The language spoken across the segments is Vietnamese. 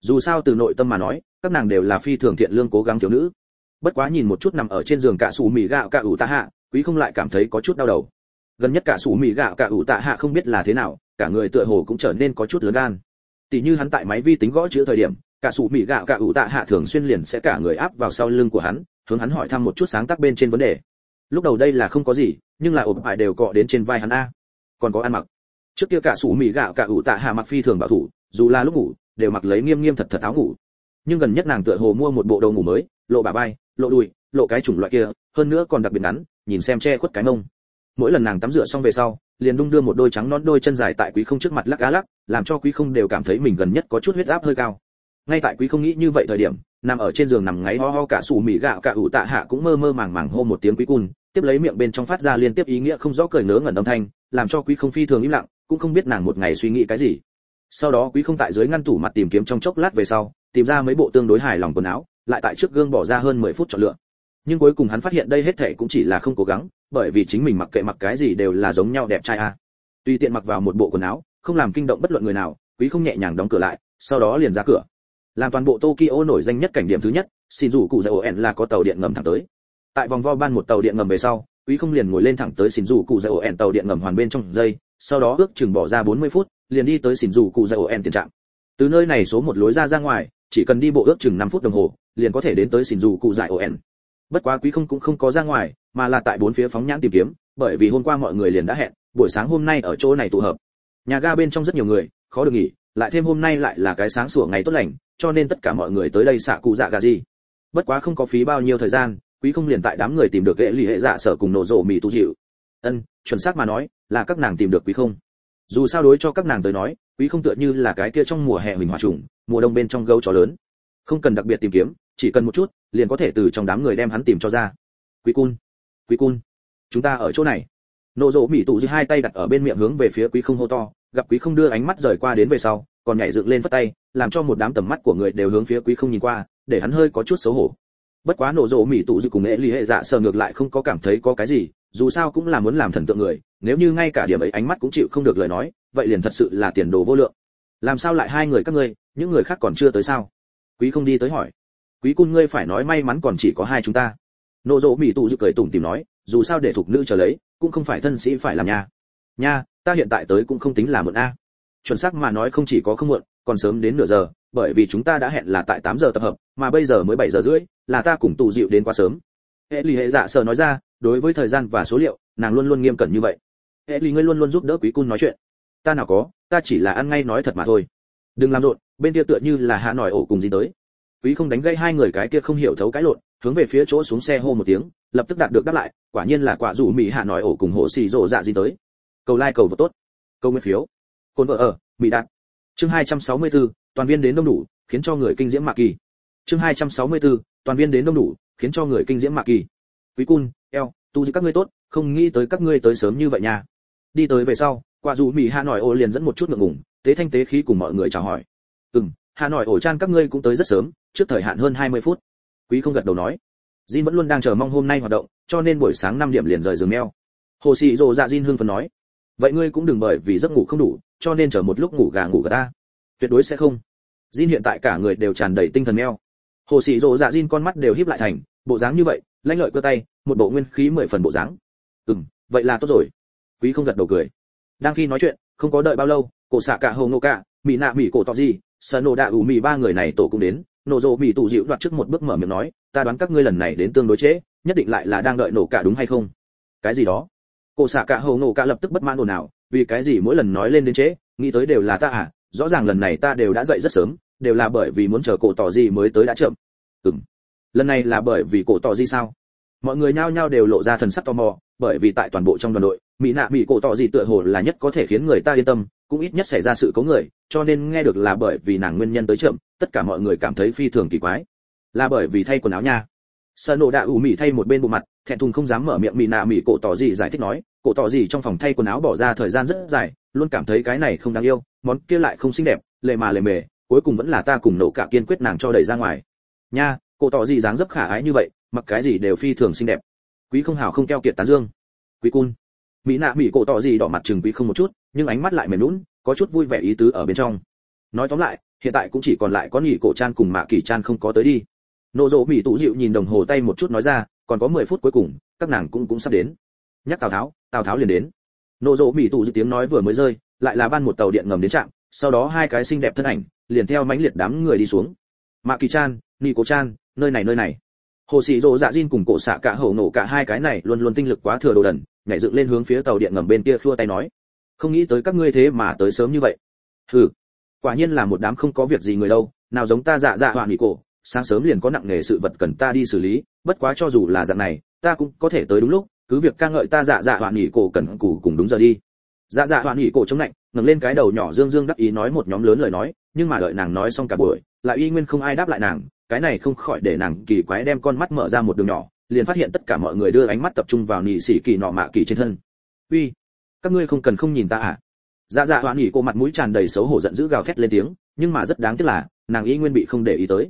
Dù sao từ nội tâm mà nói, các nàng đều là phi thường thiện lương cố gắng thiếu nữ. Bất quá nhìn một chút nằm ở trên giường cả sủ mì gạo cả ủ tạ hạ, Quý không lại cảm thấy có chút đau đầu. Gần nhất cả sủ mì gạo cả ủ tạ hạ không biết là thế nào, cả người tựa hồ cũng trở nên có chút lớn gan. Tỷ như hắn tại máy vi tính gõ chữ thời điểm, cả sủ mì gạo cả ủ tạ hạ thường xuyên liền sẽ cả người áp vào sau lưng của hắn, hướng hắn hỏi thăm một chút sáng tác bên trên vấn đề. Lúc đầu đây là không có gì, nhưng là ổn phải đều cọ đến trên vai hắn a. Còn có ăn mặc. Trước kia cả sủ mì gạo cả ủ tạ hạ mặc phi thường bảo thủ, dù là lúc ngủ đều mặc lấy nghiêm nghiêm thật thật áo ngủ. Nhưng gần nhất nàng tựa hồ mua một bộ đồ ngủ mới, lộ bả vai, lộ đùi, lộ cái chủng loại kia, hơn nữa còn đặc biệt ngắn, nhìn xem che khuất cái mông. Mỗi lần nàng tắm rửa xong về sau, liền đung đưa một đôi trắng nõn đôi chân dài tại Quý không trước mặt lắc á lắc, làm cho Quý không đều cảm thấy mình gần nhất có chút huyết áp hơi cao. Ngay tại Quý không nghĩ như vậy thời điểm, nằm ở trên giường nằm ngáy ho ho cả sủ mì gạo cả ủ tạ hạ cũng mơ mơ màng màng hô một tiếng Quý cun, tiếp lấy miệng bên trong phát ra liên tiếp ý nghĩa không rõ cười ngớ ngẩn âm thanh, làm cho Quý không phi thường im lặng, cũng không biết nàng một ngày suy nghĩ cái gì. Sau đó Quý không tại dưới ngăn tủ mặt tìm kiếm trong chốc lát về sau, tìm ra mấy bộ tương đối hài lòng quần áo, lại tại trước gương bỏ ra hơn 10 phút chọn lựa. Nhưng cuối cùng hắn phát hiện đây hết thảy cũng chỉ là không cố gắng, bởi vì chính mình mặc kệ mặc cái gì đều là giống nhau đẹp trai a. Tùy tiện mặc vào một bộ quần áo, không làm kinh động bất luận người nào, Quý không nhẹ nhàng đóng cửa lại, sau đó liền ra cửa. Làm toàn bộ Tokyo nổi danh nhất cảnh điểm thứ nhất, Shinjuku Zaoen là có tàu điện ngầm thẳng tới. Tại vòng vo ban một tàu điện ngầm về sau, Quý không liền ngồi lên thẳng tới Shinjuku Zaoen tàu điện ngầm hoàn bên trong giây, sau đó ước chừng bỏ ra 40 phút, liền đi tới Shinjuku Zaoen tiền trạm. Từ nơi này số một lối ra ngoài, chỉ cần đi bộ ước chừng 5 phút đồng hồ, liền có thể đến tới Shinjuku Zaoen. Bất quá Quý không cũng không có ra ngoài, mà là tại bốn phía phóng nhãn tìm kiếm, bởi vì hôm qua mọi người liền đã hẹn, buổi sáng hôm nay ở chỗ này tụ hợp. Nhà ga bên trong rất nhiều người, khó được nghỉ, lại thêm hôm nay lại là cái sáng sủa ngày tốt lành, cho nên tất cả mọi người tới đây xạ cụ dạ gà gì. Bất quá không có phí bao nhiêu thời gian, Quý không liền tại đám người tìm được hệ lì hệ dạ sở cùng nổ rộ mì tu dịu. Chuẩn xác mà nói, là các nàng tìm được Quý không. Dù sao đối cho các nàng tới nói, Quý không tựa như là cái kia trong mùa hè huỳnh hỏa trùng, mùa đông bên trong gấu chó lớn. Không cần đặc biệt tìm kiếm, chỉ cần một chút, liền có thể từ trong đám người đem hắn tìm cho ra. Quý cun, chúng ta ở chỗ này. Nộ rộ mỉ tụ dư hai tay đặt ở bên miệng hướng về phía Quý không hô to, gặp Quý không đưa ánh mắt rời qua đến về sau, còn nhảy dựng lên phất tay, làm cho một đám tầm mắt của người đều hướng phía Quý không nhìn qua, để hắn hơi có chút xấu hổ. Bất quá nộ rộ mỉ tụ dư cùng nghệ lý hệ dạ sờ ngược lại không có cảm thấy có cái gì, dù sao cũng là muốn làm thần tượng người, nếu như ngay cả điểm ấy ánh mắt cũng chịu không được lời nói, vậy liền thật sự là tiền đồ vô lượng. Làm sao lại hai người các ngươi, những người khác còn chưa tới sao? Quý không đi tới hỏi. Quý cun ngươi phải nói may mắn còn chỉ có hai chúng ta. Nộ rộ mỉ tụ dư cười tủm tỉm nói, dù sao để thuộc nữ chờ lấy, cũng không phải thân sĩ phải làm nha, ta hiện tại tới cũng không tính là muộn a. Chuẩn xác mà nói không chỉ có không muộn, còn sớm đến nửa giờ, bởi vì chúng ta đã hẹn là tại 8 giờ tập hợp, mà bây giờ mới 7 giờ rưỡi, là ta cùng tụ dịu đến quá sớm. Hệ lì hệ dạ sở nói ra, đối với thời gian và số liệu, nàng luôn luôn nghiêm cẩn như vậy. Hệ lì ngươi luôn luôn giúp đỡ Quý cun nói chuyện. Ta nào có, ta chỉ là ăn ngay nói thật mà thôi. Đừng làm rộn, bên kia tựa như là hạ nổi ổ cùng gì tới. Quý không đánh gây hai người cái kia không hiểu thấu cái lộn, hướng về phía chỗ xuống xe hô một tiếng, lập tức đạt được đáp lại, quả nhiên là quả rủ mỹ hạ nổi ổ cùng hộ xì rồ dạ gì tới. Cầu like cầu vô tốt, câu nguyên phiếu. Côn vợ ở, mỹ đạt. Chương 264, toàn viên đến đông đủ, khiến cho người kinh diễm mạc kỳ. Chương 264, toàn viên đến đông đủ, khiến cho người kinh diễm mạc kỳ. Quý cun, tu gì các ngươi tốt, không nghĩ tới các ngươi tới sớm như vậy nha. Đi tới về sau, quả rủ mỹ hạ nổi ổ liền dẫn một chút ngượng ngùng, tế thanh tế khí cùng mọi người chào hỏi. Hà Nội ổ chan các ngươi cũng tới rất sớm, trước thời hạn hơn 20 phút. Quý không gật đầu nói. Jin vẫn luôn đang chờ mong hôm nay hoạt động, cho nên buổi sáng 5 điểm liền rời giường neo. Hồ Sĩ Dụ dạ Jin hưng phấn nói. Vậy ngươi cũng đừng bởi vì giấc ngủ không đủ, cho nên chờ một lúc ngủ gà ngủ gà ta. Tuyệt đối sẽ không. Jin hiện tại cả người đều tràn đầy tinh thần neo. Hồ Sĩ Dụ dạ Jin con mắt đều híp lại thành, bộ dáng như vậy, lãnh lợi cơ tay, một bộ nguyên khí 10 phần bộ dáng. Vậy là tốt rồi. Quý không gật đầu cười. Đang khi nói chuyện, không có đợi bao lâu, cổ xạ cả hồ nô cả, mỹ nạ mỹ cổ tỏ gì, Sano đã ủ mì ba người này tổ cũng đến, nổ rộ mì tụ dịu đoạt trước một bước mở miệng nói, ta đoán các ngươi lần này đến tương đối trễ, nhất định lại là đang đợi nổ cả đúng hay không? Cái gì đó? Cổ xạ cả hầu nổ cả lập tức bất mãn ồn ào, vì cái gì mỗi lần nói lên đến trễ, nghĩ tới đều là ta à? Rõ ràng lần này ta đều đã dậy rất sớm, đều là bởi vì muốn chờ cổ tỏ gì mới tới đã chậm. Lần này là bởi vì cổ tỏ gì sao? Mọi người nhao nhao đều lộ ra thần sắc tò mò, bởi vì tại toàn bộ trong đoàn đội, mỹ nạ mỹ cổ tỏ gì tựa hồ là nhất có thể khiến người ta yên tâm, cũng ít nhất xảy ra sự cố người, cho nên nghe được là bởi vì nàng nguyên nhân tới chậm, tất cả mọi người cảm thấy phi thường kỳ quái. Là bởi vì thay quần áo nha. Sano đã ủ mỉ thay một bên bộ mặt, thẹn thùng không dám mở miệng mỹ nạ mỹ cổ tỏ gì giải thích nói, cổ tỏ gì trong phòng thay quần áo bỏ ra thời gian rất dài, luôn cảm thấy cái này không đáng yêu, món kia lại không xinh đẹp, lề mà lề mề, cuối cùng vẫn là ta cùng nổ cả kiên quyết nàng cho đẩy ra ngoài. Nha, cổ tỏ gì dáng dấp khả ái như vậy, mặc cái gì đều phi thường xinh đẹp. Quý không hảo không keo kiệt tán dương. Quý cun. Mỹ nạ mỹ cổ tỏ gì đỏ mặt chừng Quý không một chút, nhưng ánh mắt lại mềm nhũn, có chút vui vẻ ý tứ ở bên trong. Nói tóm lại, hiện tại cũng chỉ còn lại có nhị cổ chan cùng mạ kỳ chan không có tới đi. Nô dỗ mỹ tụ dịu nhìn đồng hồ tay một chút nói ra, còn có 10 phút cuối cùng, các nàng cũng sắp đến. Nhắc Tào Tháo liền đến. Nô dỗ mỹ tụ dịu tiếng nói vừa mới rơi, lại là ban một tàu điện ngầm đến trạm, sau đó hai cái xinh đẹp thân ảnh liền theo mãnh liệt đám người đi xuống. Mạ kỳ chan, nhị cổ chan, nơi này. Hồ Sĩ Dỗ Dạ Jin cùng cổ xạ cả hổ nổ cả hai cái này luôn luôn tinh lực quá thừa đồ đần, nhảy dựng lên hướng phía tàu điện ngầm bên kia khua tay nói, không nghĩ tới các ngươi thế mà tới sớm như vậy. Hừ, quả nhiên là một đám không có việc gì người đâu, nào giống ta dạ hoạn nghỉ cổ, sáng sớm liền có nặng nghề sự vật cần ta đi xử lý, bất quá cho dù là dạng này, ta cũng có thể tới đúng lúc, cứ việc ca ngợi ta dạ hoạn nghỉ cổ cần cù cùng đúng giờ đi. Dạ hoạn nghỉ cổ chống lạnh, ngẩng lên cái đầu nhỏ dương đắc ý nói một nhóm lớn lời nói, nhưng mà đợi nàng nói xong cả buổi, lại y nguyên không ai đáp lại nàng, cái này không khỏi để nàng kỳ quái đem con mắt mở ra một đường nhỏ, liền phát hiện tất cả mọi người đưa ánh mắt tập trung vào Nị Sĩ Kỳ nọ mạ kỳ trên thân. Uy, các ngươi không cần không nhìn ta à? Dạ hoạn nghỉ cổ mặt mũi tràn đầy xấu hổ giận dữ gào thét lên tiếng, nhưng mà rất đáng tiếc là nàng y nguyên bị không để ý tới.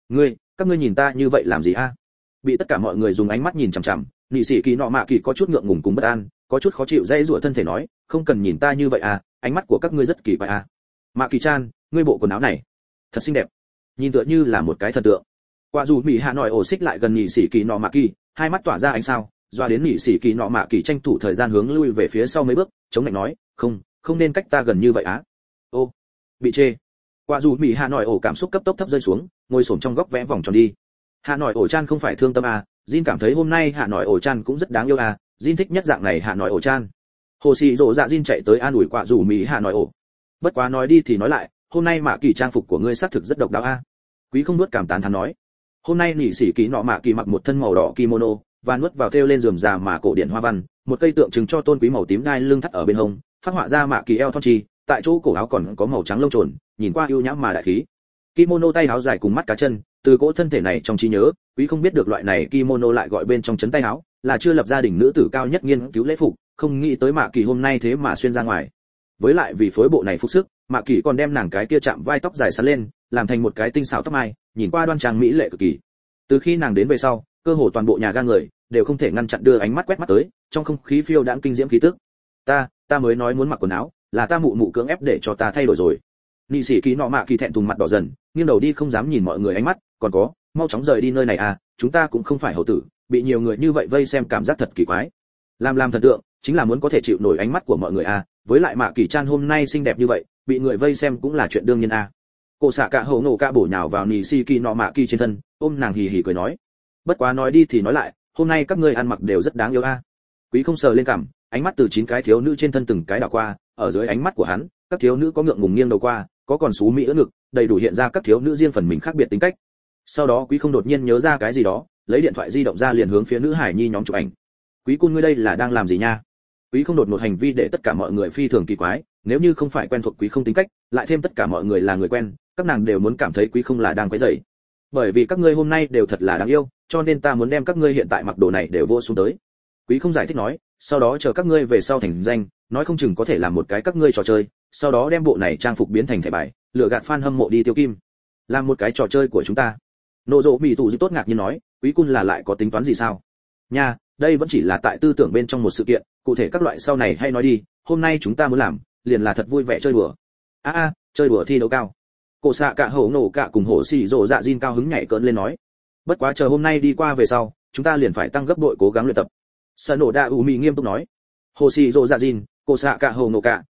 Các ngươi nhìn ta như vậy làm gì a? Bị tất cả mọi người dùng ánh mắt nhìn chằm chằm, Nị Sĩ Kỳ nọ mạ kỳ có chút ngượng ngùng cùng bất an, có chút khó chịu dây rủa thân thể nói, không cần nhìn ta như vậy à, ánh mắt của các ngươi rất kỳ quái à. Mạ kỳ chan, ngươi bộ quần áo này thật xinh đẹp, nhìn tựa như là một cái thần tượng. Quả dù mỹ hạ nói ổ xích lại gần Nị Sĩ Kỳ nọ mạ kỳ, hai mắt tỏa ra ánh sao, doa đến Nị Sĩ Kỳ nọ mạ kỳ tranh thủ thời gian hướng lui về phía sau mấy bước, chống lạnh nói, không nên cách ta gần như vậy á. Ô, bị chê. Quả dù mỹ hạ nói ổ cảm xúc cấp tốc thấp rơi xuống, ngồi xổm trong góc vẽ vòng tròn đi. Hạ nói ổ chan không phải thương tâm à, Jin cảm thấy hôm nay Hạ nói ổ chan cũng rất đáng yêu à, Jin thích nhất dạng này Hạ nói ổ chan. Hồ Sĩ Dỗ Dạ Jin chạy tới an ủi quả dù mỹ Hạ nói ổ. Bất quá nói đi thì nói lại, hôm nay mạ kỳ trang phục của ngươi xác thực rất độc đáo a. Quý không nuốt cảm tán thán nói. Hôm nay Nị Sĩ Kỳ nọ mạ kỳ mặc một thân màu đỏ kimono, và nuốt vào thêu lên rườm rà mà cổ điển hoa văn, một cây tượng trưng cho tôn quý màu tím đai lưng thắt ở bên hông, phát họa ra mạ kỳ eo thon trì, tại chỗ cổ áo còn có màu trắng lông trồn, nhìn qua ưu nhã mà đại khí. Kimono tay áo dài cùng mắt cá chân, từ cỗ thân thể này trong trí nhớ, quý không biết được loại này kimono lại gọi bên trong chấn tay áo, là chưa lập gia đình nữ tử cao nhất nghiên cứu lễ phục, không nghĩ tới mạ kỳ hôm nay thế mà xuyên ra ngoài. Với lại vì phối bộ này phục sức, mạ kỳ còn đem nàng cái kia chạm vai tóc dài xắn lên, làm thành một cái tinh xảo tóc mai, nhìn qua đoan trang mỹ lệ cực kỳ. Từ khi nàng đến về sau, cơ hồ toàn bộ nhà ga người đều không thể ngăn chặn đưa ánh mắt quét mắt tới, trong không khí phiêu đãng kinh diễm khí tức. Ta mới nói muốn mặc quần áo, là ta mụ cưỡng ép để cho ta thay đổi rồi. Nị Sĩ Kỳ nọ mạ kỳ thẹn thùng mặt đỏ dần, nghiêng đầu đi không dám nhìn mọi người ánh mắt, còn có, mau chóng rời đi nơi này à, chúng ta cũng không phải hầu tử, bị nhiều người như vậy vây xem cảm giác thật kỳ quái. Làm thần tượng, chính là muốn có thể chịu nổi ánh mắt của mọi người à, với lại mạ kỳ chan hôm nay xinh đẹp như vậy, bị người vây xem cũng là chuyện đương nhiên à. Cổ xạ cả hổ nổ cả bổ nhào vào Nị Sĩ Kỳ nọ mạ kỳ trên thân, ôm nàng hì hì cười nói. Bất quá nói đi thì nói lại, hôm nay các ngươi ăn mặc đều rất đáng yêu à. Quý không sờ lên cằm, ánh mắt từ 9 cái thiếu nữ trên thân từng cái đảo qua, ở dưới ánh mắt của hắn, các thiếu nữ có ngượng ngùng nghiêng đầu qua, có còn xú mỹ ưỡn ngực, đầy đủ hiện ra các thiếu nữ riêng phần mình khác biệt tính cách. Sau đó Quý không đột nhiên nhớ ra cái gì đó, lấy điện thoại di động ra liền hướng phía nữ hải nhi nhóm chụp ảnh. Quý cun ngươi đây là đang làm gì nha? Quý không đột một hành vi để tất cả mọi người phi thường kỳ quái, nếu như không phải quen thuộc Quý không tính cách, lại thêm tất cả mọi người là người quen, các nàng đều muốn cảm thấy Quý không là đang quấy rầy. Bởi vì các ngươi hôm nay đều thật là đáng yêu, cho nên ta muốn đem các ngươi hiện tại mặc đồ này đều vô xuống tới. Quý không giải thích nói, sau đó chờ các ngươi về sau thành danh, nói không chừng có thể làm một cái các ngươi trò chơi, sau đó đem bộ này trang phục biến thành thẻ bài, lựa gạt fan hâm mộ đi tiêu kim. Làm một cái trò chơi của chúng ta. Nô Dỗ Mỹ tụ dư tốt ngạc nhiên nói, Quý cun là lại có tính toán gì sao? Nha, đây vẫn chỉ là tại tư tưởng bên trong một sự kiện, cụ thể các loại sau này hay nói đi, hôm nay chúng ta muốn làm, liền là thật vui vẻ chơi đùa. Chơi đùa thi đấu cao. Cổ xạ cả hổ nổ cả cùng Hồ Sĩ Dỗ Dạ Jin cao hứng nhảy cỡn lên nói. Bất quá chờ hôm nay đi qua về sau, chúng ta liền phải tăng gấp bội cố gắng luyện tập. Sở nổ đa u mì nghiêm túc nói. Hồ Sĩ Dỗ Dạ Jin, cổ xạ cả hổ nổ cả,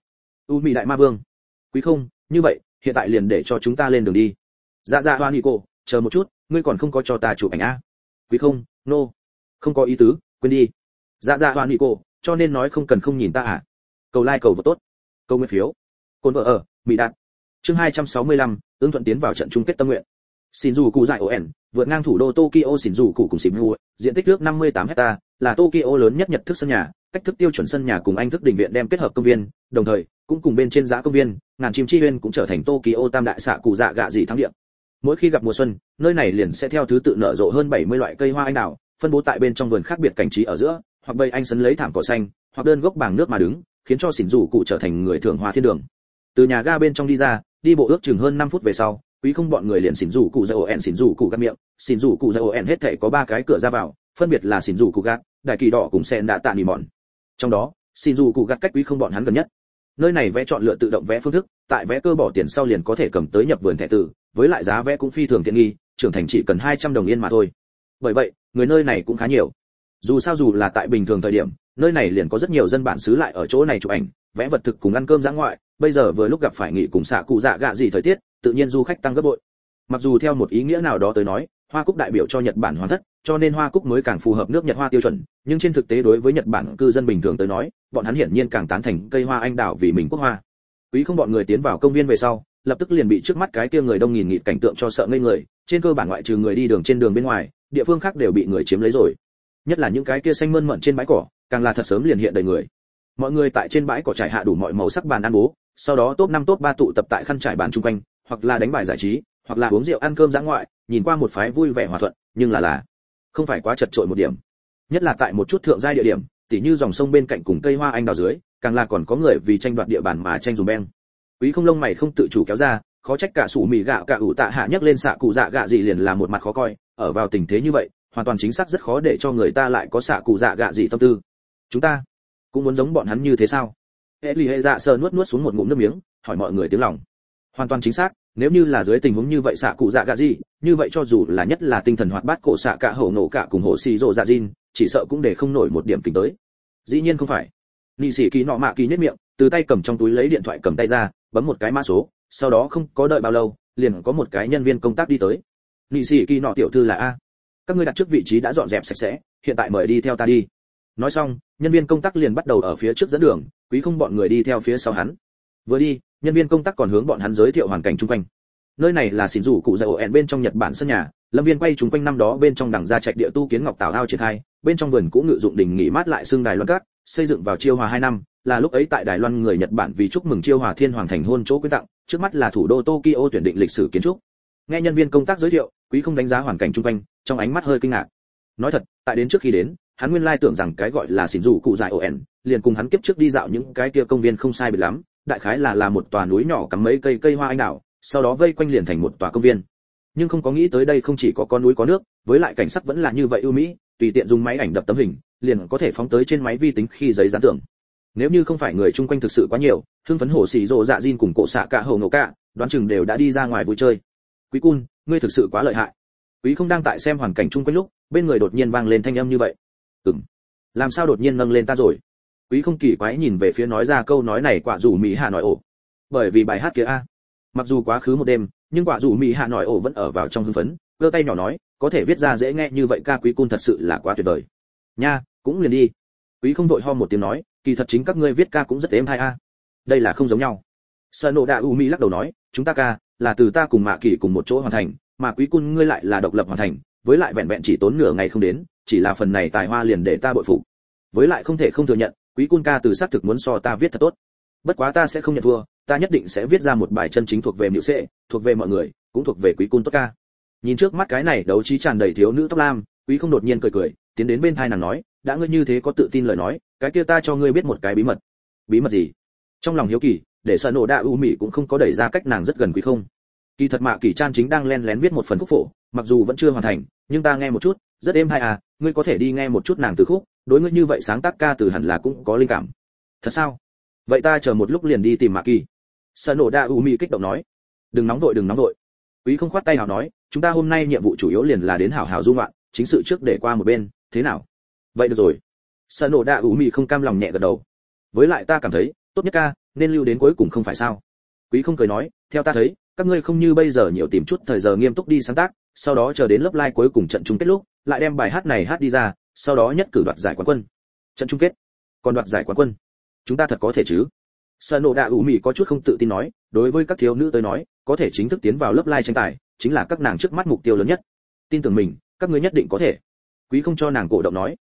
u mì đại ma vương. Quý không, như vậy, hiện tại liền để cho chúng ta lên đường đi. Dạ hoa Nico, chờ một chút, ngươi còn không có cho ta chụp ảnh a? Quý không, không có ý tứ, quên đi. Dạ hoa Nico, cho nên nói không cần không nhìn ta à? Cầu like cầu vượt tốt, câu nguyên phiếu. Côn vợ ở, Mỹ Đạt. Chương 265, ứng thuận tiến vào trận chung kết tâm nguyện. Shinjuku dại ON, vượt ngang thủ đô Tokyo Shinjuku cùng Shibuya, diện tích nước 58 hecta, là Tokyo lớn nhất Nhật thức sân nhà, cách thức tiêu chuẩn sân nhà cùng Anh thức đình viện đem kết hợp công viên, đồng thời cũng cùng bên trên giá công viên, ngàn chim chi uyên cũng trở thành Tokyo tam đại xạ cụ dạ gạ dị thắng địa. Mỗi khi gặp mùa xuân, nơi này liền sẽ theo thứ tự nở rộ hơn 70 loại cây hoa anh đào, phân bố tại bên trong vườn khác biệt cảnh trí ở giữa, hoặc bầy anh sấn lấy thảm cỏ xanh, hoặc đơn gốc bảng nước mà đứng, khiến cho Shinjuku trở thành người thưởng hoa thiên đường. Từ nhà ga bên trong đi ra, đi bộ ước chừng hơn 5 phút về sau, Quý không bọn người liền Shinjuku Zaoen Shinjuku gạt miệng, Shinjuku Zaoen hết thảy có 3 cái cửa ra vào, phân biệt là Shinjuku gạt, Đại Kỳ Đỏ cùng Sen Đạ Tạ Nỉ Mòn. Trong đó, Shinjuku gạt cách Quý không bọn hắn gần nhất. Nơi này vẽ chọn lựa tự động vẽ phương thức, tại vé cơ bỏ tiền sau liền có thể cầm tới nhập vườn thẻ tử, với lại giá vé cũng phi thường tiện nghi, trưởng thành chỉ cần 200 đồng yên mà thôi. Bởi vậy, người nơi này cũng khá nhiều. Dù sao dù là tại bình thường thời điểm, nơi này liền có rất nhiều dân bản xứ lại ở chỗ này chụp ảnh, vẽ vật thực cùng ăn cơm dã ngoại, bây giờ vừa lúc gặp phải nghỉ cùng xạ cụ dạ gạ gì thời tiết, tự nhiên du khách tăng gấp bội. Mặc dù theo một ý nghĩa nào đó tới nói, hoa cúc đại biểu cho Nhật Bản hoàn thất, cho nên hoa cúc mới càng phù hợp nước Nhật hoa tiêu chuẩn, nhưng trên thực tế đối với Nhật Bản cư dân bình thường tới nói, bọn hắn hiển nhiên càng tán thành cây hoa anh đào vì mình quốc hoa. Quý không bọn người tiến vào công viên về sau, lập tức liền bị trước mắt cái kia người đông nghìn nghịt cảnh tượng cho sợ ngây người, trên cơ bản ngoại trừ người đi đường trên đường bên ngoài, địa phương khác đều bị người chiếm lấy rồi. Nhất là những cái kia xanh mơn mởn trên bãi cỏ, càng là thật sớm liền hiện đầy người. Mọi người tại trên bãi cỏ trải hạ đủ mọi màu sắc bàn ăn bố, sau đó top 5 top 3 tụ tập tại khăn trải bàn chung quanh, hoặc là đánh bài giải trí, hoặc là uống rượu ăn cơm dã ngoại, nhìn qua một phái vui vẻ hòa thuận, nhưng là không phải quá chật chội một điểm. Nhất là tại một chút thượng giai địa điểm, tỉ như dòng sông bên cạnh cùng cây hoa anh đào dưới, càng là còn có người vì tranh đoạt địa bàn mà tranh dùng beng. Quý không lông mày không tự chủ kéo ra, khó trách cả sủ mì gạo cả ủ tạ hạ nhắc lên xạ cụ dạ gạ gì liền là một mặt khó coi, ở vào tình thế như vậy, hoàn toàn chính xác rất khó để cho người ta lại có xạ cụ dạ gạ gì tâm tư. Chúng ta cũng muốn giống bọn hắn như thế sao? Hệ lì hệ dạ sờ nuốt xuống một ngụm nước miếng, hỏi mọi người tiếng lòng. Hoàn toàn chính xác, nếu như là dưới tình huống như vậy xạ cụ dạ gạ gì, như vậy cho dù là nhất là tinh thần hoạt bát cổ xạ cả hổ nổ cả cùng hổ xì rồ dạ jin, chỉ sợ cũng để không nổi một điểm kính tới. Dĩ nhiên không phải. Nị sĩ kỳ nọ mạ kỳ nhếch miệng, từ tay cầm trong túi lấy điện thoại cầm tay ra, bấm một cái mã số, sau đó không có đợi bao lâu, liền có một cái nhân viên công tác đi tới. Nị sĩ kỳ nọ tiểu thư là a, các ngươi đặt trước vị trí đã dọn dẹp sạch sẽ, hiện tại mời đi theo ta đi. Nói xong, nhân viên công tác liền bắt đầu ở phía trước dẫn đường, Quý không bọn người đi theo phía sau hắn. Vừa đi, nhân viên công tác còn hướng bọn hắn giới thiệu hoàn cảnh chung quanh. Nơi này là xỉn rủ cụ dạy ổ bên trong Nhật Bản sân nhà, lâm viên quay chung quanh năm đó bên trong đằng gia trạch địa tu kiến ngọc tảo ao triển khai, bên trong vườn cũng ngự dụng đình nghỉ mát lại xương Đài Loan Các, xây dựng vào Chiêu Hòa 2 năm, là lúc ấy tại Đài Loan người Nhật Bản vì chúc mừng Chiêu Hòa Thiên Hoàng thành hôn chỗ quyến tặng, trước mắt là thủ đô Tokyo tuyển định lịch sử kiến trúc. Nghe nhân viên công tác giới thiệu, Quý không đánh giá hoàn cảnh chung quanh, trong ánh mắt hơi kinh ngạc. Nói thật, tại đến trước khi đến, hắn nguyên lai tưởng rằng cái gọi là xỉn rủ cụ dạy ổ liền cùng hắn kiếp trước đi dạo những cái kia công viên không sai biệt lắm, đại khái là một tòa núi nhỏ cắm mấy cây hoa anh đào, sau đó vây quanh liền thành một tòa công viên. Nhưng không có nghĩ tới đây không chỉ có con núi có nước, với lại cảnh sắc vẫn là như vậy ưu mỹ, tùy tiện dùng máy ảnh đập tấm hình, liền có thể phóng tới trên máy vi tính khi giấy dán tường. Nếu như không phải người chung quanh thực sự quá nhiều, hưng phấn hổ xì rồ dạ jin cùng cổ xạ cả hầu nổ cả, đoán chừng đều đã đi ra ngoài vui chơi. Quý Cun, ngươi thực sự quá lợi hại. Quý không đang tại xem hoàn cảnh chung quanh lúc, bên người đột nhiên vang lên thanh âm như vậy. Làm sao đột nhiên nâng lên ta rồi? Quý không kỳ quái nhìn về phía nói ra câu nói này quả dù mỹ hạ nói ổ. Bởi vì bài hát kia a. Mặc dù quá khứ một đêm, nhưng quả dù mỹ hạ nói ổ vẫn ở vào trong hưng phấn, giơ tay nhỏ nói, có thể viết ra dễ nghe như vậy ca Quý Cun thật sự là quá tuyệt vời. Nha, cũng liền đi. Quý không vội ho một tiếng nói, kỳ thật chính các ngươi viết ca cũng rất êm hay a. Đây là không giống nhau. Sanoda Umi lắc đầu nói, chúng ta ca là từ ta cùng Mạ Kỳ cùng một chỗ hoàn thành, mà Quý Cun ngươi lại là độc lập hoàn thành, với lại vẹn vẹn chỉ tốn nửa ngày không đến, chỉ là phần này tài hoa liền để ta bội phục. Với lại không thể không thừa nhận, Quý Cun ca từ xác thực muốn so ta viết thật tốt. Bất quá ta sẽ không nhận thua, ta nhất định sẽ viết ra một bài chân chính thuộc về Mựu Sệ, thuộc về mọi người, cũng thuộc về Quý Cun tốt ca. Nhìn trước mắt cái này đấu trí tràn đầy thiếu nữ tóc lam, Quý không đột nhiên cười cười, tiến đến bên tai nàng nói, đã ngươi như thế có tự tin lời nói, cái kia ta cho ngươi biết một cái bí mật. Bí mật gì? Trong lòng hiếu kỳ, để sợ nổ đa u mị cũng không có đẩy ra cách nàng rất gần Quý không. Kỳ thật Mạ Kỳ Chan chính đang lén lén viết một phần khúc phổ, mặc dù vẫn chưa hoàn thành, nhưng ta nghe một chút, rất êm hay à, ngươi có thể đi nghe một chút nàng từ khúc, đối ngươi như vậy sáng tác ca từ hẳn là cũng có linh cảm. Thật sao? Vậy ta chờ một lúc liền đi tìm Mạ Kỳ. Sonoda Umi kích động nói. Đừng nóng vội, đừng nóng vội. Quý không khoát tay hào nói, chúng ta hôm nay nhiệm vụ chủ yếu liền là đến hảo hảo du ngoạn, chính sự trước để qua một bên, thế nào? Vậy được rồi. Sonoda Umi không cam lòng nhẹ gật đầu. Với lại ta cảm thấy, tốt nhất ca nên lưu đến cuối cùng không phải sao? Quý không cười nói, theo ta thấy, các ngươi không như bây giờ nhiều tìm chút thời giờ nghiêm túc đi sáng tác, sau đó chờ đến lớp live cuối cùng trận chung kết lúc, lại đem bài hát này hát đi ra, sau đó nhất cử đoạt giải quán quân. Trận chung kết, còn đoạt giải quán quân, chúng ta thật có thể chứ? Sonoda Umi có chút không tự tin nói, đối với các thiếu nữ tới nói, có thể chính thức tiến vào lớp live tranh tài, chính là các nàng trước mắt mục tiêu lớn nhất. Tin tưởng mình, các ngươi nhất định có thể. Quý không cho nàng cổ động nói,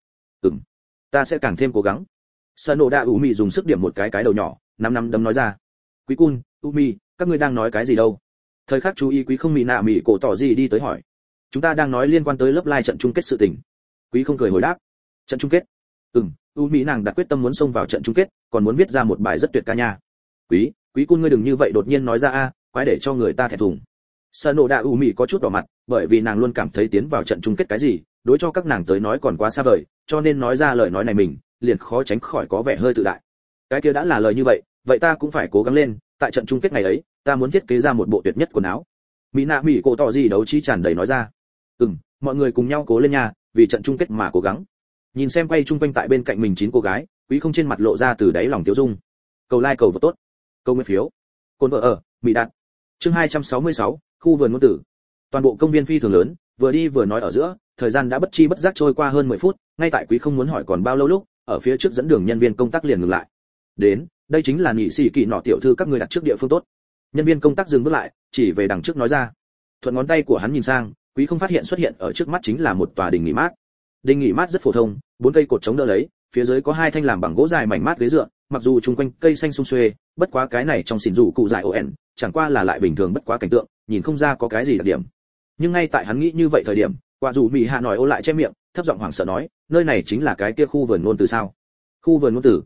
ta sẽ càng thêm cố gắng. Sonoda Umi dùng sức điểm một cái đầu nhỏ, năm đấm nói ra. Quý Cun, Umi, các ngươi đang nói cái gì đâu? Thời khắc chú ý Quý không mị nạ mị cổ tỏ gì đi tới hỏi. Chúng ta đang nói liên quan tới lớp live trận chung kết sự tình. Quý không cười hồi đáp. Trận chung kết? Umi nàng đặt quyết tâm muốn xông vào trận chung kết, còn muốn viết ra một bài rất tuyệt ca nha. Quý Cun ngươi đừng như vậy đột nhiên nói ra a, quái để cho người ta thẹn thùng. Sonoda Umi có chút đỏ mặt, bởi vì nàng luôn cảm thấy tiến vào trận chung kết cái gì, đối cho các nàng tới nói còn quá xa vời, cho nên nói ra lời nói này mình, liền khó tránh khỏi có vẻ hơi tự đại. Cái kia đã là lời như vậy, vậy ta cũng phải cố gắng lên, tại trận chung kết ngày ấy ta muốn thiết kế ra một bộ tuyệt nhất quần áo. Mỹ nạ mỹ cổ tỏ gì đấu trí tràn đầy nói ra. Mọi người cùng nhau cố lên nha, vì trận chung kết mà cố gắng. Nhìn xem quay chung quanh tại bên cạnh mình 9 cô gái, Quý Không trên mặt lộ ra từ đáy lòng tiêu dung. Cầu like cầu vote tốt, câu nguyên phiếu. Cồn vợ ở, Mỹ Đạt. Chương 266, khu vườn ngôn tử. Toàn bộ công viên phi thường lớn, vừa đi vừa nói ở giữa, thời gian đã bất chi bất giác trôi qua hơn 10 phút, ngay tại Quý Không muốn hỏi còn bao lâu lúc, ở phía trước dẫn đường nhân viên công tác liền ngừng lại. Đến, đây chính là nhị sĩ kỳ nọ tiểu thư các người đặt trước địa phương tốt. Nhân viên công tác dừng bước lại, chỉ về đằng trước nói ra. Thuận ngón tay của hắn nhìn sang, Quý Không phát hiện xuất hiện ở trước mắt chính là một tòa đình nghỉ mát. Đình nghỉ mát rất phổ thông, 4 cây cột chống đỡ lấy, phía dưới có 2 thanh làm bằng gỗ dài mảnh mát ghế dựa, mặc dù chung quanh cây xanh sum xuê, bất quá cái này trong xỉn rủ cụ dài ổn, chẳng qua là lại bình thường bất quá cảnh tượng, nhìn không ra có cái gì đặc điểm. Nhưng ngay tại hắn nghĩ như vậy thời điểm, quả dù Mỹ Hạ nói ô lại che miệng, thấp giọng hoảng sợ nói, nơi này chính là cái kia khu vườn ngôn tử sao? Khu vườn ngôn tử?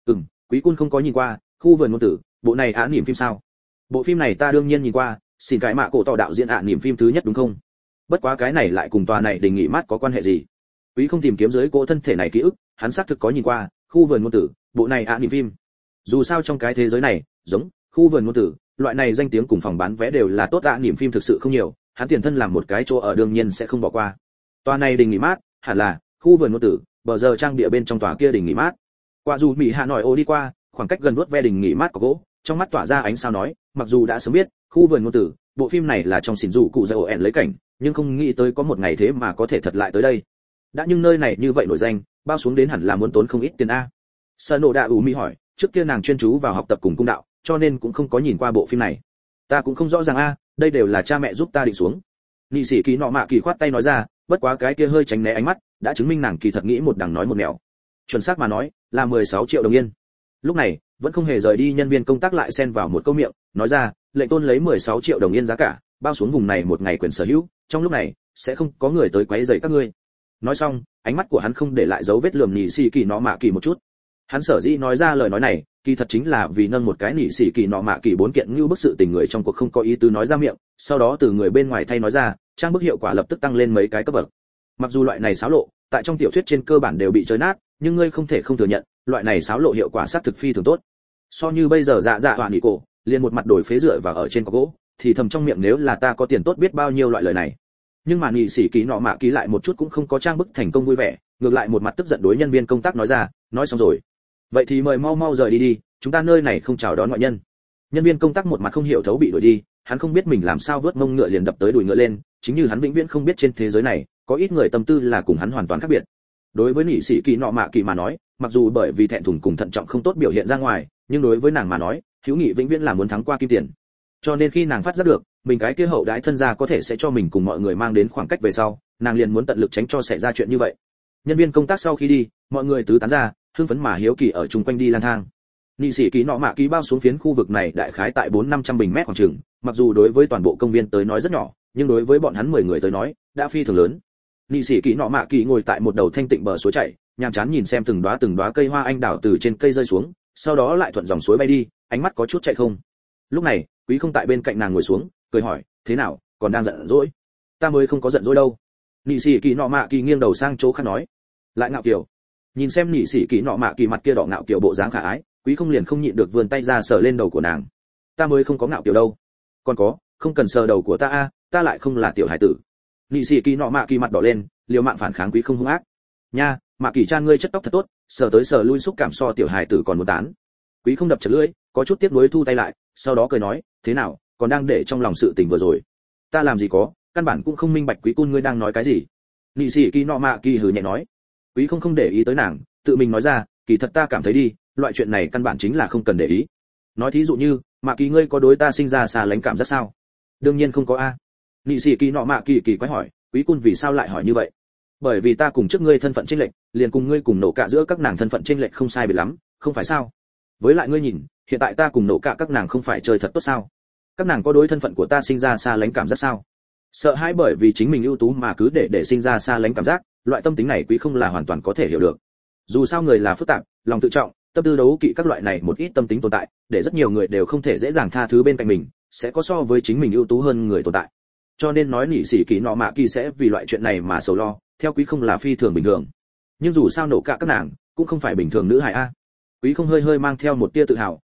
Quý Cun không có nhìn qua, khu vườn ngôn tử, bộ này án niệm phim sao? Bộ phim này ta đương nhiên nhìn qua, xin cái mạ cổ tỏ đạo diễn niệm phim thứ nhất đúng không? Bất quá cái này lại cùng tòa này đình nghỉ mát có quan hệ gì? Quý Không tìm kiếm dưới cỗ thân thể này ký ức, hắn xác thực có nhìn qua, khu vườn ngôn tử, bộ này niệm phim. Dù sao trong cái thế giới này, giống khu vườn ngôn tử, loại này danh tiếng cùng phòng bán vé đều là tốt niệm phim thực sự không nhiều, hắn tiền thân làm một cái chỗ ở đương nhiên sẽ không bỏ qua. Tòa này đình nghỉ mát, hẳn là khu vườn ngôn tử, bờ giờ trang địa bên trong tòa kia đình nghỉ mát. Quả dù Mỹ Hạ nói ô đi qua, khoảng cách gần vuốt ve đình nghỉ mát có gỗ, trong mắt tỏa ra ánh sao nói, mặc dù đã sớm biết, khu vườn ngôn tử, bộ phim này là trong xỉn rủ cụ dầu ẻn lấy cảnh, nhưng không nghĩ tới có một ngày thế mà có thể thật lại tới đây. Đã nhưng nơi này như vậy nổi danh, bao xuống đến hẳn là muốn tốn không ít tiền a. Sơn Nộ Đạ ủ mi hỏi, trước kia nàng chuyên chú vào học tập cùng cung đạo, cho nên cũng không có nhìn qua bộ phim này. Ta cũng không rõ ràng a, đây đều là cha mẹ giúp ta định xuống. Nị sĩ Kỳ nọ mạ kỳ khoát tay nói ra, bất quá cái kia hơi tránh né ánh mắt, đã chứng minh nàng kỳ thật nghĩ một đằng nói một nẻo. Chuẩn xác mà nói, là 16 triệu đồng yên. Lúc này, vẫn không hề rời đi nhân viên công tác lại xen vào một câu miệng, nói ra, lệnh tôn lấy 16 triệu đồng yên giá cả, bao xuống vùng này một ngày quyền sở hữu, trong lúc này sẽ không có người tới quấy rầy các ngươi. Nói xong, ánh mắt của hắn không để lại dấu vết lườm Nị sĩ Kỳ nọ mạ kỳ một chút. Hắn sở dĩ nói ra lời nói này, kỳ thật chính là vì nâng một cái Nị sĩ Kỳ nọ mạ kỳ 4 kiện như bức sự tình người trong cuộc không có ý tứ nói ra miệng, sau đó từ người bên ngoài thay nói ra, trang bức hiệu quả lập tức tăng lên mấy cái cấp bậc. Mặc dù loại này xáo lộ, tại trong tiểu thuyết trên cơ bản đều bị chơi nát, nhưng ngươi không thể không thừa nhận, loại này xáo lộ hiệu quả sát thực phi thường tốt. So như bây giờ dạ hoàn nghỉ cổ, liền một mặt đổi phế dựa vào ở trên có gỗ, thì thầm trong miệng nếu là ta có tiền tốt biết bao nhiêu loại lời này. Nhưng mà Nị sĩ Kỳ nọ mạ kỳ lại một chút cũng không có trang bức thành công vui vẻ, ngược lại một mặt tức giận đối nhân viên công tác nói ra, nói xong rồi, vậy thì mời mau mau rời đi đi, chúng ta nơi này không chào đón ngoại nhân. Nhân viên công tác một mặt không hiểu thấu bị đuổi đi, hắn không biết mình làm sao vớt mông ngựa liền đập tới đuổi ngựa lên, chính như hắn vĩnh viễn không biết trên thế giới này có ít người tâm tư là cùng hắn hoàn toàn khác biệt. Đối với Nị sĩ Kỳ nọ mạ kỳ mà nói, mặc dù bởi vì thẹn thùng cùng thận trọng không tốt biểu hiện ra ngoài, nhưng đối với nàng mà nói, hữu nghị vĩnh viễn là muốn thắng qua kim tiền. Cho nên khi nàng phát giác được mình cái kia hậu đãi thân gia có thể sẽ cho mình cùng mọi người mang đến khoảng cách về sau, nàng liền muốn tận lực tránh cho xảy ra chuyện như vậy. Nhân viên công tác sau khi đi, mọi người tứ tán ra, hưng phấn mà hiếu kỳ ở chung quanh đi lang thang. Nị sĩ Kỳ nọ mạ kỳ bao xuống phiến khu vực này đại khái tại 400-500 bình mét khoảng chừng, mặc dù đối với toàn bộ công viên tới nói rất nhỏ, nhưng đối với bọn hắn 10 người tới nói, đã phi thường lớn. Nị sĩ Kỳ nọ mạ kỳ ngồi tại một đầu thanh tịnh bờ suối chảy, nhàm chán nhìn xem từng đóa cây hoa anh đào từ trên cây rơi xuống, sau đó lại thuận dòng suối bay đi, ánh mắt có chút chạy không. Lúc này, Quý Không tại bên cạnh nàng ngồi xuống, cười hỏi, thế nào, còn đang giận dỗi? Ta mới không có giận dỗi đâu. Nị sĩ Kỳ nọ mạ kỳ nghiêng đầu sang chỗ khác nói, lại ngạo kiều. Nhìn xem Nị sĩ Kỳ nọ mạ kỳ mặt kia đỏ ngạo kiều bộ dáng khả ái, Quý Không liền không nhịn được vươn tay ra sờ lên đầu của nàng. Ta mới không có ngạo kiều đâu. Còn có, không cần sờ đầu của ta a, ta lại không là tiểu hải tử. Nị sĩ Kỳ nọ mạ kỳ mặt đỏ lên, liều mạng phản kháng Quý Không hung ác. Nha, mạ kỳ chan ngươi chất tóc thật tốt, sờ tới sờ lui xúc cảm so tiểu hải tử còn muốn tán. Quý Không đập chật lưỡi, có chút tiếc nuối thu tay lại, sau đó cười nói, thế nào, còn đang để trong lòng sự tình vừa rồi. Ta làm gì có, căn bản cũng không minh bạch Quý Cun ngươi đang nói cái gì. Nị sĩ Kỳ nọ mạ kỳ hừ nhẹ nói. Quý Không để ý tới nàng, tự mình nói ra, kỳ thật ta cảm thấy đi, loại chuyện này căn bản chính là không cần để ý. Nói thí dụ như, mạ kỳ ngươi có đối ta sinh ra xa lánh cảm giác sao? Đương nhiên không có a. Nị sĩ Kỳ nọ mạ kỳ quái hỏi, Quý Cun vì sao lại hỏi như vậy? Bởi vì ta cùng trước ngươi thân phận chênh lệch, liền cùng ngươi cùng nổ cả giữa các nàng thân phận chênh lệch không sai biệt lắm, không phải sao? Với lại ngươi nhìn, hiện tại ta cùng nổ cả các nàng không phải chơi thật tốt sao? Các nàng có đối thân phận của ta sinh ra xa lánh cảm giác sao? Sợ hãi bởi vì chính mình ưu tú mà cứ để sinh ra xa lánh cảm giác, loại tâm tính này Quý Không là hoàn toàn có thể hiểu được. Dù sao người là phức tạp, lòng tự trọng, tâm tư đấu kỵ các loại này một ít tâm tính tồn tại, để rất nhiều người đều không thể dễ dàng tha thứ bên cạnh mình, sẽ có so với chính mình ưu tú hơn người tồn tại. Cho nên nói Nị sĩ Kỳ nọ mạ kỳ sẽ vì loại chuyện này mà sầu lo, theo Quý Không là phi thường bình thường. Nhưng dù sao nổ cả các nàng cũng không phải bình thường nữ hài a. Quý Không hơi mang theo một tia tự hào,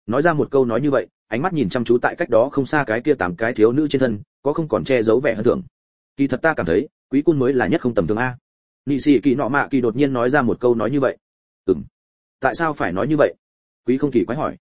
nói ra một câu nói như vậy, ánh mắt nhìn chăm chú tại cách đó không xa cái kia 8 cái thiếu nữ trên thân, có không còn che giấu vẻ hơn thường. Kỳ thật ta cảm thấy quý cun mới là nhất không tầm thường a. Nị sĩ kỳ nọ mạ kỳ đột nhiên nói ra một câu nói như vậy. Tại sao phải nói như vậy? Quý không kỳ quái hỏi.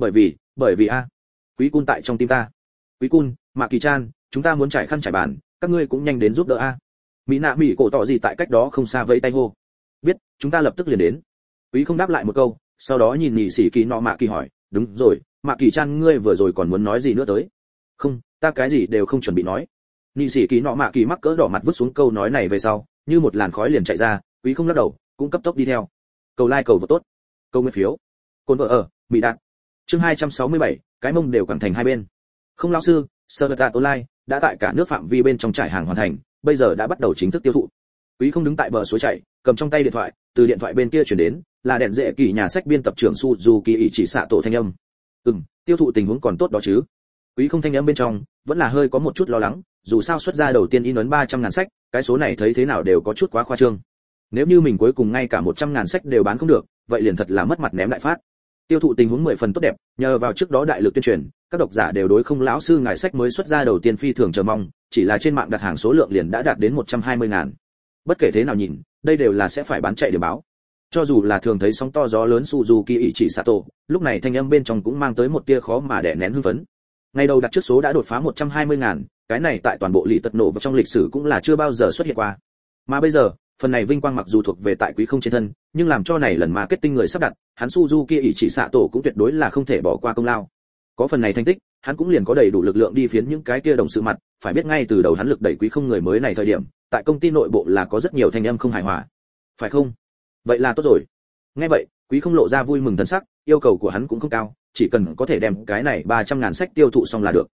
Bởi vì a, quý cun tại trong tim ta. Quý cun, mạ kỳ chan, chúng ta muốn trải khăn trải bàn, các ngươi cũng nhanh đến giúp đỡ a. Mỹ nạ mỹ cổ tỏ gì tại cách đó không xa vẫy tay hô. Biết, chúng ta lập tức liền đến. Quý không đáp lại một câu, sau đó nhìn nị sĩ kỳ nọ mạ kỳ hỏi, đúng rồi, mạ kỳ chan ngươi vừa rồi còn muốn nói gì nữa tới? Không, ta cái gì đều không chuẩn bị nói. Nị sĩ kỳ nọ mạ kỳ mắc cỡ đỏ mặt vứt xuống câu nói này về sau, như một làn khói liền chạy ra. Quý không lắc đầu, cũng cấp tốc đi theo. Cầu like cầu vote tốt, câu nguyên phiếu. Côn vợ ở, bị đạt. Chương 267, cái mông đều cẳng thành hai bên. Không lão sư, Server Online đã tại cả nước phạm vi bên trong trải hàng hoàn thành, bây giờ đã bắt đầu chính thức tiêu thụ. Quý không đứng tại bờ suối chảy, cầm trong tay điện thoại, từ điện thoại bên kia truyền đến, là đèn rễ kỳ nhà sách biên tập trưởng Suzuki chỉ xạ tổ thanh âm. Tiêu thụ tình huống còn tốt đó chứ? Quý không thanh âm bên trong vẫn là hơi có một chút lo lắng, dù sao xuất ra đầu tiên in ấn 300.000 sách, cái số này thấy thế nào đều có chút quá khoa trương. Nếu như mình cuối cùng ngay cả 100.000 sách đều bán không được, vậy liền thật là mất mặt ném đại phát. Tiêu thụ tình huống 10 phần tốt đẹp, nhờ vào trước đó đại lực tuyên truyền, các độc giả đều đối không lão sư ngài sách mới xuất ra đầu tiên phi thường chờ mong, chỉ là trên mạng đặt hàng số lượng liền đã đạt đến 120.000. Bất kể thế nào nhìn, đây đều là sẽ phải bán chạy điểm báo. Cho dù là thường thấy sóng to gió lớn Suzuki chỉ Sato, lúc này thanh âm bên trong cũng mang tới một tia khó mà đè nén hưng phấn. Ngày đầu đặt trước số đã đột phá 120.000, cái này tại toàn bộ lì tật nổ và trong lịch sử cũng là chưa bao giờ xuất hiện qua. Mà bây giờ, phần này vinh quang mặc dù thuộc về tại quý không trên thân, nhưng làm cho này lần marketing người sắp đặt, hắn Suzuki chỉ xạ tổ cũng tuyệt đối là không thể bỏ qua công lao. Có phần này thành tích, hắn cũng liền có đầy đủ lực lượng đi phiến những cái kia đồng sự mặt, phải biết ngay từ đầu hắn lực đẩy quý không người mới này thời điểm, tại công ty nội bộ là có rất nhiều thanh âm không hài hòa. Phải không? Vậy là tốt rồi. Nghe vậy, quý không lộ ra vui mừng thần sắc, yêu cầu của hắn cũng không cao, chỉ cần có thể đem cái này 300.000 sách tiêu thụ xong là được.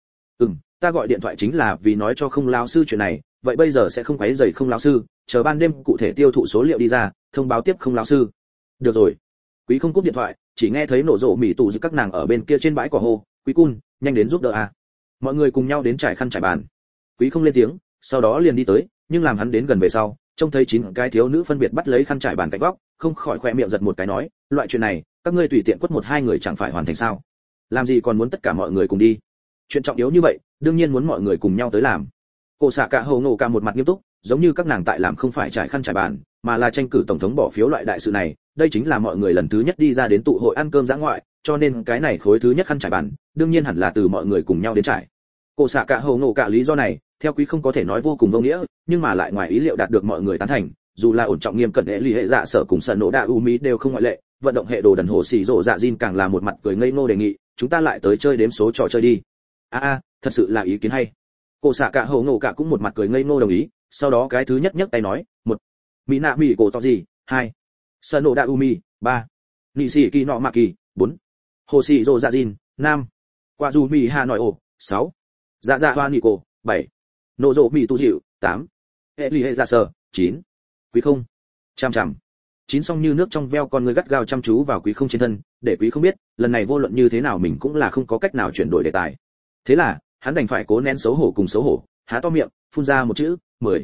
Ta gọi điện thoại chính là vì nói cho không lão sư chuyện này, vậy bây giờ sẽ không quấy rầy không lão sư, chờ ban đêm cụ thể tiêu thụ số liệu đi ra, thông báo tiếp không lão sư. Được rồi. Quý không cúp điện thoại, chỉ nghe thấy nổ rộ mỉ tụ giữa các nàng ở bên kia trên bãi cỏ hồ, quý cun, nhanh đến giúp đỡ a. Mọi người cùng nhau đến trải khăn trải bàn. Quý không lên tiếng, sau đó liền đi tới, nhưng làm hắn đến gần về sau, trông thấy 9 cái thiếu nữ phân biệt bắt lấy khăn trải bàn cạnh góc, không khỏi khỏe miệng giật một cái nói, loại chuyện này, các ngươi tùy tiện quất 1-2 người chẳng phải hoàn thành sao? Làm gì còn muốn tất cả mọi người cùng đi? Chuyện trọng yếu như vậy, đương nhiên muốn mọi người cùng nhau tới làm. Cổ xạ cả hầu ngộ cả một mặt nghiêm túc, giống như các nàng tại làm không phải trải khăn trải bàn, mà là tranh cử tổng thống bỏ phiếu loại đại sự này, đây chính là mọi người lần thứ nhất đi ra đến tụ hội ăn cơm dã ngoại, cho nên cái này khối thứ nhất khăn trải bàn, đương nhiên hẳn là từ mọi người cùng nhau đến trải. Cổ xạ cả hầu ngộ cả lý do này, theo quý không có thể nói vô cùng vô nghĩa, nhưng mà lại ngoài ý liệu đạt được mọi người tán thành, dù là ổn trọng nghiêm cẩn hệ lý hệ dạ sở cùng sân nổ đa u mỹ đều không ngoại lệ, vận động hệ đồ đần hồ xì rộ dạ Jin càng là một mặt cười ngây ngô đề nghị, chúng ta lại tới chơi đếm số trò chơi đi. Thật sự là ý kiến hay. Cổ xạ cả hầu ngộ cả cũng một mặt cười ngây ngô đồng ý, sau đó cái thứ nhất nhấc tay nói, 1. Mỹ nạ mỹ cổ to gì, 2. Sân nổ đa u mi, 3. Nị sĩ kỳ nọ mạ kỳ, 4. Hồ xì rộ dạ Jin, 5. Qua dù mỹ hà nội ổ, 6. Dạ dạ hoa nị cổ, 7. Nộ rộ mỹ tu dịu, 8. Hệ lý hệ dạ sở, 9. Quý không. Chằm. 9 xong như nước trong veo con người gắt gao chăm chú vào quý không trên thân, để quý không biết, lần này vô luận như thế nào mình cũng là không có cách nào chuyển đổi đề tài. Thế là, hắn đành phải cố nén xấu hổ cùng xấu hổ, há to miệng, phun ra một chữ, 10.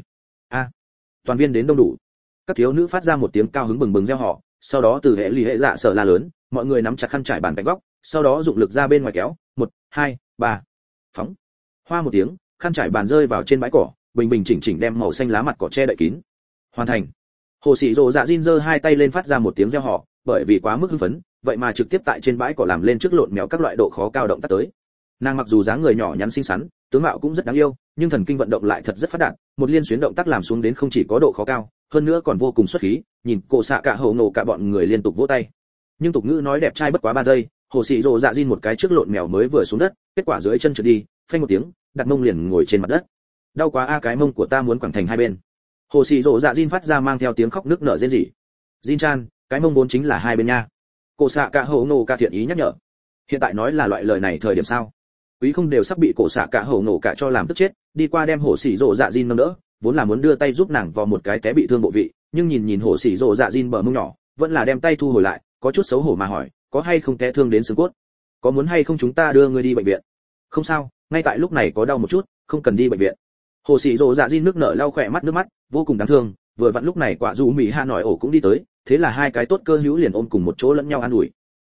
Toàn viên đến đông đủ. Các thiếu nữ phát ra một tiếng cao hứng bừng bừng reo hò, sau đó từ hệ lý hệ dạ sở la lớn, mọi người nắm chặt khăn trải bàn cạnh góc, sau đó dụng lực ra bên ngoài kéo, 1, 2, 3. Phóng. Hoa một tiếng, khăn trải bàn rơi vào trên bãi cỏ, bình bình chỉnh chỉnh đem màu xanh lá mặt cỏ che đậy kín. Hoàn thành. Hồ sĩ rồ dạ Jin giơ hai tay lên phát ra một tiếng reo hò, bởi vì quá mức hưng phấn, vậy mà trực tiếp tại trên bãi cỏ làm lên trước lộn mèo các loại độ khó cao động tác tới. Nàng mặc dù dáng người nhỏ nhắn xinh xắn, tướng mạo cũng rất đáng yêu, nhưng thần kinh vận động lại thật rất phát đạt, một liên xuyến động tác làm xuống đến không chỉ có độ khó cao, hơn nữa còn vô cùng xuất khí, nhìn cổ xạ cả hầu nổ cả bọn người liên tục vỗ tay. Nhưng tục ngữ nói đẹp trai bất quá 3 giây, hồ sĩ rồ dạ Jin một cái trước lộn mèo mới vừa xuống đất, kết quả dưới chân trượt đi, phanh một tiếng, đặt mông liền ngồi trên mặt đất. Đau quá cái mông của ta muốn quẳng thành hai bên. Hồ sĩ rồ dạ Jin phát ra mang theo tiếng khóc nức nở rên rỉ. Jin chan, cái mông vốn chính là hai bên nha. Cổ xạ cả hầu nổ cả thiện ý nhắc nhở. Hiện tại nói là loại lời này thời điểm sao? Quý không đều sắp bị cổ xạ cả hầu nổ cả cho làm tức chết, đi qua đem hồ sĩ rồ dạ Jin nâng đỡ, vốn là muốn đưa tay giúp nàng vào một cái té bị thương bộ vị, nhưng nhìn hồ sĩ rồ dạ Jin bờ mông nhỏ, vẫn là đem tay thu hồi lại, có chút xấu hổ mà hỏi, có hay không té thương đến xương cốt? Có muốn hay không chúng ta đưa ngươi đi bệnh viện? Không sao, ngay tại lúc này có đau một chút, không cần đi bệnh viện. Hồ sĩ rồ dạ Jin nước nở lau khỏe mắt nước mắt, vô cùng đáng thương, vừa vặn lúc này quả dù mỹ ha nói ổ cũng đi tới, thế là hai cái tốt cơ hữu liền ôm cùng một chỗ lẫn nhau an ủi.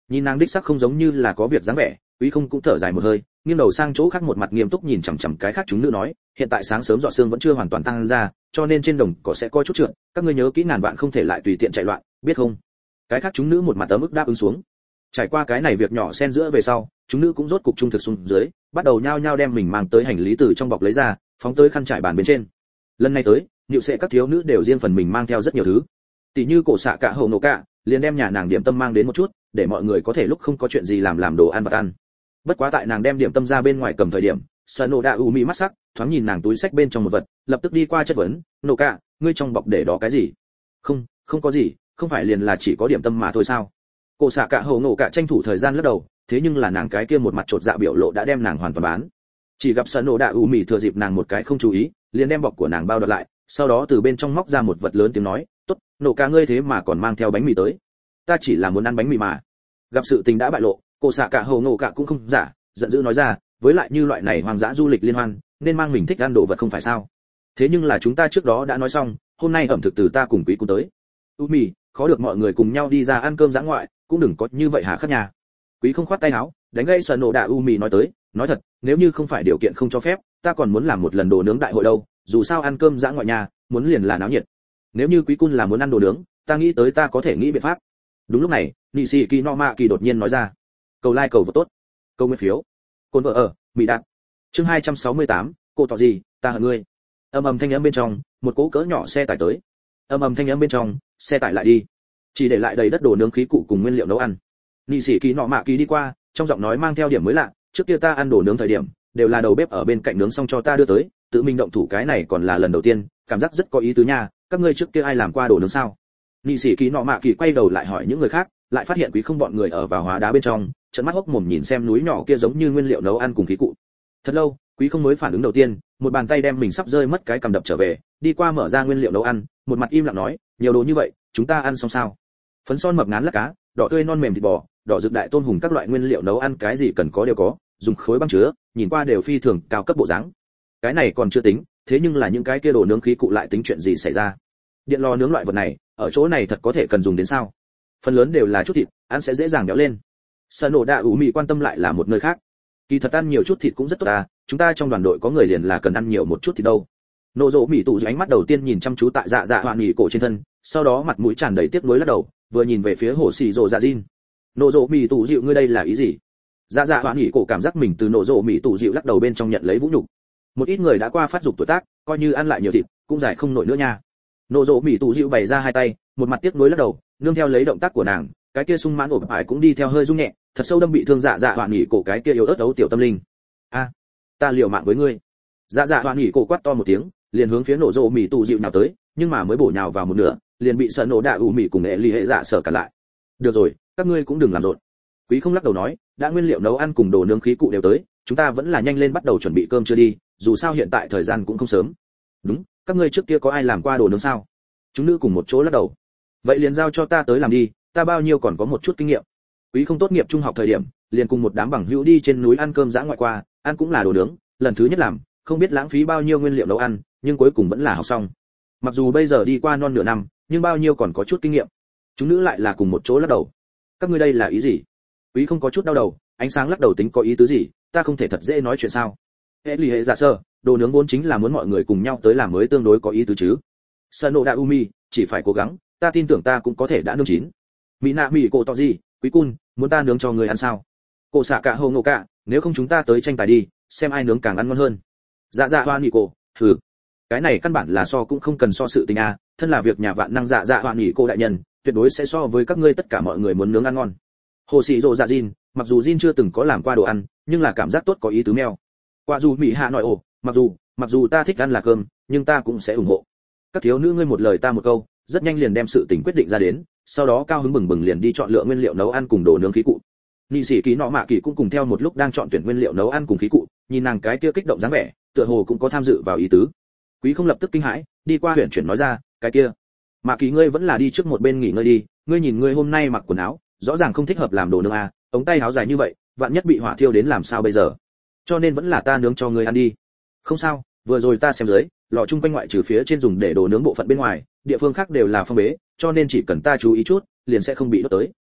Nhìn nàng đích sắc không giống như là có việc dáng vẻ, Quý Không cũng thở dài một hơi, nghiêng đầu sang chỗ khác, một mặt nghiêm túc nhìn chằm chằm cái khác chúng nữ nói, hiện tại sáng sớm dọ sương vẫn chưa hoàn toàn tăng ra, cho nên trên đồng cỏ sẽ có chút trượt, các ngươi nhớ kỹ ngàn vạn không thể lại tùy tiện chạy loạn, biết không? Cái khác chúng nữ một mặt ấm ức đáp ứng xuống. Trải qua cái này việc nhỏ xen giữa về sau, chúng nữ cũng rốt cục trung thực xuống dưới, bắt đầu nhao nhao đem mình mang tới hành lý từ trong bọc lấy ra, phóng tới khăn trải bàn bên trên. Lần này tới, nhịu sẽ các thiếu nữ đều riêng phần mình mang theo rất nhiều thứ. Tỷ như cổ xạ cả hậu nổ cả, liền đem nhà nàng điểm tâm mang đến một chút, để mọi người có thể lúc không có chuyện gì làm đồ ăn vặt ăn. Bất quá tại nàng đem điểm tâm ra bên ngoài cầm thời điểm, Sanoda Umi mắt sắc, thoáng nhìn nàng túi sách bên trong một vật, lập tức đi qua chất vấn, "Nổ cả, ngươi trong bọc để đó cái gì?" "Không, không có gì, không phải liền là chỉ có điểm tâm mà thôi sao?" Cổ xạ cả hậu nổ cả tranh thủ thời gian lắc đầu, thế nhưng là nàng cái kia một mặt trột dạ biểu lộ đã đem nàng hoàn toàn bán. Chỉ gặp Sanoda Umi thừa dịp nàng một cái không chú ý, liền đem bọc của nàng bao đợt lại, sau đó từ bên trong móc ra một vật lớn tiếng nói, "Tốt, nổ cả ngươi thế mà còn mang theo bánh mì tới. Ta chỉ là muốn ăn bánh mì mà." Gặp sự tình đã bại lộ, cổ xạ cả hầu nổ cả cũng không giả, giận dữ nói ra, với lại như loại này hoang dã du lịch liên hoan, nên mang mình thích ăn đồ vật không phải sao? Thế nhưng là chúng ta trước đó đã nói xong, hôm nay ẩm thực từ ta cùng Quý Cung tới. Umi, khó được mọi người cùng nhau đi ra ăn cơm dã ngoại, cũng đừng có như vậy hà khắc nhà. Quý Không khoát tay áo, đánh gây Sanoda Umi nói tới, nói thật, nếu như không phải điều kiện không cho phép, ta còn muốn làm một lần đồ nướng đại hội đâu, dù sao ăn cơm dã ngoại nhà, muốn liền là náo nhiệt. Nếu như Quý Cung là muốn ăn đồ nướng, ta nghĩ tới ta có thể nghĩ biện pháp. Đúng lúc này, Nishiki no Maki đột nhiên nói ra, cầu like cầu vô tốt, câu nguyên phiếu, côn vợ ở mỹ đạt. Chương 268, cô tỏ gì, ta hận ngươi. Âm ầm thanh âm bên trong, một cỗ cỡ nhỏ xe tải tới. Âm ầm thanh âm bên trong, xe tải lại đi, chỉ để lại đầy đất đồ nướng khí cụ cùng nguyên liệu nấu ăn. Nishiki no Maki đi qua, trong giọng nói mang theo điểm mới lạ, trước kia ta ăn đồ nướng thời điểm, đều là đầu bếp ở bên cạnh nướng xong cho ta đưa tới, tự mình động thủ cái này còn là lần đầu tiên, cảm giác rất có ý tứ nha, các ngươi trước kia ai làm qua đồ nướng sao? Nị sĩ Kỳ nọ mạ kỳ quay đầu lại hỏi những người khác, lại phát hiện Quý Không bọn người ở vào hóa đá bên trong, trợn mắt hốc mồm nhìn xem núi nhỏ kia giống như nguyên liệu nấu ăn cùng khí cụ. Thật lâu, Quý Không mới phản ứng đầu tiên, một bàn tay đem mình sắp rơi mất cái cầm đập trở về, đi qua mở ra nguyên liệu nấu ăn, một mặt im lặng nói, nhiều đồ như vậy, chúng ta ăn xong sao? Phấn son mập ngán lá cá, đỏ tươi non mềm thịt bò, đỏ rực đại tôm hùm các loại nguyên liệu nấu ăn cái gì cần có đều có, dùng khối băng chứa, nhìn qua đều phi thường cao cấp bộ dáng. Cái này còn chưa tính, thế nhưng là những cái kia đồ nướng khí cụ lại tính chuyện gì xảy ra? Điện lò nướng loại vật này, ở chỗ này thật có thể cần dùng đến sao? Phần lớn đều là chút thịt, ăn sẽ dễ dàng béo lên. Sanoda Umi quan tâm lại là một nơi khác. Kỳ thật ăn nhiều chút thịt cũng rất tốt à, chúng ta trong đoàn đội có người liền là cần ăn nhiều một chút thịt đâu. Nộ Dỗ Mỹ tụ dưới ánh mắt đầu tiên nhìn chăm chú tại Dạ Dạ Hoạn Nghị cổ trên thân, sau đó mặt mũi tràn đầy tiếc nuối lắc đầu, vừa nhìn về phía Hồ Sĩ Dỗ Dạ Jin. Nộ Dỗ Mỹ tụ dịu ngươi đây là ý gì? Dạ Dạ Hoạn Nghị cổ cảm giác mình từ Nộ Dỗ Mỹ tụ dịu lắc đầu bên trong nhận lấy vũ nhục. Một ít người đã qua phát dục tuổi tác, coi như ăn lại nhiều thịt, cũng giải không nổi nữa nha. Nộ Dỗ Mỹ tụ dịu bày ra hai tay, một mặt tiếc nuối lắc đầu, nương theo lấy động tác của nàng, cái kia sung mãn ổ bại cũng đi theo hơi rung nhẹ, thật sâu đâm bị thương Dạ Dạ Hoạn Nghị cổ cái kia yếu ớt ấu tiểu tâm linh. A, ta liều mạng với ngươi. Dạ Dạ Hoạn Nghị cổ quát to một tiếng, liền hướng phía Nộ Dỗ Mỹ tụ dịu nhào tới, nhưng mà mới bổ nhào vào một nửa, liền bị sợ nổ đạ ủ mỹ cùng nghệ ly hệ dạ sở cả lại. Được rồi, các ngươi cũng đừng làm rộn. Quý Không lắc đầu nói, đã nguyên liệu nấu ăn cùng đồ nướng khí cụ đều tới, chúng ta vẫn là nhanh lên bắt đầu chuẩn bị cơm chưa đi, dù sao hiện tại thời gian cũng không sớm. Đúng, các ngươi trước kia có ai làm qua đồ nướng sao? Chúng nữ cùng một chỗ lắc đầu. Vậy liền giao cho ta tới làm đi, ta bao nhiêu còn có một chút kinh nghiệm. Quý Không tốt nghiệp trung học thời điểm, liền cùng một đám bằng hữu đi trên núi ăn cơm dã ngoại qua, ăn cũng là đồ nướng, lần thứ nhất làm, không biết lãng phí bao nhiêu nguyên liệu nấu ăn, nhưng cuối cùng vẫn là học xong. Mặc dù bây giờ đi qua non nửa năm, nhưng bao nhiêu còn có chút kinh nghiệm. Chúng nữ lại là cùng một chỗ lắc đầu. Các ngươi đây là ý gì? Quý Không có chút đau đầu, ánh sáng lắc đầu tính có ý tứ gì, ta không thể thật dễ nói chuyện sao? Hệ lì hệ giả sơ, đồ nướng vốn chính là muốn mọi người cùng nhau tới làm mới tương đối có ý tứ chứ. Sanoda Umi, chỉ phải cố gắng, ta tin tưởng ta cũng có thể đã nướng chín. Mỹ nạ mỹ cổ tỏ gì, Quý Cun, muốn ta nướng cho người ăn sao? Cổ xạ cả hô ngộ cả, nếu không chúng ta tới tranh tài đi, xem ai nướng càng ăn ngon hơn. Dạ dạ hoa nhị cổ, thử. Cái này căn bản là so cũng không cần so sự tình a, thân là việc nhà vạn năng dạ dạ hoa nhị cô đại nhân, tuyệt đối sẽ so với các ngươi tất cả mọi người muốn nướng ăn ngon. Hồ Sĩ Dỗ Dạ Jin, mặc dù Jin chưa từng có làm qua đồ ăn, nhưng là cảm giác tốt có ý tứ meo. Quả dù Mỹ Hạ nói ồ, mặc dù ta thích ăn là cơm, nhưng ta cũng sẽ ủng hộ. Các thiếu nữ ngươi một lời ta một câu, rất nhanh liền đem sự tình quyết định ra đến, sau đó cao hứng bừng bừng liền đi chọn lựa nguyên liệu nấu ăn cùng đồ nướng khí cụ. Nị sĩ Ký nọ mạ kỳ cũng cùng theo một lúc đang chọn tuyển nguyên liệu nấu ăn cùng khí cụ, nhìn nàng cái kia kích động dáng vẻ, tựa hồ cũng có tham dự vào ý tứ. Quý Không lập tức kinh hãi, đi qua huyền chuyển nói ra, cái kia, mạ kỳ ngươi vẫn là đi trước một bên nghỉ ngơi đi, ngươi nhìn ngươi hôm nay mặc quần áo, rõ ràng không thích hợp làm đồ nướng à, ống tay áo dài như vậy, vạn nhất bị hỏa thiêu đến làm sao bây giờ? Cho nên vẫn là ta nướng cho ngươi ăn đi. Không sao, vừa rồi ta xem dưới, lò chung quanh ngoại trừ phía trên dùng để đồ nướng bộ phận bên ngoài, địa phương khác đều là phong bế, cho nên chỉ cần ta chú ý chút, liền sẽ không bị đốt tới.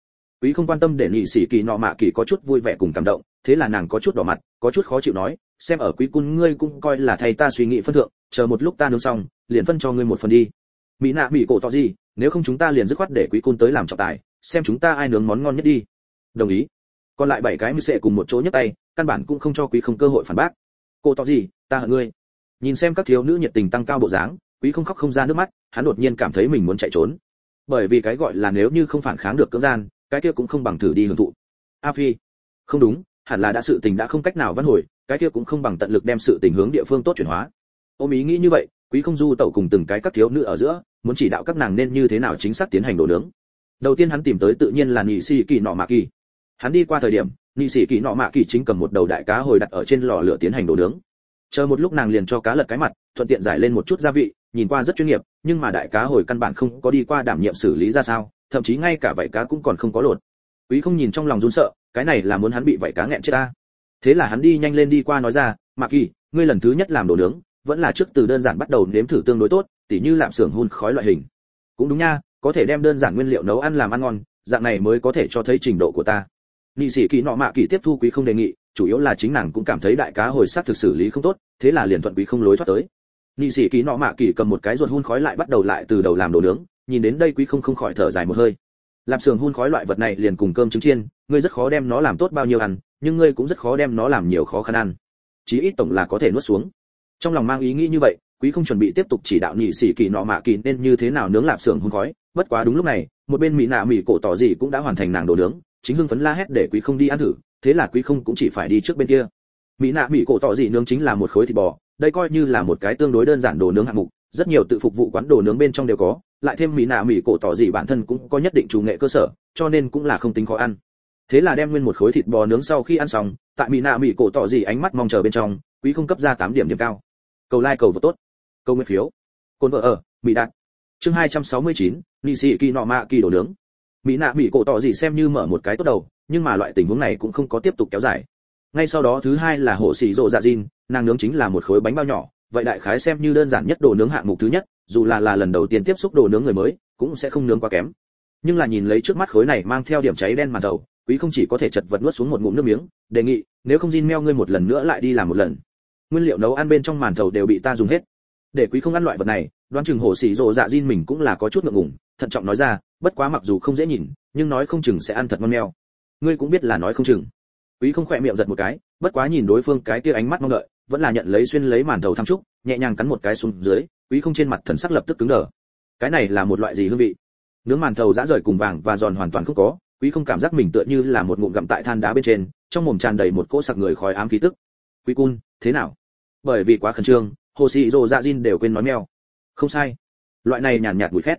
Quý không quan tâm để nhị sĩ kỳ nọ mạ kỳ có chút vui vẻ cùng cảm động, thế là nàng có chút đỏ mặt, có chút khó chịu nói, xem ở quý cun ngươi cũng coi là thầy ta suy nghĩ phân thượng, chờ một lúc ta nướng xong, liền phân cho ngươi một phần đi. Mỹ nạ mỹ cổ tỏ gì, nếu không chúng ta liền dứt khoát để quý cun tới làm trọng tài, xem chúng ta ai nướng món ngon nhất đi. Đồng ý. Còn lại 7 cái mới sẽ cùng một chỗ nhấc tay, căn bản cũng không cho quý không cơ hội phản bác. Cô tỏ gì, ta hận ngươi. Nhìn xem các thiếu nữ nhiệt tình tăng cao bộ dáng, quý không khóc không ra nước mắt, hắn đột nhiên cảm thấy mình muốn chạy trốn. Bởi vì cái gọi là nếu như không phản kháng được cưỡng gian, cái kia cũng không bằng thử đi hưởng thụ. A Phi, không đúng, hẳn là đã sự tình đã không cách nào vãn hồi, cái kia cũng không bằng tận lực đem sự tình hướng địa phương tốt chuyển hóa. Ôm ý nghĩ như vậy, quý không du tẩu cùng từng cái các thiếu nữ ở giữa, muốn chỉ đạo các nàng nên như thế nào chính xác tiến hành đồ nướng. Đầu tiên hắn tìm tới tự nhiên là nhị sĩ kỳ nọ mạ kỳ. Hắn đi qua thời điểm, nhị sĩ kỳ nọ mạ kỳ chính cầm một đầu đại cá hồi đặt ở trên lò lửa tiến hành đồ nướng. Chờ một lúc nàng liền cho cá lật cái mặt, thuận tiện giải lên một chút gia vị, nhìn qua rất chuyên nghiệp, nhưng mà đại cá hồi căn bản không có đi qua đảm nhiệm xử lý ra sao, thậm chí ngay cả vảy cá cũng còn không có lột. Quý không nhìn trong lòng run sợ, cái này là muốn hắn bị vảy cá nghẹn chết ta. Thế là hắn đi nhanh lên đi qua nói ra, Mạc Kỳ, ngươi lần thứ nhất làm đồ nướng, vẫn là trước từ đơn giản bắt đầu nếm thử tương đối tốt, tỉ như lạp xưởng hun khói loại hình. Cũng đúng nha, có thể đem đơn giản nguyên liệu nấu ăn làm ăn ngon, dạng này mới có thể cho thấy trình độ của ta. Nị sĩ Kỳ nọ Mạ Kỳ tiếp thu Quý không đề nghị, chủ yếu là chính nàng cũng cảm thấy đại cá hồi sát thực xử lý không tốt, thế là liền thuận Quý không lối thoát tới. Nị sĩ Kỳ nọ Mạ Kỳ cầm một cái ruột hun khói lại bắt đầu lại từ đầu làm đồ nướng, nhìn đến đây Quý không khỏi thở dài một hơi. Lạp xưởng hun khói loại vật này liền cùng cơm trứng chiên, ngươi rất khó đem nó làm tốt bao nhiêu ăn, nhưng ngươi cũng rất khó đem nó làm nhiều khó khăn ăn. Chí ít tổng là có thể nuốt xuống. Trong lòng mang ý nghĩ như vậy, Quý không chuẩn bị tiếp tục chỉ đạo nhị sĩ Kỳ nọ Mạ Kỳ nên như thế nào nướng lạp xưởng hun khói, bất quá đúng lúc này, một bên mỹ nạ mỹ cổ tỏ gì cũng đã hoàn thành nàng đồ nướng, chính hưng phấn la hét để Quý không đi ăn thử, thế là Quý không cũng chỉ phải đi trước bên kia. Mỹ nạ mỹ cổ tỏ gì nướng chính là một khối thịt bò, đây coi như là một cái tương đối đơn giản đồ nướng hạng mục, rất nhiều tự phục vụ quán đồ nướng bên trong đều có, lại thêm mỹ nạ mỹ cổ tỏ gì bản thân cũng có nhất định chủ nghệ cơ sở, cho nên cũng là không tính khó ăn. Thế là đem nguyên một khối thịt bò nướng sau khi ăn xong, tại mỹ nạ mỹ cổ tỏ gì ánh mắt mong chờ bên trong, Quý không cấp ra 8 điểm cao. Cầu like cầu vô tốt, câu nguyên phiếu. Côn vợ ở, Mỹ Đạt. Chương 269, Nị sĩ Kỳ nọ Mạ Kỳ đồ nướng. Mỹ nạ mỹ cổ tỏ gì xem như mở một cái tốt đầu, nhưng mà loại tình huống này cũng không có tiếp tục kéo dài. Ngay sau đó thứ hai là hổ xì rộ dạ Jin, nàng nướng chính là một khối bánh bao nhỏ, vậy đại khái xem như đơn giản nhất đồ nướng hạng mục thứ nhất, dù là lần đầu tiên tiếp xúc đồ nướng người mới, cũng sẽ không nướng quá kém. Nhưng là nhìn lấy trước mắt khối này mang theo điểm cháy đen màn thầu, Quý không chỉ có thể chật vật nuốt xuống một ngụm nước miếng, đề nghị, nếu không Jin meo ngươi một lần nữa lại đi làm một lần. Nguyên liệu nấu ăn bên trong màn thầu đều bị ta dùng hết. Để Quý không ăn loại vật này, đoán chừng hổ xì rộ dạ Jin mình cũng là có chút ngượng ngùng, thận trọng nói ra, bất quá mặc dù không dễ nhìn, nhưng nói không chừng sẽ ăn thật ngon meo. Ngươi cũng biết là nói không chừng. Quý không khỏe miệng giật một cái, bất quá nhìn đối phương cái kia ánh mắt mong đợi, vẫn là nhận lấy xuyên lấy màn thầu thăm chúc, nhẹ nhàng cắn một cái xuống dưới, Quý không trên mặt thần sắc lập tức cứng đờ. Cái này là một loại gì hương vị? Nướng màn thầu giã rời cùng vàng và giòn hoàn toàn không có, Quý không cảm giác mình tựa như là một ngụm gặm tại than đá bên trên, trong mồm tràn đầy một cỗ sặc người khói ám khí tức. Quý cun, thế nào? Bởi vì quá khẩn trương, hồ sĩ rồ dạ Jin đều quên nói meo. Không sai, loại này nhàn nhạt mùi khét.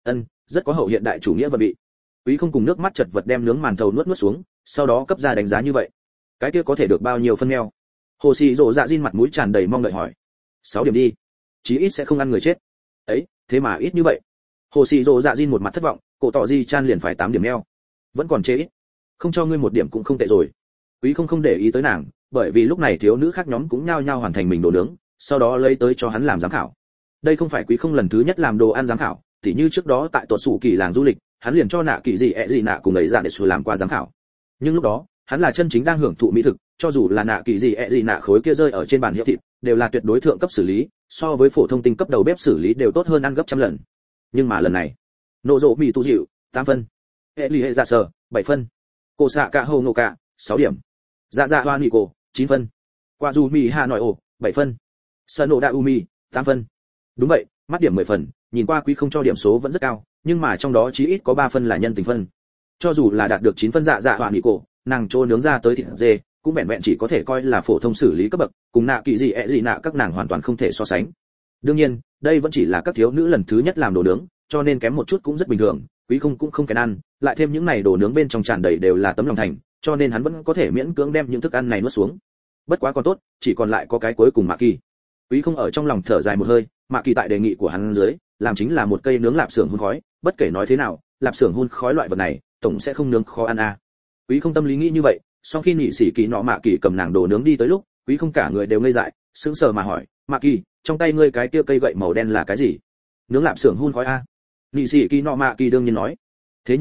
Rất có hậu hiện đại chủ nghĩa và vị. Quý không cùng nước mắt chật vật đem nướng màn thầu nuốt xuống, sau đó cấp ra đánh giá như vậy. Cái kia có thể được bao nhiêu phân meo? Hồ sĩ rồ dạ Jin mặt mũi tràn đầy mong đợi hỏi. 6 điểm đi, chí ít sẽ không ăn người chết. Ấy, thế mà ít như vậy. Hồ sĩ rồ dạ Jin một mặt thất vọng, cổ tỏ gì chan liền phải 8 điểm meo. Vẫn còn chế ít. Không cho ngươi một điểm cũng không tệ rồi. Quý không để ý tới nàng, bởi vì lúc này thiếu nữ khác nhóm cũng nhao nhao hoàn thành mình đồ nướng, sau đó lấy tới cho hắn làm giám khảo. Đây không phải Quý không lần thứ nhất làm đồ ăn giám khảo, tỉ như trước đó tại tuột sủ kỳ làng du lịch, hắn liền cho nạ kỳ gì nạ cùng ấy ra để làm qua giám khảo. Nhưng lúc đó, hắn là chân chính đang hưởng thụ mỹ thực, cho dù là nạ kỳ gì nạ khối kia rơi ở trên bàn hiệu thịt, đều là tuyệt đối thượng cấp xử lý, so với phổ thông tinh cấp đầu bếp xử lý đều tốt hơn ăn gấp trăm lần. Nhưng mà lần này, nộ rộ mì tu dịu, 8 phân. Hệ lì hệ dạ sở, 7 phân. Cổ xạ cả hầu nộ cả, 6 điểm. Dạ dạ hoa nị cổ, 9 phân. Qua dù mì hà nội ổ, 7 phân. Sơn nộ đa umi, 8 phân. Đúng vậy, mắt điểm 10 phần, nhìn qua Quý không cho điểm số vẫn rất cao, nhưng mà trong đó chí ít có 3 phân là nhân tình phân. Cho dù là đạt được 9 phân dạ dạ hoa nị cổ, nàng trô nướng ra tới thịt dê, cũng vẹn vẹn chỉ có thể coi là phổ thông xử lý cấp bậc, cùng nạ kỳ gì nạ các nàng hoàn toàn không thể so sánh. Đương nhiên, đây vẫn chỉ là các thiếu nữ lần thứ nhất làm đồ nướng, cho nên kém một chút cũng rất bình thường, Quý không cũng không kén ăn, lại thêm những này đồ nướng bên trong tràn đầy đều là tấm lòng thành, cho nên hắn vẫn có thể miễn cưỡng đem những thức ăn này nuốt xuống. Bất quá còn tốt, chỉ còn lại có cái cuối cùng Mạ Kỳ. Quý không ở trong lòng thở dài một hơi, Mạ Kỳ tại đề nghị của hắn dưới, làm chính là một cây nướng lạp xưởng hun khói, bất kể nói thế nào, lạp xưởng hun khói loại vật này, tổng sẽ không nướng khó ăn à. Quý không tâm lý nghĩ như vậy, sau khi nhị sĩ Kỳ nọ Mạ Kỳ cầm nàng đồ nướng đi tới lúc, Quý không cả người đều ngây dại, sững sờ mà hỏi, Mạ Kỳ, trong tay ngươi cái kia cây gậy màu đen là cái gì? Nướng lạp xưởng hun khói a. Nhị sĩ Kỳ nọ Mạ Kỳ đương nhiên nói. Thế nhưng là,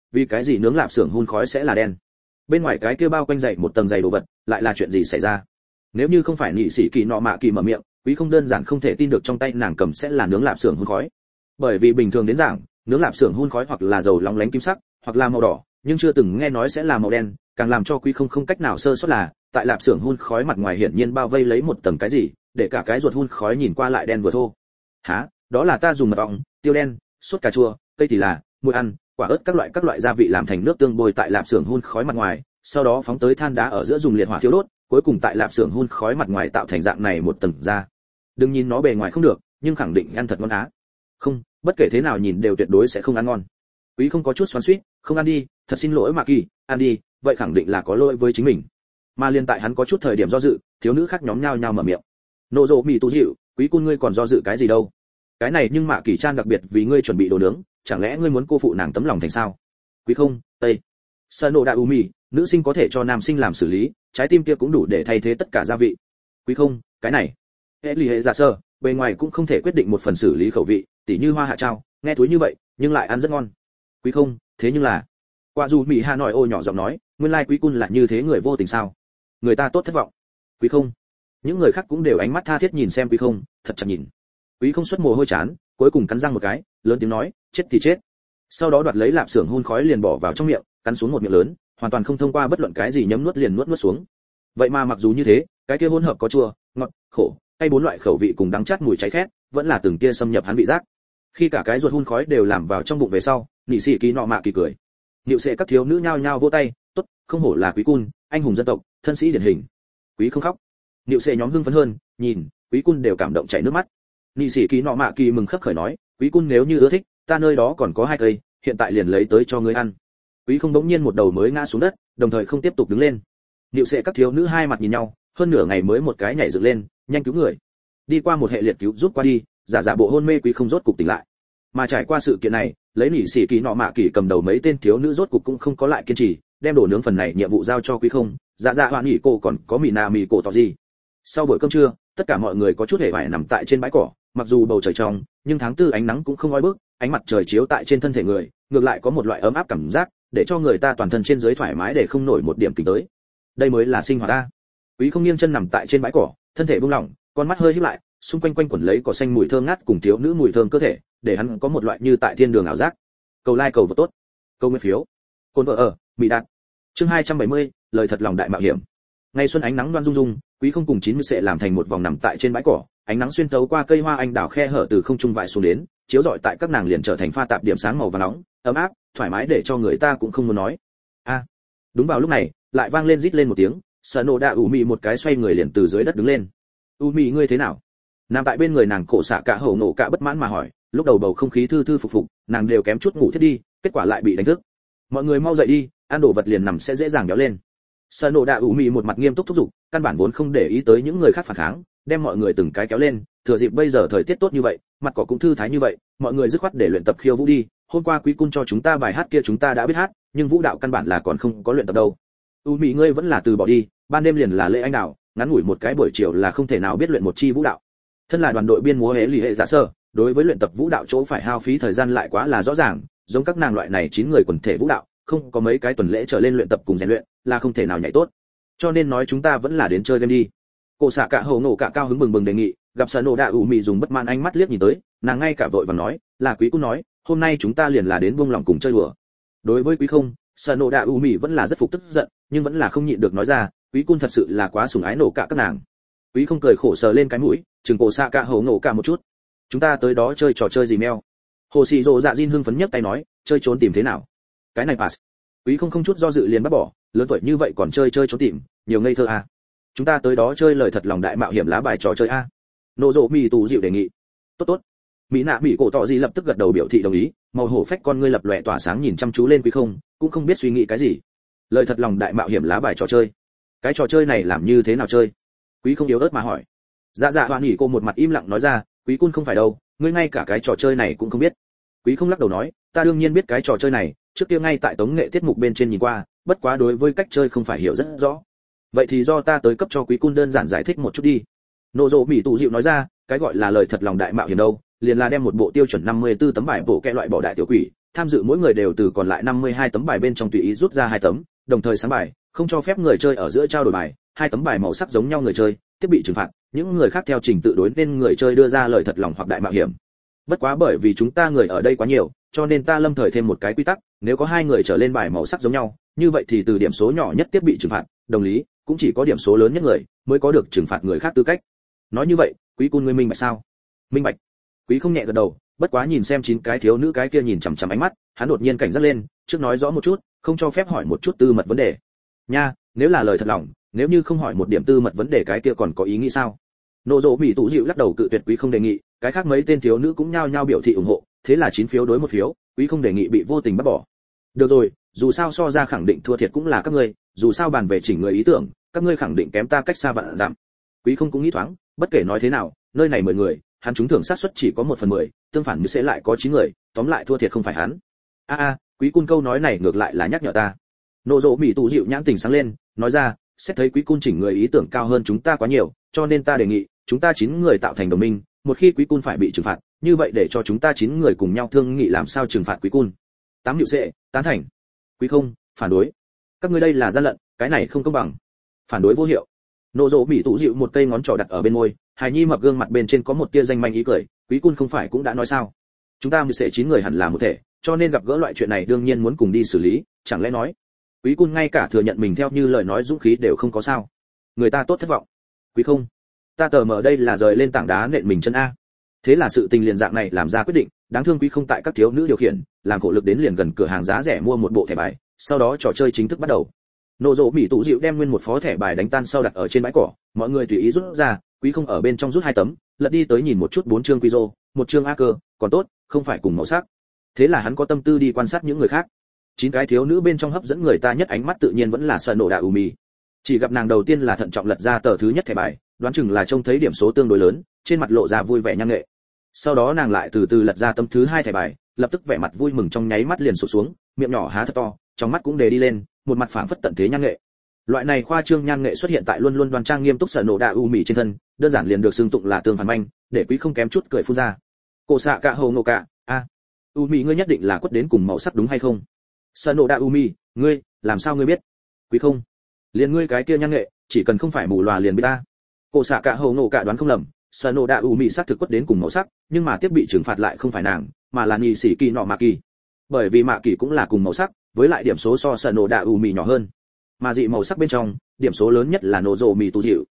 vì cái gì nướng lạp xưởng hun khói sẽ là đen? Bên ngoài cái kia bao quanh dày một tầng dày đồ vật, lại là chuyện gì xảy ra? Nếu như không phải nhị sĩ kỳ nọ mạ kỳ mở miệng, quý không đơn giản không thể tin được trong tay nàng cầm sẽ là nướng lạp xưởng hun khói. Bởi vì bình thường đến giảng, nướng lạp xưởng hun khói hoặc là dầu lóng lánh kim sắc, hoặc là màu đỏ, nhưng chưa từng nghe nói sẽ là màu đen, càng làm cho quý không cách nào sơ suất là, tại lạp xưởng hun khói mặt ngoài hiển nhiên bao vây lấy một tầng cái gì, để cả cái ruột hun khói nhìn qua lại đen vừa thô. Hả? Đó là ta dùng mật ong, tiêu đen, sốt cà chua, cây thì là, muối ăn, quả ớt các loại gia vị làm thành nước tương bôi tại lạp xưởng hun khói mặt ngoài, sau đó phóng tới than đá ở giữa dùng liệt hỏa thiêu đốt, cuối cùng tại lạp xưởng hun khói mặt ngoài tạo thành dạng này một tầng da. Đừng nhìn nó bề ngoài không được, nhưng khẳng định ăn thật ngon á. Không, bất kể thế nào nhìn đều tuyệt đối sẽ không ăn ngon. Quý không có chút xoắn xuýt, không ăn đi, thật xin lỗi Mạc Kỳ, ăn đi, vậy khẳng định là có lỗi với chính mình. Mà liên tại hắn có chút thời điểm do dự, thiếu nữ khác nhóm nhao nhao mở miệng. Nộ rộ mì tu dịu, quý cung ngươi còn do dự cái gì đâu? Cái này nhưng Mạc Kỳ Chan đặc biệt vì ngươi chuẩn bị đồ nướng, chẳng lẽ ngươi muốn cô phụ nàng tấm lòng thành sao? Quý không, tây. Sano da umi, nữ sinh có thể cho nam sinh làm xử lý, trái tim kia cũng đủ để thay thế tất cả gia vị. Quý không, cái này. Hệ lì hệ giả sơ, bề ngoài cũng không thể quyết định một phần xử lý khẩu vị, tỉ như hoa hạ trao, nghe thúi như vậy, nhưng lại ăn rất ngon. Quý không, thế nhưng là. Qua dù Mỹ Hà nói ô nhỏ giọng nói, nguyên lai quý cung là như thế người vô tình sao? Người ta tốt thất vọng. Quý không. Những người khác cũng đều ánh mắt tha thiết nhìn xem quý không, thật chặt nhìn. Quý không xuất mồ hôi chán, cuối cùng cắn răng một cái, lớn tiếng nói, chết thì chết. Sau đó đoạt lấy lạp xưởng hun khói liền bỏ vào trong miệng, cắn xuống một miệng lớn, hoàn toàn không thông qua bất luận cái gì nhấm nuốt liền nuốt xuống. Vậy mà mặc dù như thế, cái kia hỗn hợp có chua, ngọt, khổ, cay bốn loại khẩu vị cùng đắng chát mùi cháy khét, vẫn là từng tia xâm nhập hắn vị giác. Khi cả cái ruột hun khói đều làm vào trong bụng về sau, nị sĩ ký nọ mạ kỳ cười. Niệu sẽ các thiếu nữ nhao nhao vỗ tay, tốt, không hổ là quý cun, anh hùng dân tộc, thân sĩ điển hình. Quý không khóc. Niệu sẽ nhóm hưng phấn hơn, nhìn, quý cun đều cảm động chảy nước mắt. Nị sĩ ký nọ mạ kỳ mừng khấp khởi nói, quý cun nếu như ưa thích, ta nơi đó còn có 2 cây, hiện tại liền lấy tới cho ngươi ăn. Quý không bỗng nhiên một đầu mới ngã xuống đất, đồng thời không tiếp tục đứng lên. Niệu sẽ các thiếu nữ hai mặt nhìn nhau, hơn nửa ngày mới một cái nhảy dựng lên, nhanh cứu người. Đi qua một hệ liệt cứu giúp qua đi, giả bộ hôn mê quý không rốt cục tỉnh lại. Mà trải qua sự kiện này, lấy nỉ sĩ kỳ nọ mạ kỳ cầm đầu mấy tên thiếu nữ rốt cục cũng không có lại kiên trì, đem đồ nướng phần này nhiệm vụ giao cho quý không. Hoan nghỉ cô còn có mì cổ tỏ gì. Sau buổi cơm trưa, tất cả mọi người có chút hề vải nằm tại trên bãi cỏ, mặc dù bầu trời trong, nhưng tháng tư ánh nắng cũng không oi bức, ánh mặt trời chiếu tại trên thân thể người, ngược lại có một loại ấm áp cảm giác, để cho người ta toàn thân trên dưới thoải mái để không nổi một điểm kính tới. Đây mới là sinh hoạt ta. Quý không nghiêng chân nằm tại trên bãi cỏ, thân thể buông lỏng, con mắt hơi híp lại, xung quanh quanh quẩn lấy cỏ xanh mùi thơm ngát cùng thiếu nữ mùi thơm cơ thể, để hắn có một loại như tại thiên đường ảo giác. Cầu like cầu vượt tốt, câu nguyên phiếu. Côn vợ ở, bị đạt. Chương 270, lời thật lòng đại mạo hiểm. Ngày xuân ánh nắng đoan rung rung, Quý không cùng 90 sệ làm thành một vòng nằm tại trên bãi cỏ, ánh nắng xuyên thấu qua cây hoa anh đào khe hở từ không trung vãi xuống đến, chiếu rọi tại các nàng liền trở thành pha tạp điểm sáng màu vàng nóng, ấm áp, thoải mái để cho người ta cũng không muốn nói. A. Đúng vào lúc này, lại vang lên rít lên một tiếng, Sanoda Umi một cái xoay người liền từ dưới đất đứng lên. Umi ngươi thế nào? Nằm tại bên người nàng cổ xạ cả hổ nổ cả bất mãn mà hỏi, lúc đầu bầu không khí thư thư phục phục, nàng đều kém chút ngủ thiết đi, kết quả lại bị đánh thức. Mọi người mau dậy đi, ăn đồ vật liền nằm sẽ dễ dàng béo lên. Sanoda Umi một mặt nghiêm túc thúc giục, căn bản vốn không để ý tới những người khác phản kháng, đem mọi người từng cái kéo lên, thừa dịp bây giờ thời tiết tốt như vậy, mặt cỏ cũng thư thái như vậy, mọi người dứt khoát để luyện tập khiêu vũ đi. Hôm qua quý cung cho chúng ta bài hát kia chúng ta đã biết hát, nhưng vũ đạo căn bản là còn không có luyện tập đâu. Umi ngươi vẫn là từ bỏ đi, ban đêm liền là lễ anh đạo, ngắn ngủi một cái buổi chiều là không thể nào biết luyện một chi vũ đạo. Thân là đoàn đội biên múa hễ lì hệ giả sơ, đối với luyện tập vũ đạo chỗ phải hao phí thời gian lại quá là rõ ràng, giống các nàng loại này 9 người quần thể vũ đạo, không có mấy cái tuần lễ trở lên luyện tập cùng rèn luyện, là không thể nào nhảy tốt. Cho nên nói chúng ta vẫn là đến chơi game đi. Cổ xạ cả hổ nổ cả cao hứng bừng bừng đề nghị, gặp Sanoda Umi dùng bất mãn ánh mắt liếc nhìn tới, nàng ngay cả vội vàng nói, là quý cung nói, hôm nay chúng ta liền là đến buông lòng cùng chơi đùa. Đối với quý không, Sanoda Umi vẫn là rất phục tức giận, nhưng vẫn là không nhịn được nói ra, quý cung thật sự là quá sủng ái nổ cả các nàng. Quý không cười khổ sờ lên cái mũi, chừng cổ xạ cả hổ nổ cả một chút. Chúng ta tới đó chơi trò chơi gì meo? Hồ Sĩ Dụ Dạ Jin hưng phấn nhấc tay nói, chơi trốn tìm thế nào? Cái này pass. Quý không chút do dự liền bắt bỏ, lớn tuổi như vậy còn chơi trốn tìm, nhiều ngây thơ à. Chúng ta tới đó chơi lời thật lòng đại mạo hiểm lá bài trò chơi a. Nộ rộ mì tù dịu đề nghị. Tốt tốt. Mỹ nạ mỹ cổ tỏ gì lập tức gật đầu biểu thị đồng ý, màu hổ phách con ngươi lập lòe tỏa sáng nhìn chăm chú lên quý không, cũng không biết suy nghĩ cái gì. Lời thật lòng đại mạo hiểm lá bài trò chơi. Cái trò chơi này làm như thế nào chơi? Quý không yếu ớt mà hỏi. Hoan nghỉ cô một mặt im lặng nói ra, quý cung không phải đâu, ngươi ngay cả cái trò chơi này cũng không biết. Quý không lắc đầu nói, ta đương nhiên biết cái trò chơi này, trước kia ngay tại tống nghệ tiết mục bên trên nhìn qua, bất quá đối với cách chơi không phải hiểu rất rõ. Vậy thì do ta tới cấp cho quý cung đơn giản giải thích một chút đi. Nộ rộ mỹ tù dịu nói ra, cái gọi là lời thật lòng đại mạo hiểm đâu, liền là đem một bộ tiêu chuẩn 54 tấm bài bộ kẹ loại bỏ đại tiểu quỷ, tham dự mỗi người đều từ còn lại 52 tấm bài bên trong tùy ý rút ra 2 tấm, đồng thời sáng bài, không cho phép người chơi ở giữa trao đổi bài, 2 tấm bài màu sắc giống nhau người chơi, tiếp bị trừng phạt, những người khác theo trình tự đối nên người chơi đưa ra lời thật lòng hoặc đại mạo hiểm. Bất quá bởi vì chúng ta người ở đây quá nhiều, cho nên ta lâm thời thêm một cái quy tắc, nếu có 2 người trở lên bài màu sắc giống nhau, như vậy thì từ điểm số nhỏ nhất tiếp bị trừng phạt, đồng lý, cũng chỉ có điểm số lớn nhất người mới có được trừng phạt người khác tư cách. Nói như vậy, Quý Cun ngươi minh bạch sao? Minh bạch. Quý không nhẹ gật đầu, bất quá nhìn xem 9 cái thiếu nữ cái kia nhìn chằm chằm ánh mắt, hắn đột nhiên cảnh giác lên, trước nói rõ một chút, không cho phép hỏi một chút tư mật vấn đề. Nha, nếu là lời thật lòng, nếu như không hỏi một điểm tư mật vấn đề cái kia còn có ý nghĩ sao? Nô Dỗ Mỹ Tụ dịu lắc đầu cự tuyệt Quý không đề nghị, cái khác mấy tên thiếu nữ cũng nhao nhao biểu thị ủng hộ, thế là 9 phiếu đối 1 phiếu, Quý không đề nghị bị vô tình bắt bỏ. Được rồi, dù sao so ra khẳng định thua thiệt cũng là các ngươi, dù sao bàn về chỉnh người ý tưởng, các ngươi khẳng định kém ta cách xa vạn dặm. Quý không cũng nghĩ thoáng, bất kể nói thế nào, nơi này 10 người, hắn trúng thưởng xác suất chỉ có 1/10, tương phản như sẽ lại có 9 người, tóm lại thua thiệt không phải hắn. Quý Cun câu nói này ngược lại là nhắc nhở ta. Nô Dỗ Mỹ Tụ dịu nhãn tình sáng lên, nói ra, xét thấy Quý Cun chỉnh người ý tưởng cao hơn chúng ta quá nhiều, cho nên ta đề nghị, chúng ta 9 người tạo thành đồng minh, một khi Quý Cun phải bị trừng phạt, như vậy để cho chúng ta 9 người cùng nhau thương nghị làm sao trừng phạt Quý Cun. 8 nhự sẽ, tán thành. Quý không, phản đối. Các ngươi đây là gian lận, cái này không công bằng. Phản đối vô hiệu. Nô Dỗ Mỹ Tụ dịu một cây ngón trỏ đặt ở bên môi, hài nhi mập gương mặt bên trên có một tia danh manh ý cười, Quý Cun không phải cũng đã nói sao? Chúng ta sẽ 9 người hẳn là một thể, cho nên gặp gỡ loại chuyện này đương nhiên muốn cùng đi xử lý, chẳng lẽ nói Quý Cun ngay cả thừa nhận mình theo như lời nói dũng khí đều không có sao? Người ta tốt thất vọng. Quý không, ta tờ mở đây là rời lên tảng đá nện mình chân a. Thế là sự tình liền dạng này làm ra quyết định, đáng thương Quý không tại các thiếu nữ điều khiển, làm khổ lực đến liền gần cửa hàng giá rẻ mua một bộ thẻ bài, sau đó trò chơi chính thức bắt đầu. Nô Dỗ Mỹ Tụ dịu đem nguyên một phó thẻ bài đánh tan sau đặt ở trên bãi cỏ, mọi người tùy ý rút ra, Quý không ở bên trong rút 2 tấm, lật đi tới nhìn một chút 4 chương Quizo, 1 chương A cơ, còn tốt, không phải cùng màu sắc. Thế là hắn có tâm tư đi quan sát những người khác. 9 cái thiếu nữ bên trong hấp dẫn người ta nhất ánh mắt tự nhiên vẫn là Sano Đạ Umi. Chỉ gặp nàng đầu tiên là thận trọng lật ra tờ thứ nhất thẻ bài, đoán chừng là trông thấy điểm số tương đối lớn, trên mặt lộ ra vui vẻ nhang nghệ. Sau đó nàng lại từ từ lật ra tấm thứ 2 thẻ bài, lập tức vẻ mặt vui mừng trong nháy mắt liền sụt xuống, miệng nhỏ há thật to, trong mắt cũng đề đi lên, một mặt phảng phất tận thế nhang nghệ. Loại này khoa trương nhan nghệ xuất hiện tại luôn luôn đoan trang nghiêm túc Sano Đạ Umi trên thân, đơn giản liền được xưng tụng là tương phản manh, để Quý không kém chút cười phun ra. Cổ xạ cả hồ ngộ cả, Umi ngươi nhất định là quất đến cùng màu sắc đúng hay không? Sano Đạ Umi, ngươi, làm sao ngươi biết? Quý không, liền ngươi cái kia nhan nghệ, chỉ cần không phải mù lòa liền biết ta. Cổ xạ cả hồ ngộ cả đoán không lầm, Sano Đạ Umi xác thực quất đến cùng màu sắc, nhưng mà tiếp bị trừng phạt lại không phải nàng, mà là nhị sĩ kỳ nọ mạ kỳ. Bởi vì mạ kỳ cũng là cùng màu sắc, với lại điểm số so Sano Đạ Umi nhỏ hơn. Mà dị màu sắc bên trong, điểm số lớn nhất là Nô Dỗ Mỹ Tụ dịu.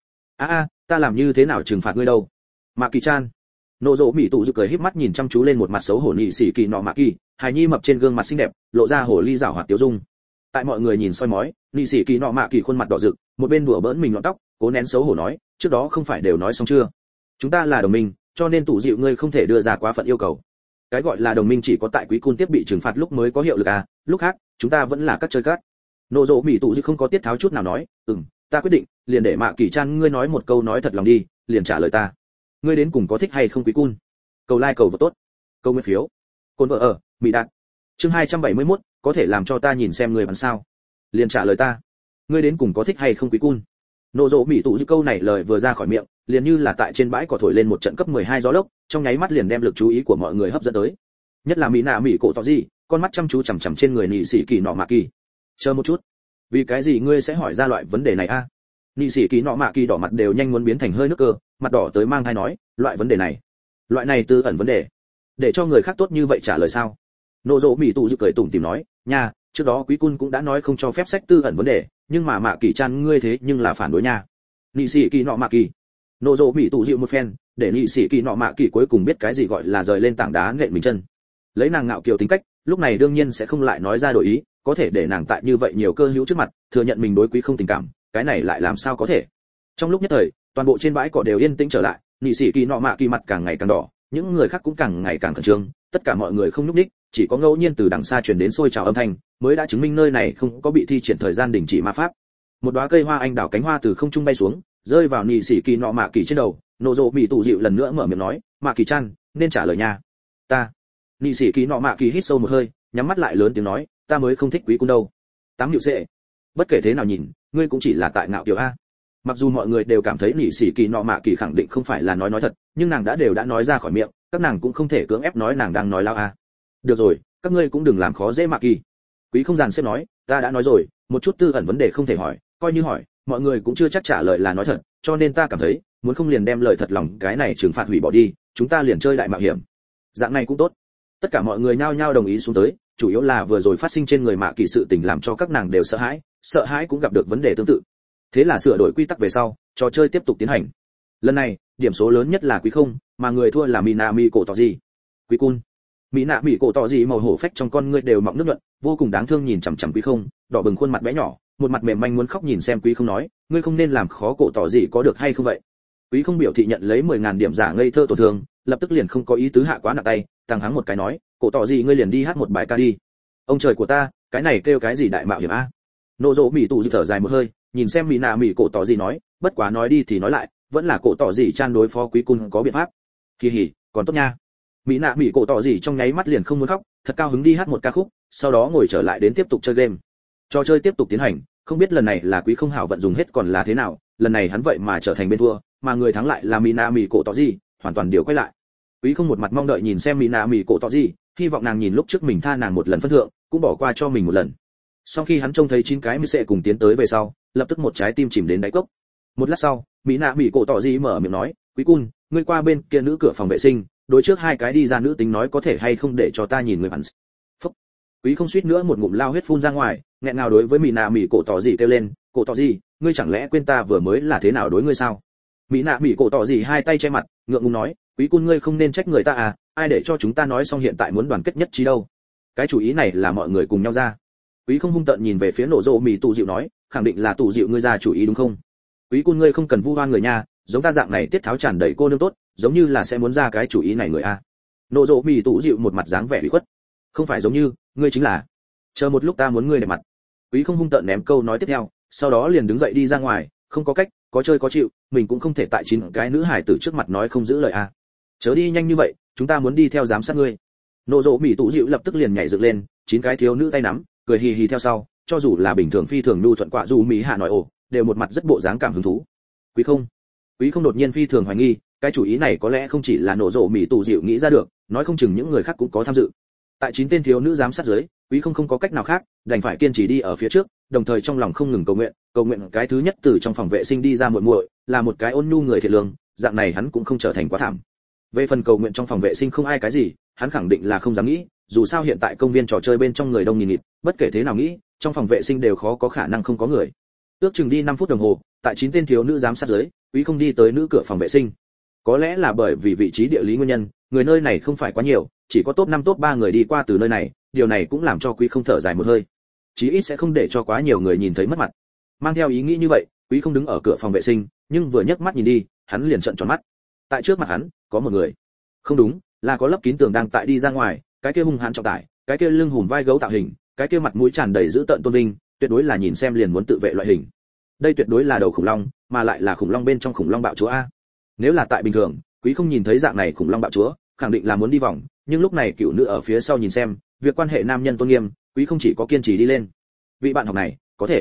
Ta làm như thế nào trừng phạt ngươi đâu? Mạ kỳ chan. Nô Dỗ Mỹ Tụ dịu cười híp mắt nhìn chăm chú lên một mặt xấu hổ nhị sĩ kỳ nọ mạ kỳ, hài nhi mập trên gương mặt xinh đẹp, lộ ra hồ ly giảo hoạt tiêu dung. Tại mọi người nhìn soi mói, nhị sĩ kỳ nọ mạ kỳ khuôn mặt đỏ rực, một bên đùa bỡn mình lọn tóc, cố nén xấu hổ nói, trước đó không phải đều nói xong chưa? Chúng ta là đồng minh, cho nên Tụ dịu ngươi không thể đưa ra quá phận yêu cầu. Cái gọi là đồng minh chỉ có tại Quý Cun tiếp bị trừng phạt lúc mới có hiệu lực lúc khác, chúng ta vẫn là các chơi cát. Nô Dỗ Mỹ Tụ dịu không có tiết tháo chút nào nói, ta quyết định, liền để Mạ Kỳ Chan ngươi nói một câu nói thật lòng đi, liền trả lời ta. Ngươi đến cùng có thích hay không Quý Cun? Cầu like cầu vượt tốt. Câu nguyên phiếu. Côn vợ ở, Mỹ Đạt. Chương 271, có thể làm cho ta nhìn xem người bằng sao? Liền trả lời ta. Ngươi đến cùng có thích hay không Quý Cun? Nô Dỗ Mỹ Tụ dịu câu này lời vừa ra khỏi miệng, liền như là tại trên bãi cỏ thổi lên một trận cấp 12 gió lốc, trong nháy mắt liền đem lực chú ý của mọi người hấp dẫn tới. Nhất là Mỹ Nạ Mỹ cổ tỏ gì, con mắt chăm chú chằm chằm trên người nhị sĩ kỳ nọ mạ kỳ. Chờ một chút, vì cái gì ngươi sẽ hỏi ra loại vấn đề này nhị sĩ kỳ nọ mạ kỳ đỏ mặt đều nhanh muốn biến thành hơi nước cơ, mặt đỏ tới mang thai nói, loại vấn đề này, loại này tư ẩn vấn đề, để cho người khác tốt như vậy trả lời sao? Nô Dỗ Mỹ Tụ dịu cười tủm tỉm nói, nha, trước đó Quý Cun cũng đã nói không cho phép sách tư ẩn vấn đề, nhưng mà Mạ Kỳ Chan ngươi thế nhưng là phản đối nha. Nhị sĩ kỳ nọ mạ kỳ. Nô Dỗ Mỹ Tụ dịu một phen, để nhị sĩ kỳ nọ mạ kỳ cuối cùng biết cái gì gọi là rời lên tảng đá nện mình chân. Lấy nàng ngạo kiều tính cách, lúc này đương nhiên sẽ không lại nói ra đổi ý, có thể để nàng tại như vậy nhiều cơ hữu trước mặt thừa nhận mình đối Quý không tình cảm, cái này lại làm sao có thể? Trong lúc nhất thời, toàn bộ trên bãi cỏ đều yên tĩnh trở lại, nhị sĩ kỳ nọ mạ kỳ mặt càng ngày càng đỏ, những người khác cũng càng ngày càng khẩn trương, tất cả mọi người không nhúc nhích, chỉ có ngẫu nhiên từ đằng xa truyền đến xôi trào âm thanh, mới đã chứng minh nơi này không có bị thi triển thời gian đình chỉ ma pháp. Một đóa cây hoa anh đào cánh hoa từ không trung bay xuống, rơi vào nhị sĩ kỳ nọ mạ kỳ trên đầu. Nô Dỗ Mỹ Tụ dịu lần nữa mở miệng nói, Mạ Kỳ Chan, nên trả lời nha. Ta. Nhị sĩ kỳ nọ mạ kỳ hít sâu một hơi, nhắm mắt lại lớn tiếng nói, ta mới không thích Quý Cun đâu. Tám nhự sệ. Bất kể thế nào nhìn, ngươi cũng chỉ là tại ngạo kiều a. Mặc dù mọi người đều cảm thấy nhị sĩ kỳ nọ mạ kỳ khẳng định không phải là nói thật, nhưng nàng đã nói ra khỏi miệng, các nàng cũng không thể cưỡng ép nói nàng đang nói lao a. Được rồi, các ngươi cũng đừng làm khó dễ Mạc Kỳ. Quý không dàn xếp nói, ta đã nói rồi, một chút tư ẩn vấn đề không thể hỏi, coi như hỏi, mọi người cũng chưa chắc trả lời là nói thật, cho nên ta cảm thấy, muốn không liền đem lời thật lòng cái này trừng phạt hủy bỏ đi, chúng ta liền chơi đại mạo hiểm. Dạng này cũng tốt. Tất cả mọi người nhao nhao đồng ý xuống tới, chủ yếu là vừa rồi phát sinh trên người Mạ Kỳ sự tình làm cho các nàng đều sợ hãi cũng gặp được vấn đề tương tự. Thế là sửa đổi quy tắc về sau, trò chơi tiếp tục tiến hành. Lần này, điểm số lớn nhất là Quý không, mà người thua là Minami cổ tỏ gì. Quý cun. Minami cổ tỏ gì màu hổ phách trong con ngươi đều mọng nước nhuận, vô cùng đáng thương nhìn chằm chằm Quý không, đỏ bừng khuôn mặt bé nhỏ, một mặt mềm manh muốn khóc nhìn xem Quý không nói, ngươi không nên làm khó cổ tỏ gì có được hay không vậy? Quý không biểu thị nhận lấy 10.000 điểm giả ngây thơ tổn thương, lập tức liền không có ý tứ hạ quá nặng tay, tăng hắng một cái nói, cổ tỏ gì ngươi liền đi hát một bài ca đi. Ông trời của ta, cái này kêu cái gì đại mạo hiểm a? Nô Dỗ Mỹ tụ thở dài một hơi, nhìn xem Minami cổ tỏ gì nói, bất quá nói đi thì nói lại, vẫn là cổ tỏ gì chan đối phó Quý cung có biện pháp. Kỳ hỉ, còn tốt nha. Mỹ cổ tỏ gì trong nháy mắt liền không muốn khóc, thật cao hứng đi hát một ca khúc, sau đó ngồi trở lại đến tiếp tục chơi game. Trò chơi tiếp tục tiến hành, không biết lần này là Quý không hảo vận dùng hết còn là thế nào, lần này hắn vậy mà trở thành bên thua, mà người thắng lại là Minami cổ tỏ gì, hoàn toàn điều quay lại. Quý không một mặt mong đợi nhìn xem Minami cổ tỏ gì, hy vọng nàng nhìn lúc trước mình tha nàng một lần phân thượng, cũng bỏ qua cho mình một lần. Sau khi hắn trông thấy 9 cái sẽ cùng tiến tới về sau, lập tức một trái tim chìm đến đáy cốc. Một lát sau, Mỹ cổ tỏ gì mở miệng nói, Quý cun, ngươi qua bên kia nữ cửa phòng vệ sinh, đối trước 2 cái đi ra nữ tính nói có thể hay không để cho ta nhìn người bắn. Phúc. Quý không suýt nữa một ngụm lao huyết phun ra ngoài, nghẹn ngào đối với Mỹ cổ tỏ gì kêu lên, cổ tỏ gì, ngươi chẳng lẽ quên ta vừa mới là thế nào đối ngươi sao? Mỹ cổ tỏ gì hai tay che mặt, ngượng ngùng nói, Quý cun ngươi không nên trách người ta à, ai để cho chúng ta nói xong hiện tại muốn đoàn kết nhất trí đâu? Cái chủ ý này là mọi người cùng nhau ra. Quý không hung tợn nhìn về phía Nộ Dỗ Mỹ tụ dịu nói, khẳng định là tụ dịu ngươi ra chủ ý đúng không? Quý cun ngươi không cần vu oan người nha, giống ta dạng này tiết tháo tràn đầy cô nương tốt, giống như là sẽ muốn ra cái chủ ý này người a. Nộ Dỗ Mỹ tụ dịu một mặt dáng vẻ ủy khuất. Không phải giống như, ngươi chính là. Chờ một lúc ta muốn ngươi để mặt. Quý không hung tợn ném câu nói tiếp theo, sau đó liền đứng dậy đi ra ngoài, không có cách, có chơi có chịu, mình cũng không thể tại 9 cái nữ hải tử trước mặt nói không giữ lời a. Chớ đi nhanh như vậy, chúng ta muốn đi theo giám sát ngươi. Nộ Dỗ Mỹ tụ dịu lập tức liền nhảy dựng lên, 9 cái thiếu nữ tay nắm, cười hì hì theo sau, cho dù là bình thường phi thường nhu thuận quạ dù Mỹ hạ nói ồ, đều một mặt rất bộ dáng cảm hứng thú. Quý không đột nhiên phi thường hoài nghi, cái chủ ý này có lẽ không chỉ là Nộ Dỗ Mỹ tụ dịu nghĩ ra được, nói không chừng những người khác cũng có tham dự. Tại 9 tên thiếu nữ giám sát dưới, Quý không có cách nào khác, đành phải kiên trì đi ở phía trước, đồng thời trong lòng không ngừng cầu nguyện cái thứ nhất từ trong phòng vệ sinh đi ra muội muội, là một cái ôn nhu người thiện lương, dạng này hắn cũng không trở thành quá thảm. Về phần cầu nguyện trong phòng vệ sinh không ai cái gì, hắn khẳng định là không dám nghĩ, dù sao hiện tại công viên trò chơi bên trong người đông nghìn nghịt, bất kể thế nào nghĩ, trong phòng vệ sinh đều khó có khả năng không có người. Ước chừng đi 5 phút đồng hồ, tại 9 tên thiếu nữ giám sát dưới, Quý không đi tới nữ cửa phòng vệ sinh. Có lẽ là bởi vì vị trí địa lý nguyên nhân, người nơi này không phải quá nhiều, chỉ có top 5 top 3 người đi qua từ nơi này, điều này cũng làm cho Quý không thở dài một hơi. Chí ít sẽ không để cho quá nhiều người nhìn thấy mất mặt. Mang theo ý nghĩ như vậy, Quý không đứng ở cửa phòng vệ sinh, nhưng vừa nhấc mắt nhìn đi, hắn liền trợn tròn mắt. Tại trước mặt hắn, có một người. Không đúng, là có lấp kín tường đang tại đi ra ngoài, cái kia hung hãn trọng tải, cái kia lưng hùm vai gấu tạo hình, cái kia mặt mũi tràn đầy dữ tợn tôn vinh, tuyệt đối là nhìn xem liền muốn tự vệ loại hình. Đây tuyệt đối là đầu khủng long, mà lại là khủng long bên trong khủng long bạo chúa a. Nếu là tại bình thường, Quý không nhìn thấy dạng này khủng long bạo chúa, khẳng định là muốn đi vòng, nhưng lúc này cựu nữ ở phía sau nhìn xem, việc quan hệ nam nhân tôn nghiêm, Quý không chỉ có kiên trì đi lên. Vị bạn học này,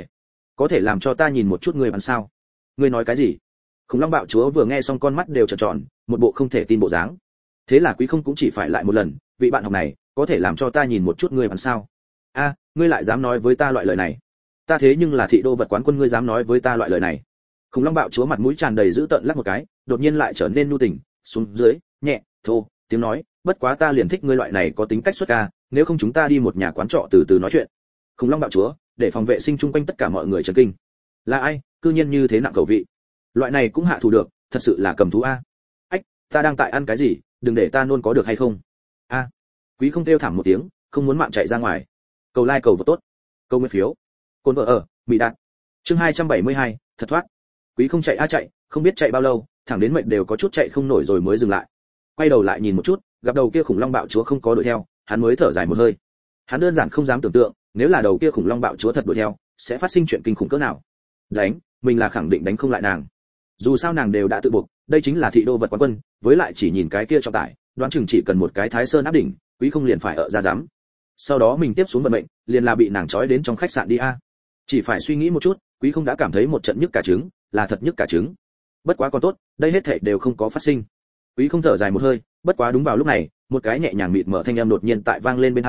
có thể làm cho ta nhìn một chút người bắn sao? Ngươi nói cái gì? Khủng long bạo chúa vừa nghe xong con mắt đều tròn tròn, một bộ không thể tin bộ dáng. Thế là Quý không cũng chỉ phải lại một lần, vị bạn học này, có thể làm cho ta nhìn một chút người bắn sao? A, ngươi lại dám nói với ta loại lời này? Ta thế nhưng là thị đô vật quán quân, ngươi dám nói với ta loại lời này? Khủng long bạo chúa mặt mũi tràn đầy dữ tợn lắc một cái, đột nhiên lại trở nên nhu tình, xuống dưới, nhẹ, thô, tiếng nói, bất quá ta liền thích ngươi loại này có tính cách xuất ca, nếu không chúng ta đi một nhà quán trọ từ từ nói chuyện. Khủng long bạo chúa, để phòng vệ sinh chung quanh tất cả mọi người chấn kinh. Là ai, cư nhiên như thế nặng cầu vị? Loại này cũng hạ thủ được, thật sự là cầm thú a. Ách, ta đang tại ăn cái gì, đừng để ta nôn có được hay không? A. Quý không kêu thảm một tiếng, không muốn mạng chạy ra ngoài. Cầu like cầu vô tốt. Câu nguyên phiếu. Côn vợ ở, Mỹ Đạt. Chương 272, thật thoát. Quý không chạy chạy, không biết chạy bao lâu, thẳng đến mệt đều có chút chạy không nổi rồi mới dừng lại. Quay đầu lại nhìn một chút, gặp đầu kia khủng long bạo chúa không có đuổi theo, hắn mới thở dài một hơi. Hắn đơn giản không dám tưởng tượng, nếu là đầu kia khủng long bạo chúa thật đuổi theo, sẽ phát sinh chuyện kinh khủng cỡ nào. Đánh, mình là khẳng định đánh không lại nàng. Dù sao nàng đều đã tự buộc, đây chính là thị đô vật quán quân, với lại chỉ nhìn cái kia trọng tải, đoán chừng chỉ cần một cái Thái Sơn áp đỉnh, Quý không liền phải ở ra dám. Sau đó mình tiếp xuống vận mệnh, liền là bị nàng trói đến trong khách sạn đi a. Chỉ phải suy nghĩ một chút, Quý không đã cảm thấy một trận nhức cả trứng, là thật nhức cả trứng. Bất quá còn tốt, đây hết thảy đều không có phát sinh. Quý không thở dài một hơi, bất quá đúng vào lúc này, một cái nhẹ nhàng mịt mở thanh âm đột nhiên tại vang lên bên tai,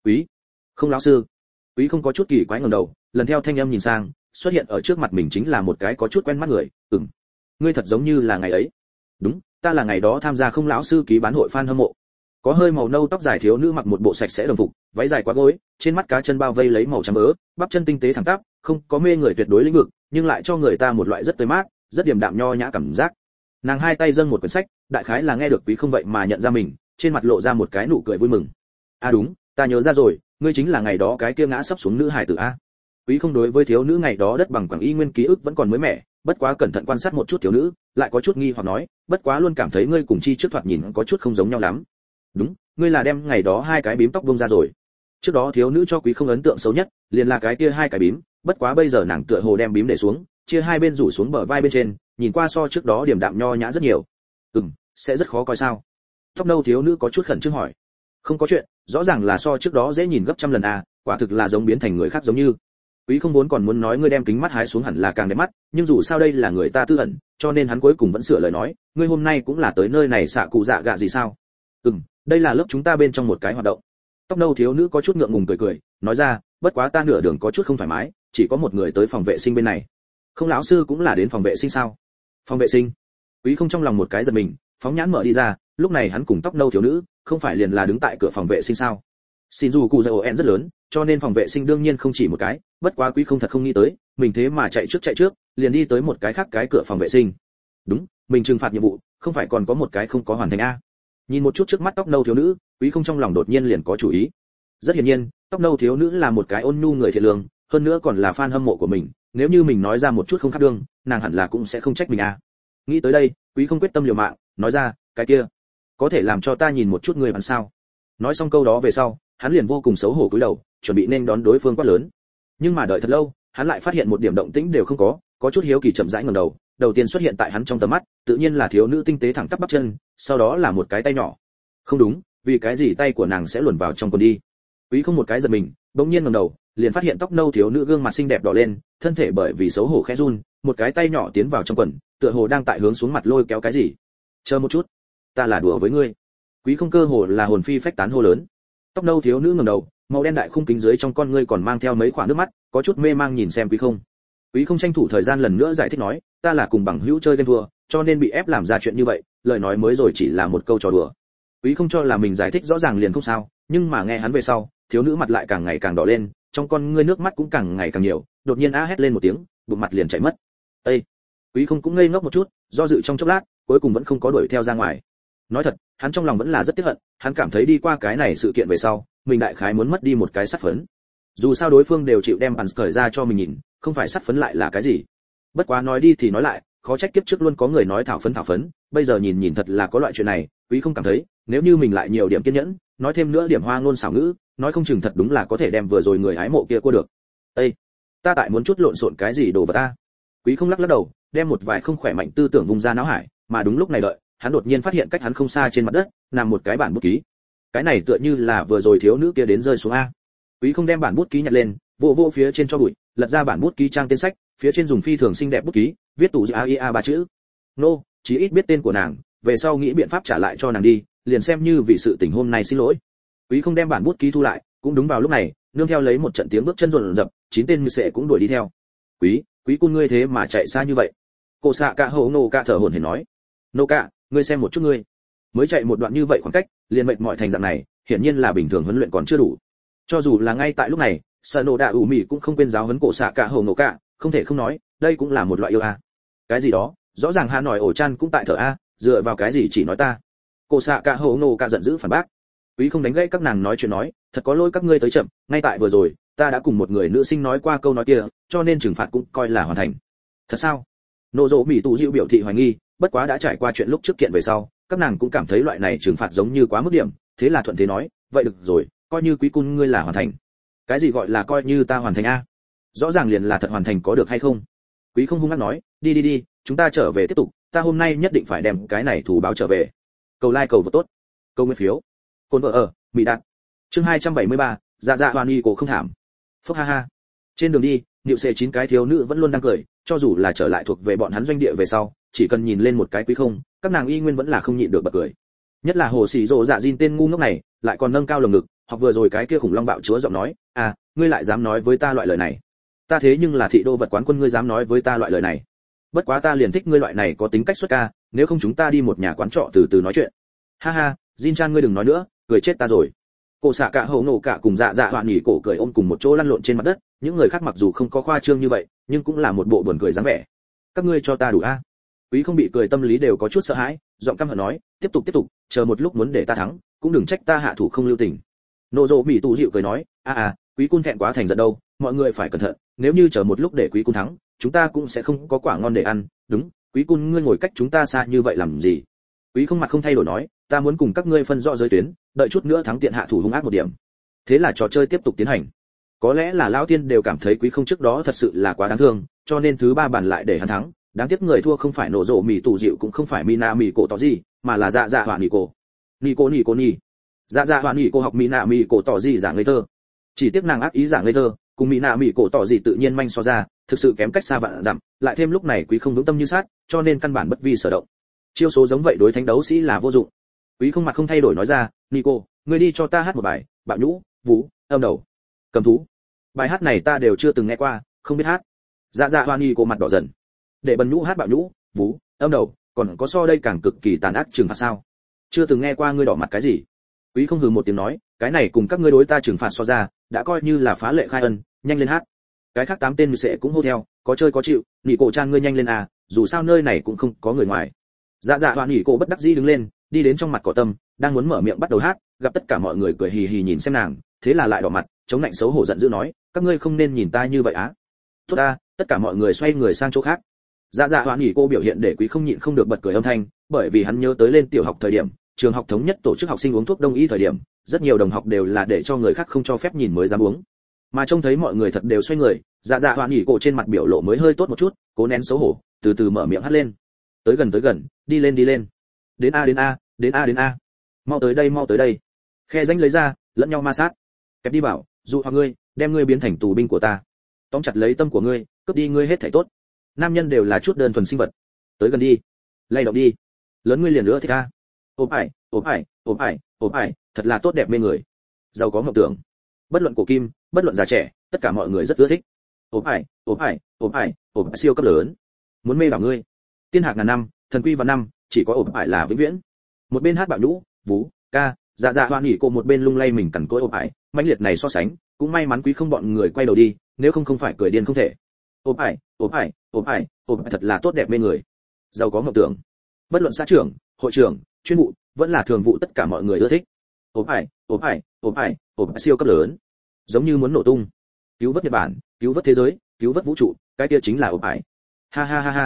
Quý không lão sư. Quý không có chút kỳ quái ngẩng đầu, lần theo thanh âm nhìn sang, xuất hiện ở trước mặt mình chính là một cái có chút quen mắt người. Ngươi thật giống như là ngày ấy. Đúng, ta là ngày đó tham gia không lão sư ký bán hội fan hâm mộ. Có hơi màu nâu tóc dài thiếu nữ mặc một bộ sạch sẽ đồng phục, váy dài quá gối, trên mắt cá chân bao vây lấy màu trắng ớ, bắp chân tinh tế thẳng tắp, không có mê người tuyệt đối lĩnh vực, nhưng lại cho người ta một loại rất tươi mát, rất điềm đạm nho nhã cảm giác. Nàng hai tay dâng một quyển sách, đại khái là nghe được Quý không vậy mà nhận ra mình, trên mặt lộ ra một cái nụ cười vui mừng. À đúng, ta nhớ ra rồi, ngươi chính là ngày đó cái kia ngã sắp xuống nữ hài tử a. Quý không đối với thiếu nữ ngày đó đất bằng quảng y nguyên ký ức vẫn còn mới mẻ, bất quá cẩn thận quan sát một chút thiếu nữ, lại có chút nghi hoặc nói, bất quá luôn cảm thấy ngươi cùng chi trước thoạt nhìn có chút không giống nhau lắm. Đúng, ngươi là đem ngày đó hai cái bím tóc bông ra rồi. Trước đó thiếu nữ cho Quý không ấn tượng xấu nhất, liền là cái kia hai cái bím, bất quá bây giờ nàng tựa hồ đem bím để xuống, chia hai bên rủ xuống bờ vai bên trên, nhìn qua so trước đó điềm đạm nho nhã rất nhiều. Sẽ rất khó coi sao? Tóc nâu thiếu nữ có chút khẩn trương hỏi. Không có chuyện, rõ ràng là so trước đó dễ nhìn gấp trăm lần à, quả thực là giống biến thành người khác giống như. Quý không vốn còn muốn nói ngươi đem kính mắt hái xuống hẳn là càng đẹp mắt, nhưng dù sao đây là người ta tư ẩn, cho nên hắn cuối cùng vẫn sửa lời nói, ngươi hôm nay cũng là tới nơi này xạ cụ dạ gạ gì sao? Đây là lớp chúng ta bên trong một cái hoạt động. Tóc nâu thiếu nữ có chút ngượng ngùng cười, nói ra, bất quá ta nửa đường có chút không thoải mái, chỉ có một người tới phòng vệ sinh bên này. Không lão sư cũng là đến phòng vệ sinh sao? Phòng vệ sinh? Quý không trong lòng một cái giật mình, phóng nhãn mở đi ra, lúc này hắn cùng tóc nâu thiếu nữ, không phải liền là đứng tại cửa phòng vệ sinh sao? Xin dù cụ dầu rất lớn, cho nên phòng vệ sinh đương nhiên không chỉ một cái, bất quá Quý không thật không nghĩ tới, mình thế mà chạy trước, liền đi tới một cái khác cái cửa phòng vệ sinh. Đúng, mình trừng phạt nhiệm vụ, không phải còn có một cái không có hoàn thành a. Nhìn một chút trước mắt tóc nâu thiếu nữ, Quý không trong lòng đột nhiên liền có chủ ý. Rất hiển nhiên, tóc nâu thiếu nữ là một cái ôn nhu người thiện lương, hơn nữa còn là fan hâm mộ của mình, nếu như mình nói ra một chút không khác đương, nàng hẳn là cũng sẽ không trách mình a. Nghĩ tới đây, Quý không quyết tâm liều mạng, nói ra, cái kia, có thể làm cho ta nhìn một chút người bạn sao? Nói xong câu đó về sau, hắn liền vô cùng xấu hổ cúi đầu, chuẩn bị nên đón đối phương quát lớn. Nhưng mà đợi thật lâu, hắn lại phát hiện một điểm động tĩnh đều không có chút hiếu kỳ chậm rãi ngẩng đầu, đầu tiên xuất hiện tại hắn trong tầm mắt, tự nhiên là thiếu nữ tinh tế thẳng tắp bắp chân, sau đó là một cái tay nhỏ. Không đúng, vì cái gì tay của nàng sẽ luồn vào trong quần đi? Quý không một cái giật mình, bỗng nhiên ngẩng đầu, liền phát hiện tóc nâu thiếu nữ gương mặt xinh đẹp đỏ lên, thân thể bởi vì xấu hổ khẽ run, một cái tay nhỏ tiến vào trong quần, tựa hồ đang tại hướng xuống mặt lôi kéo cái gì. Chờ một chút, ta là đùa với ngươi. Quý không cơ hồ là hồn phi phách tán hô lớn. Tóc nâu thiếu nữ ngẩng đầu, màu đen đại khung kính dưới trong con ngươi còn mang theo mấy khoảng nước mắt, có chút mê mang nhìn xem Quý không. Quý không tranh thủ thời gian lần nữa giải thích nói, ta là cùng bằng hữu chơi game thua, cho nên bị ép làm ra chuyện như vậy, lời nói mới rồi chỉ là một câu trò đùa. Quý không cho là mình giải thích rõ ràng liền không sao, nhưng mà nghe hắn về sau, thiếu nữ mặt lại càng ngày càng đỏ lên, trong con ngươi nước mắt cũng càng ngày càng nhiều, đột nhiên a hét lên một tiếng, bụng mặt liền chảy mất. Ê! Quý không cũng ngây ngốc một chút, do dự trong chốc lát, cuối cùng vẫn không có đuổi theo ra ngoài. Nói thật, hắn trong lòng vẫn là rất tiếc hận, hắn cảm thấy đi qua cái này sự kiện về sau, mình đại khái muốn mất đi một cái sắt phấn. Dù sao đối phương đều chịu đem bàn cởi ra cho mình nhìn, không phải sắt phấn lại là cái gì. Bất quá nói đi thì nói lại, khó trách kiếp trước luôn có người nói thảo phấn, bây giờ nhìn thật là có loại chuyện này, Quý không cảm thấy, nếu như mình lại nhiều điểm kiên nhẫn, nói thêm nữa điểm hoa ngôn xảo ngữ, nói không chừng thật đúng là có thể đem vừa rồi người hái mộ kia qua được. Ê, ta tại muốn chút lộn xộn cái gì đồ vật ta? Quý không lắc đầu, đem một vài không khỏe mạnh tư tưởng vùng ra não hải, mà đúng lúc này đợi, hắn đột nhiên phát hiện cách hắn không xa trên mặt đất, nằm một cái bản bút ký. Cái này tựa như là vừa rồi thiếu nữ kia đến rơi xuống a. Quý không đem bản bút ký nhặt lên, vô phía trên cho bụi, lật ra bản bút ký trang tên sách, phía trên dùng phi thường xinh đẹp bút ký, viết tủ AIA ba chữ. Nô, chí ít biết tên của nàng, về sau nghĩ biện pháp trả lại cho nàng đi, liền xem như vì sự tình hôm nay xin lỗi. Quý không đem bản bút ký thu lại, cũng đúng vào lúc này, nương theo lấy một trận tiếng bước chân rộn rập, 9 tên như sệ cũng đuổi đi theo. Quý cun ngươi thế mà chạy xa như vậy? Cô xạ cả hổ nô cả thở hổn hển nói. Nô cả, ngươi xem một chút ngươi, mới chạy một đoạn như vậy khoảng cách, liền mệt mỏi thành dạng này, hiển nhiên là bình thường huấn luyện còn chưa đủ. Cho dù là ngay tại lúc này, Sở Nộ Đạ ủ mỉ cũng không quên giáo huấn cổ xạ cả hổ nô cả, không thể không nói, đây cũng là một loại yêu a. Cái gì đó, rõ ràng Hà nói ổ chan cũng tại thở a, dựa vào cái gì chỉ nói ta? Cổ xạ cả hổ nô cả giận dữ phản bác. Quý không đánh gãy các nàng nói chuyện nói, thật có lỗi các ngươi tới chậm, ngay tại vừa rồi, ta đã cùng một người nữ sinh nói qua câu nói kia, cho nên trừng phạt cũng coi là hoàn thành. Thật sao? Nộ Dỗ Mỹ Tụ Diệu biểu thị hoài nghi, bất quá đã trải qua chuyện lúc trước kiện về sau, các nàng cũng cảm thấy loại này trừng phạt giống như quá mức điểm, thế là thuận thế nói, vậy được rồi, coi như Quý cung ngươi là hoàn thành. Cái gì gọi là coi như ta hoàn thành a? Rõ ràng liền là thật hoàn thành có được hay không? Quý không hung hăng nói, đi, chúng ta trở về tiếp tục, ta hôm nay nhất định phải đem cái này thù báo trở về. Cầu like cầu vote tốt, câu nguyên phiếu. Côn vợ ở, Mỹ Đạt. Chương 273, dạ hoàn y cổ không thảm. Phúc ha ha. Trên đường đi, Niệu Sệ 9 cái thiếu nữ vẫn luôn đang cười, cho dù là trở lại thuộc về bọn hắn doanh địa về sau, chỉ cần nhìn lên một cái Quý không, các nàng y nguyên vẫn là không nhịn được bật cười. Nhất là Hồ Sĩ Dụ Dạ Jin tên ngu ngốc này, lại còn nâng cao lồng ngực, hoặc vừa rồi cái kia khủng long bạo chúa giọng nói, à, ngươi lại dám nói với ta loại lời này? Ta thế nhưng là thị đô vật quán quân, ngươi dám nói với ta loại lời này? Bất quá ta liền thích ngươi loại này có tính cách xuất ca, nếu không chúng ta đi một nhà quán trọ từ từ nói chuyện. Ha ha, Jin-chan ngươi đừng nói nữa, cười chết ta rồi. Cổ xạ cả hầu nổ cả cùng dạ dạ hoạn nhỉ cổ cười ôm cùng một chỗ lăn lộn trên mặt đất, những người khác mặc dù không có khoa trương như vậy, nhưng cũng là một bộ buồn cười dáng vẻ. Các ngươi cho ta đủ a. Quý không bị cười tâm lý đều có chút sợ hãi, giọng căm hận nói, tiếp tục, chờ một lúc muốn để ta thắng, cũng đừng trách ta hạ thủ không lưu tình. Nô Dỗ Mỹ tụ dịu cười nói, quý cung thẹn quá thành giận đâu, mọi người phải cẩn thận, nếu như chờ một lúc để quý cung thắng, chúng ta cũng sẽ không có quả ngon để ăn, đúng, quý cung ngươi ngồi cách chúng ta xa như vậy làm gì? Quý không mặt không thay đổi nói, ta muốn cùng các ngươi phân rõ giới tuyến, đợi chút nữa thắng tiện hạ thủ hung ác một điểm. Thế là trò chơi tiếp tục tiến hành. Có lẽ là lão tiên đều cảm thấy quý không trước đó thật sự là quá đáng thương, cho nên thứ 3 bàn lại để hắn thắng. Đáng tiếc người thua không phải Nổ Dỗ Mỹ tụ dịu cũng không phải Mina Mỹ cổ tỏ gì, mà là dạ dạ hoạn nhỉ cổ. Nì. Dạ dạ hoạn nhỉ cổ học Mina Mỹ cổ tỏ gì dạng ngây thơ. Chỉ tiếc nàng ác ý dạng ngây thơ, cùng Mina Mỹ cổ tỏ gì tự nhiên manh so ra, thực sự kém cách xa vạn dặm, lại thêm lúc này quý không vững tâm như sát, cho nên căn bản bất vi sở động. Chiêu số giống vậy đối thánh đấu sĩ là vô dụng. Quý không mặt không thay đổi nói ra, Nico, ngươi đi cho ta hát một bài, bạo nhũ, vũ, âm đầu, cầm thú. Bài hát này ta đều chưa từng nghe qua, không biết hát. Dạ dạ hoan Nico mặt đỏ dần. Để bần nhũ hát bạo nhũ, vũ, âm đầu, còn có so đây càng cực kỳ tàn ác trừng phạt sao? Chưa từng nghe qua, ngươi đỏ mặt cái gì? Quý không hừ một tiếng nói, cái này cùng các ngươi đối ta trừng phạt so ra, đã coi như là phá lệ khai ân, nhanh lên hát. Cái khác 8 tên sẽ cũng hô theo, có chơi có chịu, Nico chan ngươi nhanh lên à, dù sao nơi này cũng không có người ngoài. Dạ dạ hoan Nico bất đắc dĩ đứng lên, đi đến trong mặt cỏ tâm, đang muốn mở miệng bắt đầu hát, gặp tất cả mọi người cười hì hì nhìn xem nàng, thế là lại đỏ mặt, chống lạnh xấu hổ giận dữ nói, các ngươi không nên nhìn ta như vậy á. Tốt ta, tất cả mọi người xoay người sang chỗ khác. Dạ dạ hoan nghỉ cô biểu hiện để quý không nhịn không được bật cười âm thanh, bởi vì hắn nhớ tới lên tiểu học thời điểm, trường học thống nhất tổ chức học sinh uống thuốc đông y thời điểm, rất nhiều đồng học đều là để cho người khác không cho phép nhìn mới dám uống. Mà trông thấy mọi người thật đều xoay người, dạ dạ hoan nghỉ cô trên mặt biểu lộ mới hơi tốt một chút, cố nén xấu hổ, từ từ mở miệng hát lên. Tới gần, đi lên. Đến a. Mau tới đây. Khe danh lấy ra, lẫn nhau ma sát. Kẹp đi bảo, dụ hoặc ngươi, đem ngươi biến thành tù binh của ta. Tóm chặt lấy tâm của ngươi, cướp đi ngươi hết thảy tốt. Nam nhân đều là chút đơn thuần sinh vật. Tới gần đi, lay động đi. Lớn ngươi liền nữa thích a. Ôm ải, thật là tốt đẹp mê người. Giàu có mộng tưởng. Bất luận cổ kim, bất luận già trẻ, tất cả mọi người rất ưa thích. Ôm ải, siêu cấp lớn. Muốn mê bảo ngươi. Tiên hạc ngàn năm, thần quy vạn năm, chỉ có ôm ải là vĩnh viễn. Một bên hát bạo nhũ, vũ, ca, dạ dạ hoan nghỉ cô một bên lung lay mình cằn cỗi ôm ải, mãnh liệt này so sánh, cũng may mắn quý không bọn người quay đầu đi, nếu không phải cười điên không thể. Ôm ải, thật là tốt đẹp mê người. Giàu có mộng tưởng. Bất luận xã trưởng, hội trưởng, chuyên vụ, vẫn là thường vụ, tất cả mọi người ưa thích. Ôm ải, siêu cấp lớn. Giống như muốn nổ tung. Cứu vớt Nhật Bản, cứu vớt thế giới, cứu vớt vũ trụ, cái kia chính là ôm ải. Ha.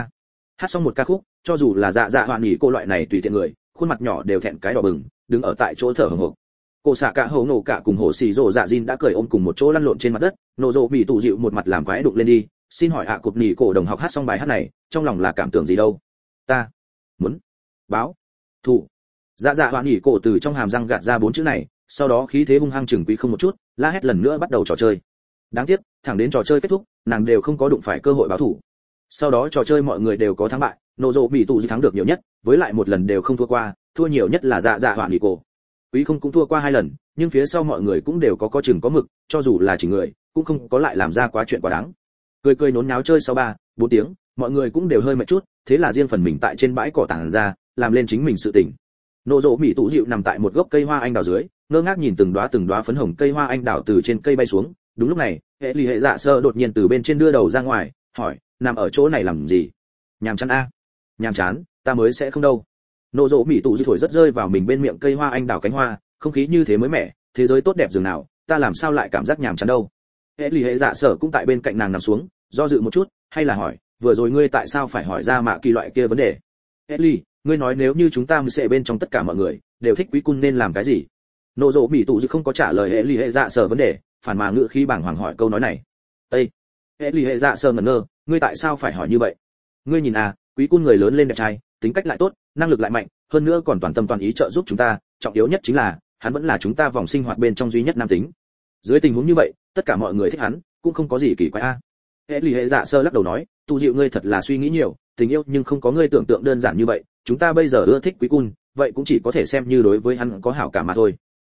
Hát xong một ca khúc, cho dù là dạ dạ hoạn nghỉ cô loại này tùy tiện người, khuôn mặt nhỏ đều thẹn cái đỏ bừng, đứng ở tại chỗ thở hổn hộc. Cổ xạ cả hầu nổ cả cùng hổ xì rồ dạ Jin đã cười ôm cùng một chỗ lăn lộn trên mặt đất, nổ rồ bị tụ dịu một mặt làm quái đụng lên đi, xin hỏi ạ cụt nhỉ cổ đồng học hát xong bài hát này, trong lòng là cảm tưởng gì đâu? Ta muốn báo thù. Dạ dạ hoạn nghỉ cổ từ trong hàm răng gạt ra 4 chữ này, sau đó khí thế hung hăng chừng quý không một chút, la hét lần nữa bắt đầu trò chơi. Đáng tiếc, thẳng đến trò chơi kết thúc, nàng đều không có đụng phải cơ hội báo thù. Sau đó trò chơi mọi người đều có thắng bại, nổ rồ bị tụ dịu thắng được nhiều nhất, với lại một lần đều không thua qua, thua nhiều nhất là dạ dạ hoạn nghỉ cổ. Quý không cũng thua qua 2 lần, nhưng phía sau mọi người cũng đều có chừng có mực, cho dù là chỉ người, cũng không có lại làm ra quá chuyện quá đáng. Cười nốn náo chơi sau 3-4 tiếng, mọi người cũng đều hơi mệt chút, thế là riêng phần mình tại trên bãi cỏ tản ra, làm lên chính mình sự tình. Nô Dỗ Mỹ tụ dịu nằm tại một gốc cây hoa anh đào dưới, ngơ ngác nhìn từng đóa phấn hồng cây hoa anh đào từ trên cây bay xuống. Đúng lúc này, hệ lì hệ dạ sơ đột nhiên từ bên trên đưa đầu ra ngoài, hỏi, nằm ở chỗ này làm gì? Nhàm chán a? Nhàm chán, ta mới sẽ không đâu. Nô Dỗ Mỹ tụ dịu thổi rất rơi vào mình bên miệng cây hoa anh đào cánh hoa, không khí như thế mới mẻ, thế giới tốt đẹp dường nào, ta làm sao lại cảm giác nhàm chán đâu? Hệ lì hệ dạ sở cũng tại bên cạnh nàng nằm xuống, do dự một chút, hay là hỏi, vừa rồi ngươi tại sao phải hỏi ra mạ kỳ loại kia vấn đề? Hệ lì, ngươi nói nếu như chúng ta mới sẽ bên trong tất cả mọi người đều thích quý cung nên làm cái gì? Nô Dỗ Mỹ tụ dịu không có trả lời hệ lì hệ dạ sở vấn đề, phản mà ngữ khí bàng hoàng hỏi câu nói này. Ê, hệ lì hệ dạ sở ngẩn ngơ, ngươi tại sao phải hỏi như vậy? Ngươi nhìn à, quý cung người lớn lên đẹp trai, tính cách lại tốt, năng lực lại mạnh, hơn nữa còn toàn tâm toàn ý trợ giúp chúng ta, trọng yếu nhất chính là hắn vẫn là chúng ta vòng sinh hoạt bên trong duy nhất nam tính. Dưới tình huống như vậy, tất cả mọi người thích hắn, cũng không có gì kỳ quái a. Hệ lì hệ dạ sơ lắc đầu nói, tu dịu ngươi thật là suy nghĩ nhiều, tình yêu nhưng không có ngươi tưởng tượng đơn giản như vậy, chúng ta bây giờ ưa thích quý cung, vậy cũng chỉ có thể xem như đối với hắn có hảo cảm mà thôi.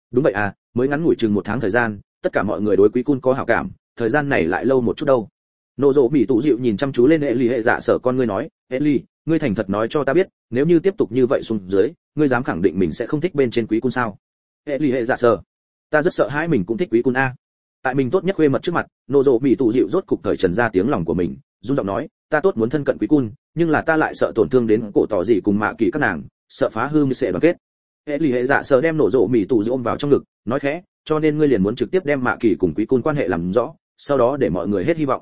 Đúng vậy à, mới ngắn ngủi chừng 1 tháng thời gian, tất cả mọi người đối Quý Cun có hảo cảm, thời gian này lại lâu một chút đâu. Nộ Dỗ Mỹ tụ dịu nhìn chăm chú lên Ellie hệ dạ sở con ngươi nói, Ellie, ngươi thành thật nói cho ta biết, nếu như tiếp tục như vậy xuống dưới, ngươi dám khẳng định mình sẽ không thích bên trên Quý Cun sao? Ellie hệ dạ sở, ta rất sợ hãi mình cũng thích Quý Cun a. Tại mình tốt nhất khuê mật trước mặt, Nộ Dỗ Mỹ tụ dịu rốt cục thời trần ra tiếng lòng của mình, run giọng nói, ta tốt muốn thân cận Quý Cun, nhưng là ta lại sợ tổn thương đến cổ tỏ gì cùng mạ kỳ các nàng, sợ phá hư sẽ đoàn kết. Ellie hệ dạ sở đem Nộ Dỗ Mỹ tụ dịu ôm vào trong ngực, nói khẽ, cho nên ngươi liền muốn trực tiếp đem mạ kỳ cùng Quý Cun quan hệ làm rõ, sau đó để mọi người hết hy vọng.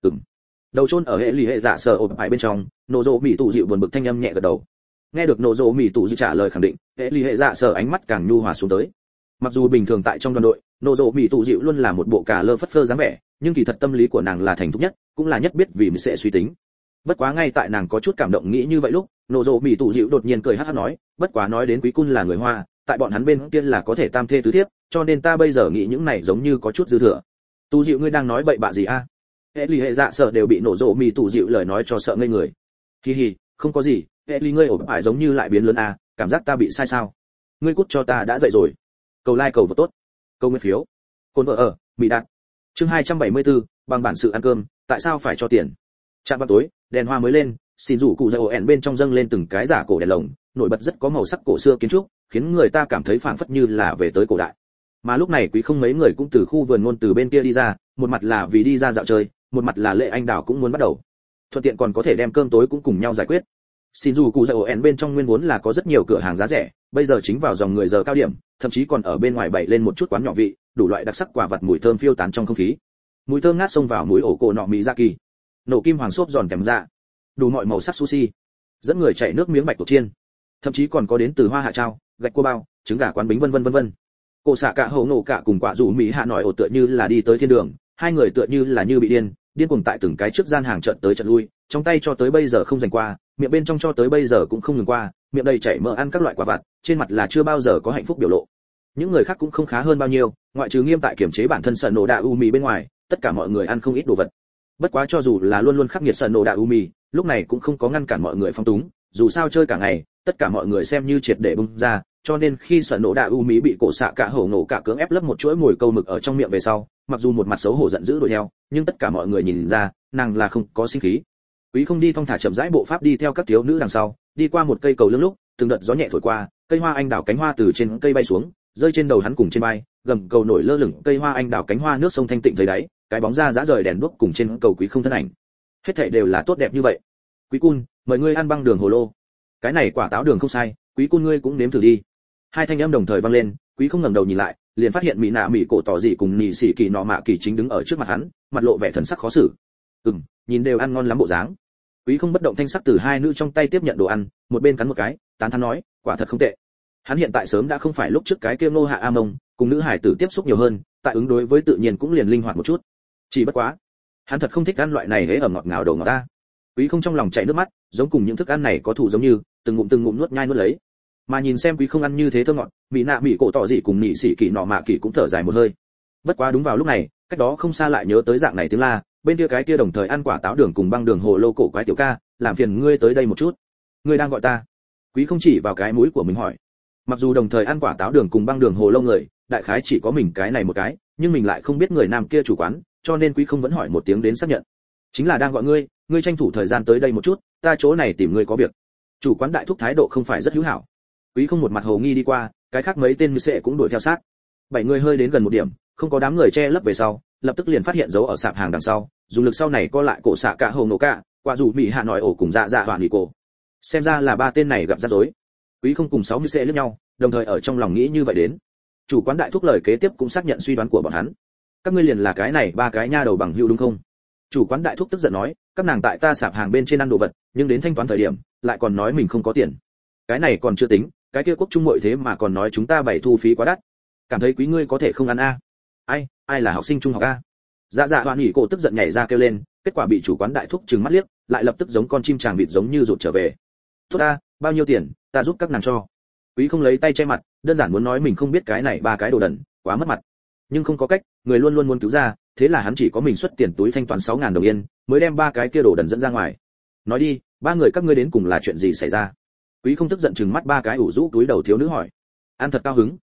Đầu chôn ở hệ lì hệ dạ sở ộp hại bên trong, Nộ Dỗ Mỹ tụ dịu buồn bực thanh âm nhẹ gật đầu. Nghe được Nộ Dỗ Mỹ tụ dịu trả lời khẳng định, hệ lì hệ dạ sở ánh mắt càng nhu hòa xuống tới. Mặc dù bình thường tại trong đoàn đội, Nộ Dỗ Mỹ tụ dịu luôn là một bộ cà lơ phất phơ dáng vẻ, nhưng kỳ thật tâm lý của nàng là thành thục nhất, cũng là nhất biết vì mình sẽ suy tính. Bất quá ngay tại nàng có chút cảm động nghĩ như vậy lúc, Nộ Dỗ Mỹ tụ dịu đột nhiên cười hắc hắc nói, bất quá nói đến Quý Cun là người Hoa, tại bọn hắn bên kia là có thể tam thê tứ thiếp, cho nên ta bây giờ nghĩ những này giống như có chút dư thừa. Tu dịu ngươi đang nói bậy bạ gì a? Hệ lì hệ dạ sợ đều bị Nộ Dỗ Mỹ tụ dịu lời nói cho sợ ngây người. Hi hi, không có gì, hệ lì ngươi ổn phải giống như lại biến lớn a, cảm giác ta bị sai sao? Ngươi cút cho ta đã dậy rồi. Cầu like cầu vô tốt. Câu nguyên phiếu. Côn vợ ở, bị đạt. Chương 274, bằng bản sự ăn cơm, tại sao phải cho tiền? Trạm vào tối, đèn hoa mới lên, xin rủ cụ dầu ẻn bên trong dâng lên từng cái giả cổ đèn lồng, nổi bật rất có màu sắc cổ xưa kiến trúc, khiến người ta cảm thấy phảng phất như là về tới cổ đại. Mà lúc này Quý không mấy người cũng từ khu vườn ngôn từ bên kia đi ra, một mặt là vì đi ra dạo chơi, một mặt là Lệ Anh Đào cũng muốn bắt đầu. Thuận tiện còn có thể đem cơm tối cũng cùng nhau giải quyết. Xin dù cụ dầu ẻn bên trong nguyên vốn là có rất nhiều cửa hàng giá rẻ, bây giờ chính vào dòng người giờ cao điểm, thậm chí còn ở bên ngoài bày lên một chút quán nhỏ vị, đủ loại đặc sắc quả vật mùi thơm phiêu tán trong không khí. Mùi thơm ngát xông vào mũi ổ cổ nọ Miyazaki. Nổ kim hoàng xốp giòn kèm dạ, đủ mọi màu sắc sushi, dẫn người chảy nước miếng bạch tuộc chiên, thậm chí còn có đến từ hoa hạ trao, gạch cua bao, trứng gà quán bính vân vân vân vân. Cổ xạ cả hầu nổ cả cùng quả rủ mỹ hạ nói ổ tựa như là đi tới thiên đường, hai người tựa như là như bị điên cuồng tại từng cái trước gian hàng trận tới trận lui, trong tay cho tới bây giờ không dành qua, miệng bên trong cho tới bây giờ cũng không ngừng qua, miệng đầy chảy mỡ ăn các loại quả vặt, trên mặt là chưa bao giờ có hạnh phúc biểu lộ. Những người khác cũng không khá hơn bao nhiêu, ngoại trừ nghiêm tại kiểm chế bản thân sợ nổ đạ u mì bên ngoài, tất cả mọi người ăn không ít đồ vật. Bất quá cho dù là luôn luôn khắc nghiệt sợ nổ đạ u mì, lúc này cũng không có ngăn cản mọi người phong túng, dù sao chơi cả ngày, tất cả mọi người xem như triệt để bung ra, cho nên khi sợ nổ đạ u mì bị cổ xạ cả hổ nổ cả cưỡng ép lấp một chuỗi mồi câu mực ở trong miệng về sau, mặc dù một mặt xấu hổ giận dữ đuổi theo, nhưng tất cả mọi người nhìn ra, nàng là không có sinh khí. Quý không đi thong thả chậm rãi bộ pháp đi theo các thiếu nữ đằng sau, đi qua một cây cầu lưng lúc, từng đợt gió nhẹ thổi qua, cây hoa anh đào cánh hoa từ trên cây bay xuống, rơi trên đầu hắn cùng trên vai, gầm cầu nổi lơ lửng cây hoa anh đào cánh hoa nước sông thanh tịnh thấy đáy, cái bóng ra dã rời đèn đuốc cùng trên cầu Quý không thân ảnh. Hết thảy đều là tốt đẹp như vậy. Quý Cun, mời ngươi ăn băng đường hồ lô. Cái này quả táo đường không sai, Quý Cun ngươi cũng nếm thử đi. Hai thanh âm đồng thời vang lên, Quý không ngẩng đầu nhìn lại, liền phát hiện mỹ nạ mỹ cổ tỏ dị cùng nị sĩ kỳ nọ mạ kỳ chính đứng ở trước mặt hắn, mặt lộ vẻ thần sắc khó xử. Nhìn đều ăn ngon lắm bộ dáng. Quý không bất động thanh sắc từ hai nữ trong tay tiếp nhận đồ ăn, một bên cắn một cái, tán thán nói, quả thật không tệ. Hắn hiện tại sớm đã không phải lúc trước cái kia Ngô Hạ A Mông, cùng nữ hải tử tiếp xúc nhiều hơn, tại ứng đối với tự nhiên cũng liền linh hoạt một chút. Chỉ bất quá, hắn thật không thích ăn loại này hễ ẩm ngọt ngào đồ ngọt ta. Quý không trong lòng chảy nước mắt, giống cùng những thức ăn này có thù giống như, từng ngụm nuốt nhai nuốt lấy. Mà nhìn xem Quý không ăn như thế thơm ngọt, mỹ nạ mỹ cổ tỏ dị cùng nị sĩ kỳ nọ mạ kỳ cũng thở dài một hơi. Bất quá đúng vào lúc này, cách đó không xa lại nhớ tới dạng này tiếng la, bên kia cái kia đồng thời ăn quả táo đường cùng băng đường hồ lô cổ quái tiểu ca, làm phiền ngươi tới đây một chút. Ngươi đang gọi ta? Quý không chỉ vào cái mũi của mình hỏi. Mặc dù đồng thời ăn quả táo đường cùng băng đường hồ lô người, đại khái chỉ có mình cái này một cái, nhưng mình lại không biết người nam kia chủ quán, cho nên Quý không vẫn hỏi một tiếng đến xác nhận. Chính là đang gọi ngươi, ngươi tranh thủ thời gian tới đây một chút, ta chỗ này tìm ngươi có việc. Chủ quán đại thúc thái độ không phải rất hữu hảo. Quý không một mặt hồ nghi đi qua, cái khác mấy tên như sẽ cũng đuổi theo sát. 7 người hơi đến gần một điểm, không có đám người che lấp về sau, lập tức liền phát hiện dấu ở sạp hàng đằng sau, dùng lực sau này co lại cổ xạ cả hầu nổ cả, quả dù mỹ hạ nói ổ cùng dạ dạ hoàn nghỉ cổ. Xem ra là ba tên này gặp rắc rối. Quý không cùng 60 sẽ lướt nhau, đồng thời ở trong lòng nghĩ như vậy đến. Chủ quán đại thúc lời kế tiếp cũng xác nhận suy đoán của bọn hắn. Các ngươi liền là cái này ba cái nha đầu bằng hữu đúng không? Chủ quán đại thúc tức giận nói, các nàng tại ta sạp hàng bên trên ăn đồ vật, nhưng đến thanh toán thời điểm, lại còn nói mình không có tiền. Cái này còn chưa tính, cái kia quốc trung muội thế mà còn nói chúng ta bày thu phí quá đắt. Cảm thấy quý ngươi có thể không ăn a? Ai là học sinh trung học a? Dạ dạ hoàn nghỉ cổ tức giận nhảy ra kêu lên, kết quả bị chủ quán đại thúc trừng mắt liếc, lại lập tức giống con chim tràng vịt giống như rụt trở về. Tốt a, bao nhiêu tiền, ta giúp các nàng cho. Quý không lấy tay che mặt, đơn giản muốn nói mình không biết cái này ba cái đồ đần, quá mất mặt. Nhưng không có cách, người luôn luôn muốn cứu ra, thế là hắn chỉ có mình xuất tiền túi thanh toán 6.000 đồng yên, mới đem ba cái kia đồ đần dẫn ra ngoài. Nói đi, ba người các ngươi đến cùng là chuyện gì xảy ra? Quý không tức giận trừng mắt ba cái ủ rũ túi đầu thiếu nữ hỏi. Ăn thật cao hứng,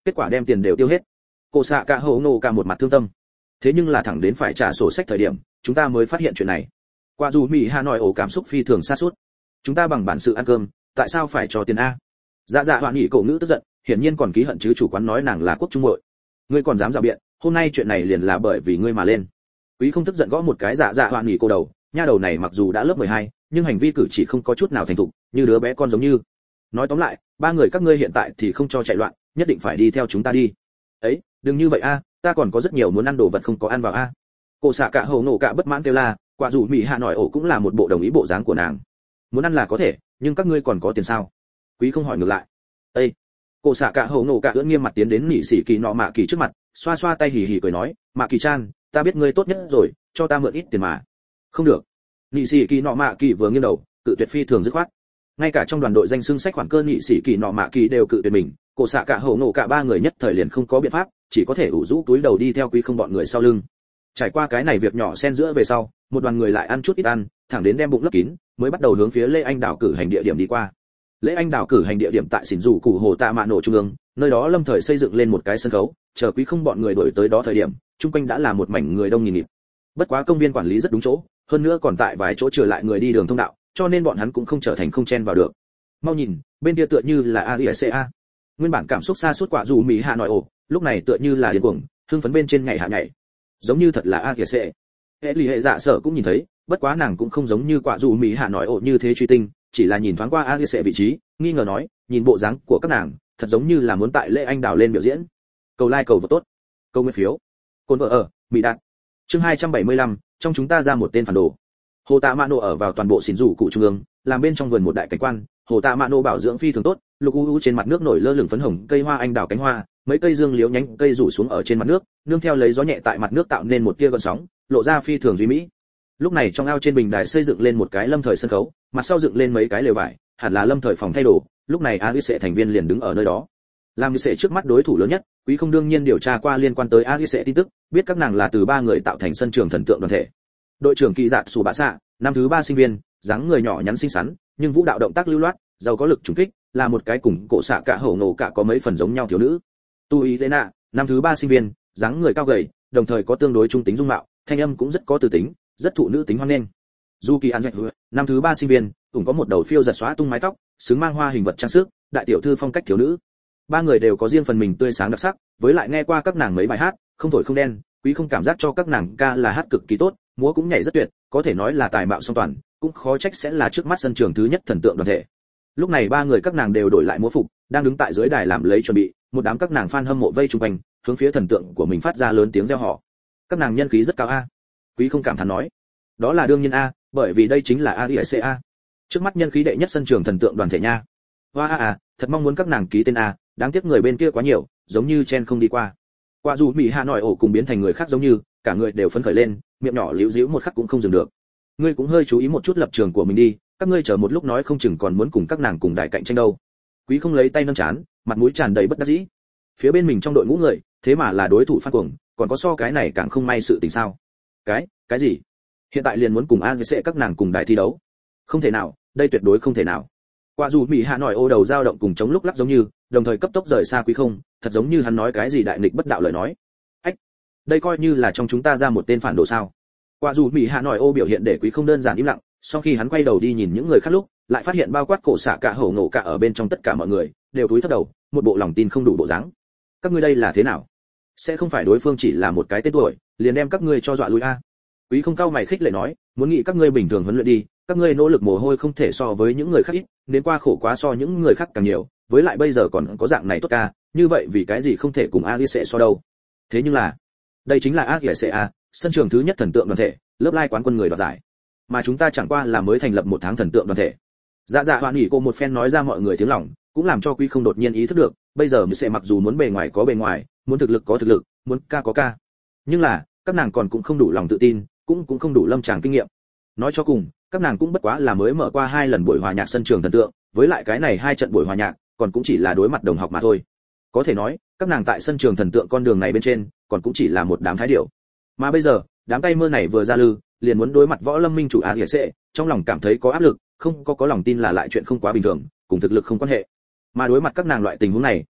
kết quả đem tiền đều tiêu hết. Cổ xạ cả hổ nổ cả một mặt thương tâm. Thế nhưng là thẳng đến phải trả sổ sách thời điểm, chúng ta mới phát hiện chuyện này. Quả dù Mỹ Hà nói ổ cảm xúc phi thường sa sút. Chúng ta bằng bản sự ăn cơm, tại sao phải cho tiền a? Dạ dạ hoạn nghị cổ ngữ tức giận, hiển nhiên còn ký hận chứ chủ quán nói nàng là quốc trung muội. Ngươi còn dám rào biện, hôm nay chuyện này liền là bởi vì ngươi mà lên. Quý không tức giận gõ một cái dạ dạ hoạn nghị cổ đầu, nha đầu này mặc dù đã lớp 12, nhưng hành vi cử chỉ không có chút nào thành thục, như đứa bé con giống như. Nói tóm lại, ba người các ngươi hiện tại thì không cho chạy loạn, nhất định phải đi theo chúng ta đi. Ấy, đừng như vậy a, ta còn có rất nhiều muốn ăn đồ vật không có ăn vào a. Cổ xạ cả hổ nổ cả bất mãn kêu la, quả dù Mỹ Hạ nói ổ cũng là một bộ đồng ý bộ dáng của nàng. Muốn ăn là có thể, nhưng các ngươi còn có tiền sao? Quý không hỏi ngược lại. Ê! Cổ xạ cả hổ nổ cả ưỡn nghiêm mặt tiến đến nị sĩ kỳ nọ mạ kỳ trước mặt, xoa xoa tay hì hì cười nói, mạ kỳ chan, ta biết ngươi tốt nhất rồi, cho ta mượn ít tiền mà. Không được. Nị sĩ kỳ nọ mạ kỳ vừa nghiêng đầu, cự tuyệt phi thường dứt khoát. Ngay cả trong đoàn đội danh xưng sách khoản cơ nị sĩ kỳ nọ mạ kỳ đều cự tuyệt mình, cổ xạ cả hổ nổ cả ba người nhất thời liền không có biện pháp, chỉ có thể ủ rũ túi đầu đi theo Quý không bọn người sau lưng. Trải qua cái này việc nhỏ xen giữa về sau, một đoàn người lại ăn chút ít ăn, thẳng đến đem bụng lấp kín, mới bắt đầu hướng phía Lễ Anh đảo cử hành địa điểm đi qua. Lễ Anh đảo cử hành địa điểm tại xỉn rủ cụ hồ tạ mạ nổ trung ương, nơi đó lâm thời xây dựng lên một cái sân khấu, chờ Quý không bọn người đuổi tới đó thời điểm, chung quanh đã là một mảnh người đông nghìn nghịt. Bất quá công viên quản lý rất đúng chỗ, hơn nữa còn tại vài chỗ trở lại người đi đường thông đạo, cho nên bọn hắn cũng không trở thành không chen vào được. Mau nhìn, bên kia tựa như là AICA. Nguyên bản cảm xúc xa suốt quả dù Mỹ Hạ nói ồ, lúc này tựa như là điên cuồng, hưng phấn bên trên nhảy hạ nhảy. Giống như thật là AICA. Hệ lì hệ dạ sở cũng nhìn thấy, bất quá nàng cũng không giống như quả dù Mỹ Hạ nói ồ như thế truy tinh, chỉ là nhìn thoáng qua AICA vị trí, nghi ngờ nói, nhìn bộ dáng của các nàng, thật giống như là muốn tại Lễ Anh đảo lên biểu diễn. Cầu like cầu vote tốt. Câu nguyên phiếu. Côn vợ ở, Mỹ Đạt. Chương 275, trong chúng ta ra một tên phản đồ. Hồ Tạ Mạ Nổ ở vào toàn bộ xỉn rủ cụ trung ương, làm bên trong vườn một đại cảnh quan, Hồ Tạ Mạ Nổ bảo dưỡng phi thường tốt, lục u trên mặt nước nổi lơ lửng phấn hồng cây hoa anh đào cánh hoa, mấy cây dương liễu nhánh cây rủ xuống ở trên mặt nước, nương theo lấy gió nhẹ tại mặt nước tạo nên một tia gợn sóng, lộ ra phi thường duy mỹ. Lúc này trong ao trên bình đài xây dựng lên một cái lâm thời sân khấu, mặt sau dựng lên mấy cái lều vải, hẳn là lâm thời phòng thay đồ. Lúc này Alice thành viên liền đứng ở nơi đó. Làm như sẽ trước mắt đối thủ lớn nhất, Quý không đương nhiên điều tra qua liên quan tới Alice tin tức, biết các nàng là từ ba người tạo thành sân trường thần tượng đoàn thể. Đội trưởng Kỳ Dạt Sủ Bạ Xạ, năm thứ ba sinh viên, dáng người nhỏ nhắn xinh xắn, nhưng vũ đạo động tác lưu loát, giàu có lực trùng kích, là một cái cùng cổ xạ cả hổ nổ cả có mấy phần giống nhau thiếu nữ. Tu Ý Thế Nạ, năm thứ ba sinh viên, dáng người cao gầy, đồng thời có tương đối trung tính dung mạo, thanh âm cũng rất có từ tính, rất thụ nữ tính hoan nghênh. Yuki An Dạch, năm thứ ba sinh viên, cũng có một đầu phiêu giật xóa tung mái tóc, xứng mang hoa hình vật trang sức, đại tiểu thư phong cách thiếu nữ. Ba người đều có riêng phần mình tươi sáng đặc sắc, với lại nghe qua các nàng mấy bài hát, không thổi không đen, Quý không cảm giác cho các nàng ca là hát cực kỳ tốt, múa cũng nhảy rất tuyệt, có thể nói là tài mạo song toàn, cũng khó trách sẽ là trước mắt sân trường thứ nhất thần tượng đoàn thể. Lúc này ba người các nàng đều đổi lại múa phục, đang đứng tại dưới đài làm lấy chuẩn bị, một đám các nàng fan hâm mộ vây chung quanh, hướng phía thần tượng của mình phát ra lớn tiếng reo hò. Các nàng nhân khí rất cao a. Quý không cảm thán nói. Đó là đương nhiên a, bởi vì đây chính là AICA. Trước mắt nhân khí đệ nhất sân trường thần tượng đoàn thể nha. Hoa thật mong muốn các nàng ký tên a, đáng tiếc người bên kia quá nhiều, giống như chen không đi qua. Quả dù Mỹ Hạ nói ổ cùng biến thành người khác giống như, cả người đều phấn khởi lên, miệng nhỏ liễu díu một khắc cũng không dừng được. Ngươi cũng hơi chú ý một chút lập trường của mình đi, các ngươi chờ một lúc nói không chừng còn muốn cùng các nàng cùng đại cạnh tranh đâu. Quý không lấy tay nâng chán, mặt mũi tràn đầy bất đắc dĩ. Phía bên mình trong đội ngũ người, thế mà là đối thủ phát cuồng, còn có so cái này càng không may sự tình sao? Cái gì? Hiện tại liền muốn cùng AGC các nàng cùng đại thi đấu? Không thể nào, đây tuyệt đối không thể nào. Quả dù Mỹ Hạ nói ô đầu dao động cùng chống lúc lắc giống như, đồng thời cấp tốc rời xa Quý không, thật giống như hắn nói cái gì đại nghịch bất đạo lời nói. Ách, đây coi như là trong chúng ta ra một tên phản đồ sao? Quả dù Mỹ Hạ nói ô biểu hiện để Quý không đơn giản im lặng, sau khi hắn quay đầu đi nhìn những người khác lúc, lại phát hiện bao quát cổ xạ cả hổ ngộ cả ở bên trong tất cả mọi người đều cúi thấp đầu, một bộ lòng tin không đủ bộ dáng. Các ngươi đây là thế nào? Sẽ không phải đối phương chỉ là một cái tên tuổi, liền đem các ngươi cho dọa lui a? Quý không cao mày khích lệ nói, muốn nghĩ các ngươi bình thường huấn luyện đi, các ngươi nỗ lực mồ hôi không thể so với những người khác ít, nên qua khổ quá so những người khác càng nhiều, với lại bây giờ còn có dạng này tốt ca, như vậy vì cái gì không thể cùng AGC so đâu? Thế nhưng là, đây chính là AGCA, sân trường thứ nhất thần tượng đoàn thể, lớp lai quán quân người đoạt giải. Mà chúng ta chẳng qua là mới thành lập một tháng thần tượng đoàn thể. Dạ dạ hoan nghỉ cô một phen nói ra mọi người tiếng lòng, cũng làm cho Quý không đột nhiên ý thức được, bây giờ mình sẽ mặc dù muốn bề ngoài có bề ngoài, muốn thực lực có thực lực, muốn ca có ca, nhưng là các nàng còn cũng không đủ lòng tự tin, cũng không đủ lâm tràng kinh nghiệm. Nói cho cùng, các nàng cũng bất quá là mới mở qua 2 lần buổi hòa nhạc sân trường thần tượng, với lại cái này 2 trận buổi hòa nhạc, còn cũng chỉ là đối mặt đồng học mà thôi. Có thể nói, các nàng tại sân trường thần tượng con đường này bên trên, còn cũng chỉ là một đám thái điểu. Mà bây giờ, đám tay mơ này vừa ra lư, liền muốn đối mặt võ lâm minh chủ AGC, trong lòng cảm thấy có áp lực, không có lòng tin là lại chuyện không quá bình thường, cùng thực lực không quan hệ. Mà đối mặt các nàng loại tình huống này,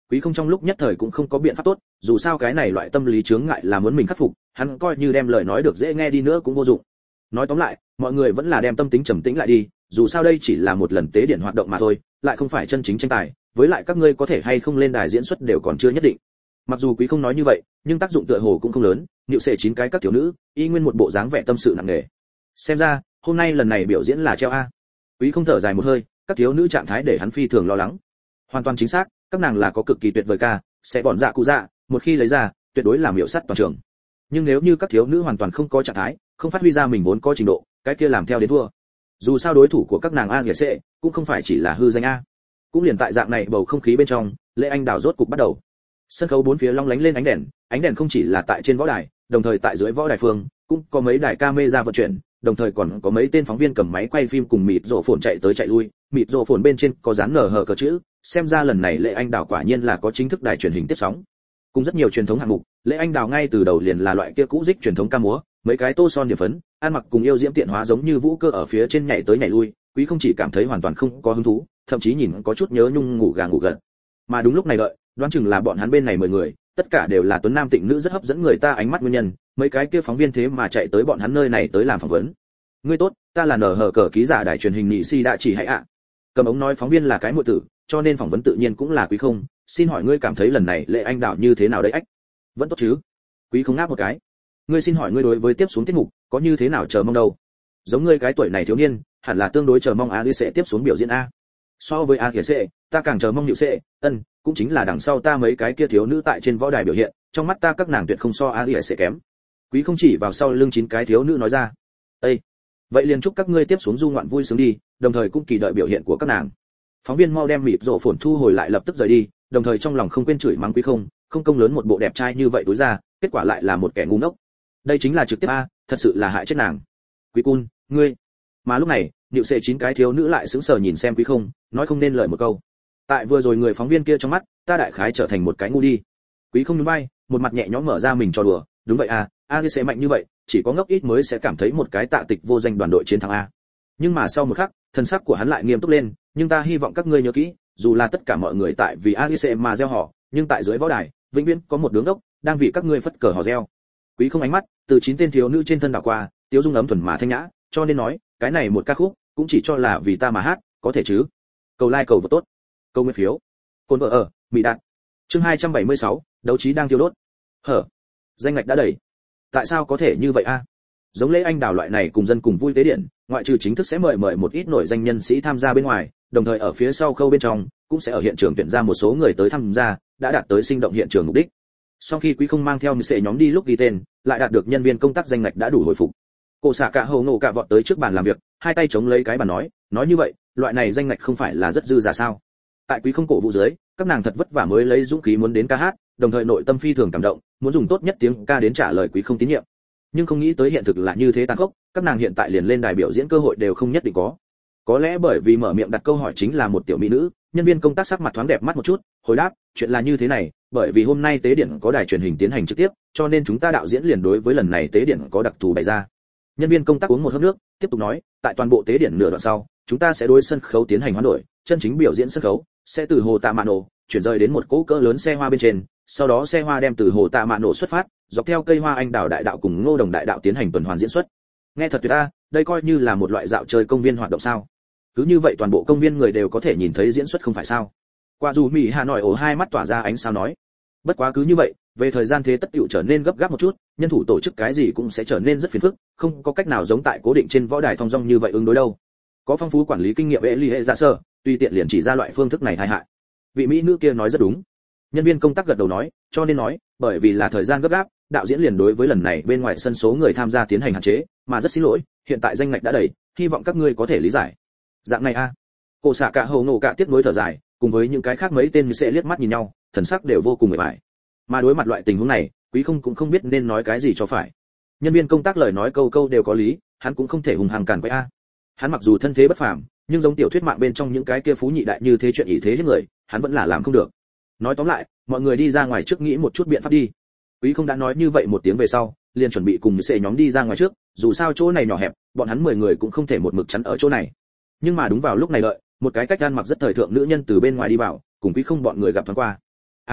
Quý Không trong lúc nhất thời cũng không có biện pháp tốt, dù sao cái này loại tâm lý chướng ngại là muốn mình khắc phục, hắn coi như đem lời nói được dễ nghe đi nữa cũng vô dụng. Nói tóm lại, mọi người vẫn là đem tâm tính trầm tĩnh lại đi, dù sao đây chỉ là một lần tế điện hoạt động mà thôi, lại không phải chân chính tranh tài, với lại các ngươi có thể hay không lên đài diễn xuất đều còn chưa nhất định. Mặc dù Quý Không nói như vậy, nhưng tác dụng tựa hồ cũng không lớn, nịu xệ 9 cái các thiếu nữ, y nguyên một bộ dáng vẻ tâm sự nặng nề. Xem ra, hôm nay lần này biểu diễn là treo a. Quý Không thở dài một hơi, các thiếu nữ trạng thái để hắn phi thường lo lắng. Hoàn toàn chính xác, các nàng là có cực kỳ tuyệt vời ca, sẽ bọn dạ cụ dạ, một khi lấy ra, tuyệt đối là miểu sát toàn trường. Nhưng nếu như các thiếu nữ hoàn toàn không có trạng thái, không phát huy ra mình vốn có trình độ, cái kia làm theo đến thua. Dù sao đối thủ của các nàng AGC cũng không phải chỉ là hư danh a. Cũng liền tại dạng này bầu không khí bên trong, lễ anh đào rốt cục bắt đầu. Sân khấu bốn phía long lánh lên ánh đèn không chỉ là tại trên võ đài, đồng thời tại dưới võ đài phương cũng có mấy đài camera vận chuyển, đồng thời còn có mấy tên phóng viên cầm máy quay phim cùng mịt rộ phồn chạy tới chạy lui, mịt rộ phồn bên trên có dán nở hở cờ chữ, xem ra lần này lễ anh đào quả nhiên là có chính thức đài truyền hình tiếp sóng. Cùng rất nhiều truyền thống hạng mục, lễ anh đào ngay từ đầu liền là loại kia cũ dích truyền thống ca múa, mấy cái tô son điểm phấn, ăn mặc cùng yêu diễm tiện hóa giống như vũ cơ ở phía trên nhảy tới nhảy lui, Quý Không chỉ cảm thấy hoàn toàn không có hứng thú, thậm chí nhìn có chút nhớ nhung ngủ gà ngủ gật. Mà đúng lúc này đợi, đoán chừng là bọn hắn bên này 10 người, tất cả đều là tuấn nam tịnh nữ rất hấp dẫn người ta ánh mắt nguyên nhân, mấy cái kia phóng viên thế mà chạy tới bọn hắn nơi này tới làm phỏng vấn. Ngươi tốt, ta là nở hở cờ ký giả đài truyền hình Nhị Si đã chỉ hãy ạ. Cầm ống nói phóng viên là cái muội tử, cho nên phỏng vấn tự nhiên cũng là Quý Không, xin hỏi ngươi cảm thấy lần này lễ anh đào như thế nào đấy ách? Vẫn tốt chứ? Quý Không ngáp một cái. Ngươi xin hỏi ngươi đối với tiếp xuống tiết mục có như thế nào chờ mong đâu? Giống ngươi cái tuổi này thiếu niên, hẳn là tương đối chờ mong A sẽ tiếp xuống biểu diễn a. So với A sẽ, ta càng chờ mong Nhị sẽ, cũng chính là đằng sau ta mấy cái kia thiếu nữ tại trên võ đài biểu hiện, trong mắt ta các nàng tuyệt không so A sẽ kém. Quý Không chỉ vào sau lưng 9 cái thiếu nữ nói ra. Ê, vậy liền chúc các ngươi tiếp xuống du ngoạn vui sướng đi, đồng thời cũng kỳ đợi biểu hiện của các nàng. Phóng viên mau đem mịt rộ phồn thu hồi lại lập tức rời đi, đồng thời trong lòng không quên chửi mắng Quý Không, không công lớn một bộ đẹp trai như vậy tối ra, kết quả lại là một kẻ ngu ngốc. Đây chính là trực tiếp a, thật sự là hại chết nàng. Quý Cun, ngươi. Mà lúc này, Diệu Sệ 9 cái thiếu nữ lại sững sờ nhìn xem Quý Không, nói không nên lời một câu. Tại vừa rồi người phóng viên kia trong mắt, ta đại khái trở thành một cái ngu đi. Quý Không nhún vai, một mặt nhẹ nhõm mở ra mình cho đùa, đúng vậy a, sẽ mạnh như vậy, chỉ có ngốc ít mới sẽ cảm thấy một cái tạ tịch vô danh đoàn đội chiến thắng a. Nhưng mà sau một khắc, thần sắc của hắn lại nghiêm túc lên, nhưng ta hy vọng các ngươi nhớ kỹ, dù là tất cả mọi người tại vì sẽ mà gieo họ, nhưng tại dưới võ đài, vĩnh viễn có một đứa ngốc đang vì các ngươi phất cờ hò reo. Quý Không ánh mắt từ 9 tên thiếu nữ trên thân đảo qua, tiếu dung ấm thuần mà thanh nhã, cho nên nói, cái này một ca khúc, cũng chỉ cho là vì ta mà hát, có thể chứ? Cầu like cầu vote tốt. Câu nguyên phiếu. Côn vợ ở, Mỹ Đạt. Chương 276, đấu trí đang thiêu đốt. Hở. Danh ngạch đã đầy. Tại sao có thể như vậy a? Giống lễ anh đào loại này cùng dân cùng vui tế điện, ngoại trừ chính thức sẽ mời một ít nổi danh nhân sĩ tham gia bên ngoài, đồng thời ở phía sau khâu bên trong, cũng sẽ ở hiện trường tuyển ra một số người tới tham gia, đã đạt tới sinh động hiện trường mục đích. Sau khi Quý Không mang theo sẽ nhóm đi lúc ghi tên, lại đạt được nhân viên công tác danh ngạch đã đủ hồi phục. Cổ xạ cả hầu nổ cả vọt tới trước bàn làm việc, hai tay chống lấy cái bàn nói như vậy, loại này danh ngạch không phải là rất dư giả sao? Tại Quý Không cổ vũ dưới, các nàng thật vất vả mới lấy dũng khí muốn đến ca hát, đồng thời nội tâm phi thường cảm động, muốn dùng tốt nhất tiếng ca đến trả lời Quý Không tín nhiệm. Nhưng không nghĩ tới hiện thực là như thế tàn khốc, các nàng hiện tại liền lên đài biểu diễn cơ hội đều không nhất định có. Có lẽ bởi vì mở miệng đặt câu hỏi chính là một tiểu mỹ nữ, nhân viên công tác sắc mặt thoáng đẹp mắt một chút, hồi đáp, chuyện là như thế này, bởi vì hôm nay tế điện có đài truyền hình tiến hành trực tiếp, cho nên chúng ta đạo diễn liền đối với lần này tế điện có đặc thù bày ra. Nhân viên công tác uống một hớp nước, tiếp tục nói, tại toàn bộ tế điện nửa đoạn sau, chúng ta sẽ đối sân khấu tiến hành hoán đổi, chân chính biểu diễn sân khấu sẽ từ hồ Tạ Mạ Nổ chuyển rời đến một cỗ cỡ lớn xe hoa bên trên, sau đó xe hoa đem từ hồ Tạ Mạ Nổ xuất phát, dọc theo cây hoa anh đào đại đạo cùng ngô đồng đại đạo tiến hành tuần hoàn diễn xuất. Nghe thật tuyệt a, đây coi như là một loại dạo chơi công viên hoạt động sao? Cứ như vậy toàn bộ công viên người đều có thể nhìn thấy diễn xuất không phải sao? Qua dù Mỹ Hà Nội ổ hai mắt tỏa ra ánh sao nói, bất quá cứ như vậy, về thời gian thế tất tựu trở nên gấp gáp một chút, nhân thủ tổ chức cái gì cũng sẽ trở nên rất phiền phức, không có cách nào giống tại cố định trên võ đài thong dong như vậy ứng đối đâu. Có phong phú quản lý kinh nghiệm vệ lý hệ giả sơ, tùy tiện liền chỉ ra loại phương thức này tai hại. Vị mỹ nữ kia nói rất đúng. Nhân viên công tác gật đầu nói, cho nên nói, bởi vì là thời gian gấp gáp, đạo diễn liền đối với lần này bên ngoài sân số người tham gia tiến hành hạn chế, mà rất xin lỗi, hiện tại danh ngạch đã đầy, hy vọng các ngươi có thể lý giải. Dạng này a. Cổ xạ cả hầu nổ cả tiếc nuối thở dài, cùng với những cái khác mấy tên sẽ liếc mắt nhìn nhau, thần sắc đều vô cùng mệt mỏi. Mà đối mặt loại tình huống này, Quý Không cũng không biết nên nói cái gì cho phải. Nhân viên công tác lời nói câu câu đều có lý, hắn cũng không thể hùng hăng cản quấy a. Hắn mặc dù thân thế bất phàm, nhưng giống tiểu thuyết mạng bên trong những cái kia phú nhị đại như thế chuyện ý thế hiếp người, hắn vẫn là làm không được. Nói tóm lại, mọi người đi ra ngoài trước nghĩ một chút biện pháp đi. Quý Không đã nói như vậy một tiếng về sau, liền chuẩn bị cùng sẽ nhóm đi ra ngoài trước, dù sao chỗ này nhỏ hẹp, bọn hắn 10 người cũng không thể một mực chắn ở chỗ này. Nhưng mà đúng vào lúc này đợi, một cái cách gan mặc rất thời thượng nữ nhân từ bên ngoài đi vào, cùng Quý Không bọn người gặp thoáng qua.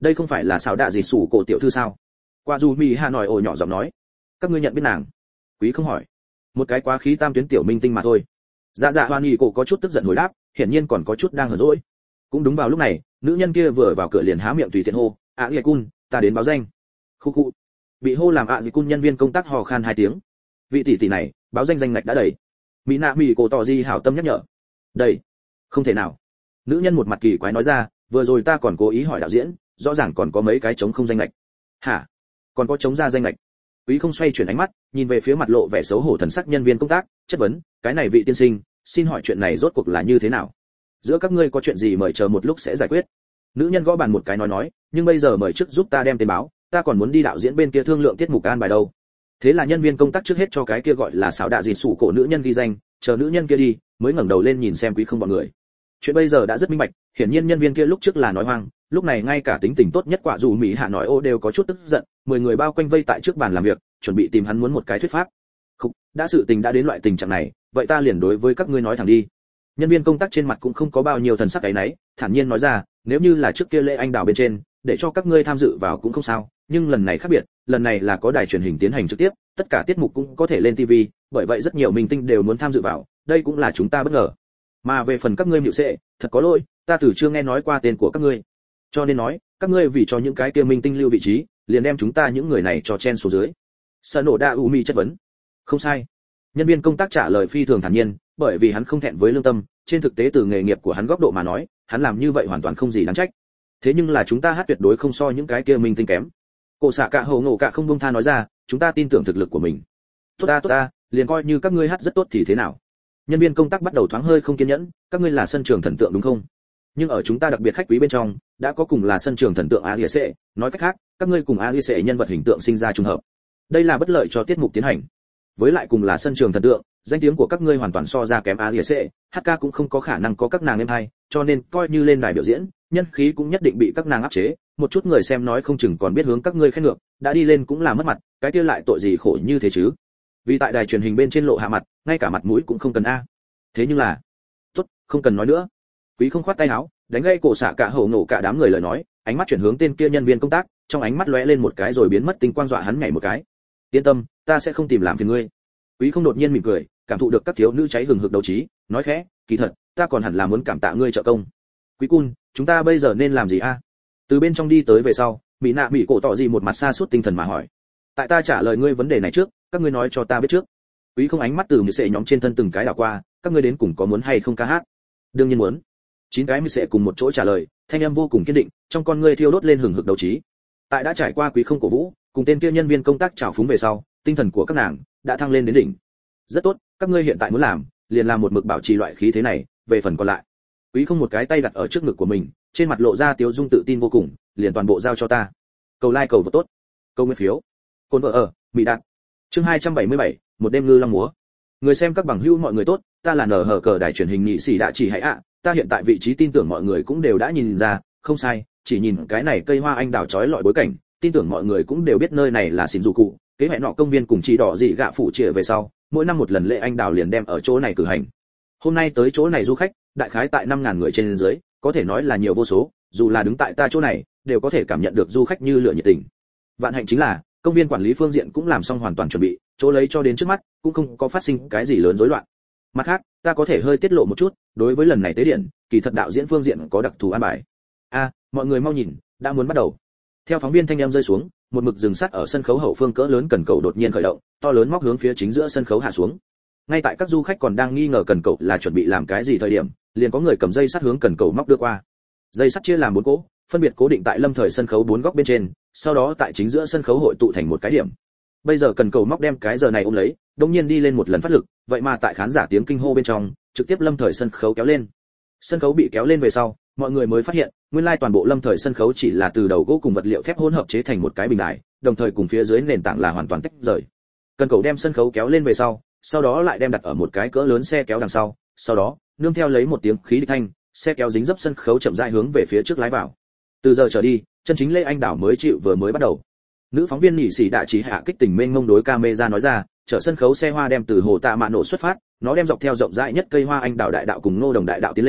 đây không phải là xảo đạ gì sủ cổ tiểu thư sao? Qua dù mỹ hà nói ồ nhỏ giọng nói, các ngươi nhận biết nàng? Quý không hỏi, một cái quá khí tam tuyến tiểu minh tinh mà thôi. Dạ dạ hoan nghi cổ có chút tức giận hồi đáp, hiển nhiên còn có chút đang hờn dỗi. Cũng đúng vào lúc này, nữ nhân kia vừa vào cửa liền há miệng tùy tiện hô, ạ lệ cun, ta đến báo danh. Khu khu, bị hô làm ạ gì cun nhân viên công tác hò khan 2 tiếng. Vị tỷ tỷ này, báo danh danh ngạch đã đầy. Mỹ nạ mỹ cổ tỏ di hảo tâm nhắc nhở. Đầy? Không thể nào. Nữ nhân một mặt kỳ quái nói ra, vừa rồi ta còn cố ý hỏi đạo diễn, rõ ràng còn có mấy cái trống không danh ngạch. Hả? Còn có trống ra danh ngạch? Quý không xoay chuyển ánh mắt, nhìn về phía mặt lộ vẻ xấu hổ thần sắc nhân viên công tác, chất vấn, cái này vị tiên sinh, xin hỏi chuyện này rốt cuộc là như thế nào? Giữa các ngươi có chuyện gì mời chờ một lúc sẽ giải quyết. Nữ nhân gõ bàn một cái nói, nhưng bây giờ mời trước giúp ta đem tên báo, ta còn muốn đi đạo diễn bên kia thương lượng tiết mục an bài đâu. Thế là nhân viên công tác trước hết cho cái kia gọi là xảo đạ dịt sủ cổ nữ nhân ghi danh, chờ nữ nhân kia đi, mới ngẩng đầu lên nhìn xem Quý không bọn người. Chuyện bây giờ đã rất minh bạch, hiển nhiên nhân viên kia lúc trước là nói hoang, lúc này ngay cả tính tình tốt nhất quả dù mỹ hạ nói ô đều có chút tức giận, 10 người bao quanh vây tại trước bàn làm việc, chuẩn bị tìm hắn muốn một cái thuyết pháp. Khục, đã sự tình đã đến loại tình trạng này, vậy ta liền đối với các ngươi nói thẳng đi. Nhân viên công tác trên mặt cũng không có bao nhiêu thần sắc ấy nấy, thản nhiên nói ra, nếu như là trước kia lễ anh đào bên trên, để cho các ngươi tham dự vào cũng không sao, nhưng lần này khác biệt, lần này là có đài truyền hình tiến hành trực tiếp, tất cả tiết mục cũng có thể lên TV, bởi vậy rất nhiều minh tinh đều muốn tham dự vào, đây cũng là chúng ta bất ngờ. Mà về phần các ngươi mịu sệ, thật có lỗi, ta từ chưa nghe nói qua tên của các ngươi. Cho nên nói, các ngươi vì cho những cái kia minh tinh lưu vị trí, liền đem chúng ta những người này cho chen xuống dưới. Sở Nộ Đa Umi chất vấn. Không sai. Nhân viên công tác trả lời phi thường thản nhiên, bởi vì hắn không thẹn với lương tâm, trên thực tế từ nghề nghiệp của hắn góc độ mà nói, hắn làm như vậy hoàn toàn không gì đáng trách. Thế nhưng là chúng ta hát tuyệt đối không so những cái kia minh tinh kém. Cổ xạ cả hầu ngộ cả không buông tha nói ra, chúng ta tin tưởng thực lực của mình. Tốt ta, liền coi như các ngươi hát rất tốt thì thế nào? Nhân viên công tác bắt đầu thoáng hơi không kiên nhẫn, các ngươi là sân trường thần tượng đúng không? Nhưng ở chúng ta đặc biệt khách quý bên trong, đã có cùng là sân trường thần tượng Alice, nói cách khác, các ngươi cùng Alice nhân vật hình tượng sinh ra trùng hợp. Đây là bất lợi cho tiết mục tiến hành. Với lại cùng là sân trường thần tượng, danh tiếng của các ngươi hoàn toàn so ra kém Alice, hát ca cũng không có khả năng có các nàng em hay, cho nên coi như lên đài biểu diễn, nhân khí cũng nhất định bị các nàng áp chế, một chút người xem nói không chừng còn biết hướng các ngươi khen ngược, đã đi lên cũng là mất mặt, cái kia lại tội gì khổ như thế chứ? Vì tại đài truyền hình bên trên lộ hạ mặt, ngay cả mặt mũi cũng không cần a. Thế nhưng là, tốt, không cần nói nữa. Quý không khoát tay áo, đánh gây cổ xạ cả hổ nổ cả đám người lời nói, ánh mắt chuyển hướng tên kia nhân viên công tác, trong ánh mắt lóe lên một cái rồi biến mất tinh quang dọa hắn nhảy một cái. Yên tâm, ta sẽ không tìm làm phiền ngươi. Quý không đột nhiên mỉm cười, cảm thụ được các thiếu nữ cháy hừng hực đấu trí, nói khẽ, kỳ thật, ta còn hẳn là muốn cảm tạ ngươi trợ công. Quý cun, chúng ta bây giờ nên làm gì a? Từ bên trong đi tới về sau, mỹ nạ mỹ cổ tỏ gì một mặt xa suốt tinh thần mà hỏi. Tại ta trả lời ngươi vấn đề này trước, các ngươi nói cho ta biết trước. Quý không ánh mắt từ mười sệ nhóm trên thân từng cái đảo qua, các ngươi đến cùng có muốn hay không ca hát? Đương nhiên muốn. 9 cái mười sệ cùng một chỗ trả lời, thanh âm vô cùng kiên định, trong con ngươi thiêu đốt lên hừng hực đấu trí. Tại đã trải qua Quý không cổ vũ, cùng tên kia nhân viên công tác chào phúng về sau, tinh thần của các nàng đã thăng lên đến đỉnh. Rất tốt, các ngươi hiện tại muốn làm, liền làm một mực bảo trì loại khí thế này, về phần còn lại. Quý không một cái tay đặt ở trước ngực của mình, trên mặt lộ ra tiếu dung tự tin vô cùng, liền toàn bộ giao cho ta. Cầu like cầu vật tốt, câu nguyên phiếu. Côn vợ ở, Mỹ Đạt. Chương 277, một đêm ngư long múa. Người xem các bằng hữu mọi người tốt, ta là nở hở cờ đài truyền hình nhị sĩ đã chỉ hãy ạ, ta hiện tại vị trí tin tưởng mọi người cũng đều đã nhìn ra, không sai, chỉ nhìn cái này cây hoa anh đào chói lọi bối cảnh, tin tưởng mọi người cũng đều biết nơi này là xỉn dù cụ, kế hoạch nọ công viên cùng chỉ đỏ dị gạ phụ trịa về sau, mỗi năm một lần lễ anh đào liền đem ở chỗ này cử hành. Hôm nay tới chỗ này du khách, đại khái tại 5.000 người trên dưới, có thể nói là nhiều vô số, dù là đứng tại ta chỗ này, đều có thể cảm nhận được du khách như lửa nhiệt tình. Vạn hạnh chính là, công viên quản lý phương diện cũng làm xong hoàn toàn chuẩn bị, chỗ lấy cho đến trước mắt, cũng không có phát sinh cái gì lớn rối loạn. Mặt khác, ta có thể hơi tiết lộ một chút, đối với lần này tế điện, kỳ thật đạo diễn phương diện có đặc thù an bài. Mọi người mau nhìn, đã muốn bắt đầu. Theo phóng viên thanh em rơi xuống, một mực dừng sắt ở sân khấu hậu phương cỡ lớn cần cầu đột nhiên khởi động, to lớn móc hướng phía chính giữa sân khấu hạ xuống. Ngay tại các du khách còn đang nghi ngờ cần cầu là chuẩn bị làm cái gì thời điểm, liền có người cầm dây sắt hướng cần cầu móc đưa qua. Dây sắt chia làm 4 cỗ, phân biệt cố định tại lâm thời sân khấu 4 góc bên trên, sau đó tại chính giữa sân khấu hội tụ thành một cái điểm. Bây giờ cần cầu móc đem cái giờ này ôm lấy, đột nhiên đi lên một lần phát lực, vậy mà tại khán giả tiếng kinh hô bên trong, trực tiếp lâm thời sân khấu kéo lên. Sân khấu bị kéo lên về sau, mọi người mới phát hiện, nguyên lai toàn bộ lâm thời sân khấu chỉ là từ đầu gỗ cùng vật liệu thép hỗn hợp chế thành một cái bình đài, đồng thời cùng phía dưới nền tảng là hoàn toàn tách rời. Cần cầu đem sân khấu kéo lên về sau đó lại đem đặt ở một cái cỡ lớn xe kéo đằng sau đó, nương theo lấy một tiếng khí địch thanh, xe kéo dính dấp sân khấu chậm rãi hướng về phía trước lái vào. Từ giờ trở đi, chân chính lễ anh đảo mới chịu vừa mới bắt đầu. Nữ phóng viên nhị sĩ đã chỉ hạ kích tình mênh mông đối camera nói ra, chở sân khấu xe hoa đem từ hồ tạ mạ nổ xuất phát, nó đem dọc theo rộng rãi nhất cây hoa anh đào đại đạo cùng nô đồng đại đạo tiến lên,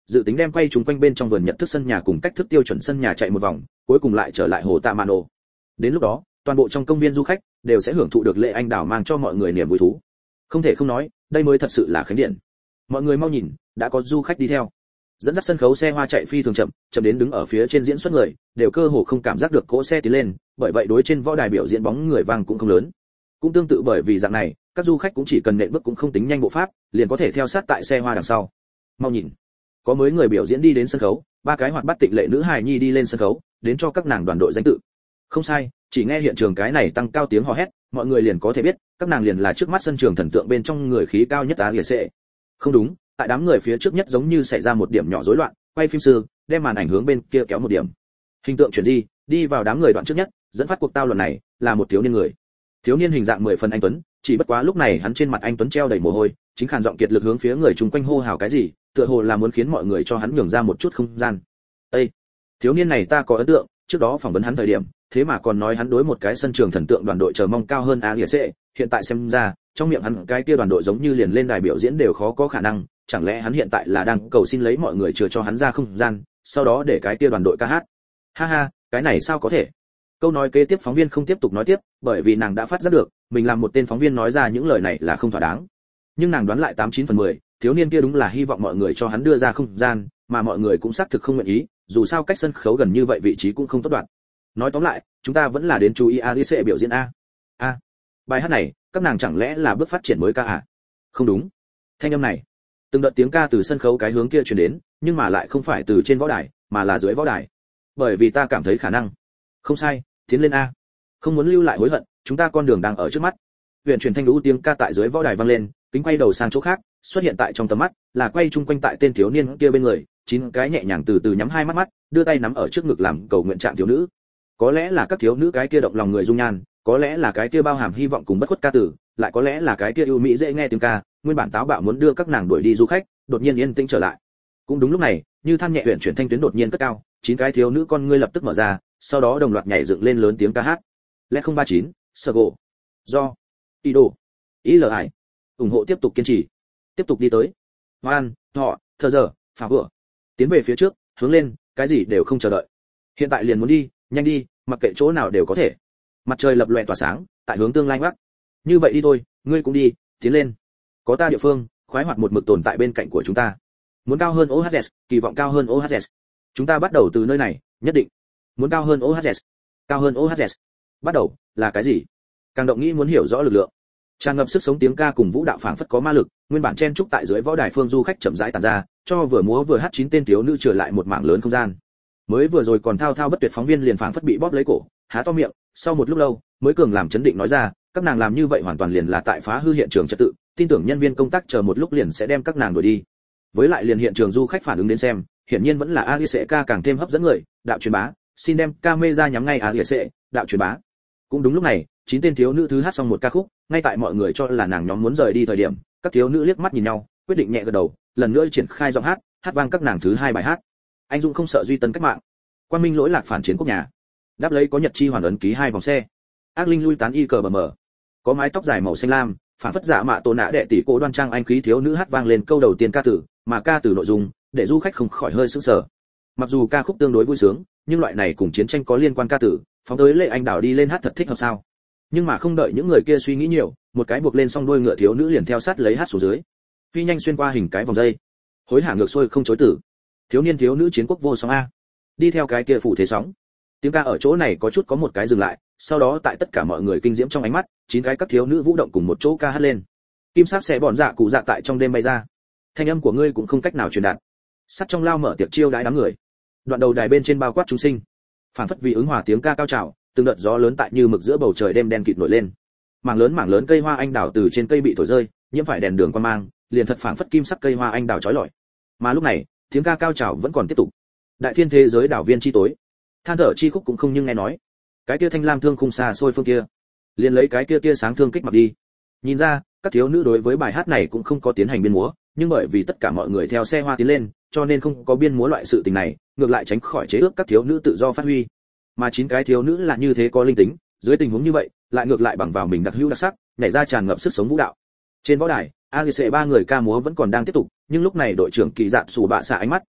dự tính đem quay chúng quanh bên trong vườn nhận thức sân nhà cùng cách thức tiêu chuẩn sân nhà chạy một vòng, cuối cùng lại trở lại hồ Tạ Mano. Đến lúc đó, toàn bộ trong công viên du khách đều sẽ hưởng thụ được lễ anh đào mang cho mọi người niềm vui thú. Không thể không nói, đây mới thật sự là khánh điện. Mọi người mau nhìn, đã có du khách đi theo. Dẫn dắt sân khấu xe hoa chạy phi thường chậm, chậm đến đứng ở phía trên diễn xuất người, đều cơ hồ không cảm giác được cỗ xe tiến lên, bởi vậy đối trên võ đài biểu diễn bóng người vang cũng không lớn. Cũng tương tự bởi vì dạng này, các du khách cũng chỉ cần nện bước cũng không tính nhanh bộ pháp, liền có thể theo sát tại xe hoa đằng sau. Mau nhìn, có mới người biểu diễn đi đến sân khấu, ba cái hoạt bát tịnh lệ nữ hài nhi đi lên sân khấu, đến cho các nàng đoàn đội danh tự. Không sai, chỉ nghe hiện trường cái này tăng cao tiếng hò hét, mọi người liền có thể biết, các nàng liền là trước mắt sân trường thần tượng bên trong người khí cao nhất AGC. Không đúng, tại đám người phía trước nhất giống như xảy ra một điểm nhỏ rối loạn, quay phim sư đem màn ảnh hướng bên kia kéo một điểm. Hình tượng chuyển di, đi vào đám người đoạn trước nhất, dẫn phát cuộc tao luận này là một thiếu niên người. Thiếu niên hình dạng 10 phần anh tuấn, chỉ bất quá lúc này hắn trên mặt anh tuấn treo đầy mồ hôi, chính khàn giọng kiệt lực hướng phía người chung quanh hô hào cái gì, tựa hồ là muốn khiến mọi người cho hắn nhường ra một chút không gian. Ê, thiếu niên này ta có ấn tượng, trước đó phỏng vấn hắn thời điểm, thế mà còn nói hắn đối một cái sân trường thần tượng đoàn đội chờ mong cao hơn AGC, hiện tại xem ra, trong miệng hắn cái kia đoàn đội giống như liền lên đài biểu diễn đều khó có khả năng, chẳng lẽ hắn hiện tại là đang cầu xin lấy mọi người chừa cho hắn ra không gian, sau đó để cái kia đoàn đội ca hát. Ha ha, cái này sao có thể? Câu nói kế tiếp phóng viên không tiếp tục nói tiếp, bởi vì nàng đã phát giác được, mình làm một tên phóng viên nói ra những lời này là không thỏa đáng. Nhưng nàng đoán lại 89 phần 10, thiếu niên kia đúng là hy vọng mọi người cho hắn đưa ra không gian, mà mọi người cũng xác thực không nguyện ý, dù sao cách sân khấu gần như vậy vị trí cũng không tốt đoạn. Nói tóm lại, chúng ta vẫn là đến chú ý AGC biểu diễn a. Bài hát này, các nàng chẳng lẽ là bước phát triển mới ca à? Không đúng. Thanh âm này, từng đợt tiếng ca từ sân khấu cái hướng kia truyền đến, nhưng mà lại không phải từ trên võ đài, mà là dưới võ đài. Bởi vì ta cảm thấy khả năng. Không sai, tiến lên a. Không muốn lưu lại hối hận, chúng ta con đường đang ở trước mắt. Huyền truyền thanh lũ tiếng ca tại dưới võ đài vang lên, kính quay đầu sang chỗ khác, xuất hiện tại trong tầm mắt, là quay chung quanh tại tên thiếu niên kia bên người, 9 cái nhẹ nhàng từ từ nhắm hai mắt, đưa tay nắm ở trước ngực làm cầu nguyện trạng thiếu nữ. Có lẽ là các thiếu nữ cái kia động lòng người dung nhan, có lẽ là cái kia bao hàm hy vọng cùng bất khuất ca tử, lại có lẽ là cái kia ưu mỹ dễ nghe tiếng ca, nguyên bản táo bạo muốn đưa các nàng đuổi đi du khách, đột nhiên yên tĩnh trở lại. Cũng đúng lúc này, như than nhẹ huyền chuyển thanh tuyến đột nhiên cất cao, 9 cái thiếu nữ con ngươi lập tức mở ra, sau đó đồng loạt nhảy dựng lên lớn tiếng ca hát. Lẽ 039, Sergo, do, Ido, ILI, ủng hộ tiếp tục kiên trì, tiếp tục đi tới. Hoan, họ, thờ giờ, phá vừa, tiến về phía trước, hướng lên, cái gì đều không chờ đợi. Hiện tại liền muốn đi, nhanh đi, mặc kệ chỗ nào đều có thể. Mặt trời lập lòe tỏa sáng, tại hướng tương lai bắc. Như vậy đi thôi, ngươi cũng đi, tiến lên. Có ta địa phương, khoái hoạt một mực tồn tại bên cạnh của chúng ta. Muốn cao hơn OHS, kỳ vọng cao hơn OHS. Chúng ta bắt đầu từ nơi này, nhất định. Muốn cao hơn OHS, cao hơn OHS. Bắt đầu là cái gì? Càng động nghĩ muốn hiểu rõ lực lượng. Tràn ngập sức sống tiếng ca cùng vũ đạo phảng phất có ma lực, nguyên bản chen trúc tại dưới võ đài phương du khách chậm rãi tản ra, cho vừa múa vừa hát 9 tên thiếu nữ trở lại một mảng lớn không gian. Mới vừa rồi còn thao thao bất tuyệt phóng viên liền phảng phất bị bóp lấy cổ, há to miệng, sau một lúc lâu, mới cường làm chấn định nói ra, các nàng làm như vậy hoàn toàn liền là tại phá hư hiện trường trật tự, tin tưởng nhân viên công tác chờ một lúc liền sẽ đem các nàng đuổi đi. Với lại liền hiện trường du khách phản ứng đến xem, hiển nhiên vẫn là AGC càng thêm hấp dẫn người, đạo truyền bá, xin đem camera nhắm ngay AGC, đạo truyền bá. Cũng đúng lúc này, 9 tên thiếu nữ thứ hát xong một ca khúc, ngay tại mọi người cho là nàng nhóm muốn rời đi thời điểm, các thiếu nữ liếc mắt nhìn nhau, quyết định nhẹ gật đầu, lần nữa triển khai giọng hát, hát vang các nàng thứ 2 bài hát. Anh dũng không sợ duy tân cách mạng, Quang minh lỗi lạc phản chiến quốc nhà. Đáp lấy có nhật chi hoàn ấn ký 2 vòng xe. Ác linh lui tán y cờ bờ mờ. Có mái tóc dài màu xanh lam, phản phất giả mạ tổ nã đệ tỷ cô đoan trang anh khí thiếu nữ hát vang lên câu đầu tiên ca tử, mà ca từ nội dung để du khách không khỏi hơi sững sờ. Mặc dù ca khúc tương đối vui sướng, nhưng loại này cùng chiến tranh có liên quan ca tử, phóng tới Lệ Anh Đào đi lên hát thật thích hợp sao? Nhưng mà không đợi những người kia suy nghĩ nhiều, một cái buộc lên song đuôi ngựa thiếu nữ liền theo sát lấy hát xuống dưới, phi nhanh xuyên qua hình cái vòng dây, hối hả ngược xuôi không chối tử. Thiếu niên thiếu nữ chiến quốc vô song a, đi theo cái kia phủ thế sóng. Tiếng ca ở chỗ này có một cái dừng lại, sau đó tại tất cả mọi người kinh diễm trong ánh mắt, 9 cái các thiếu nữ vũ động cùng một chỗ ca hát lên. Kim sắc sẽ bọn dạ cụ dạ tại trong đêm bay ra. Thanh âm của ngươi cũng không cách nào truyền đạt. Sắt trong lao mở tiệc chiêu đãi đám người. Đoạn đầu đài bên trên bao quát chúng sinh. Phản phất vì ứng hòa tiếng ca cao trào, từng đợt gió lớn tại như mực giữa bầu trời đêm đen kịt nổi lên. Mảng lớn cây hoa anh đào từ trên cây bị thổi rơi, nhiễm phải đèn đường quan mang, liền thật phảng phất kim sắc cây hoa anh đào chói lọi. Mà lúc này, tiếng ca cao trào vẫn còn tiếp tục. Đại thiên thế giới đảo viên chi tối, than thở chi khúc cũng không nhưng nghe nói. Cái kia thanh lam thương khung xa xôi phương kia, liền lấy cái kia tia sáng thương kích mặc đi. Nhìn ra, các thiếu nữ đối với bài hát này cũng không có tiến hành biên múa, nhưng bởi vì tất cả mọi người theo xe hoa tiến lên, cho nên không có biên múa loại sự tình này, ngược lại tránh khỏi chế ước các thiếu nữ tự do phát huy. Mà 9 cái thiếu nữ là như thế có linh tính, dưới tình huống như vậy, lại ngược lại bằng vào mình đặc hữu đặc sắc, nhảy ra tràn ngập sức sống vũ đạo. Trên võ đài, AGC 3 người ca múa vẫn còn đang tiếp tục, nhưng lúc này đội trưởng Kỳ Dạn Sủ Bạ xạ ánh mắt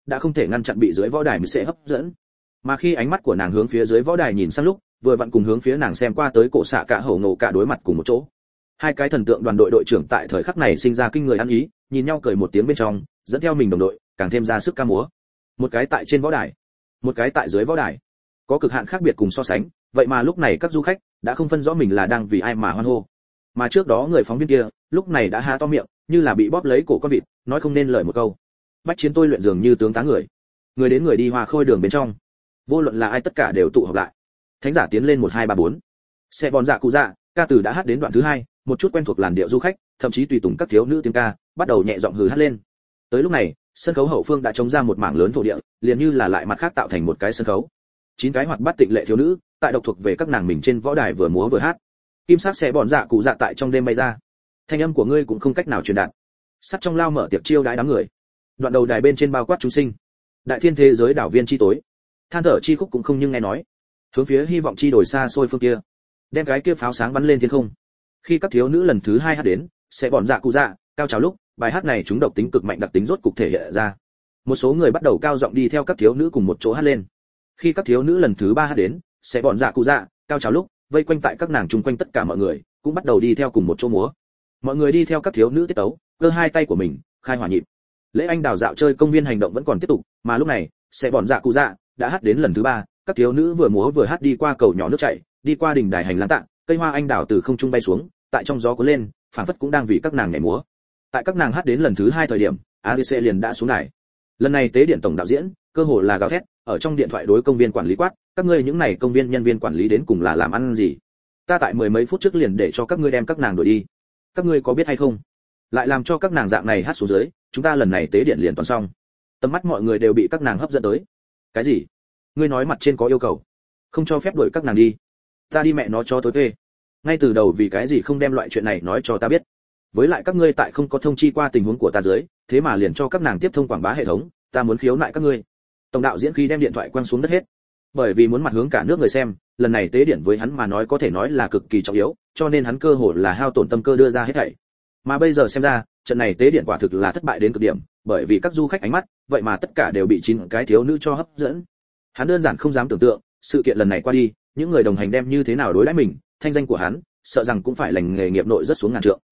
đã không thể ngăn chặn bị dưới võ đài mới sẽ hấp dẫn. Mà khi ánh mắt của nàng hướng phía dưới võ đài nhìn sang lúc, vừa vặn cùng hướng phía nàng xem qua tới cổ xạ cả hổ ngộ cả đối mặt cùng một chỗ. Hai cái thần tượng đoàn đội đội trưởng tại thời khắc này sinh ra kinh người ăn ý, nhìn nhau cười một tiếng bên trong, dẫn theo mình đồng đội, càng thêm ra sức ca múa. Một cái tại trên võ đài, một cái tại dưới võ đài, có cực hạn khác biệt cùng so sánh, vậy mà lúc này các du khách đã không phân rõ mình là đang vì ai mà hoan hô. Mà trước đó người phóng viên kia, lúc này đã há to miệng, như là bị bóp lấy cổ con vịt, nói không nên lời một câu. Bách chiến tôi luyện dường như tướng tá người, người đến người đi hòa khôi đường bên trong, vô luận là ai tất cả đều tụ họp lại. Thánh giả tiến lên 1 2 3 4. Xe bòn dạ cụ dạ, ca từ đã hát đến đoạn thứ 2, một chút quen thuộc làn điệu du khách, thậm chí tùy tùng các thiếu nữ tiếng ca, bắt đầu nhẹ giọng hừ hát lên. Tới lúc này, sân khấu hậu phương đã trống ra một mảng lớn thổ địa, liền như là lại mặt khác tạo thành một cái sân khấu. 9 cái hoạt bát tịnh lệ thiếu nữ, tại độc thuộc về các nàng mình trên võ đài vừa múa vừa hát. Kim sắc xe bòn dạ cụ dạ tại trong đêm bay ra. Thanh âm của ngươi cũng không cách nào truyền đạt. Sắt trong lao mở tiệc chiêu đãi đám người. Đoạn đầu đài bên trên bao quát chúng sinh. Đại thiên thế giới đảo viên chi tối. Than thở chi khúc cũng không nhưng nghe nói. Hướng phía hy vọng chi đồi xa xôi phương kia, đem cái kia pháo sáng bắn lên thiên không. Khi các thiếu nữ lần thứ 2 hát đến, sẽ bọn dạ cụ dạ, cao trào lúc, bài hát này chúng độc tính cực mạnh đặc tính rốt cục thể hiện ra. Một số người bắt đầu cao giọng đi theo các thiếu nữ cùng một chỗ hát lên. Khi các thiếu nữ lần thứ 3 hát đến, sẽ bọn dạ cụ dạ, cao trào lúc, vây quanh tại các nàng chung quanh tất cả mọi người cũng bắt đầu đi theo cùng một chỗ múa. Mọi người đi theo các thiếu nữ tiết tấu, cơ hai tay của mình, khai hỏa nhịp. Lễ anh đào dạo chơi công viên hành động vẫn còn tiếp tục, mà lúc này, sẽ bọn dạ cụ dạ đã hát đến lần thứ 3, các thiếu nữ vừa múa vừa hát đi qua cầu nhỏ nước chảy, đi qua đỉnh đài hành lang tạng, cây hoa anh đào từ không trung bay xuống, tại trong gió cuốn lên, phảng phất cũng đang vì các nàng nhảy múa. Tại các nàng hát đến lần thứ 2 thời điểm, ADC liền đã xuống đài. Lần này tế điện tổng đạo diễn, cơ hồ là gào thét, ở trong điện thoại đối công viên quản lý quát, các ngươi những này công viên nhân viên quản lý đến cùng là làm ăn gì? Ta tại 10 mấy phút trước liền để cho các ngươi đem các nàng đuổi đi. Các ngươi có biết hay không? Lại làm cho các nàng dạng này hát xuống dưới, chúng ta lần này tế điện liền toàn xong. Tầm mắt mọi người đều bị các nàng hấp dẫn tới. Cái gì? Ngươi nói mặt trên có yêu cầu, không cho phép đuổi các nàng đi. Ta đi mẹ nó cho tối tê. Ngay từ đầu vì cái gì không đem loại chuyện này nói cho ta biết? Với lại các ngươi tại không có thông chi qua tình huống của ta dưới, thế mà liền cho các nàng tiếp thông quảng bá hệ thống, ta muốn khiếu nại các ngươi. Tổng đạo diễn khi đem điện thoại quăng xuống đất hết. Bởi vì muốn mặt hướng cả nước người xem, lần này tế điện với hắn mà nói có thể nói là cực kỳ trọng yếu, cho nên hắn cơ hồ là hao tổn tâm cơ đưa ra hết thảy. Mà bây giờ xem ra, trận này tế điện quả thực là thất bại đến cực điểm, bởi vì các du khách ánh mắt, vậy mà tất cả đều bị 9 cái thiếu nữ cho hấp dẫn. Hắn đơn giản không dám tưởng tượng, sự kiện lần này qua đi, những người đồng hành đem như thế nào đối đãi mình, thanh danh của hắn, sợ rằng cũng phải lành nghề nghiệp nội rất xuống ngàn trượng.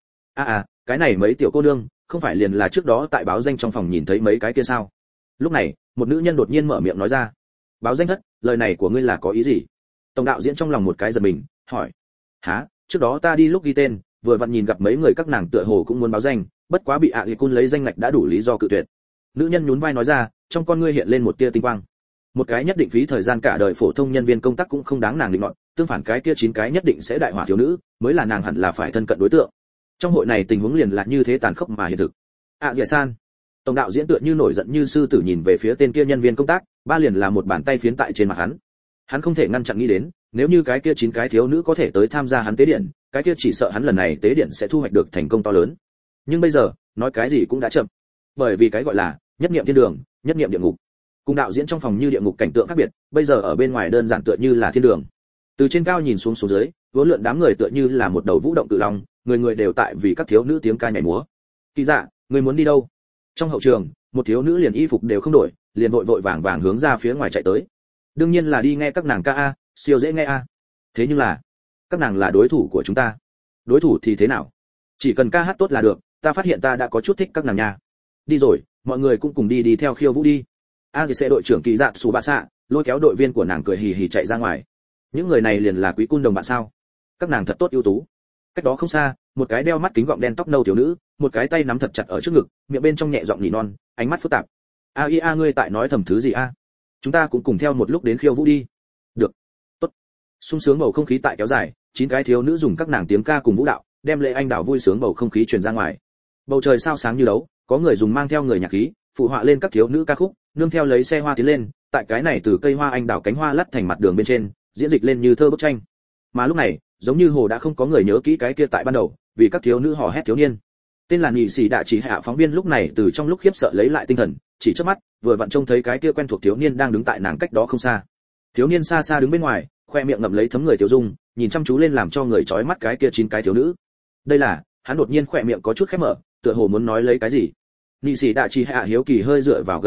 Cái này mấy tiểu cô nương, không phải liền là trước đó tại báo danh trong phòng nhìn thấy mấy cái kia sao? Lúc này, một nữ nhân đột nhiên mở miệng nói ra. Báo danh thất, lời này của ngươi là có ý gì? Tổng đạo diễn trong lòng một cái giật mình, hỏi. Hả, trước đó ta đi lúc ghi tên, vừa vặn nhìn gặp mấy người các nàng tựa hồ cũng muốn báo danh, bất quá bị Cun lấy danh ngạch đã đủ lý do cự tuyệt. Nữ nhân nhún vai nói ra, trong con ngươi hiện lên một tia tinh quang. Một cái nhất định phí thời gian cả đời phổ thông nhân viên công tác cũng không đáng nàng định nọt, tương phản cái kia 9 cái nhất định sẽ đại hỏa thiếu nữ, mới là nàng hẳn là phải thân cận đối tượng. Trong hội này tình huống liền là như thế tàn khốc mà hiện thực. Dẻ san. Tổng đạo diễn tựa như nổi giận như sư tử nhìn về phía tên kia nhân viên công tác, ba liền là một bàn tay phiến tại trên mặt hắn. Hắn không thể ngăn chặn nghĩ đến, nếu như cái kia 9 cái thiếu nữ có thể tới tham gia hắn tế điện, cái kia chỉ sợ hắn lần này tế điện sẽ thu hoạch được thành công to lớn. Nhưng bây giờ, nói cái gì cũng đã chậm. Bởi vì cái gọi là nhất niệm thiên đường, nhất niệm địa ngục. Cùng đạo diễn trong phòng như địa ngục cảnh tượng khác biệt, bây giờ ở bên ngoài đơn giản tựa như là thiên đường. Từ trên cao nhìn xuống xuống dưới, vốn lượn đám người tựa như là một đầu vũ động tự long, người người đều tại vì các thiếu nữ tiếng ca nhảy múa. Kỳ dạ, người muốn đi đâu? Trong hậu trường, một thiếu nữ liền y phục đều không đổi, liền vội vội vàng vàng hướng ra phía ngoài chạy tới. Đương nhiên là đi nghe các nàng ca a, siêu dễ nghe a. Thế nhưng là, các nàng là đối thủ của chúng ta. Đối thủ thì thế nào? Chỉ cần ca hát tốt là được, ta phát hiện ta đã có chút thích các nàng nha. Đi rồi, mọi người cũng cùng đi theo khiêu vũ đi. AJC đội trưởng Kỳ Dạ Tsubasa lôi kéo đội viên của nàng cười hì hì chạy ra ngoài. Những người này liền là quý cung đồng bạn sao? Các nàng thật tốt ưu tú. Cách đó không xa, một cái đeo mắt kính gọng đen tóc nâu thiếu nữ, một cái tay nắm thật chặt ở trước ngực, miệng bên trong nhẹ giọng nỉ non, ánh mắt phức tạp. A ngươi tại nói thầm thứ gì a? Chúng ta cũng cùng theo một lúc đến khiêu vũ đi. Được. Tốt. Sung sướng bầu không khí tại kéo dài, 9 cái thiếu nữ dùng các nàng tiếng ca cùng vũ đạo, đem lễ anh đào vui sướng bầu không khí truyền ra ngoài. Bầu trời sao sáng như đấu, có người dùng mang theo người nhạc khí, phụ họa lên các thiếu nữ ca khúc, nương theo lấy xe hoa tiến lên, tại cái này từ cây hoa anh đào cánh hoa lắt thành mặt đường bên trên, diễn dịch lên như thơ bức tranh. Mà lúc này, giống như hồ đã không có người nhớ kỹ cái kia tại ban đầu, vì các thiếu nữ hò hét thiếu niên. Tên là Nhị Sĩ Đạ Chỉ Hạ phóng viên lúc này từ trong lúc khiếp sợ lấy lại tinh thần, chỉ chớp mắt, vừa vặn trông thấy cái kia quen thuộc thiếu niên đang đứng tại nàng cách đó không xa. Thiếu niên xa xa đứng bên ngoài, khoe miệng ngậm lấy thấm người tiểu dung, nhìn chăm chú lên làm cho người chói mắt cái kia 9 cái thiếu nữ. Đây là, hắn đột nhiên khoe miệng có chút khép mở, tựa hồ muốn nói lấy cái gì. Nhị Sĩ Đạ Chỉ Hạ hiếu kỳ hơi dựa vào gần một chút,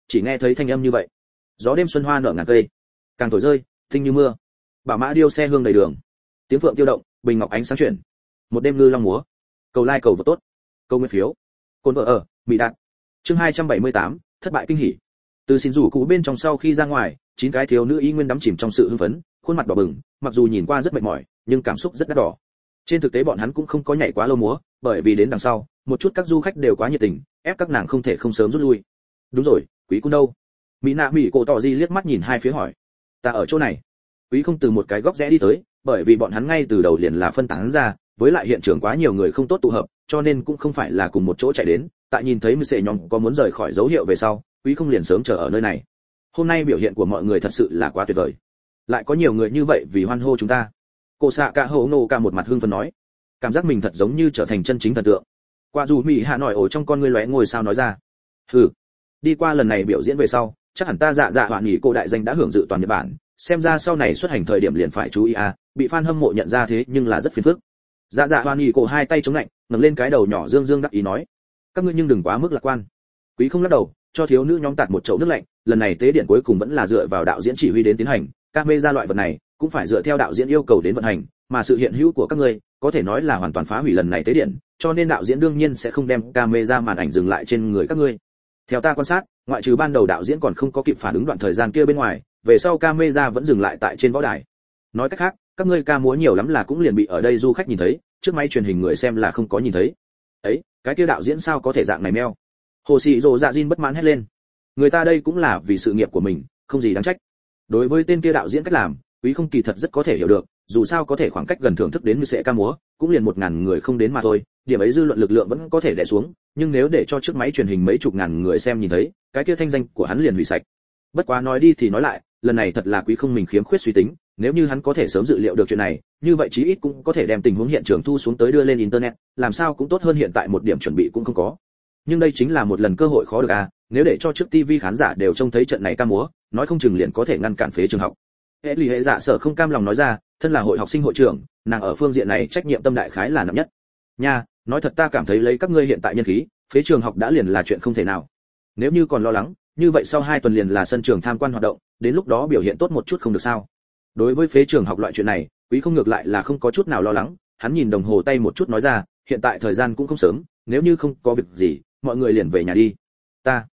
chỉ nghe thấy thanh âm như vậy. Gió đêm xuân hoa nở ngàn cây, càng thổi rơi, tinh như mưa. Bảo mã điêu xe hương đầy đường. Tiếng phượng tiêu động, bình ngọc ánh sáng chuyển. Một đêm ngư long múa. Cầu like cầu vật tốt. Câu nguyên phiếu. Côn vợ ở, Mỹ Đạt. Chương 278, thất bại kinh hỉ. Từ xin rủ cũ bên trong sau khi ra ngoài, 9 cái thiếu nữ y nguyên đắm chìm trong sự hưng phấn, khuôn mặt đỏ bừng, mặc dù nhìn qua rất mệt mỏi, nhưng cảm xúc rất đắt đỏ. Trên thực tế bọn hắn cũng không có nhảy quá lâu múa, bởi vì đến đằng sau, một chút các du khách đều quá nhiệt tình, ép các nàng không thể không sớm rút lui. Đúng rồi, quý cung đâu? Mỹ nạ mỹ cổ tỏ di liếc mắt nhìn hai phía hỏi. Ta ở chỗ này. Quý không từ một cái góc rẽ đi tới, bởi vì bọn hắn ngay từ đầu liền là phân tán ra, với lại hiện trường quá nhiều người không tốt tụ hợp, cho nên cũng không phải là cùng một chỗ chạy đến. Tại nhìn thấy mười sệ nhóm có muốn rời khỏi dấu hiệu về sau, Quý không liền sớm chờ ở nơi này. Hôm nay biểu hiện của mọi người thật sự là quá tuyệt vời. Lại có nhiều người như vậy vì hoan hô chúng ta. Cô xạ cả hổ nổ cả một mặt hưng phấn nói, cảm giác mình thật giống như trở thành chân chính thần tượng. Qua dù mỹ hạ nổi ổ trong con ngươi lóe ngôi sao nói ra. Hừ, đi qua lần này biểu diễn về sau, chắc hẳn ta dạ hoạn nghỉ cô đại danh đã hưởng dự toàn Nhật Bản, xem ra sau này xuất hành thời điểm liền phải chú ý bị fan hâm mộ nhận ra thế nhưng là rất phiền phức. Dạ hoạn nghỉ cô hai tay chống lạnh, ngẩng lên cái đầu nhỏ dương dương đắc ý nói, các ngươi nhưng đừng quá mức lạc quan. Quý không lắc đầu, cho thiếu nữ nhóm tạt một chậu nước lạnh, lần này tế điện cuối cùng vẫn là dựa vào đạo diễn chỉ huy đến tiến hành, camera loại vật này cũng phải dựa theo đạo diễn yêu cầu đến vận hành, mà sự hiện hữu của các ngươi có thể nói là hoàn toàn phá hủy lần này tế điện, cho nên đạo diễn đương nhiên sẽ không đem camera màn ảnh dừng lại trên người các ngươi. Theo ta quan sát, ngoại trừ ban đầu đạo diễn còn không có kịp phản ứng đoạn thời gian kia bên ngoài, về sau camera vẫn dừng lại tại trên võ đài. Nói cách khác, các ngươi ca múa nhiều lắm là cũng liền bị ở đây du khách nhìn thấy, trước máy truyền hình người xem là không có nhìn thấy. Ấy, cái kia đạo diễn sao có thể dạng này meo? Hồ Sĩ Dụ Dạ Jin bất mãn hét lên. Người ta đây cũng là vì sự nghiệp của mình, không gì đáng trách. Đối với tên kia đạo diễn cách làm, Quý không kỳ thật rất có thể hiểu được, dù sao có thể khoảng cách gần thưởng thức đến như sẽ ca múa, cũng liền 1000 người không đến mà thôi, điểm ấy dư luận lực lượng vẫn có thể đè xuống, nhưng nếu để cho trước máy truyền hình mấy chục ngàn người xem nhìn thấy, cái kia thanh danh của hắn liền hủy sạch. Bất quá nói đi thì nói lại, lần này thật là Quý không mình khiếm khuyết suy tính, nếu như hắn có thể sớm dự liệu được chuyện này, như vậy chí ít cũng có thể đem tình huống hiện trường thu xuống tới đưa lên internet, làm sao cũng tốt hơn hiện tại một điểm chuẩn bị cũng không có. Nhưng đây chính là một lần cơ hội khó được nếu để cho trước TV khán giả đều trông thấy trận này ca múa, nói không chừng liền có thể ngăn cản phế trường học. Hệ lụy hệ dạ sở không cam lòng nói ra, thân là hội học sinh hội trưởng, nàng ở phương diện này trách nhiệm tâm đại khái là nặng nhất. Nha, nói thật ta cảm thấy lấy các ngươi hiện tại nhân khí, phế trường học đã liền là chuyện không thể nào. Nếu như còn lo lắng, như vậy sau 2 tuần liền là sân trường tham quan hoạt động, đến lúc đó biểu hiện tốt một chút không được sao? Đối với phế trường học loại chuyện này, Quý không ngược lại là không có chút nào lo lắng, hắn nhìn đồng hồ tay một chút nói ra, hiện tại thời gian cũng không sớm, nếu như không có việc gì, mọi người liền về nhà đi. Ta,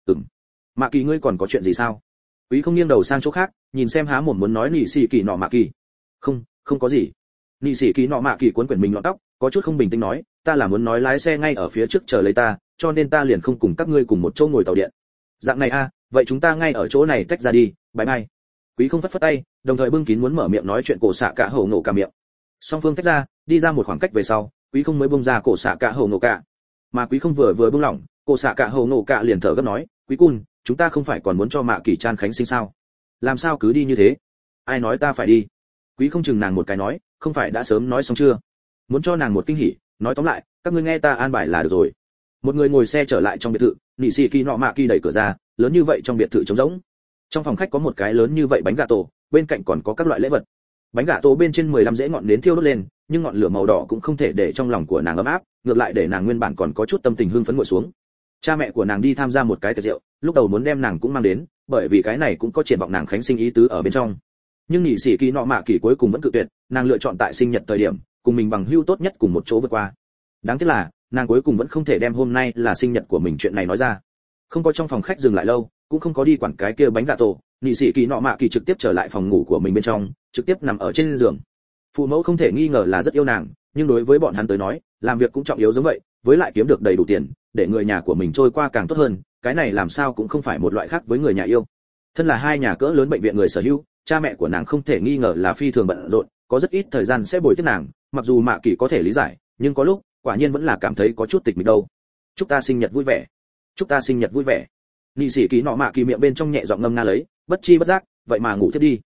Mạ Kỳ ngươi còn có chuyện gì sao? Quý không nghiêng đầu sang chỗ khác, nhìn xem há mồm muốn nói Nị Sĩ Kỳ nọ Mạ Kỳ. Không có gì. Nị Sĩ Kỳ nọ Mạ Kỳ cuốn quyển mình lọn tóc, có chút không bình tĩnh nói, ta là muốn nói lái xe ngay ở phía trước chờ lấy ta, cho nên ta liền không cùng các ngươi cùng một chỗ ngồi tàu điện. Dạng này vậy chúng ta ngay ở chỗ này tách ra đi, bye bye. Quý không phất phất tay, đồng thời bưng kín muốn mở miệng nói chuyện cổ xạ cả hổ nổ cả miệng. Song phương tách ra, đi ra một khoảng cách về sau, Quý không mới bung ra cổ xạ cả hổ nổ cả. Mà Quý không vừa buông lỏng, cổ xạ cả hổ nổ cả liền thở gấp nói, Quý cun, chúng ta không phải còn muốn cho Mạ Kỳ Chan khánh sinh sao? Làm sao cứ đi như thế? Ai nói ta phải đi? Quý không chừng nàng một cái nói, không phải đã sớm nói xong chưa? Muốn cho nàng một kinh hỉ, nói tóm lại, các ngươi nghe ta an bài là được rồi. Một người ngồi xe trở lại trong biệt thự, Nị Sĩ Kỳ nọ Mạ Kỳ đẩy cửa ra, lớn như vậy trong biệt thự trống rỗng. Trong phòng khách có một cái lớn như vậy bánh gà tổ, bên cạnh còn có các loại lễ vật. Bánh gà tổ bên trên 15 rễ ngọn nến thiêu đốt lên, nhưng ngọn lửa màu đỏ cũng không thể để trong lòng của nàng ấm áp, ngược lại để nàng nguyên bản còn có chút tâm tình hưng phấn nguội xuống. Cha mẹ của nàng đi tham gia một cái tiệc rượu, lúc đầu muốn đem nàng cũng mang đến, bởi vì cái này cũng có triển vọng nàng khánh sinh ý tứ ở bên trong. Nhưng Nị Sĩ Kỳ nọ Mạ Kỳ cuối cùng vẫn cự tuyệt, nàng lựa chọn tại sinh nhật thời điểm, cùng mình bằng hữu tốt nhất cùng một chỗ vượt qua. Đáng tiếc là, nàng cuối cùng vẫn không thể đem hôm nay là sinh nhật của mình chuyện này nói ra. Không có trong phòng khách dừng lại lâu, cũng không có đi quản cái kia bánh gà tổ, Nị Sĩ Kỳ nọ Mạ Kỳ trực tiếp trở lại phòng ngủ của mình bên trong, trực tiếp nằm ở trên giường. Phụ mẫu không thể nghi ngờ là rất yêu nàng, nhưng đối với bọn hắn tới nói, làm việc cũng trọng yếu giống vậy, với lại kiếm được đầy đủ tiền, để người nhà của mình trôi qua càng tốt hơn, cái này làm sao cũng không phải một loại khác với người nhà yêu. Thân là hai nhà cỡ lớn bệnh viện người sở hữu, cha mẹ của nàng không thể nghi ngờ là phi thường bận rộn, có rất ít thời gian sẽ bồi tiếp nàng, mặc dù Mạ Kỳ có thể lý giải, nhưng có lúc, quả nhiên vẫn là cảm thấy có chút tịch mịch đâu. Chúc ta sinh nhật vui vẻ. Chúc ta sinh nhật vui vẻ. Nị Sĩ Kỳ nọ Mạ Kỳ miệng bên trong nhẹ giọng ngâm nga lấy, bất chi bất giác, vậy mà ngủ thiếp đi.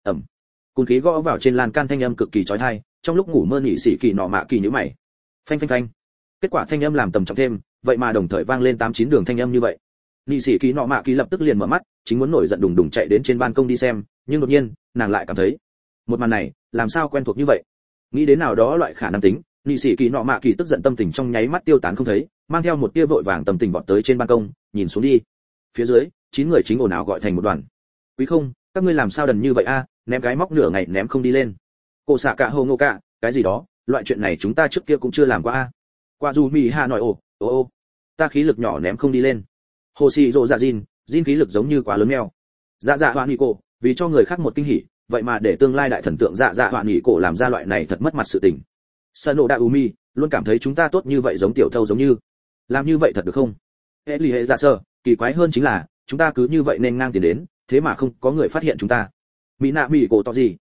Cùn khí gõ vào trên lan can thanh âm cực kỳ chói tai, trong lúc ngủ mơ Nị Sĩ Kỳ nọ Mạ Kỳ nhíu mày. Phanh phanh phanh. Kết quả thanh âm làm tầm trọng thêm, vậy mà đồng thời vang lên 8-9 đường thanh âm như vậy. Nị Sĩ Kỳ nọ Mạ Kỳ lập tức liền mở mắt, chính muốn nổi giận đùng đùng chạy đến trên ban công đi xem, nhưng đột nhiên, nàng lại cảm thấy, một màn này, làm sao quen thuộc như vậy? Nghĩ đến nào đó loại khả năng tính, Nị Sĩ Kỳ nọ Mạ Kỳ tức giận tâm tình trong nháy mắt tiêu tán không thấy, mang theo một tia vội vàng tâm tình vọt tới trên ban công, nhìn xuống đi. Phía dưới, chín người chính ồn ào gọi thành một đoàn. Quý không, các ngươi làm sao đần như vậy a, ném cái móc nửa ngày ném không đi lên. Cổ xạ cả hồ ngô cả, cái gì đó, loại chuyện này chúng ta trước kia cũng chưa làm qua a. Qua dù mì hạ nói ồ, ta khí lực nhỏ ném không đi lên. Hồ xì rồ dạ Jin khí lực giống như quá lớn mèo. Dạ hoạn nghỉ cổ, vì cho người khác một kinh hỉ, vậy mà để tương lai đại thần tượng dạ hoạn nghỉ cổ làm ra loại này thật mất mặt sự tình. Sano Da Umi luôn cảm thấy chúng ta tốt như vậy giống tiểu thâu giống như. Làm như vậy thật được không? Hệ lì hệ dạ sơ, kỳ quái hơn chính là, chúng ta cứ như vậy nên ngang tiền đến, thế mà không có người phát hiện chúng ta. Mỹ nạ mỹ cổ to gì?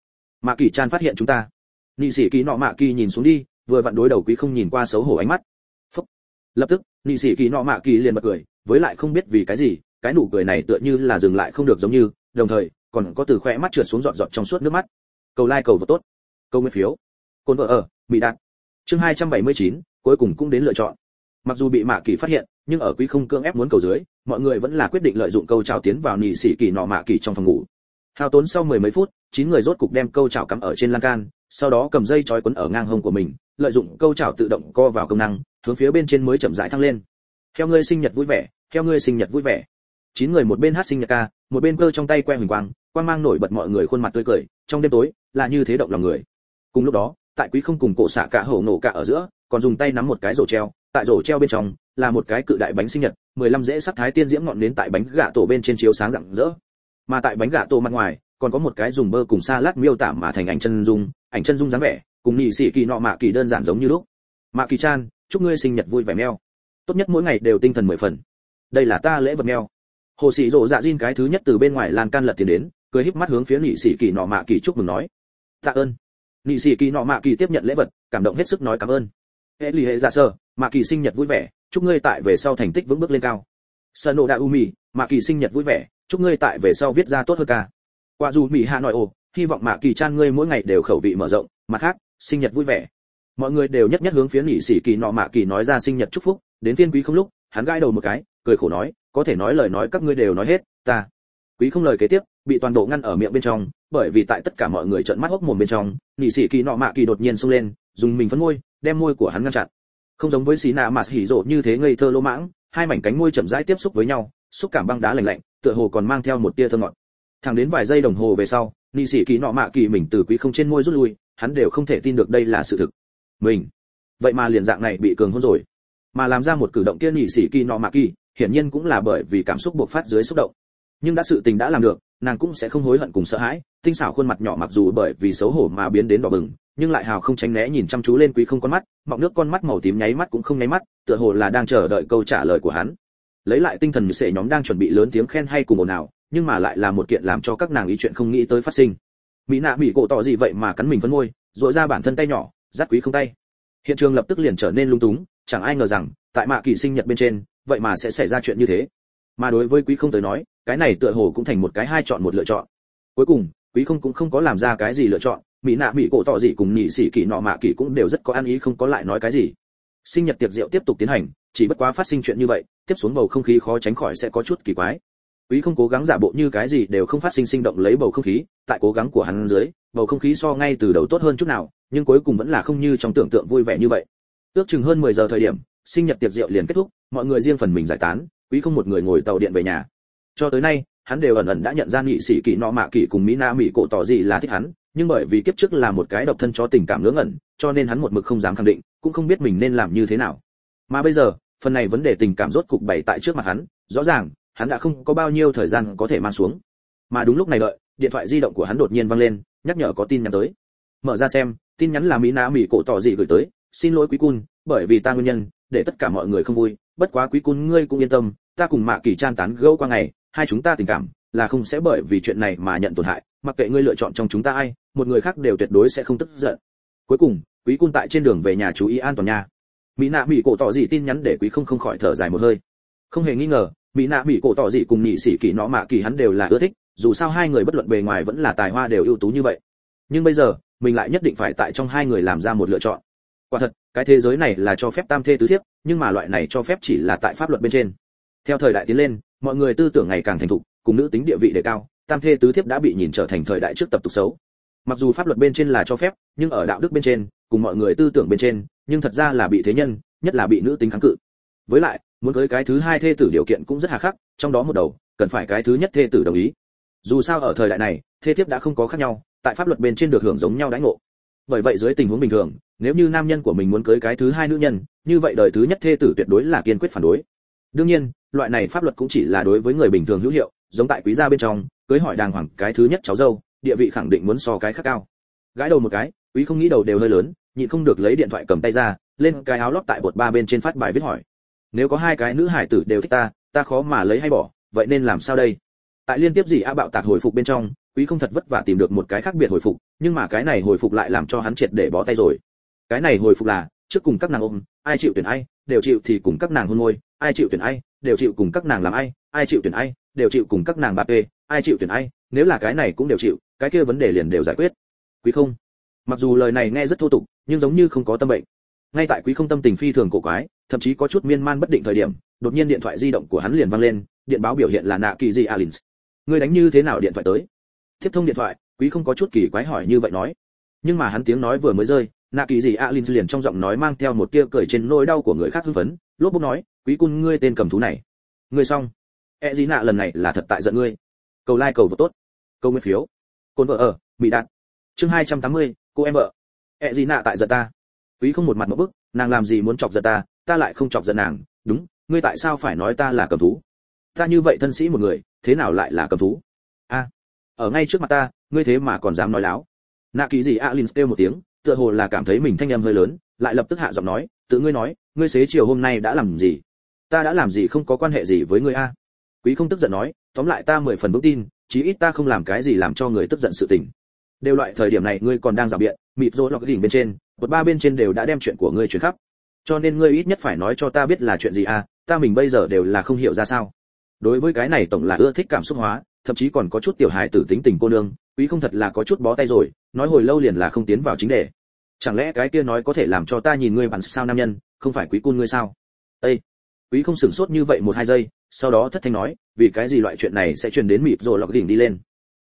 Mạ Kỳ Chan phát hiện chúng ta. Nị sĩ Kỳ nọ Mạ Kỳ nhìn xuống đi, vừa vặn đối đầu Quý không nhìn qua xấu hổ ánh mắt. Phúc. Lập tức, Nị sĩ Kỳ nọ Mạ Kỳ liền bật cười, với lại không biết vì cái gì, cái nụ cười này tựa như là dừng lại không được giống như, đồng thời còn có từ khóe mắt trượt xuống giọt giọt trong suốt nước mắt. Cầu like cầu vật tốt. Câu nguyên phiếu. Côn vợ ở, bị đạt. Chương 279, cuối cùng cũng đến lựa chọn. Mặc dù bị Mạ Kỳ phát hiện, nhưng ở Quý không cưỡng ép muốn cầu dưới, mọi người vẫn là quyết định lợi dụng câu chào tiến vào Nị sĩ Kỳ nọ Mạ Kỳ trong phòng ngủ. Hao tốn sau mười mấy phút, 9 người rốt cục đem câu chảo cắm ở trên lan can, sau đó cầm dây trói quấn ở ngang hông của mình, lợi dụng câu chảo tự động co vào công năng, hướng phía bên trên mới chậm rãi thăng lên. Theo ngươi sinh nhật vui vẻ, theo ngươi sinh nhật vui vẻ. 9 người một bên hát sinh nhật ca, một bên cơ trong tay que huỳnh quang, quang mang nổi bật mọi người khuôn mặt tươi cười, trong đêm tối, là như thế động lòng người. Cùng lúc đó, tại Quý không cùng cổ xạ cả hổ nổ cả ở giữa, còn dùng tay nắm một cái rổ treo, tại rổ treo bên trong là một cái cự đại bánh sinh nhật, 15 rễ sắc thái tiên diễm ngọn nến tại bánh gà tổ bên trên chiếu sáng rạng rỡ. Mà tại bánh gà tổ mặt ngoài, còn có một cái dùng bơ cùng salad miêu tả mà thành ảnh chân dung dáng vẻ, cùng Nị sĩ Kỳ nọ Mạ Kỳ đơn giản giống như lúc. Mạ Kỳ Chan, chúc ngươi sinh nhật vui vẻ meo. Tốt nhất mỗi ngày đều tinh thần 10 phần. Đây là ta lễ vật meo. Hồ sĩ rộ dạ Jin cái thứ nhất từ bên ngoài lan can lật tiền đến, cười híp mắt hướng phía Nị sĩ Kỳ nọ Mạ Kỳ chúc mừng nói. Tạ ơn. Nị sĩ Kỳ nọ Mạ Kỳ tiếp nhận lễ vật, cảm động hết sức nói cảm ơn. Hệ lì hệ dạ sơ, Mạ Kỳ sinh nhật vui vẻ, chúc ngươi tại về sau thành tích vững bước lên cao. Sano Da Umi, Mạ Kỳ sinh nhật vui vẻ, chúc ngươi tại về sau viết ra tốt hơn ca. Qua dù Mỹ Hạ nói hy vọng Mạ Kỳ Chan ngươi mỗi ngày đều khẩu vị mở rộng, mặt khác, sinh nhật vui vẻ. Mọi người đều nhất nhất hướng phía Nị sĩ Kỳ nọ Mạ Kỳ nói ra sinh nhật chúc phúc, đến phiên Quý không lúc, hắn gãi đầu một cái, cười khổ nói, có thể nói lời nói các ngươi đều nói hết, ta. Quý không lời kế tiếp, bị toàn bộ ngăn ở miệng bên trong, bởi vì tại tất cả mọi người trợn mắt hốc mồm bên trong, Nị sĩ Kỳ nọ Mạ Kỳ đột nhiên xông lên, dùng mình phấn môi, đem môi của hắn ngăn chặn. Không giống với xí nạ mà hỉ rộ như thế ngây thơ lỗ mãng, hai mảnh cánh môi chậm rãi tiếp xúc với nhau, xúc cảm băng đá lạnh lạnh, tựa hồ còn mang theo một tia thơm ngọt. Thẳng đến vài giây đồng hồ về sau, Nị sĩ Kỳ nọ Mạ Kỳ mình từ Quý không trên môi rút lui, hắn đều không thể tin được đây là sự thực. Mình, vậy mà liền dạng này bị cường hôn rồi. Mà làm ra một cử động kia Nị sĩ Kỳ nọ Mạ Kỳ, hiển nhiên cũng là bởi vì cảm xúc bộc phát dưới xúc động. Nhưng đã sự tình đã làm được, nàng cũng sẽ không hối hận cùng sợ hãi, tinh xảo khuôn mặt nhỏ mặc dù bởi vì xấu hổ mà biến đến đỏ bừng, nhưng lại hào không tránh né nhìn chăm chú lên Quý không con mắt, mọng nước con mắt màu tím nháy mắt cũng không nháy mắt, tựa hồ là đang chờ đợi câu trả lời của hắn. Lấy lại tinh thần như sệ nhóm đang chuẩn bị lớn tiếng khen hay cùng ồn ào, nhưng mà lại là một kiện làm cho các nàng ý chuyện không nghĩ tới phát sinh. Mỹ nạ mỹ cổ tỏ gì vậy mà cắn mình phấn môi, rũa ra bản thân tay nhỏ, dắt Quý không tay. Hiện trường lập tức liền trở nên lung túng, chẳng ai ngờ rằng tại Mạ Kỳ sinh nhật bên trên, vậy mà sẽ xảy ra chuyện như thế. Mà đối với Quý không tới nói, cái này tựa hồ cũng thành một cái hai chọn một lựa chọn. Cuối cùng, Quý không cũng không có làm ra cái gì lựa chọn, mỹ nạ mỹ cổ tỏ gì cùng Nị sĩ Kỳ nọ Mạ Kỳ cũng đều rất có ăn ý không có lại nói cái gì. Sinh nhật tiệc rượu tiếp tục tiến hành, chỉ bất quá phát sinh chuyện như vậy, tiếp xuống bầu không khí khó tránh khỏi sẽ có chút kỳ quái. Quý không cố gắng giả bộ như cái gì đều không phát sinh sinh động lấy bầu không khí, tại cố gắng của hắn dưới, bầu không khí so ngay từ đầu tốt hơn chút nào, nhưng cuối cùng vẫn là không như trong tưởng tượng vui vẻ như vậy. Ước chừng hơn 10 giờ thời điểm, sinh nhật tiệc rượu liền kết thúc, mọi người riêng phần mình giải tán, Quý không một người ngồi tàu điện về nhà. Cho tới nay, hắn đều ẩn ẩn đã nhận ra Nị sĩ Kỳ nọ Mạ Kỳ cùng Mỹ nạ mỹ cổ tỏ gì là thích hắn, nhưng bởi vì kiếp trước là một cái độc thân chó tình cảm ngớ ngẩn, cho nên hắn một mực không dám khẳng định, cũng không biết mình nên làm như thế nào. Mà bây giờ, phần này vấn đề tình cảm rốt cục bày tại trước mặt hắn, rõ ràng, hắn đã không có bao nhiêu thời gian có thể mang xuống. Mà đúng lúc này đợi, điện thoại di động của hắn đột nhiên vang lên, nhắc nhở có tin nhắn tới. Mở ra xem, tin nhắn là Mỹ nạ mỹ cổ tỏ gì gửi tới, xin lỗi Quý Cun, bởi vì ta nguyên nhân, để tất cả mọi người không vui, bất quá Quý Cun ngươi cũng yên tâm, ta cùng Mạ Kỳ Chan tán gẫu qua ngày, hai chúng ta tình cảm là không sẽ bởi vì chuyện này mà nhận tổn hại, mặc kệ ngươi lựa chọn trong chúng ta ai, một người khác đều tuyệt đối sẽ không tức giận. Cuối cùng, Quý Cun tại trên đường về nhà chú ý an toàn nha. Mỹ nạ mỹ cổ tỏ gì tin nhắn để Quý không khỏi thở dài một hơi. Không hề nghi ngờ, Mỹ nạ mỹ cổ tỏ gì cùng Nị sĩ Kỳ nọ Mạ Kỳ hắn đều là ưa thích, dù sao hai người bất luận bề ngoài vẫn là tài hoa đều ưu tú như vậy. Nhưng bây giờ, mình lại nhất định phải tại trong hai người làm ra một lựa chọn. Quả thật, cái thế giới này là cho phép tam thê tứ thiếp, nhưng mà loại này cho phép chỉ là tại pháp luật bên trên. Theo thời đại tiến lên, mọi người tư tưởng ngày càng thành thục, cùng nữ tính địa vị đề cao, tam thê tứ thiếp đã bị nhìn trở thành thời đại trước tập tục xấu. Mặc dù pháp luật bên trên là cho phép, nhưng ở đạo đức bên trên, cùng mọi người tư tưởng bên trên, nhưng thật ra là bị thế nhân, nhất là bị nữ tính kháng cự. Với lại, muốn cưới cái thứ hai thê tử điều kiện cũng rất hà khắc, trong đó một đầu cần phải cái thứ nhất thê tử đồng ý. Dù sao ở thời đại này, thê thiếp đã không có khác nhau, tại pháp luật bên trên được hưởng giống nhau đãi ngộ. Bởi vậy dưới tình huống bình thường, nếu như nam nhân của mình muốn cưới cái thứ hai nữ nhân, như vậy đời thứ nhất thê tử tuyệt đối là kiên quyết phản đối. Đương nhiên, loại này pháp luật cũng chỉ là đối với người bình thường hữu hiệu, giống tại quý gia bên trong, cưới hỏi đàng hoàng cái thứ nhất cháu dâu, địa vị khẳng định muốn so cái khác cao. Gãi đầu một cái, quý không nghĩ đầu đều hơi lớn, nhịn không được lấy điện thoại cầm tay ra, lên cái áo lót tại bột ba bên trên phát bài viết hỏi. Nếu có hai cái nữ hải tử đều thích ta khó mà lấy hay bỏ, vậy nên làm sao đây? Tại liên tiếp gì bạo tạc hồi phục bên trong, quý không thật vất vả tìm được một cái khác biệt hồi phục, nhưng mà cái này hồi phục lại làm cho hắn triệt để bó tay rồi. Cái này hồi phục là, trước cùng các nàng ôm, ai chịu tuyển ai, đều chịu thì cùng các nàng hôn môi, ai chịu tuyển ai, đều chịu cùng các nàng làm ai chịu tuyển ai, đều chịu cùng các nàng bạp pê, ai chịu tuyển ai, nếu là cái này cũng đều chịu, cái kia vấn đề liền đều giải quyết. Quý không. Mặc dù lời này nghe rất thô tục, nhưng giống như không có tâm bệnh. Ngay tại quý không tâm tình phi thường cổ quái, thậm chí có chút miên man bất định thời điểm, đột nhiên điện thoại di động của hắn liền vang lên, điện báo biểu hiện là nạ kỳ gì Alins. Ngươi đánh như thế nào điện thoại tới? Tiếp thông điện thoại, quý không có chút kỳ quái hỏi như vậy nói. Nhưng mà hắn tiếng nói vừa mới rơi, nạ kỳ gì Alins liền trong giọng nói mang theo một tia cười trên nỗi đau của người khác hưng phấn, lốp bốp nói, quý cung ngươi tên cầm thú này. Ngươi xong. Gì nạ lần này là thật tại giận ngươi. Cầu like cầu vô tốt. Câu nguyên phiếu. Côn vợ ở, bị đạt. Chương 280, cô em vợ. Gì nạ tại giận ta. Quý không một mặt ngộp bức, nàng làm gì muốn chọc giận ta lại không chọc giận nàng, đúng, ngươi tại sao phải nói ta là cầm thú? Ta như vậy thân sĩ một người, thế nào lại là cầm thú? Ở ngay trước mặt ta, ngươi thế mà còn dám nói láo. Nạ kỳ gì Alins kêu một tiếng, tựa hồ là cảm thấy mình thanh âm hơi lớn, lại lập tức hạ giọng nói, tự ngươi nói, ngươi xế chiều hôm nay đã làm gì? Ta đã làm gì không có quan hệ gì với ngươi a? Quý không tức giận nói, tóm lại ta 10 phần vững tin, chí ít ta không làm cái gì làm cho người tức giận sự tình. Đều loại thời điểm này ngươi còn đang rào biện, mịt rô lọc đỉnh bên trên, một ba bên trên đều đã đem chuyện của ngươi truyền khắp. Cho nên ngươi ít nhất phải nói cho ta biết là chuyện gì a, ta mình bây giờ đều là không hiểu ra sao. Đối với cái này tổng là ưa thích cảm xúc hóa, thậm chí còn có chút tiểu hài tử tính tình cô nương, quý không thật là có chút bó tay rồi, nói hồi lâu liền là không tiến vào chính đề. Chẳng lẽ cái kia nói có thể làm cho ta nhìn ngươi bản sao nam nhân, không phải quý cun ngươi sao? Ê! Quý không sửng sốt như vậy 1-2 giây, sau đó thất thanh nói, vì cái gì loại chuyện này sẽ truyền đến mịp rồi lọc đỉnh đi lên.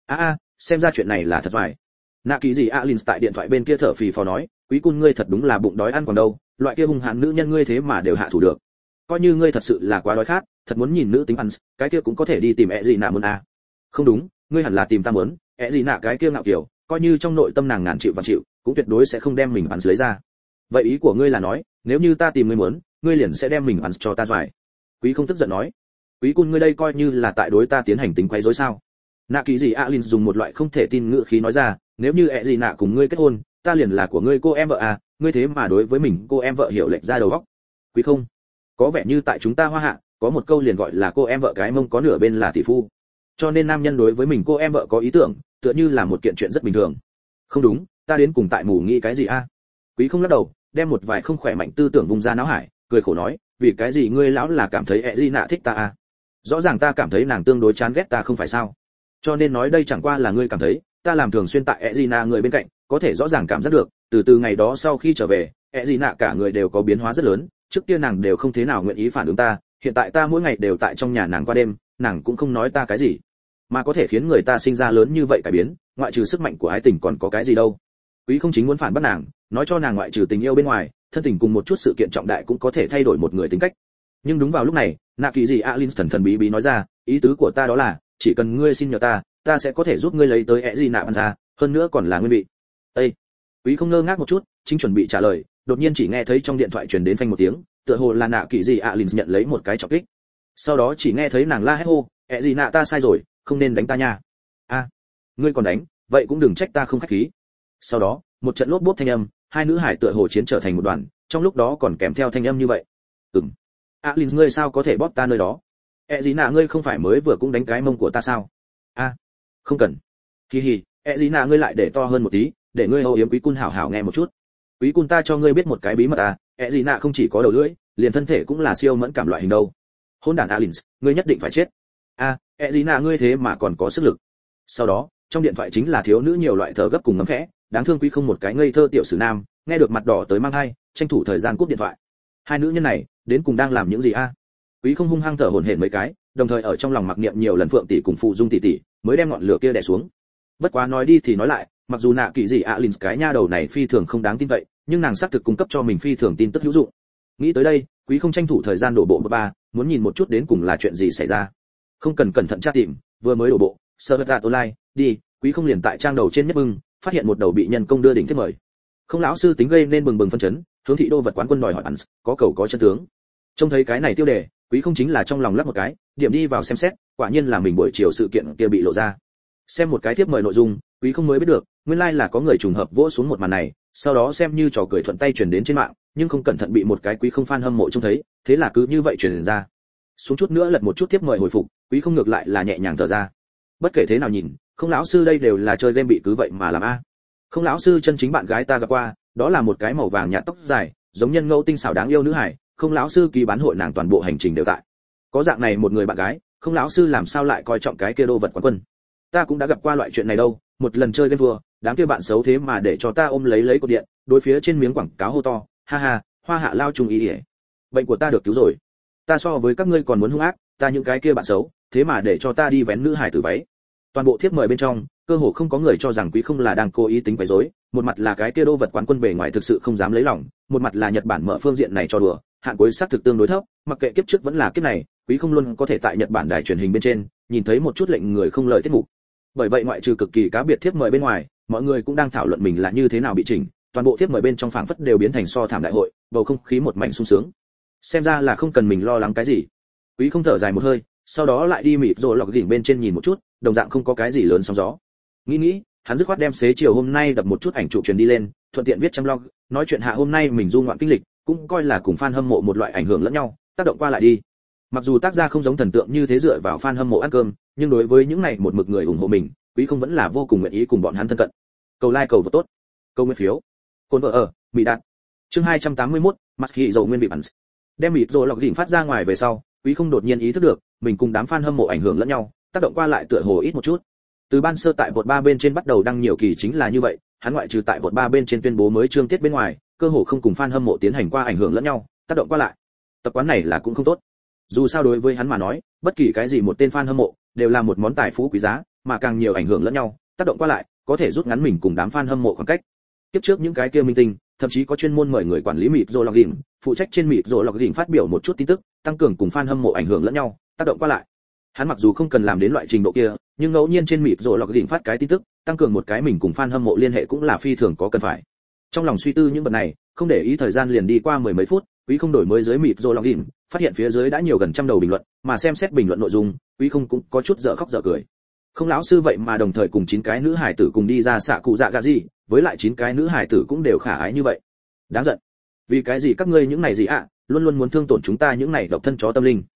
Xem ra chuyện này là thật phải. Nạ kỳ gì Alins tại điện thoại bên kia thở phì phò nói, quý cun ngươi thật đúng là bụng đói ăn còn đâu, loại kia hung hãn nữ nhân ngươi thế mà đều hạ thủ được. Coi như ngươi thật sự là quá đói khát, thật muốn nhìn nữ tính ăn, cái kia cũng có thể đi tìm gì nạ muốn a. Không đúng, ngươi hẳn là tìm ta muốn, gì nạ cái kia ngạo kiểu, coi như trong nội tâm nàng ngàn chịu và chịu, cũng tuyệt đối sẽ không đem mình ăn lấy ra. Vậy ý của ngươi là nói, nếu như ta tìm ngươi muốn, ngươi liền sẽ đem mình ăn cho ta doài. Quý không tức giận nói, quý cun ngươi đây coi như là tại đối ta tiến hành tính quấy rối sao? Nạ kỳ gì Alins dùng một loại không thể tin ngữ khí nói ra, nếu như gì nạ cùng ngươi kết hôn, ta liền là của ngươi cô em vợ à, ngươi thế mà đối với mình cô em vợ hiểu lệch ra đầu óc. Quý không, có vẻ như tại chúng ta Hoa Hạ, có một câu liền gọi là cô em vợ cái mông có nửa bên là tỷ phu. Cho nên nam nhân đối với mình cô em vợ có ý tưởng, tựa như là một kiện chuyện rất bình thường. Không đúng, ta đến cùng tại mù nghĩ cái gì a? Quý không lắc đầu, đem một vài không khỏe mạnh tư tưởng vung ra não hải, cười khổ nói, vì cái gì ngươi lão là cảm thấy gì nạ thích ta a? Rõ ràng ta cảm thấy nàng tương đối chán ghét ta không phải sao? Cho nên nói đây chẳng qua là ngươi cảm thấy, ta làm thường xuyên tại Ezina người bên cạnh, có thể rõ ràng cảm giác được, từ ngày đó sau khi trở về, Ezina cả người đều có biến hóa rất lớn, trước kia nàng đều không thế nào nguyện ý phản ứng ta, hiện tại ta mỗi ngày đều tại trong nhà nàng qua đêm, nàng cũng không nói ta cái gì, mà có thể khiến người ta sinh ra lớn như vậy cải biến, ngoại trừ sức mạnh của ái tình còn có cái gì đâu. Quý không chính muốn phản bác nàng, nói cho nàng ngoại trừ tình yêu bên ngoài, thân tình cùng một chút sự kiện trọng đại cũng có thể thay đổi một người tính cách. Nhưng đúng vào lúc này, nạ kỳ gì Alins thần bí bí nói ra, ý tứ của ta đó là, chỉ cần ngươi xin nhờ ta sẽ có thể giúp ngươi lấy tới Ezina ra, hơn nữa còn là nguyên vị. Ê! Quý không ngơ ngác một chút, chính chuẩn bị trả lời, đột nhiên chỉ nghe thấy trong điện thoại truyền đến phanh một tiếng, tựa hồ là nạ kỳ gì Alins nhận lấy một cái trọng kích. Sau đó chỉ nghe thấy nàng la hét hô, Ezina ta sai rồi, không nên đánh ta nha. Ngươi còn đánh, vậy cũng đừng trách ta không khách khí. Sau đó, một trận lốp bốp thanh âm, hai nữ hải tựa hồ chiến trở thành một đoàn, trong lúc đó còn kèm theo thanh âm như vậy. Alins ngươi sao có thể bóp ta nơi đó? Ezina ngươi không phải mới vừa cũng đánh cái mông của ta sao? Không cần. Hi hi, Ezina ngươi lại để to hơn một tí, để ngươi âu yếm quý cun hảo hảo nghe một chút. Quý cun ta cho ngươi biết một cái bí mật Ezina không chỉ có đầu lưỡi, liền thân thể cũng là siêu mẫn cảm loại hình đâu. Hôn đản Alins, ngươi nhất định phải chết. Ezina ngươi thế mà còn có sức lực. Sau đó, trong điện thoại chính là thiếu nữ nhiều loại thở gấp cùng ngấm khẽ, đáng thương quý không một cái ngây thơ tiểu sử nam, nghe được mặt đỏ tới mang hai, tranh thủ thời gian cúp điện thoại. Hai nữ nhân này, đến cùng đang làm những gì Quý không hung hăng thở hổn hển mấy cái, đồng thời ở trong lòng mặc niệm nhiều lần Phượng tỷ cùng Phụ Dung tỷ tỷ, mới đem ngọn lửa kia đè xuống. Bất quá nói đi thì nói lại, mặc dù nạ kỳ gì Alins cái nha đầu này phi thường không đáng tin cậy, nhưng nàng xác thực cung cấp cho mình phi thường tin tức hữu dụng. Nghĩ tới đây, quý không tranh thủ thời gian đổ bộ ba, muốn nhìn một chút đến cùng là chuyện gì xảy ra. Không cần cẩn thận tra tìm, vừa mới đổ bộ, Sword Art Online, đi, quý không liền tại trang đầu trên nhất bưng, phát hiện một đầu bị nhân công đưa đỉnh thiết mời. Không lão sư tính gây nên bừng bừng phân chấn, hướng thị đô vật quán quân đòi hỏi ẩn, có cầu có chân tướng. Trông thấy cái này tiêu đề, quý không chính là trong lòng lắc một cái, điểm đi vào xem xét, quả nhiên là mình buổi chiều sự kiện kia bị lộ ra. Xem một cái tiếp mời nội dung, quý không mới biết được, nguyên lai là có người trùng hợp vỗ xuống một màn này, sau đó xem như trò cười thuận tay truyền đến trên mạng, nhưng không cẩn thận bị một cái quý không fan hâm mộ trông thấy, thế là cứ như vậy truyền ra. Xuống chút nữa lật một chút tiếp mời hồi phục, quý không ngược lại là nhẹ nhàng thở ra. Bất kể thế nào nhìn, không lão sư đây đều là chơi game bị cứ vậy mà làm a. Không lão sư chân chính bạn gái ta gặp qua, đó là một cái màu vàng nhạt tóc dài, giống nhân ngẫu tinh xảo đáng yêu nữ hải, không lão sư ký bán hội nàng toàn bộ hành trình đều tại. Có dạng này một người bạn gái, không lão sư làm sao lại coi trọng cái kia đô vật quán quân. Ta cũng đã gặp qua loại chuyện này đâu, một lần chơi game thua, đám kia bạn xấu thế mà để cho ta ôm lấy cột điện, đối phía trên miếng quảng cáo hô to, ha ha, hoa hạ lao trùng ý. Bệnh của ta được cứu rồi. Ta so với các ngươi còn muốn hung ác, ta những cái kia bạn xấu, thế mà để cho ta đi vén nữ hải tử váy. Toàn bộ thiếp mời bên trong, cơ hồ không có người cho rằng quý không là đang cố ý tính quấy rối, một mặt là cái kia đô vật quán quân bề ngoài thực sự không dám lấy lòng, một mặt là Nhật Bản mở phương diện này cho đùa, hạn cuối xác thực tương đối thấp, mặc kệ kiếp trước vẫn là kiếp này, quý không luôn có thể tại Nhật Bản đài truyền hình bên trên nhìn thấy một chút lệnh người không lời tiết mục. Bởi vậy ngoại trừ cực kỳ cá biệt thiếp mời bên ngoài, mọi người cũng đang thảo luận mình là như thế nào bị chỉnh, toàn bộ thiếp mời bên trong phảng phất đều biến thành so thảm đại hội, bầu không khí một mảnh sung sướng. Xem ra là không cần mình lo lắng cái gì. Quý không thở dài một hơi, sau đó lại đi mịt rồi lọc đỉnh bên trên nhìn một chút, đồng dạng không có cái gì lớn sóng gió. Nghĩ, hắn dứt khoát đem xế chiều hôm nay đập một chút ảnh chụp truyền đi lên, thuận tiện viết trong blog, nói chuyện hạ hôm nay mình du ngoạn kinh lịch, cũng coi là cùng fan hâm mộ một loại ảnh hưởng lẫn nhau, tác động qua lại đi. Mặc dù tác gia không giống thần tượng như thế dựa vào fan hâm mộ ăn cơm, nhưng đối với những này một mực người ủng hộ mình, quý không vẫn là vô cùng nguyện ý cùng bọn hắn thân cận. Cầu like cầu vote tốt, câu nguyên phiếu. Côn vợ ở, bị đạt. Chương 281, mặt hị dầu nguyên vị bản. Đem mịt rồi lọc đỉnh phát ra ngoài về sau, quý không đột nhiên ý thức được, mình cùng đám fan hâm mộ ảnh hưởng lẫn nhau, tác động qua lại tựa hồ ít một chút. Từ ban sơ tại vượt 3 bên trên bắt đầu đăng nhiều kỳ chính là như vậy, hắn ngoại trừ tại vượt 3 bên trên tuyên bố mới chương tiết bên ngoài, cơ hồ không cùng fan hâm mộ tiến hành qua ảnh hưởng lẫn nhau, tác động qua lại. Tập quán này là cũng không tốt. Dù sao đối với hắn mà nói, bất kỳ cái gì một tên fan hâm mộ đều là một món tài phú quý giá, mà càng nhiều ảnh hưởng lẫn nhau, tác động qua lại, có thể rút ngắn mình cùng đám fan hâm mộ khoảng cách. Tiếp trước những cái kia minh tinh, thậm chí có chuyên môn mời người quản lý mịt rồi log in, phụ trách trên mịt rồi log in phát biểu một chút tin tức, tăng cường cùng fan hâm mộ ảnh hưởng lẫn nhau, tác động qua lại. Hắn mặc dù không cần làm đến loại trình độ kia, nhưng ngẫu nhiên trên mịt rồi log in phát cái tin tức, tăng cường một cái mình cùng fan hâm mộ liên hệ cũng là phi thường có cần phải. Trong lòng suy tư những vật này, không để ý thời gian liền đi qua mười mấy phút, quý không đổi mới dưới mịt rồi log in, phát hiện phía dưới đã nhiều gần trăm đầu bình luận, mà xem xét bình luận nội dung, quý không cũng có chút dở khóc dở cười. Không lão sư vậy mà đồng thời cùng 9 cái nữ hải tử cùng đi ra xạ cụ dạ gà gì, với lại 9 cái nữ hải tử cũng đều khả ái như vậy. Đáng giận. Vì cái gì các ngươi những này gì ạ, luôn luôn muốn thương tổn chúng ta những này độc thân chó tâm linh.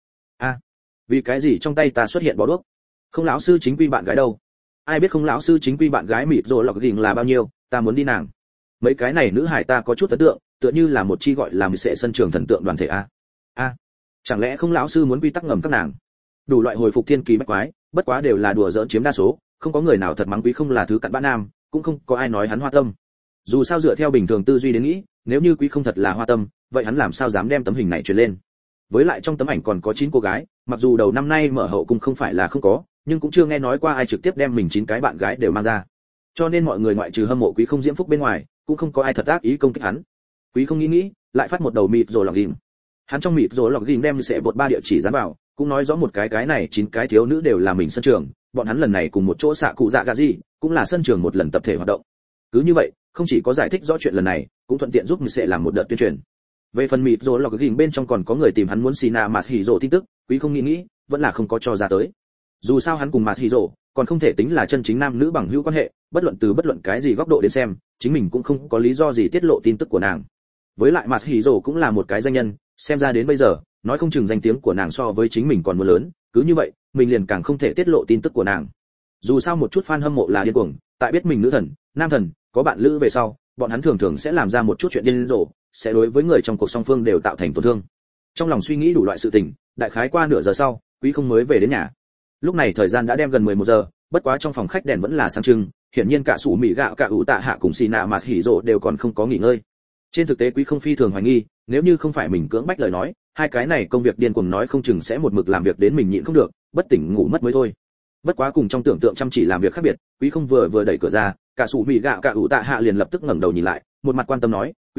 Vì cái gì trong tay ta xuất hiện bó đuốc? Không lão sư chính quy bạn gái đâu? Ai biết không lão sư chính quy bạn gái mịt rồi lọc gỉnh là bao nhiêu, ta muốn đi nàng. Mấy cái này nữ hải ta có chút ấn tượng, tựa như là một chi gọi là mười sệ sân trường thần tượng đoàn thể a. Chẳng lẽ không lão sư muốn quy tắc ngầm các nàng? Đủ loại hồi phục thiên kỳ bách quái, bất quá đều là đùa giỡn chiếm đa số, không có người nào thật mắng quý không là thứ cặn bã nam, cũng không có ai nói hắn hoa tâm. Dù sao dựa theo bình thường tư duy đến nghĩ, nếu như quý không thật là hoa tâm, vậy hắn làm sao dám đem tấm hình này truyền lên? Với lại trong tấm ảnh còn có 9 cô gái, mặc dù đầu năm nay mở hậu cung không phải là không có, nhưng cũng chưa nghe nói qua ai trực tiếp đem mình 9 cái bạn gái đều mang ra. Cho nên mọi người ngoại trừ hâm mộ quý không diễm phúc bên ngoài, cũng không có ai thật ác ý công kích hắn. Quý không nghĩ, lại phát một đầu mịt rồi lọc gỉnh. Hắn trong mịt rồi lọc gỉnh đem sẽ bột 3 địa chỉ dán vào, cũng nói rõ một cái này 9 cái thiếu nữ đều là mình sân trường, bọn hắn lần này cùng một chỗ xạ cụ dạ gà gì, cũng là sân trường một lần tập thể hoạt động. Cứ như vậy, không chỉ có giải thích rõ chuyện lần này, cũng thuận tiện giúp mình sẽ làm một đợt tuyên truyền. Về phần mịt rồi lọc gỉnh bên trong còn có người tìm hắn muốn Sina Masahiro tin tức, quý không nghĩ, vẫn là không có cho ra tới. Dù sao hắn cùng Masahiro còn không thể tính là chân chính nam nữ bằng hữu quan hệ, bất luận cái gì góc độ đến xem, chính mình cũng không có lý do gì tiết lộ tin tức của nàng. Với lại Masahiro cũng là một cái danh nhân, xem ra đến bây giờ, nói không chừng danh tiếng của nàng so với chính mình còn muốn lớn, cứ như vậy, mình liền càng không thể tiết lộ tin tức của nàng. Dù sao một chút fan hâm mộ là điên cuồng, tại biết mình nữ thần, nam thần, có bạn lữ về sau, bọn hắn thường sẽ làm ra một chút chuyện điên rồ, sẽ đối với người trong cuộc song phương đều tạo thành tổn thương. Trong lòng suy nghĩ đủ loại sự tình, đại khái qua nửa giờ sau, quý không mới về đến nhà. Lúc này thời gian đã đem gần 11 giờ, bất quá trong phòng khách đèn vẫn là sáng trưng, hiển nhiên cả sủ mì gạo cả ủ tạ hạ cùng Sina Masahiro đều còn không có nghỉ ngơi. Trên thực tế quý không phi thường hoài nghi, nếu như không phải mình cưỡng bách lời nói, hai cái này công việc điên cuồng nói không chừng sẽ một mực làm việc đến mình nhịn không được, bất tỉnh ngủ mất mới thôi. Bất quá cùng trong tưởng tượng chăm chỉ làm việc khác biệt, quý không vừa đẩy cửa ra, cả sủ mì gạo cả ủ tạ hạ liền lập tức ngẩng đầu nhìn lại, một mặt quan tâm nói, quý cun,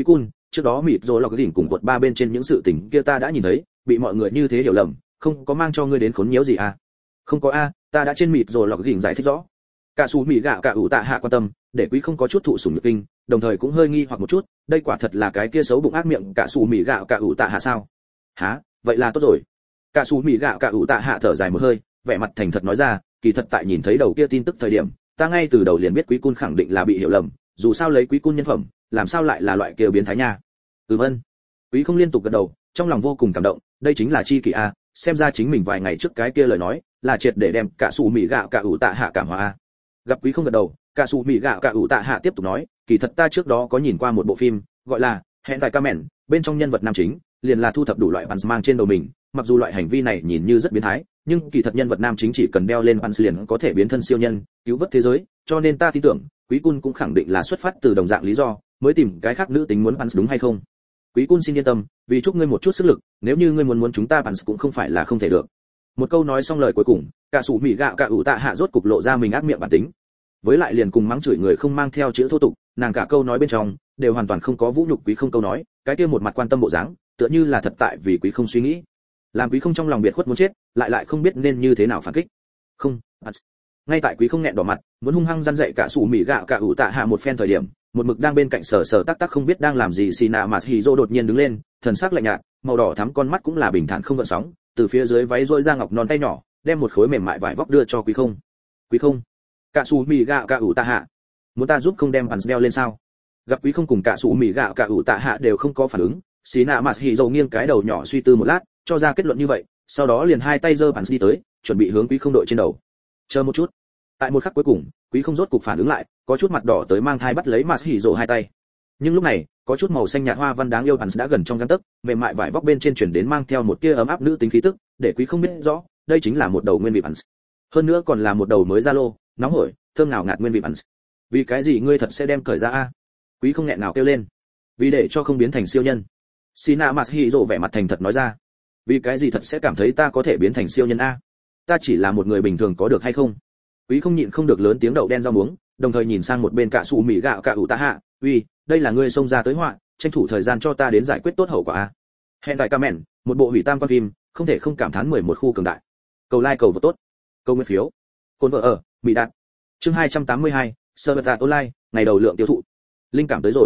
trước đó mịt rồi lọc đỉnh cùng quật ba bên trên những sự tình kia ta đã nhìn thấy, bị mọi người như thế hiểu lầm, không có mang cho ngươi đến khốn nhiễu gì à? Không có a, ta đã trên mịt rồi lọc đỉnh giải thích rõ. Cả sú mì gạo cả ủ tạ hạ quan tâm, để quý không có chút thụ sủng nhược kinh, đồng thời cũng hơi nghi hoặc một chút, đây quả thật là cái kia xấu bụng ác miệng cả sú mì gạo cả ủ tạ hạ sao? Hả? Vậy là tốt rồi. Cả sú mì gạo cả ủ tạ hạ thở dài một hơi, vẻ mặt thành thật nói ra, kỳ thật tại nhìn thấy đầu kia tin tức thời điểm, ta ngay từ đầu liền biết quý cun khẳng định là bị hiểu lầm, dù sao lấy quý cun nhân phẩm, làm sao lại là loại kia biến thái nha. Vâng. Quý không liên tục gật đầu, trong lòng vô cùng cảm động, đây chính là chi kỷ a, xem ra chính mình vài ngày trước cái kia lời nói, là triệt để đem cả sú mì gạo cả ủ tạ hạ cảm hóa a. Gặp quý không gật đầu, cả sú mì gạo cả ủ tạ hạ tiếp tục nói, kỳ thật ta trước đó có nhìn qua một bộ phim, gọi là Hẹn Đại Ca Mèn, bên trong nhân vật nam chính liền là thu thập đủ loại bắn mang trên đầu mình, mặc dù loại hành vi này nhìn như rất biến thái, nhưng kỳ thật nhân vật nam chính chỉ cần đeo lên bắn liền có thể biến thân siêu nhân, cứu vớt thế giới, cho nên ta tin tưởng, Quý Cun cũng khẳng định là xuất phát từ đồng dạng lý do, mới tìm cái khác nữ tính muốn bắn đúng hay không? Quý Cun xin yên tâm, vì chúc ngươi một chút sức lực, nếu như ngươi muốn chúng ta bắn cũng không phải là không thể được. Một câu nói xong lời cuối cùng, cả sủ mì gạo cả ủ tạ hạ rốt cục lộ ra mình ác miệng bản tính. Với lại liền cùng mắng chửi người không mang theo chữ thô tục, nàng cả câu nói bên trong đều hoàn toàn không có vũ nhục quý không câu nói, cái kia một mặt quan tâm bộ dáng, tựa như là thật tại vì quý không suy nghĩ. Làm quý không trong lòng biệt khuất muốn chết, lại không biết nên như thế nào phản kích. Không, ngay tại quý không nghẹn đỏ mặt, muốn hung hăng răn dạy cả sủ mì gạo cả ủ tạ hạ một phen thời điểm, một mực đang bên cạnh sờ tắc tắc không biết đang làm gì Sina Mashiro đột nhiên đứng lên, thần sắc lạnh nhạt, màu đỏ thắm con mắt cũng là bình thản không gợn sóng, từ phía dưới váy rỗi ra ngọc non tay nhỏ, đem một khối mềm mại vải vóc đưa cho quý không. Quý không, cả sủ mì gạo cả ủ tạ hạ, muốn ta giúp không đem bàn đeo lên sao? Gặp quý không cùng cả sủ mì gạo cả ủ tạ hạ đều không có phản ứng, Sina Mashiro nghiêng cái đầu nhỏ suy tư một lát, cho ra kết luận như vậy, sau đó liền hai tay giơ bàn đi tới, chuẩn bị hướng quý không đội trên đầu. Chờ một chút. Tại một khắc cuối cùng, quý không rốt cục phản ứng lại, có chút mặt đỏ tới mang thai bắt lấy Mashiro hai tay. Nhưng lúc này, có chút màu xanh nhạt hoa văn đáng yêu bàn đã gần trong gang tấc, mềm mại vải vóc bên trên truyền đến mang theo một tia ấm áp nữ tính khí tức, để quý không biết rõ, đây chính là một đầu nguyên vị bàn. Hơn nữa còn là một đầu mới ra lô, nóng hổi, thơm ngào ngạt nguyên vị bàn. Vì cái gì ngươi thật sẽ đem cởi ra a? Quý không nghẹn nào kêu lên. Vì để cho không biến thành siêu nhân. Sina Mashiro vẻ mặt thành thật nói ra. Vì cái gì thật sẽ cảm thấy ta có thể biến thành siêu nhân a? Ta chỉ là một người bình thường có được hay không? Quý không nhịn không được lớn tiếng đậu đen rau muống, đồng thời nhìn sang một bên cả sủ mì gạo cả ủ tạ hạ, uy, đây là ngươi xông ra tới họa, tranh thủ thời gian cho ta đến giải quyết tốt hậu quả a. Hẹn Đại Ca Mèn, một bộ hủy tam quan phim, không thể không cảm thán 11 khu cường đại. Cầu like cầu vote tốt, câu nguyên phiếu. Côn vợ ở, Mỹ Đạt. Chương 282, Server Online, ngày đầu lượng tiêu thụ. Linh cảm tới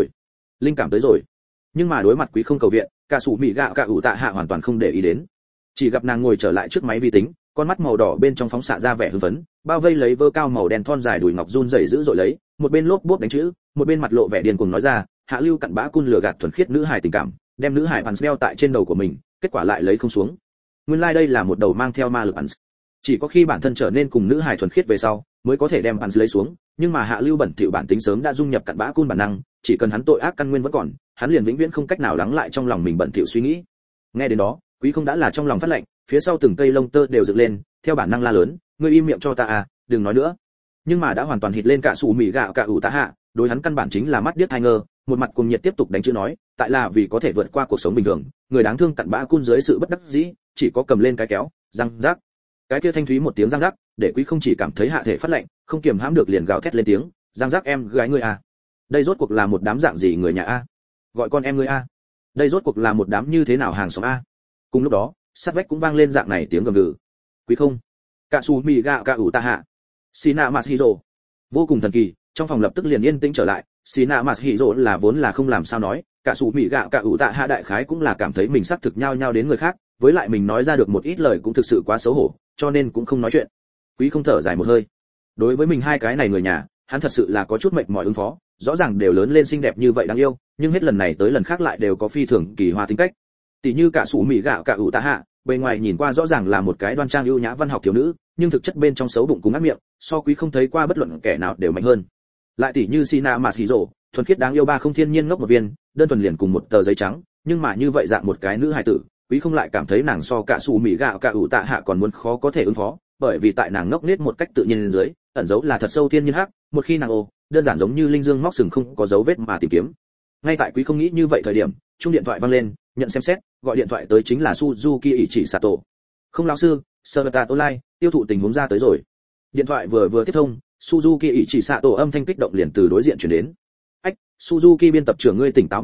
rồi. Nhưng mà đối mặt quý không cầu viện, cả sủ mì gạo cả ủ tạ hạ hoàn toàn không để ý đến. Chỉ gặp nàng ngồi trở lại trước máy vi tính, con mắt màu đỏ bên trong phóng xạ ra vẻ hưng phấn, bao vây lấy vơ cao màu đen thon dài đùi ngọc run rẩy dữ dội lấy, một bên lốp bốp đánh chữ, một bên mặt lộ vẻ điên cuồng nói ra, hạ lưu cặn bã cun lừa gạt thuần khiết nữ hài tình cảm, đem nữ hài bàn đeo tại trên đầu của mình, kết quả lại lấy không xuống. Nguyên lai đây là một đầu mang theo ma lực bàn. Chỉ có khi bản thân trở nên cùng nữ hài thuần khiết về sau, mới có thể đem bàn lấy xuống, nhưng mà hạ lưu bẩn thỉu bản tính sớm đã dung nhập cặn bã cun bản năng, chỉ cần hắn tội ác căn nguyên vẫn còn, hắn liền vĩnh viễn không cách nào lắng lại trong lòng mình bẩn thỉu suy nghĩ. Nghe đến đó, quý không đã là trong lòng phát lạnh, phía sau từng cây lông tơ đều dựng lên, theo bản năng la lớn, ngươi im miệng cho ta à, đừng nói nữa. Nhưng mà đã hoàn toàn hít lên cả sủ mì gạo cả ủ tạ hạ, đối hắn căn bản chính là mắt điếc hai ngơ, một mặt cuồng nhiệt tiếp tục đánh chữ nói, tại là vì có thể vượt qua cuộc sống bình thường, người đáng thương cặn bã cun dưới sự bất đắc dĩ, chỉ có cầm lên cái kéo, răng rác. Cái kia thanh thúy một tiếng răng rác, để quý không chỉ cảm thấy hạ thể phát lạnh, không kiềm hãm được liền gào thét lên tiếng, răng rác em gái ngươi à? Đây rốt cuộc là một đám dạng gì người nhà a? Gọi con em ngươi a? Đây rốt cuộc là một đám như thế nào hàng xóm a? Cùng lúc đó, sát vách cũng vang lên dạng này tiếng gầm gừ. Quý không, cả su mì gạo cả ủ tạ hạ, Sina Mashiro. Vô cùng thần kỳ, trong phòng lập tức liền yên tĩnh trở lại. Sina Mashiro là vốn là không làm sao nói, cả su mì gạo cả ủ tạ hạ đại khái cũng là cảm thấy mình xác thực nhau đến người khác, với lại mình nói ra được một ít lời cũng thực sự quá xấu hổ, cho nên cũng không nói chuyện. Quý không thở dài một hơi. Đối với mình hai cái này người nhà, hắn thật sự là có chút mệt mỏi ứng phó, rõ ràng đều lớn lên xinh đẹp như vậy đáng yêu, nhưng hết lần này tới lần khác lại đều có phi thường kỳ hoa tính cách. Tỷ như cả sủ mì gạo cả ủ tạ hạ, bề ngoài nhìn qua rõ ràng là một cái đoan trang ưu nhã văn học thiếu nữ, nhưng thực chất bên trong xấu bụng cùng ác miệng, so quý không thấy qua bất luận kẻ nào đều mạnh hơn. Lại tỷ như Sina Mashiro, thuần khiết đáng yêu ba không thiên nhiên ngốc một viên, đơn thuần liền cùng một tờ giấy trắng, nhưng mà như vậy dạng một cái nữ hài tử, quý không lại cảm thấy nàng so cả sủ mì gạo cả ủ tạ hạ còn muốn khó có thể ứng phó, bởi vì tại nàng ngốc nết một cách tự nhiên dưới, ẩn dấu là thật sâu thiên nhiên hắc, một khi nàng đơn giản giống như linh dương móc sừng không có dấu vết mà tìm kiếm. Ngay tại quý không nghĩ như vậy thời điểm, chuông điện thoại vang lên, nhận xem xét, gọi điện thoại tới chính là Suzuki Ichisato. Không lão sư, Server Online, tiêu thụ tình huống ra tới rồi. Điện thoại vừa tiếp thông, Suzuki Ichisato âm thanh kích động liền từ đối diện truyền đến. Ách, Suzuki biên tập trưởng ngươi tỉnh táo một điểm,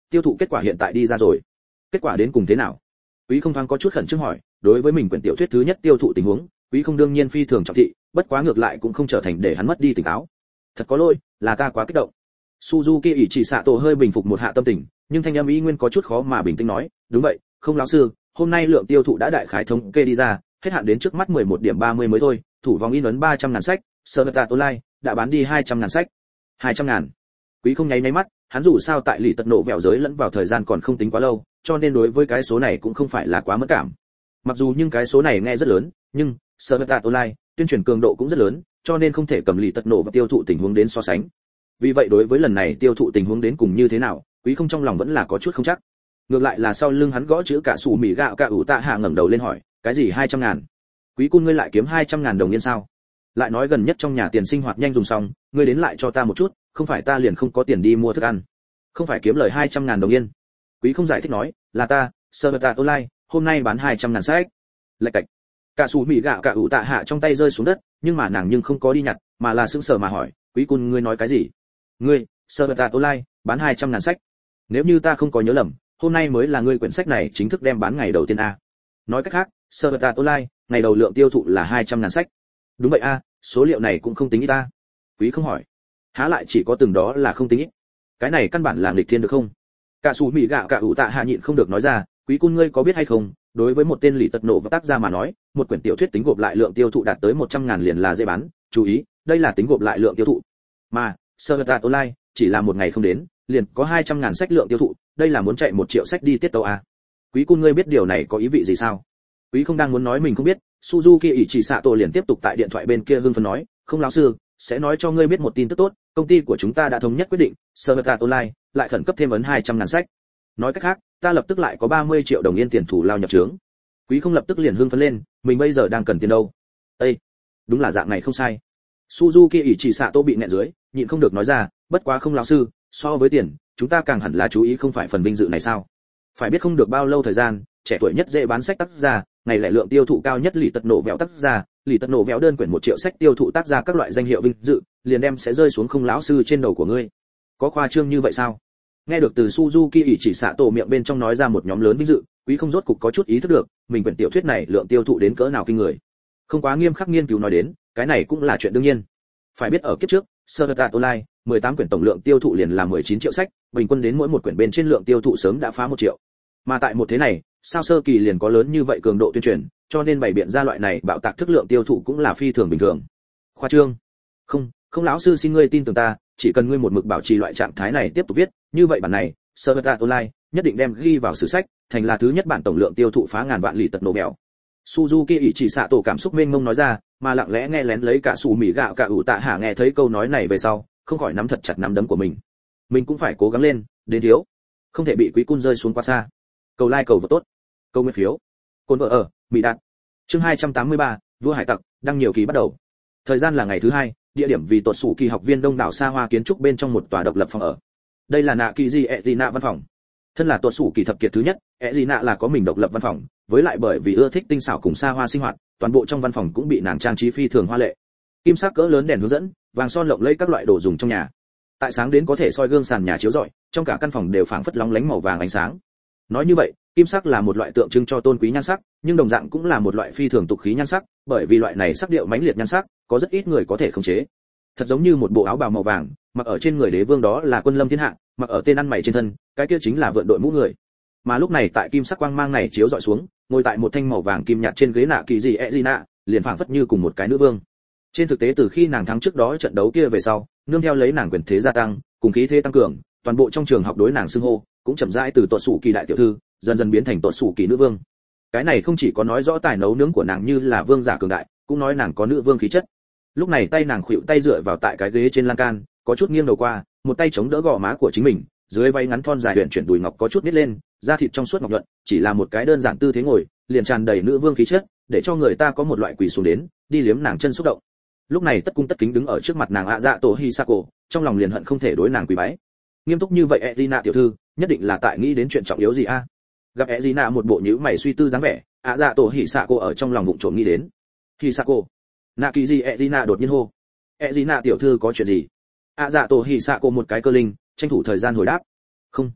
tiêu thụ kết quả hiện tại đi ra rồi. Kết quả đến cùng thế nào? Quý không thoáng có chút khẩn trương hỏi, đối với mình quyển tiểu thuyết thứ nhất tiêu thụ tình huống, Quý không đương nhiên phi thường trọng thị, bất quá ngược lại cũng không trở thành để hắn mất đi tỉnh táo. Thật có lỗi, là ta quá kích động. Suzuki Ichisato hơi bình phục một hạ tâm tình, nhưng thanh âm ý nguyên có chút khó mà bình tĩnh nói, đúng vậy, không lão sư, hôm nay lượng tiêu thụ đã đại khái thống kê đi ra, hết hạn đến trước mắt 11 điểm 30 mới thôi, thủ vòng in ấn 300.000 sách, Servet Online đã bán đi 200.000 sách. 200.000. Quý không nháy mắt, hắn dù sao tại lì tật nộ vẹo giới lẫn vào thời gian còn không tính quá lâu, cho nên đối với cái số này cũng không phải là quá mất cảm. Mặc dù nhưng cái số này nghe rất lớn, nhưng Servet Online tuyên truyền cường độ cũng rất lớn, cho nên không thể cầm lì tật nộ và tiêu thụ tình huống đến so sánh. Vì vậy đối với lần này tiêu thụ tình huống đến cùng như thế nào, Quý không trong lòng vẫn là có chút không chắc. Ngược lại là sau lưng hắn gõ chữ cả sủ mì gạo cả ủ tạ hạ ngẩng đầu lên hỏi, cái gì 200.000? Quý cung ngươi lại kiếm 200.000 đồng yên sao? Lại nói gần nhất trong nhà tiền sinh hoạt nhanh dùng xong, ngươi đến lại cho ta một chút, không phải ta liền không có tiền đi mua thức ăn. Không phải kiếm lời 200.000 đồng yên. Quý không giải thích nói, là ta, Servet Online, hôm nay bán 200.000 sách. Lạch cạch. Cả sủ mì gạo cả ủ tạ hạ trong tay rơi xuống đất, nhưng mà nàng nhưng không có đi nhặt, mà là sững sờ mà hỏi, Quý cung ngươi nói cái gì? Ngươi, Servet Online, bán 200.000 sách. Nếu như ta không có nhớ lầm, hôm nay mới là ngươi quyển sách này chính thức đem bán ngày đầu tiên a. Nói cách khác, Servet Online, ngày đầu lượng tiêu thụ là 200.000 sách. Đúng vậy a, số liệu này cũng không tính ít ta. Quý không hỏi. Há lại chỉ có từng đó là không tính ít. Cái này căn bản là nghịch thiên được không? Cả sủ mì gạo cả ủ tạ hạ nhịn không được nói ra, Quý cung ngươi có biết hay không, đối với một tên lì tật nộ và tác gia mà nói, một quyển tiểu thuyết tính gộp lại lượng tiêu thụ đạt tới 100.000 liền là dễ bán, chú ý, đây là tính gộp lại lượng tiêu thụ. Mà, Servet Online, chỉ là một ngày không đến, liền có 200.000 sách lượng tiêu thụ, đây là muốn chạy 1 triệu sách đi tiết tấu a. Quý cung ngươi biết điều này có ý vị gì sao? Quý không đang muốn nói mình không biết, Suzuki Ichisato liền tiếp tục tại điện thoại bên kia hưng phấn nói, không lão sư, sẽ nói cho ngươi biết một tin tức tốt, công ty của chúng ta đã thống nhất quyết định, Servet Online lại khẩn cấp thêm ấn 200.000 sách. Nói cách khác, ta lập tức lại có 30 triệu đồng yên tiền thủ lao nhập trướng. Quý không lập tức liền hưng phấn lên, mình bây giờ đang cần tiền đâu? Ê, đúng là dạng này không sai. Suzuki Ichisato bị nghẹn dưới, nhịn không được nói ra, bất quá không lão sư, so với tiền, chúng ta càng hẳn là chú ý không phải phần vinh dự này sao? Phải biết không được bao lâu thời gian, trẻ tuổi nhất dễ bán sách tác gia, ngày lẻ lượng tiêu thụ cao nhất lì tật nổ vẹo tác gia, lì tật nổ vẹo đơn quyển 1 triệu sách tiêu thụ tác gia các loại danh hiệu vinh dự, liền đem sẽ rơi xuống không lão sư trên đầu của ngươi. Có khoa trương như vậy sao? Nghe được từ Suzuki chỉ xạ tổ miệng bên trong nói ra một nhóm lớn vinh dự, Quý không rốt cục có chút ý thức được, mình quyển tiểu thuyết này lượng tiêu thụ đến cỡ nào kinh người. Không quá nghiêm khắc nghiên cứu nói đến, cái này cũng là chuyện đương nhiên. Phải biết ở kiếp trước, Servet Online, 18 quyển tổng lượng tiêu thụ liền là 19 triệu sách, bình quân đến mỗi một quyển bên trên lượng tiêu thụ sớm đã phá 1 triệu. Mà tại một thế này, sao sơ kỳ liền có lớn như vậy cường độ tuyên truyền, cho nên bày biện ra loại này bạo tạc thức lượng tiêu thụ cũng là phi thường bình thường. Khoa trương. Không lão sư xin ngươi tin tưởng ta, chỉ cần ngươi một mực bảo trì loại trạng thái này tiếp tục viết, như vậy bản này, Servet Online nhất định đem ghi vào sử sách, thành là thứ nhất bản tổng lượng tiêu thụ phá ngàn vạn lì tật nổ mèo. Suzuki Ichisato cảm xúc mênh mông nói ra, mà lặng lẽ nghe lén lấy cả sủ mì gạo cả ủ tạ hạ nghe thấy câu nói này về sau, không khỏi nắm thật chặt nắm đấm của mình. Mình cũng phải cố gắng lên, đến thiếu, không thể bị Quý cung rơi xuống quá xa. Cầu like cầu vượt tốt, câu nguyên phiếu. Côn vợ ở, Mỹ Đạt. Chương 283, vua hải tặc, đăng nhiều kỳ bắt đầu. Thời gian là ngày thứ 2, địa điểm vì tuột sủ kỳ học viên đông đảo xa hoa kiến trúc bên trong một tòa độc lập phòng ở. Đây là Nakiji Ezina văn phòng. Thân là tuột sủ kỳ thập kiệt thứ nhất, Ezina là có mình độc lập văn phòng, với lại bởi vì ưa thích tinh xảo cùng xa hoa sinh hoạt, toàn bộ trong văn phòng cũng bị nàng trang trí phi thường hoa lệ. Kim sắc cỡ lớn đèn hướng dẫn, vàng son lộng lẫy các loại đồ dùng trong nhà. Tại sáng đến có thể soi gương sàn nhà chiếu rọi, trong cả căn phòng đều phảng phất lóng lánh màu vàng ánh sáng. Nói như vậy, kim sắc là một loại tượng trưng cho tôn quý nhan sắc, nhưng đồng dạng cũng là một loại phi thường tục khí nhan sắc, bởi vì loại này sắc điệu mãnh liệt nhan sắc, có rất ít người có thể khống chế. Thật giống như một bộ áo bào màu vàng, mặc ở trên người đế vương đó là quân lâm thiên hạ, mặc ở tên ăn mày trên thân, cái kia chính là vượn đội mũ người. Mà lúc này tại kim sắc quang mang này chiếu dọi xuống, ngồi tại một thanh màu vàng kim nhạt trên ghế nạ kỳ gì Ezina, liền phảng phất như cùng một cái nữ vương. Trên thực tế từ khi nàng thắng trước đó trận đấu kia về sau, nương theo lấy nàng quyền thế gia tăng, cùng khí thế tăng cường, toàn bộ trong trường học đối nàng xưng hô cũng chậm rãi từ tuột sủ kỳ đại tiểu thư, dần dần biến thành tuột sủ kỳ nữ vương. Cái này không chỉ có nói rõ tài nấu nướng của nàng như là vương giả cường đại, cũng nói nàng có nữ vương khí chất. Lúc này tay nàng khuỵu tay dựa vào tại cái ghế trên lan can, có chút nghiêng đầu qua, một tay chống đỡ gò má của chính mình, dưới váy ngắn thon dài huyền chuyển đùi ngọc có chút nít lên, da thịt trong suốt ngọc nhuận, chỉ là một cái đơn giản tư thế ngồi, liền tràn đầy nữ vương khí chất, để cho người ta có một loại quỳ xuống đến, đi liếm nàng chân xúc động. Lúc này tất cung tất kính đứng ở trước mặt nàng ạ dạ tổ Hisako, trong lòng liền hận không thể đối nàng quỳ bái. Nghiêm túc như vậy Ezina tiểu thư, nhất định là tại nghĩ đến chuyện trọng yếu gì a? Gặp Ezina một bộ nhíu mày suy tư dáng vẻ, ạ dạ tổ Hisako ở trong lòng vụng trộm nghĩ đến. Hisako, Nakiji Ezina đột nhiên hô. Ezina tiểu thư có chuyện gì? Dạ tổ Hisako một cái cơ linh, tranh thủ thời gian hồi đáp. Không,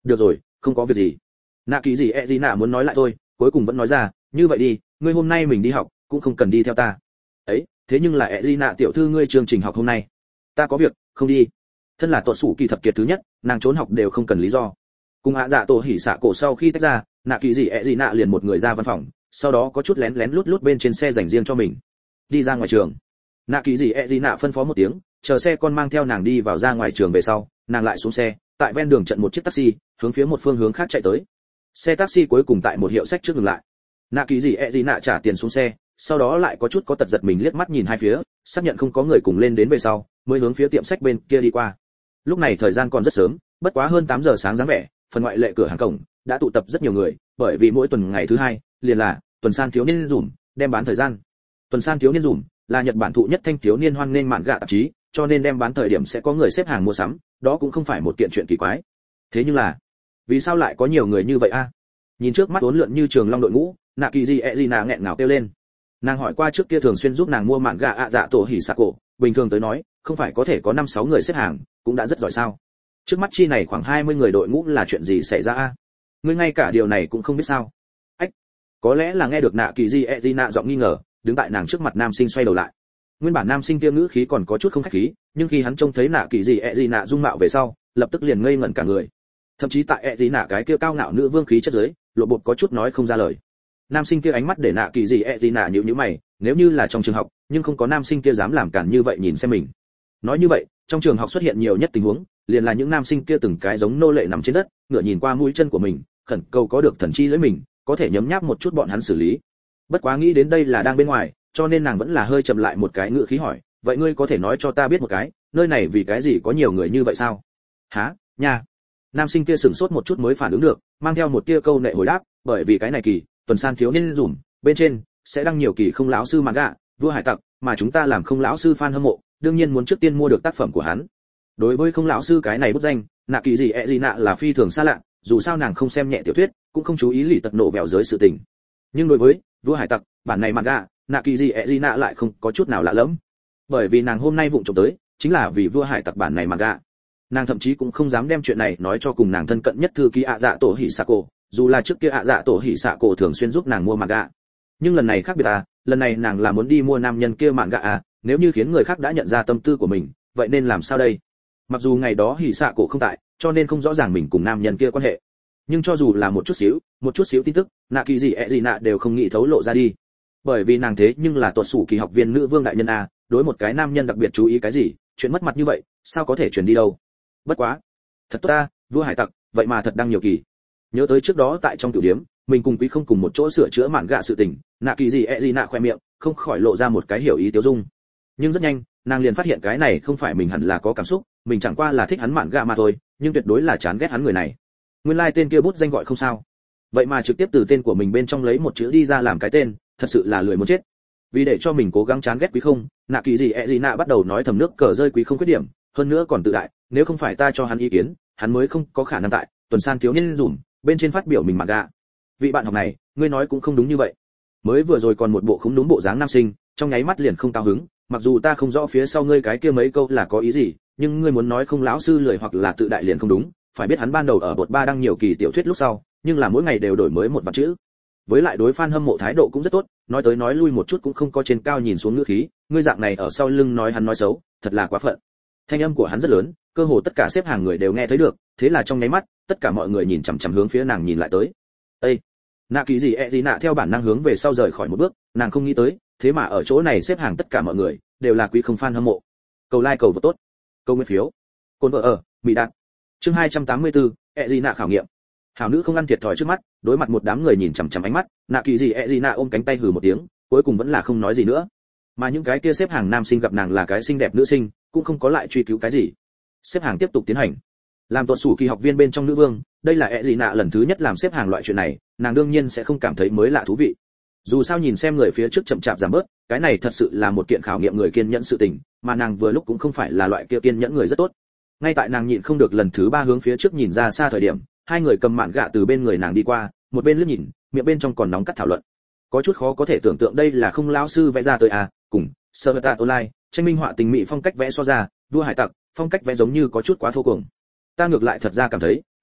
được rồi, không có việc gì. Nạ kỳ gì gì nạ muốn nói lại thôi, cuối cùng vẫn nói ra, như vậy đi, ngươi hôm nay mình đi học cũng không cần đi theo ta. Ấy, thế nhưng là gì nạ tiểu thư ngươi chương trình học hôm nay. Ta có việc, không đi. Thân là tuột sủ kỳ thập kiệt thứ nhất, nàng trốn học đều không cần lý do. Cùng ạ dạ tổ hỉ xạ cổ sau khi tách ra, nạ kỳ gì nạ liền một người ra văn phòng, sau đó có chút lén lén lút lút bên trên xe dành riêng cho mình. Đi ra ngoài trường. Nạ kỳ gì nạ phân phó một tiếng, chờ xe con mang theo nàng đi vào ra ngoài trường về sau, nàng lại xuống xe, tại ven đường chặn một chiếc taxi, hướng phía một phương hướng khác chạy tới. Xe taxi cuối cùng tại một hiệu sách trước dừng lại. Nạ kỳ gì nạ trả tiền xuống xe, sau đó lại có chút có tật giật mình liếc mắt nhìn hai phía, xác nhận không có người cùng lên đến về sau, mới hướng phía tiệm sách bên kia đi qua. Lúc này thời gian còn rất sớm, bất quá hơn 8 giờ sáng dáng vẻ, phần ngoại lệ cửa hàng cổng đã tụ tập rất nhiều người, bởi vì mỗi tuần ngày thứ hai liền là tuần san thiếu niên dùm, đem bán thời gian. Tuần san thiếu niên dùm là Nhật Bản thụ nhất thanh thiếu niên hoan nghênh mạn gạ tạp chí, cho nên đem bán thời điểm sẽ có người xếp hàng mua sắm, đó cũng không phải một kiện chuyện kỳ quái. Thế nhưng là, vì sao lại có nhiều người như vậy a? Nhìn trước mắt uốn lượn như trường long đội ngũ, nạ kỳ gì nạ nghẹn ngào kêu lên. Nàng hỏi qua trước kia thường xuyên giúp nàng mua mạn gạ ạ dạ tổ hỉ xạ cổ, bình thường tới nói, không phải có thể có 5-6 người xếp hàng, cũng đã rất giỏi sao? Trước mắt chi này khoảng 20 người đội ngũ là chuyện gì xảy ra a? Ngươi ngay cả điều này cũng không biết sao? Ách, có lẽ là nghe được nạ kỳ gì nạ giọng nghi ngờ, đứng tại nàng trước mặt nam sinh xoay đầu lại. Nguyên bản nam sinh kia ngữ khí còn có chút không khách khí, nhưng khi hắn trông thấy nạ kỳ gì nạ dung mạo về sau, lập tức liền ngây ngẩn cả người. Thậm chí tại gì nạ cái kia cao ngạo nữ vương khí chất dưới, lộ bột có chút nói không ra lời. Nam sinh kia ánh mắt để nạ kỳ gì nạ nhíu mày, nếu như là trong trường học, nhưng không có nam sinh kia dám làm cản như vậy nhìn xem mình. Nói như vậy, trong trường học xuất hiện nhiều nhất tình huống, liền là những nam sinh kia từng cái giống nô lệ nằm trên đất, ngửa nhìn qua mũi chân của mình, khẩn cầu có được thần chi lưỡi mình, có thể nhấm nháp một chút bọn hắn xử lý. Bất quá nghĩ đến đây là đang bên ngoài, cho nên nàng vẫn là hơi chậm lại một cái ngựa khí hỏi, vậy ngươi có thể nói cho ta biết một cái, nơi này vì cái gì có nhiều người như vậy sao? Hả, nha. Nam sinh kia sửng sốt một chút mới phản ứng được, mang theo một tia câu nệ hồi đáp, bởi vì cái này kỳ, tuần san thiếu niên dùm, bên trên sẽ đăng nhiều kỳ không lão sư manga, vua hải tặc, mà chúng ta làm không lão sư fan hâm mộ, đương nhiên muốn trước tiên mua được tác phẩm của hắn. Đối với không lão sư cái này bút danh, nạ kỳ gì nạ là phi thường xa lạ, dù sao nàng không xem nhẹ tiểu thuyết, cũng không chú ý lì tật nộ vẻo giới sự tình. Nhưng đối với vua hải tặc, bản này manga, nạ kỳ gì nạ lại không có chút nào lạ lẫm, bởi vì nàng hôm nay vụng trộm tới chính là vì vua hải tặc bản này manga. Nàng thậm chí cũng không dám đem chuyện này nói cho cùng nàng thân cận nhất thư ký ạ dạ tổ hỉ xạ cổ, dù là trước kia ạ dạ tổ hỉ xạ cổ thường xuyên giúp nàng mua manga, nhưng lần này khác biệt lần này nàng là muốn đi mua nam nhân kia manga nếu như khiến người khác đã nhận ra tâm tư của mình, vậy nên làm sao đây? Mặc dù ngày đó hỉ xạ cổ không tại, cho nên không rõ ràng mình cùng nam nhân kia quan hệ, nhưng cho dù là một chút xíu tin tức, nạ kỳ gì nạ đều không nghĩ thấu lộ ra đi, bởi vì nàng thế nhưng là tuột sủ kỳ học viên nữ vương đại nhân đối một cái nam nhân đặc biệt chú ý cái gì, chuyện mất mặt như vậy sao có thể truyền đi đâu. Bất quá thật tốt vua hải tặc vậy mà thật đăng nhiều kỳ. Nhớ tới trước đó tại trong tiểu điểm mình cùng quý không cùng một chỗ sửa chữa mạn gạ sự tình, nạ kỳ gì nạ khoe miệng không khỏi lộ ra một cái hiểu ý tiêu dung. Nhưng rất nhanh nàng liền phát hiện cái này không phải mình hẳn là có cảm xúc, mình chẳng qua là thích hắn mạn gạ mà thôi, nhưng tuyệt đối là chán ghét hắn người này. Nguyên lai tên kia bút danh gọi không sao, vậy mà trực tiếp từ tên của mình bên trong lấy một chữ đi ra làm cái tên, thật sự là lười muốn chết. Vì để cho mình cố gắng chán ghét quý không, nạ kỳ gì nạ bắt đầu nói thầm nước cờ rơi quý không khuyết điểm, hơn nữa còn tự đại, nếu không phải ta cho hắn ý kiến, hắn mới không có khả năng tại tuần san thiếu niên dùm bên trên phát biểu mình manga. Vị bạn học này, ngươi nói cũng không đúng như vậy. Mới vừa rồi còn một bộ không đúng bộ dáng nam sinh, trong nháy mắt liền không cao hứng, mặc dù ta không rõ phía sau ngươi cái kia mấy câu là có ý gì, nhưng ngươi muốn nói không lão sư lười hoặc là tự đại liền không đúng, phải biết hắn ban đầu ở bột 3 đăng nhiều kỳ tiểu thuyết lúc sau, nhưng là mỗi ngày đều đổi mới một vạn chữ. Với lại đối fan hâm mộ thái độ cũng rất tốt, nói tới nói lui một chút cũng không có trên cao nhìn xuống ngữ khí, ngươi dạng này ở sau lưng nói hắn nói xấu, thật là quá phận. Thanh âm của hắn rất lớn, cơ hồ tất cả xếp hàng người đều nghe thấy được, thế là trong nháy mắt, tất cả mọi người nhìn chằm chằm hướng phía nàng nhìn lại tới. Ê, nạ kỳ gì nạ theo bản năng hướng về sau rời khỏi một bước, nàng không nghĩ tới, thế mà ở chỗ này xếp hàng tất cả mọi người đều là quý không fan hâm mộ. Cầu like cầu vote tốt, câu nguyên phiếu, cồn vợ ở, mỹ đạt. Chương 284, nạ khảo nghiệm. Hảo nữ không ăn thiệt thòi trước mắt, đối mặt một đám người nhìn chằm chằm ánh mắt, nạ kỳ gì nạ ôm cánh tay hừ một tiếng, cuối cùng vẫn là không nói gì nữa. Mà những cái kia xếp hàng nam sinh gặp nàng là cái xinh đẹp nữ sinh, cũng không có lại truy cứu cái gì. Xếp hàng tiếp tục tiến hành. Làm tuột sủ kỳ học viên bên trong nữ vương, đây là nạ lần thứ nhất làm xếp hàng loại chuyện này, nàng đương nhiên sẽ không cảm thấy mới lạ thú vị. Dù sao nhìn xem người phía trước chậm chạp giảm bớt, cái này thật sự là một kiện khảo nghiệm người kiên nhẫn sự tình, mà nàng vừa lúc cũng không phải là loại kia kiên nhẫn người rất tốt. Ngay tại nàng nhịn không được lần thứ 3 hướng phía trước nhìn ra xa thời điểm, hai người cầm mạn gạ từ bên người nàng đi qua, một bên liếc nhìn, miệng bên trong còn nóng cắt thảo luận. Có chút khó có thể tưởng tượng đây là không lão sư vẽ ra tới cùng Sword Art Online, tranh minh họa tình mỹ phong cách vẽ so ra, vua hải tặc, phong cách vẽ giống như có chút quá thô cuồng. Ta ngược lại thật ra cảm thấy,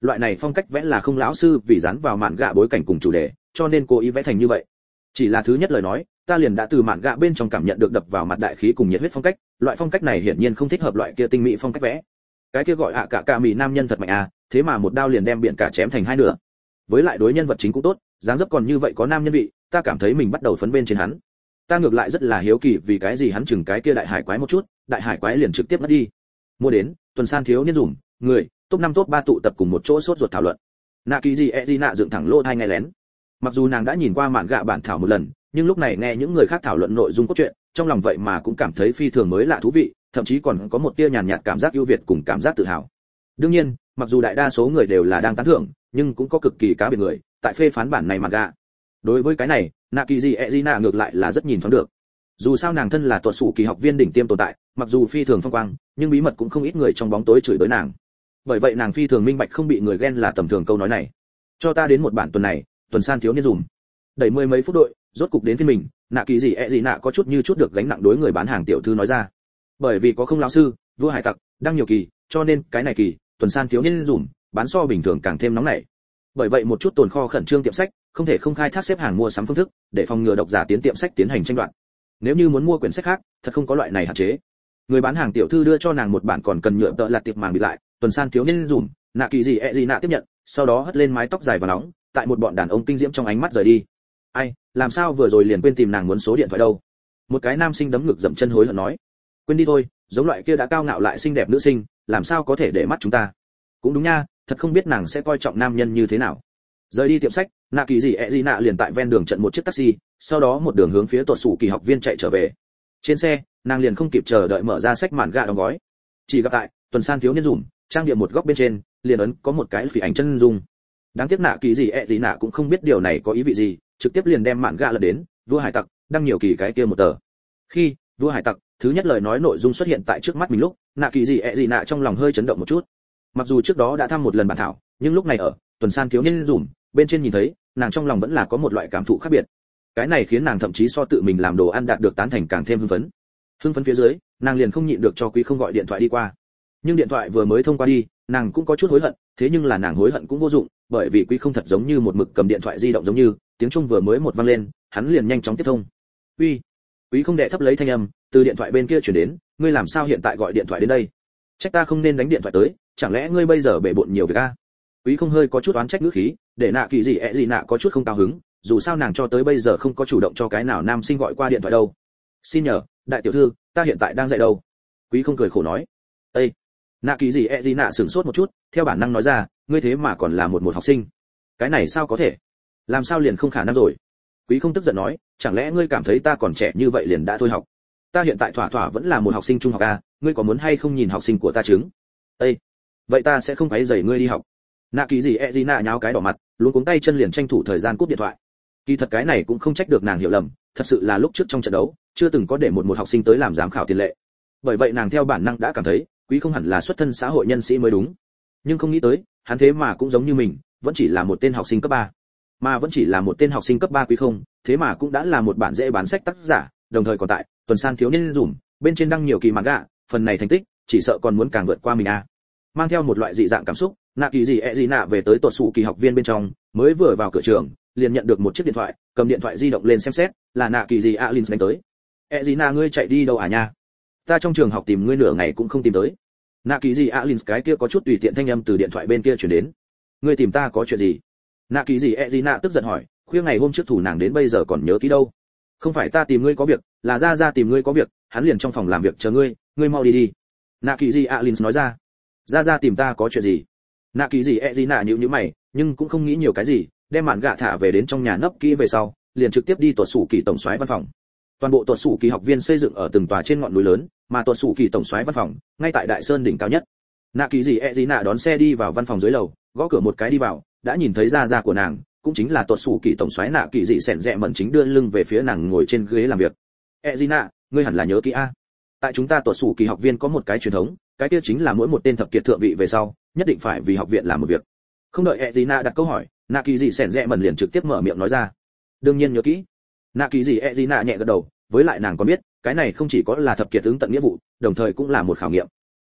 loại này phong cách vẽ là không lão sư vì dán vào mạn gạ bối cảnh cùng chủ đề, cho nên cố ý vẽ thành như vậy. Chỉ là thứ nhất lời nói, ta liền đã từ mạn gạ bên trong cảm nhận được đập vào mặt đại khí cùng nhiệt huyết phong cách, loại phong cách này hiển nhiên không thích hợp loại kia tinh mỹ phong cách vẽ. Cái kia gọi cả mì nam nhân thật mạnh à, thế mà một đao liền đem biển cả chém thành hai nửa. Với lại đối nhân vật chính cũng tốt, dáng dấp còn như vậy có nam nhân vị, ta cảm thấy mình bắt đầu phấn bên trên hắn. Ta ngược lại rất là hiếu kỳ vì cái gì hắn chừng cái kia đại hải quái một chút, đại hải quái liền trực tiếp mất đi. Mua đến, tuần san thiếu niên dùm, người, top 5 top 3 tụ tập cùng một chỗ sốt ruột thảo luận. Nạ Kỳ Dị Ezina dựng thẳng lỗ tai nghe lén. Mặc dù nàng đã nhìn qua mạn gạ bản thảo một lần, nhưng lúc này nghe những người khác thảo luận nội dung cốt truyện, trong lòng vậy mà cũng cảm thấy phi thường mới lạ thú vị, thậm chí còn có một tia nhàn nhạt cảm giác ưu việt cùng cảm giác tự hào. Đương nhiên, mặc dù đại đa số người đều là đang tán thưởng, nhưng cũng có cực kỳ cá biệt người tại phê phán bản này mạn gạ. Đối với cái này, Nạ Kỳ Dị Ezina ngược lại là rất nhìn thoáng được. Dù sao nàng thân là tuột sủ kỳ học viên đỉnh tiêm tồn tại, mặc dù phi thường phong quang, nhưng bí mật cũng không ít người trong bóng tối chửi bới nàng. Bởi vậy nàng phi thường minh bạch không bị người ghen là tầm thường câu nói này. Cho ta đến một bản tuần này, tuần san thiếu niên dùm. Đẩy mười mấy phút đội, rốt cục đến phiên mình, Nạ Kỳ Dị Ezina có chút như chút được gánh nặng đối người bán hàng tiểu thư nói ra. Bởi vì có không lão sư, vua hải tặc, đang nhiều kỳ, cho nên cái này kỳ, tuần san thiếu niên dùm, bán so bình thường càng thêm nóng nảy. Bởi vậy một chút tồn kho khẩn trương tiệm sách, không thể không khai thác xếp hàng mua sắm phương thức, để phòng ngừa độc giả tiến tiệm sách tiến hành tranh đoạt. Nếu như muốn mua quyển sách khác, thật không có loại này hạn chế. Người bán hàng tiểu thư đưa cho nàng một bản còn cần nhựa tợ lạt tiệp màng bịt lại, tuần san thiếu niên dùm, Nạ Kỳ Dị Ezina tiếp nhận, sau đó hất lên mái tóc dài và nóng, tại một bọn đàn ông kinh diễm trong ánh mắt rời đi. Ai, làm sao vừa rồi liền quên tìm nàng muốn số điện thoại đâu? Một cái nam sinh đấm ngực dậm chân hối hận nói. Quên đi thôi, giống loại kia đã cao ngạo lại xinh đẹp nữ sinh, làm sao có thể để mắt chúng ta? Cũng đúng nha, thật không biết nàng sẽ coi trọng nam nhân như thế nào. Rời đi tiệm sách, Nạ Kỳ Dị Ezina liền tại ven đường chặn một chiếc taxi, sau đó một đường hướng phía tuột sủ kỳ học viên chạy trở về. Trên xe, nàng liền không kịp chờ đợi mở ra sách mạn gạ đóng gói. Chỉ gặp tại tuần san thiếu niên dùm, trang điểm một góc bên trên, liền ấn có một cái phỉ ảnh chân dung. Đáng tiếc Nạ Kỳ Dị Ezina cũng không biết điều này có ý vị gì, trực tiếp liền đem mạn gạ lật đến vua hải tặc đăng nhiều kỳ cái kia một tờ. Khi vua hải tặc thứ nhất lời nói nội dung xuất hiện tại trước mắt mình lúc, Nạ Kỳ Dị Ezina trong lòng hơi chấn động một chút. Mặc dù trước đó đã thăm một lần bản thảo, nhưng lúc này ở tuần san thiếu niên dùm bên trên nhìn thấy, nàng trong lòng vẫn là có một loại cảm thụ khác biệt. Cái này khiến nàng thậm chí so tự mình làm đồ ăn đạt được tán thành càng thêm hưng phấn. Hưng phấn phía dưới, nàng liền không nhịn được cho Quý Không gọi điện thoại đi qua. Nhưng điện thoại vừa mới thông qua đi, nàng cũng có chút hối hận, thế nhưng là nàng hối hận cũng vô dụng, bởi vì Quý Không thật giống như một mực cầm điện thoại di động giống như, tiếng chuông vừa mới một vang lên, hắn liền nhanh chóng tiếp thông. "Uy." Quý Không đệ thấp lấy thanh âm, từ điện thoại bên kia truyền đến, "Ngươi làm sao hiện tại gọi điện thoại đến đây? Trách ta không nên đánh điện thoại tới, chẳng lẽ ngươi bây giờ bể bộn nhiều việc a?" Quý Không hơi có chút oán trách ngữ khí, để Nạ Kỳ Dị Ezina có chút không cao hứng, dù sao nàng cho tới bây giờ không có chủ động cho cái nào nam sinh gọi qua điện thoại đâu. "Xin nhờ, đại tiểu thư, ta hiện tại đang dạy đâu?" Quý Không cười khổ nói. "Ê." Nạ Kỳ Dị Ezina sửng sốt một chút, theo bản năng nói ra, "Ngươi thế mà còn là một học sinh? Cái này sao có thể? Làm sao liền không khả năng rồi?" Quý Không tức giận nói, "Chẳng lẽ ngươi cảm thấy ta còn trẻ như vậy liền đã thôi học? Ta hiện tại thỏa thỏa vẫn là một học sinh trung học a, ngươi có muốn hay không nhìn học sinh của ta chứng?" "Ê, vậy ta sẽ không quấy rầy ngươi đi học." Nạ Kỳ Dị Ezina nháo cái đỏ mặt, luống cuống tay chân liền tranh thủ thời gian cúp điện thoại. Kỳ thật cái này cũng không trách được nàng hiểu lầm, thật sự là lúc trước trong trận đấu, chưa từng có để một học sinh tới làm giám khảo tiền lệ. Bởi vậy nàng theo bản năng đã cảm thấy, Quý Không hẳn là xuất thân xã hội nhân sĩ mới đúng. Nhưng không nghĩ tới, hắn thế mà cũng giống như mình, vẫn chỉ là một tên học sinh cấp 3. Mà vẫn chỉ là một tên học sinh cấp 3 Quý Không, thế mà cũng đã là một bản dễ bán sách tác giả, đồng thời còn tại tuần san thiếu niên dùm, bên trên đăng nhiều kỳ manga, phần này thành tích, chỉ sợ còn muốn càng vượt qua mình a. Mang theo một loại dị dạng cảm xúc, Nạ Kỳ Dị Ezina về tới tuột sủ kỳ học viên bên trong, mới vừa vào cửa trường, liền nhận được một chiếc điện thoại, cầm điện thoại di động lên xem xét, là Nạ Kỳ Dị Alins đánh tới. "Ezina ngươi chạy đi đâu à nha? Ta trong trường học tìm ngươi nửa ngày cũng không tìm tới." Nạ Kỳ Dị Alins cái kia có chút tùy tiện thanh âm từ điện thoại bên kia truyền đến. "Ngươi tìm ta có chuyện gì?" Nạ Kỳ Dị Ezina tức giận hỏi, khuya ngày hôm trước thủ nàng đến bây giờ còn nhớ kỹ đâu. "Không phải ta tìm ngươi có việc, là ra tìm ngươi có việc, hắn liền trong phòng làm việc chờ ngươi, ngươi mau đi đi." Nạ Kỳ Dị Alins nói ra. "Ra tìm ta có chuyện gì?" Nạ Kỳ Dị Ezina nhíu mày, nhưng cũng không nghĩ nhiều cái gì, đem mạn gạ thả về đến trong nhà nấp kỹ về sau, liền trực tiếp đi tuột sủ kỳ tổng soái văn phòng. Toàn bộ tuột sủ kỳ học viên xây dựng ở từng tòa trên ngọn núi lớn, mà tuột sủ kỳ tổng soái văn phòng ngay tại đại sơn đỉnh cao nhất. Nạ Kỳ Dị Ezina đón xe đi vào văn phòng dưới lầu, gõ cửa một cái đi vào, đã nhìn thấy gia của nàng, cũng chính là tuột sủ kỳ tổng soái Nạ Kỳ Dị sẹn rẽ mẩn chính đưa lưng về phía nàng ngồi trên ghế làm việc. "Ezina, ngươi hẳn là nhớ kỹ a. Tại chúng ta tuột sủ kỳ học viên có một cái truyền thống, cái kia chính là mỗi một tên thập kiệt thượng vị về sau, nhất định phải vì học viện làm một việc." Không đợi Ezina đặt câu hỏi, Nạ Kỳ Dị sẹn rẽ mẩn liền trực tiếp mở miệng nói ra. "Đương nhiên nhớ kỹ." Nạ Kỳ Dị Ezina nhẹ gật đầu, với lại nàng có biết, cái này không chỉ có là thập kiệt ứng tận nghĩa vụ, đồng thời cũng là một khảo nghiệm.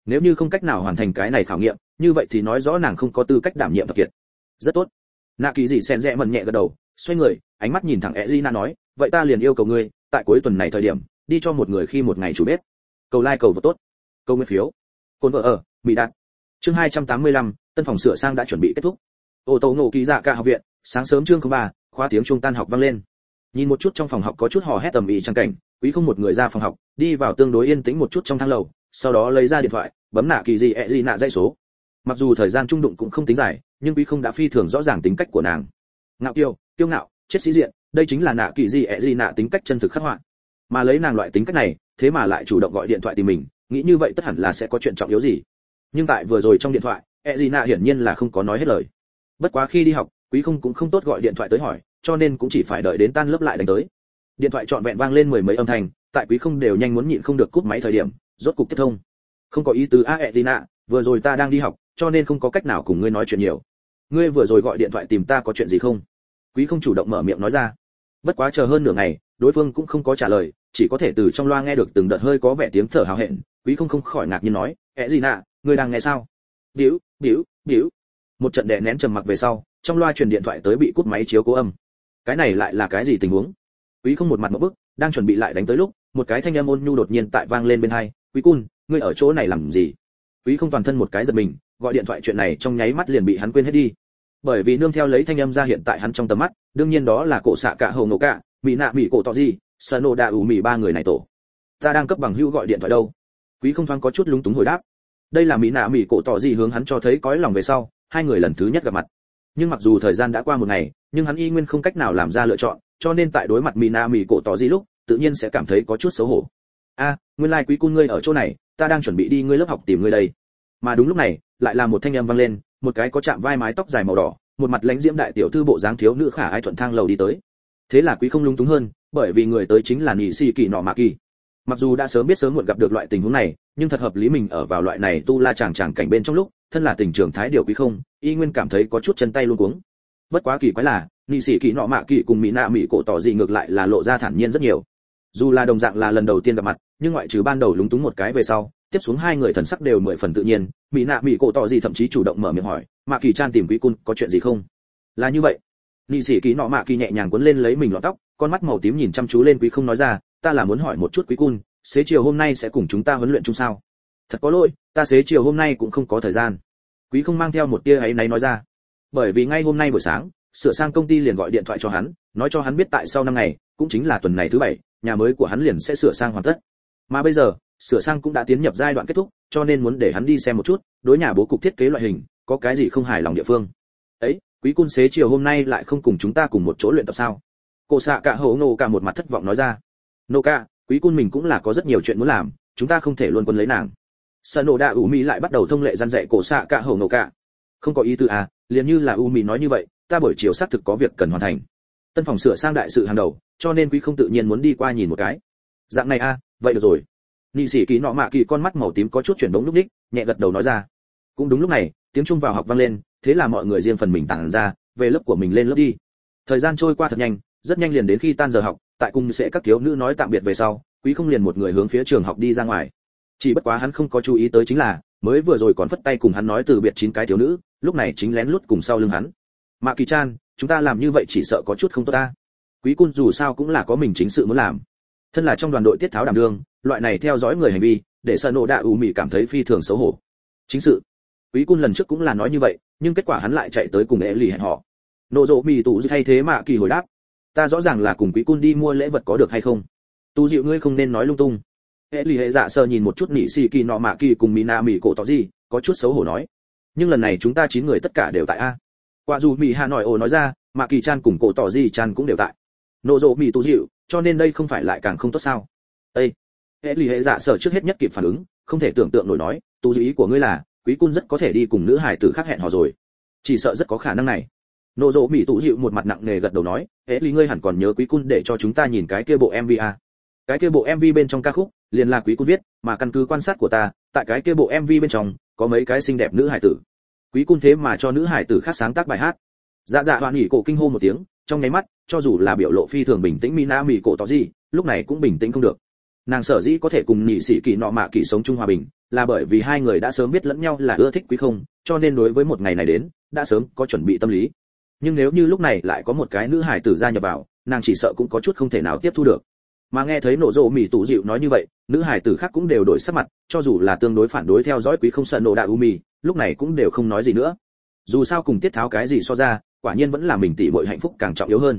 Nếu như không cách nào hoàn thành cái này khảo nghiệm, như vậy thì nói rõ nàng không có tư cách đảm nhiệm thập kiệt. Rất tốt. Nạ Kỳ dị sen rẽ mần nhẹ gật đầu, xoay người, ánh mắt nhìn thẳng Ezina nói, vậy ta liền yêu cầu ngươi, tại cuối tuần này thời điểm, đi cho một người khi một ngày chủ bếp. Cầu like cầu vote tốt. Câu nguyên phiếu. Côn vợ ở, bị đạt. Chương 285, tân phòng sửa sang đã chuẩn bị kết thúc. Ô tô ngộ kỳ dạ cả học viện, sáng sớm chương 03, khóa tiếng chuông tan học vang lên. Nhìn một chút trong phòng học có chút hò hét tầm ĩ trang cảnh, Quý không một người ra phòng học, đi vào tương đối yên tĩnh một chút trong thang lầu, sau đó lấy ra điện thoại, bấm Nạ Kỳ dị Ezina dãy số. Mặc dù thời gian trung đụng cũng không tính dài, nhưng Quý không đã phi thường rõ ràng tính cách của nàng. Ngạo kiêu, kiêu ngạo, chết sĩ diện, đây chính là Nạ Kỳ dị Ezina tính cách chân thực khắc họa. Mà lấy nàng loại tính cách này, thế mà lại chủ động gọi điện thoại tìm mình, nghĩ như vậy tất hẳn là sẽ có chuyện trọng yếu gì. Nhưng tại vừa rồi trong điện thoại, Ezina hiển nhiên là không có nói hết lời. Bất quá khi đi học, Quý không cũng không tốt gọi điện thoại tới hỏi, cho nên cũng chỉ phải đợi đến tan lớp lại đánh tới. Điện thoại trọn vẹn vang lên mười mấy âm thanh, tại Quý không đều nhanh muốn nhịn không được cúp máy thời điểm, rốt cục tiếp thông. Không có ý tứ Ezina, vừa rồi ta đang đi học, cho nên không có cách nào cùng ngươi nói chuyện nhiều. Ngươi vừa rồi gọi điện thoại tìm ta có chuyện gì không? Quý không chủ động mở miệng nói ra. Bất quá chờ hơn nửa ngày, đối phương cũng không có trả lời, chỉ có thể từ trong loa nghe được từng đợt hơi có vẻ tiếng thở hào hẹn. Quý không khỏi ngạc nhiên nói, Ezina, ngươi đang nghe sao? Điếu, điếu, điếu. Một trận đè nén trầm mặc về sau, trong loa truyền điện thoại tới bị cúp máy chiếu cố âm. Cái này lại là cái gì tình huống? Quý không một mặt ngộp bức, đang chuẩn bị lại đánh tới lúc, một cái thanh âm ôn nhu đột nhiên tại vang lên bên tai, "Quý Cun, ngươi ở chỗ này làm gì?" Quý không toàn thân một cái giật mình, gọi điện thoại chuyện này trong nháy mắt liền bị hắn quên hết đi. Bởi vì nương theo lấy thanh âm ra hiện tại hắn trong tầm mắt, đương nhiên đó là cổ xạ cả hầu nổ cả, mỹ nạ mỹ cổ tọ gì, Sano đa ủ mỹ ba người này tổ. Ta đang cấp bằng hữu gọi điện thoại đâu? Quý không thoáng có chút lúng túng hồi đáp. Đây là mỹ nạ mỹ cổ tọ gì hướng hắn cho thấy cõi lòng về sau, hai người lần thứ nhất gặp mặt. Nhưng mặc dù thời gian đã qua một ngày, nhưng hắn y nguyên không cách nào làm ra lựa chọn, cho nên tại đối mặt mỹ nạ mỹ cổ tọ gì lúc, tự nhiên sẽ cảm thấy có chút xấu hổ. Nguyên lai Quý Cun ngươi ở chỗ này, ta đang chuẩn bị đi ngươi lớp học tìm ngươi đây. Mà đúng lúc này, lại là một thanh âm vang lên, một cái có chạm vai mái tóc dài màu đỏ, một mặt lãnh diễm đại tiểu thư bộ dáng thiếu nữ khả ai thuận thang lầu đi tới. Thế là Quý không lung túng hơn, bởi vì người tới chính là Nị Sĩ Kỳ Nọ Mạ Kỳ. Mặc dù đã sớm biết sớm muộn gặp được loại tình huống này, nhưng thật hợp lý mình ở vào loại này tu la chàng cảnh bên trong lúc, thân là tình trưởng thái điều Quý không, y nguyên cảm thấy có chút chân tay luống cuống. Bất quá kỳ quái là, Nị Sĩ Kỳ Nọ Mạ Kỳ cùng mỹ nạ mỹ cổ tỏ gì ngược lại là lộ ra thản nhiên rất nhiều. Dù là đồng dạng là lần đầu tiên gặp mặt, nhưng ngoại trừ ban đầu lúng túng một cái về sau, tiếp xuống hai người thần sắc đều mười phần tự nhiên, mỹ nạ mỹ cổ tỏ gì thậm chí chủ động mở miệng hỏi, Mạ Kỳ chan tìm Quý Cun có chuyện gì không? Là như vậy. Nị Sĩ Kỳ Nọ Mạ Kỳ nhẹ nhàng cuốn lên lấy mình lọn tóc, con mắt màu tím nhìn chăm chú lên Quý không nói ra, ta là muốn hỏi một chút Quý Cun, xế chiều hôm nay sẽ cùng chúng ta huấn luyện chung sao? Thật có lỗi, ta xế chiều hôm nay cũng không có thời gian. Quý không mang theo một tia áy náy nói ra. Bởi vì ngay hôm nay buổi sáng, sửa sang công ty liền gọi điện thoại cho hắn, nói cho hắn biết tại sau 5 ngày, cũng chính là tuần này thứ 7, nhà mới của hắn liền sẽ sửa sang hoàn tất. Mà bây giờ, sửa sang cũng đã tiến nhập giai đoạn kết thúc, cho nên muốn để hắn đi xem một chút, đối nhà bố cục thiết kế loại hình, có cái gì không hài lòng địa phương. Ấy, Quý Cun xế chiều hôm nay lại không cùng chúng ta cùng một chỗ luyện tập sao? Cô xạ cả hổ nô cả một mặt thất vọng nói ra. Nô cả, Quý Cun mình cũng là có rất nhiều chuyện muốn làm, chúng ta không thể luôn quân lấy nàng. Sano đa ủ mỹ lại bắt đầu thông lệ gian dạy cổ xạ cả hổ nô cả. Không có ý tư à, liền như là u mỹ nói như vậy, ta buổi chiều xác thực có việc cần hoàn thành. Tân phòng sửa sang đại sự hàng đầu, cho nên Quý không tự nhiên muốn đi qua nhìn một cái. Dạng này a, vậy được rồi. Nị Sĩ Kỳ Nọ Mạ Kỳ con mắt màu tím có chút chuyển động lúc đích, nhẹ gật đầu nói ra. Cũng đúng lúc này, tiếng chuông vào học vang lên, thế là mọi người riêng phần mình tản ra, về lớp của mình lên lớp đi. Thời gian trôi qua thật nhanh, rất nhanh liền đến khi tan giờ học, tại cùng sẽ các thiếu nữ nói tạm biệt về sau, Quý không liền một người hướng phía trường học đi ra ngoài. Chỉ bất quá hắn không có chú ý tới chính là, mới vừa rồi còn phất tay cùng hắn nói từ biệt 9 cái thiếu nữ, lúc này chính lén lút cùng sau lưng hắn. Mạ Kỳ chan, chúng ta làm như vậy chỉ sợ có chút không tốt ta. Quý Cun dù sao cũng là có mình chính sự muốn làm. Thân là trong đoàn đội tiết tháo đảm đương, loại này theo dõi người hành vi, để Sano đa ủ mỹ cảm thấy phi thường xấu hổ. Chính sự. Quý Cun lần trước cũng là nói như vậy, nhưng kết quả hắn lại chạy tới cùng ế lì hẹn họ. Nộ rộ mì tủ thay thế Mạ Kỳ hồi đáp, ta rõ ràng là cùng Quý Cun đi mua lễ vật có được hay không? Tu dịu ngươi không nên nói lung tung. Ế lì hệ dạ sờ nhìn một chút Nị Sĩ Kỳ Nọ Mạ Kỳ cùng Mina mỹ cổ tỏ gì, có chút xấu hổ nói. Nhưng lần này chúng ta 9 người tất cả đều tại a. Quả dù mỹ hà nói ồ nói ra, Mạ Kỳ chan cùng cổ tỏ gì chan cũng đều tại. Nộ rộ mì tu dịu, cho nên đây không phải lại càng không tốt sao? Ê, hệ lì hệ dạ sở trước hết nhất kịp phản ứng, không thể tưởng tượng nổi nói, tu dịu ý của ngươi là, Quý Cun rất có thể đi cùng nữ hải tử khác hẹn hò rồi. Chỉ sợ rất có khả năng này. Nộ rộ mì tu dịu một mặt nặng nề gật đầu nói, hệ lì ngươi hẳn còn nhớ Quý Cun để cho chúng ta nhìn cái kia bộ MV a. Cái kia bộ MV bên trong ca khúc, liền là Quý Cun viết, mà căn cứ quan sát của ta, tại cái kia bộ MV bên trong, có mấy cái xinh đẹp nữ hải tử. Quý Cun thế mà cho nữ hải tử khác sáng tác bài hát. Dạ dạ hoan nghỉ cổ kinh hô một tiếng, trong nháy mắt, cho dù là biểu lộ phi thường bình tĩnh Mina mỹ cổ tỏ gì, lúc này cũng bình tĩnh không được. Nàng sở dĩ có thể cùng Nị Sĩ Kỳ Nọ Mạ Kỳ sống chung hòa bình, là bởi vì hai người đã sớm biết lẫn nhau là ưa thích quý không, cho nên đối với một ngày này đến đã sớm có chuẩn bị tâm lý. Nhưng nếu như lúc này lại có một cái nữ hải tử gia nhập vào, nàng chỉ sợ cũng có chút không thể nào tiếp thu được. Mà nghe thấy nổ rộ mỉ tủ dịu nói như vậy, nữ hải tử khác cũng đều đổi sắc mặt, cho dù là tương đối phản đối theo dõi quý không sợ nổ đạo umi, lúc này cũng đều không nói gì nữa. Dù sao cùng tiết tháo cái gì so ra, quả nhiên vẫn là mình tỷ muội hạnh phúc càng trọng yếu hơn.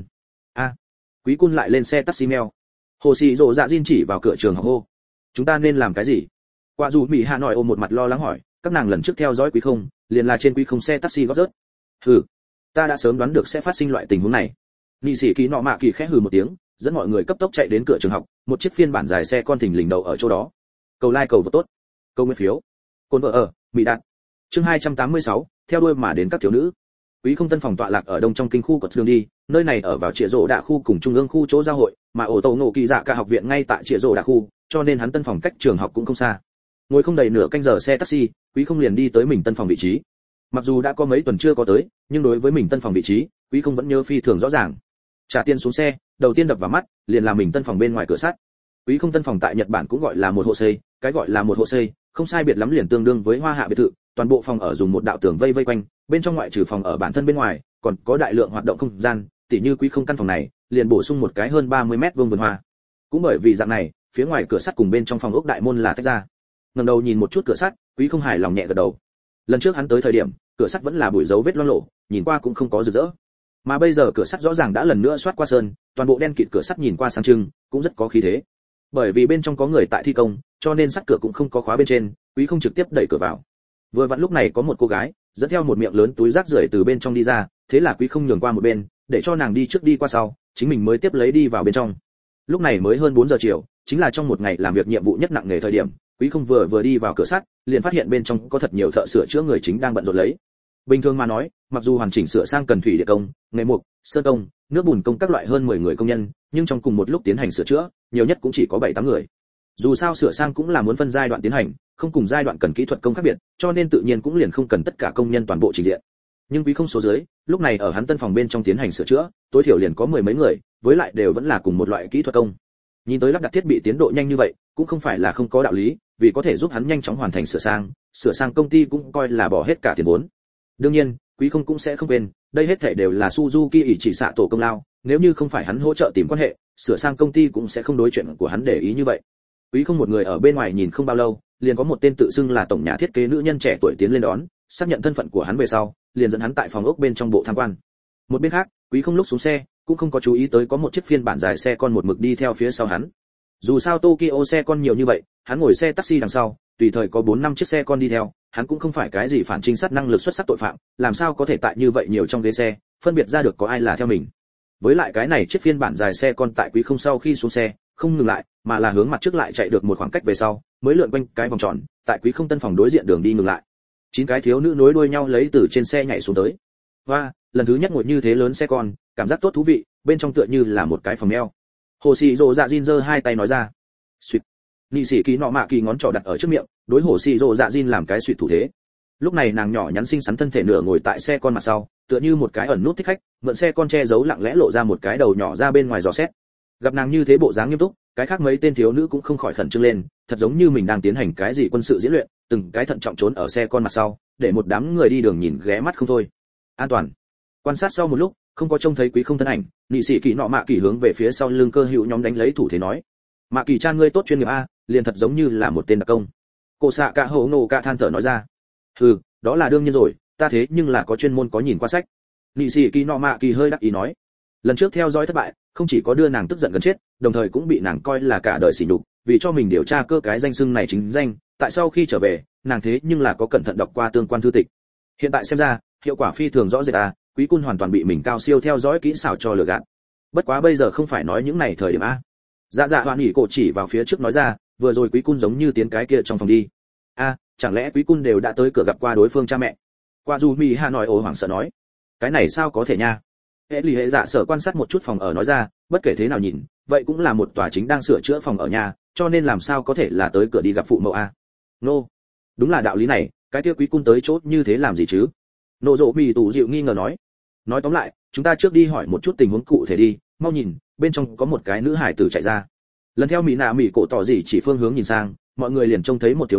Quý Cun lại lên xe taxi mèo. Hồ Sĩ Dụ Dạ Jin chỉ vào cửa trường học hô: "Chúng ta nên làm cái gì?" Quả dù Mỹ Hà Nội ôm một mặt lo lắng hỏi: "Các nàng lần trước theo dõi quý không, liền là trên quý không xe taxi gót rớt." "Hừ, ta đã sớm đoán được sẽ phát sinh loại tình huống này." Nị sĩ Kỳ Nọ Mạ Kỳ khẽ hừ một tiếng, dẫn mọi người cấp tốc chạy đến cửa trường học, một chiếc phiên bản dài xe con thình lình đầu ở chỗ đó. Cầu like cầu vote tốt, câu nguyên phiếu. Côn vợ ở, Mỹ Đạt. Chương 286, theo đuôi mà đến các thiếu nữ. Quý không tân phòng tọa lạc ở đông trong kinh khu của trường đi, nơi này ở vào Trịa Rỗ Đạ khu cùng trung ương khu chỗ giao hội, mà ổ tổ ngộ kỳ dạ cả học viện ngay tại Trịa Rỗ Đạ khu, cho nên hắn tân phòng cách trường học cũng không xa. Ngồi không đầy nửa canh giờ xe taxi, Quý không liền đi tới mình tân phòng vị trí. Mặc dù đã có mấy tuần chưa có tới, nhưng đối với mình tân phòng vị trí, Quý không vẫn nhớ phi thường rõ ràng. Trả tiền xuống xe, đầu tiên đập vào mắt liền là mình tân phòng bên ngoài cửa sắt. Quý không tân phòng tại Nhật Bản cũng gọi là một hộ xây, cái gọi là một hộ xây, không sai biệt lắm liền tương đương với hoa hạ biệt thự, toàn bộ phòng ở dùng một đạo tường vây vây quanh, bên trong ngoại trừ phòng ở bản thân bên ngoài, còn có đại lượng hoạt động không gian, tỉ như Quý không căn phòng này, liền bổ sung một cái hơn 30 mét vuông vườn hoa. Cũng bởi vì dạng này, phía ngoài cửa sắt cùng bên trong phòng ốc đại môn là tách ra. Ngẩng đầu nhìn một chút cửa sắt, Quý không hài lòng nhẹ gật đầu. Lần trước hắn tới thời điểm, cửa sắt vẫn là bụi dấu vết loang lổ, nhìn qua cũng không có rực rỡ. Mà bây giờ cửa sắt rõ ràng đã lần nữa xoát qua sơn, toàn bộ đen kịt cửa sắt nhìn qua sáng trưng, cũng rất có khí thế. Bởi vì bên trong có người tại thi công, cho nên sắt cửa cũng không có khóa bên trên, Quý không trực tiếp đẩy cửa vào. Vừa vặn lúc này có một cô gái dẫn theo một miệng lớn túi rác rưởi từ bên trong đi ra, thế là Quý không nhường qua một bên, để cho nàng đi trước đi qua sau, chính mình mới tiếp lấy đi vào bên trong. Lúc này mới hơn 4 giờ chiều, chính là trong một ngày làm việc nhiệm vụ nhất nặng nề thời điểm, Quý không vừa đi vào cửa sắt, liền phát hiện bên trong có thật nhiều thợ sửa chữa người chính đang bận rộn lấy. Bình thường mà nói, mặc dù hoàn chỉnh sửa sang cần thủy địa công, nghề mục, sơn công, nước bùn công các loại hơn 10 người công nhân, nhưng trong cùng một lúc tiến hành sửa chữa, nhiều nhất cũng chỉ có 7-8 người. Dù sao sửa sang cũng là muốn phân giai đoạn tiến hành, không cùng giai đoạn cần kỹ thuật công khác biệt, cho nên tự nhiên cũng liền không cần tất cả công nhân toàn bộ trình diện. Nhưng Quý không số dưới, lúc này ở hắn tân phòng bên trong tiến hành sửa chữa, tối thiểu liền có 10 mấy người, với lại đều vẫn là cùng một loại kỹ thuật công. Nhìn tới lắp đặt thiết bị tiến độ nhanh như vậy, cũng không phải là không có đạo lý, vì có thể giúp hắn nhanh chóng hoàn thành sửa sang công ty cũng coi là bỏ hết cả tiền vốn. Đương nhiên, Quý không cũng sẽ không quên, đây hết thảy đều là Suzuki ỷ chỉ xạ tổ công lao, nếu như không phải hắn hỗ trợ tìm quan hệ, sửa sang công ty cũng sẽ không đối chuyện của hắn để ý như vậy. Quý không một người ở bên ngoài nhìn không bao lâu, liền có một tên tự xưng là tổng nhà thiết kế nữ nhân trẻ tuổi tiến lên đón, xác nhận thân phận của hắn về sau, liền dẫn hắn tại phòng ốc bên trong bộ tham quan. Một bên khác, Quý không lúc xuống xe, cũng không có chú ý tới có một chiếc phiên bản dài xe con một mực đi theo phía sau hắn. Dù sao Tokyo xe con nhiều như vậy, hắn ngồi xe taxi đằng sau, tùy thời có 4-5 chiếc xe con đi theo, hắn cũng không phải cái gì phản trinh sát năng lực xuất sắc tội phạm, làm sao có thể tại như vậy nhiều trong ghế xe, phân biệt ra được có ai là theo mình. Với lại cái này chiếc phiên bản dài xe con tại Quý không sau khi xuống xe, không ngừng lại, mà là hướng mặt trước lại chạy được một khoảng cách về sau, mới lượn quanh cái vòng tròn, tại Quý không tân phòng đối diện đường đi ngừng lại. 9 cái thiếu nữ nối đuôi nhau lấy từ trên xe nhảy xuống tới. Và, lần thứ nhất ngồi như thế lớn xe con, cảm giác tốt thú vị, bên trong tựa như là một cái phòng eo. Hồ Sĩ Dụ Dạ Jin giơ hai tay nói ra. Xuyệt. Nị sĩ Kỳ Nọ Mạ Kỳ ngón trỏ đặt ở trước miệng, đối Hồ Sĩ Dụ Dạ Jin làm cái xuyệt thủ thế. Lúc này nàng nhỏ nhắn xinh xắn thân thể nửa ngồi tại xe con mặt sau, tựa như một cái ẩn nút thích khách, mượn xe con che giấu lặng lẽ lộ ra một cái đầu nhỏ ra bên ngoài dò xét. Gặp nàng như thế bộ dáng nghiêm túc, cái khác mấy tên thiếu nữ cũng không khỏi khẩn trương lên, thật giống như mình đang tiến hành cái gì quân sự diễn luyện, từng cái thận trọng trốn ở xe con mặt sau, để một đám người đi đường nhìn ghé mắt không thôi. An toàn. Quan sát sau một lúc, không có trông thấy Quý không thân ảnh, Nị sĩ Kỳ Nọ Mạ Kỳ hướng về phía sau lưng cơ hữu nhóm đánh lấy thủ thế nói: "Mạ Kỳ chan ngươi tốt chuyên nghiệp a, liền thật giống như là một tên đặc công." Cô xạ cả hổ nổ cả than thở nói ra. "Hừ, đó là đương nhiên rồi, ta thế nhưng là có chuyên môn có nhìn qua sách." Nị sĩ Kỳ Nọ Mạ Kỳ hơi đắc ý nói. Lần trước theo dõi thất bại, không chỉ có đưa nàng tức giận gần chết, đồng thời cũng bị nàng coi là cả đời sỉ nhục, vì cho mình điều tra cơ cái danh xưng này chính danh, tại sau khi trở về, nàng thế nhưng là có cẩn thận đọc qua tương quan thư tịch. Hiện tại xem ra, hiệu quả phi thường rõ rệt à, Quý Cun hoàn toàn bị mình cao siêu theo dõi kỹ xảo cho lừa gạt. Bất quá bây giờ không phải nói những này thời điểm a. Dạ dạ Hoan Nghị cổ chỉ vào phía trước nói ra, vừa rồi Quý Cun giống như tiến cái kia trong phòng đi. A, chẳng lẽ Quý Cun đều đã tới cửa gặp qua đối phương cha mẹ? Qua dù Mỹ Hà nói ồ hoảng sợ nói. Cái này sao có thể nha? Hệ lì hệ dạ sở quan sát một chút phòng ở nói ra, bất kể thế nào nhìn, vậy cũng là một tòa chính đang sửa chữa phòng ở nhà, cho nên làm sao có thể là tới cửa đi gặp phụ mẫu a? Nô, đúng là đạo lý này, cái kia Quý Cun tới chốt như thế làm gì chứ? Nộ Dỗ Mì Tủ dịu nghi ngờ nói. Nói tóm lại, chúng ta trước đi hỏi một chút tình huống cụ thể đi, mau nhìn, bên trong có một cái nữ hải tử chạy ra. Lần theo Mỹ nạ Mỹ cổ tỏ gì chỉ phương hướng nhìn sang, mọi người liền trông thấy một thiếu nữ,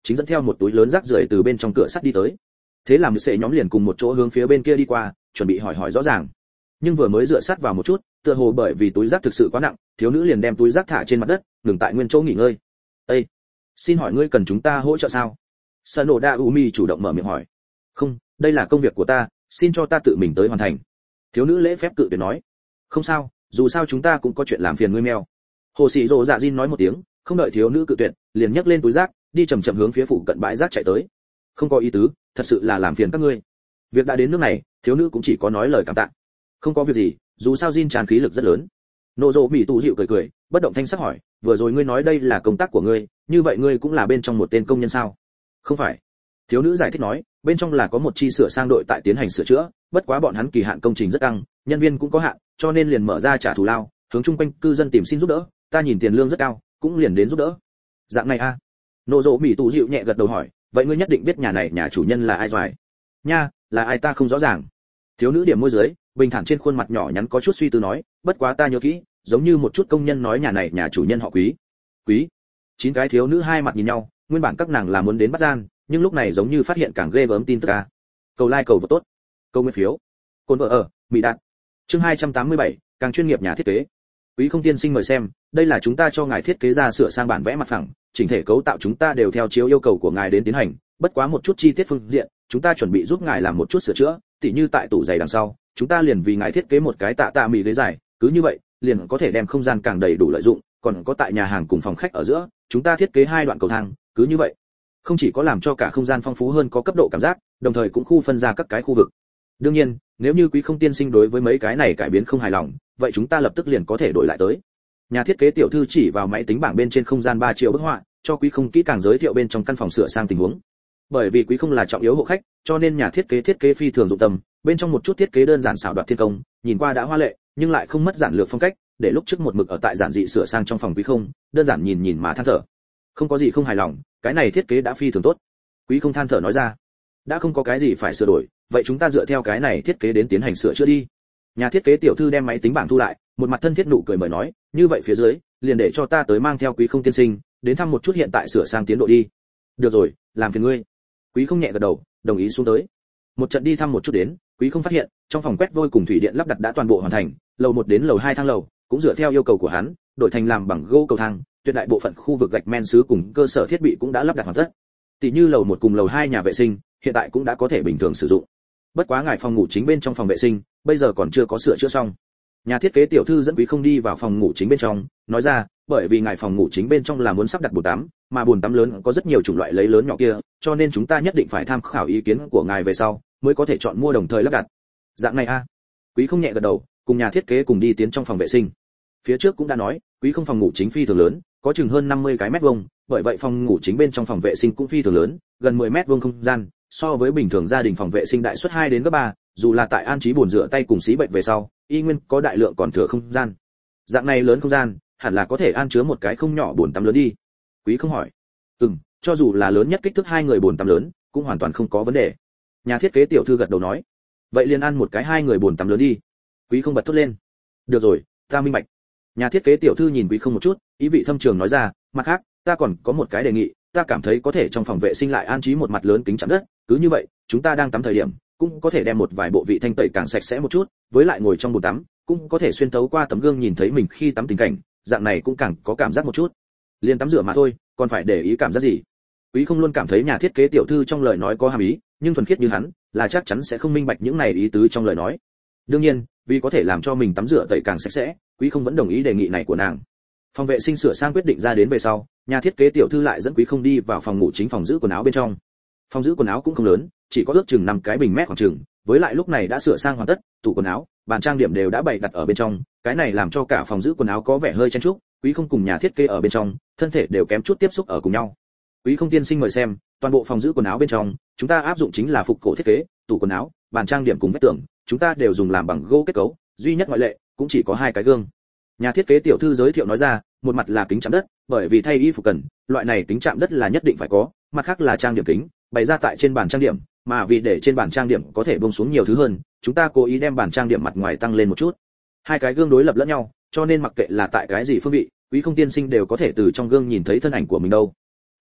chính dẫn theo một túi lớn rác rưởi từ bên trong cửa sắt đi tới. Thế làm sệ nhóm liền cùng một chỗ hướng phía bên kia đi qua, chuẩn bị hỏi rõ ràng. Nhưng vừa mới dựa sát vào một chút, tựa hồ bởi vì túi rác thực sự quá nặng, thiếu nữ liền đem túi rác thả trên mặt đất, ngừng tại nguyên chỗ nghỉ ngơi. "Ê, xin hỏi ngươi cần chúng ta hỗ trợ sao?" Sonoda Umi chủ động mở miệng hỏi. "Không, đây là công việc của ta, xin cho ta tự mình tới hoàn thành." Thiếu nữ lễ phép cự tuyệt nói. "Không sao, dù sao chúng ta cũng có chuyện làm phiền ngươi meo." Hồ Sĩ Dỗ Dạ Jin nói một tiếng, không đợi thiếu nữ cự tuyệt, liền nhấc lên túi rác, đi chậm chậm hướng phía phụ cận bãi rác chạy tới. "Không có ý tứ, thật sự là làm phiền các ngươi." Việc đã đến nước này, thiếu nữ cũng chỉ có nói lời cảm tạ. "Không có việc gì, dù sao Jin tràn khí lực rất lớn." Nô Dỗ Mỹ tụ dịu cười cười, bất động thanh sắc hỏi, "Vừa rồi ngươi nói đây là công tác của ngươi, như vậy ngươi cũng là bên trong một tên công nhân sao?" "Không phải." Thiếu nữ giải thích nói, "Bên trong là có một chi sửa sang đội tại tiến hành sửa chữa, bất quá bọn hắn kỳ hạn công trình rất căng, nhân viên cũng có hạn, cho nên liền mở ra trả thù lao, hướng chung quanh cư dân tìm xin giúp đỡ, ta nhìn tiền lương rất cao, cũng liền đến giúp đỡ." "Dạng này a?" Nô Dỗ Mỹ tụ dịu nhẹ gật đầu hỏi, "Vậy ngươi nhất định biết nhà này nhà chủ nhân là ai rồi?" "Nha, là ai ta không rõ ràng." Thiếu nữ điểm môi dưới, bình thản trên khuôn mặt nhỏ nhắn có chút suy tư nói, "Bất quá ta nhớ kỹ, giống như một chút công nhân nói nhà này nhà chủ nhân họ Quý." "Quý?" Chín cái thiếu nữ hai mặt nhìn nhau, nguyên bản các nàng là muốn đến bắt gian, nhưng lúc này giống như phát hiện càng ghê gớm tin tức a. Cầu like cầu vote tốt, câu nguyên phiếu. Côn vợ ở, Mỹ Đạt. Chương 287, càng chuyên nghiệp nhà thiết kế. Quý không tiên sinh mời xem, đây là chúng ta cho ngài thiết kế ra sửa sang bản vẽ mặt phẳng, chỉnh thể cấu tạo chúng ta đều theo chiếu yêu cầu của ngài đến tiến hành, bất quá một chút chi tiết phương diện, chúng ta chuẩn bị giúp ngài làm một chút sửa chữa, tỉ như tại tủ giày đằng sau, chúng ta liền vì ngài thiết kế một cái tạ mì ghế dài, cứ như vậy, liền có thể đem không gian càng đầy đủ lợi dụng, còn có tại nhà hàng cùng phòng khách ở giữa, chúng ta thiết kế hai đoạn cầu thang, cứ như vậy, không chỉ có làm cho cả không gian phong phú hơn có cấp độ cảm giác, đồng thời cũng khu phân ra các cái khu vực. Đương nhiên, nếu như quý không tiên sinh đối với mấy cái này cải biến không hài lòng, vậy chúng ta lập tức liền có thể đổi lại tới. Nhà thiết kế tiểu thư chỉ vào máy tính bảng bên trên không gian 3 triệu bức họa, cho quý không kỹ càng giới thiệu bên trong căn phòng sửa sang tình huống. Bởi vì quý không là trọng yếu hộ khách, cho nên nhà thiết kế phi thường dụng tâm, bên trong một chút thiết kế đơn giản xảo đoạt thiên công, nhìn qua đã hoa lệ, nhưng lại không mất giản lược phong cách, để lúc trước một mực ở tại giản dị sửa sang trong phòng quý không, đơn giản nhìn mà than thở. Không có gì không hài lòng, cái này thiết kế đã phi thường tốt. Quý không than thở nói ra. Đã không có cái gì phải sửa đổi, vậy chúng ta dựa theo cái này thiết kế đến tiến hành sửa chữa đi. Nhà thiết kế tiểu thư đem máy tính bảng thu lại, một mặt thân thiết nụ cười mời nói, như vậy phía dưới, liền để cho ta tới mang theo quý không tiên sinh, đến thăm một chút hiện tại sửa sang tiến độ đi. Được rồi, làm phiền ngươi. Quý không nhẹ gật đầu, đồng ý xuống tới. Một trận đi thăm một chút đến, quý không phát hiện, trong phòng quét vôi cùng thủy điện lắp đặt đã toàn bộ hoàn thành, lầu 1 đến lầu 2 thang lầu, cũng dựa theo yêu cầu của hắn, đổi thành làm bằng gỗ cầu thang, tuyệt đại bộ phận khu vực gạch men sứ cùng cơ sở thiết bị cũng đã lắp đặt hoàn tất. Tỷ như lầu 1 cùng lầu 2 nhà vệ sinh, hiện tại cũng đã có thể bình thường sử dụng. Bất quá ngài phòng ngủ chính bên trong phòng vệ sinh, bây giờ còn chưa có sửa chữa xong. Nhà thiết kế tiểu thư dẫn quý không đi vào phòng ngủ chính bên trong, nói ra, bởi vì ngài phòng ngủ chính bên trong là muốn sắp đặt bồn tắm, mà bồn tắm lớn có rất nhiều chủng loại lấy lớn nhỏ kia, cho nên chúng ta nhất định phải tham khảo ý kiến của ngài về sau, mới có thể chọn mua đồng thời lắp đặt. Dạng này a. Quý không nhẹ gật đầu, cùng nhà thiết kế cùng đi tiến trong phòng vệ sinh. Phía trước cũng đã nói, quý không phòng ngủ chính phi thường lớn, có chừng hơn 50 cái mét vuông, bởi vậy phòng ngủ chính bên trong phòng vệ sinh cũng phi thường lớn, gần 10 mét vuông không gian, so với bình thường gia đình phòng vệ sinh đại suất 2 đến gấp 3, dù là tại an trí bồn rửa tay cùng xí bệnh về sau, y nguyên có đại lượng còn thừa không gian. Dạng này lớn không gian, hẳn là có thể an chứa một cái không nhỏ bồn tắm lớn đi. Quý không hỏi. Cho dù là lớn nhất kích thước 2 người bồn tắm lớn, cũng hoàn toàn không có vấn đề. Nhà thiết kế tiểu thư gật đầu nói. Vậy liền ăn một cái 2 người bồn tắm lớn đi. Quý không bật thốt lên. Được rồi, ta minh bạch. Nhà thiết kế tiểu thư nhìn quý không một chút, ý vị thâm trường nói ra, mặt khác, ta còn có một cái đề nghị, ta cảm thấy có thể trong phòng vệ sinh lại an trí một mặt lớn kính chắn đất, cứ như vậy, chúng ta đang tắm thời điểm, cũng có thể đem một vài bộ vị thanh tẩy càng sạch sẽ một chút, với lại ngồi trong bồn tắm, cũng có thể xuyên thấu qua tấm gương nhìn thấy mình khi tắm tình cảnh, dạng này cũng càng có cảm giác một chút. Liên tắm rửa mà thôi, còn phải để ý cảm giác gì? Quý không luôn cảm thấy nhà thiết kế tiểu thư trong lời nói có hàm ý, nhưng thuần khiết như hắn, là chắc chắn sẽ không minh bạch những này ý tứ trong lời nói. Đương nhiên, vì có thể làm cho mình tắm rửa tẩy càng sạch sẽ, Quý không vẫn đồng ý đề nghị này của nàng. Phòng vệ sinh sửa sang quyết định ra đến về sau, nhà thiết kế tiểu thư lại dẫn Quý không đi vào phòng ngủ chính phòng giữ quần áo bên trong. Phòng giữ quần áo cũng không lớn, chỉ có ước chừng 5 cái bình mét khoảng chừng, với lại lúc này đã sửa sang hoàn tất, tủ quần áo, bàn trang điểm đều đã bày đặt ở bên trong, cái này làm cho cả phòng giữ quần áo có vẻ hơi chen chúc. Quý không cùng nhà thiết kế ở bên trong, thân thể đều kém chút tiếp xúc ở cùng nhau. Quý không tiên sinh mời xem, toàn bộ phòng giữ quần áo bên trong, chúng ta áp dụng chính là phục cổ thiết kế, tủ quần áo, bàn trang điểm cùng vách tường, chúng ta đều dùng làm bằng gỗ kết cấu, duy nhất ngoại lệ cũng chỉ có 2 cái gương. Nhà thiết kế tiểu thư giới thiệu nói ra, một mặt là kính chạm đất, bởi vì thay y phục cần, loại này kính chạm đất là nhất định phải có, mặt khác là trang điểm kính, bày ra tại trên bàn trang điểm, mà vì để trên bàn trang điểm có thể buông xuống nhiều thứ hơn, chúng ta cố ý đem bàn trang điểm mặt ngoài tăng lên một chút. 2 cái gương đối lập lẫn nhau, cho nên mặc kệ là tại cái gì phương vị, Quý không tiên sinh đều có thể từ trong gương nhìn thấy thân ảnh của mình đâu.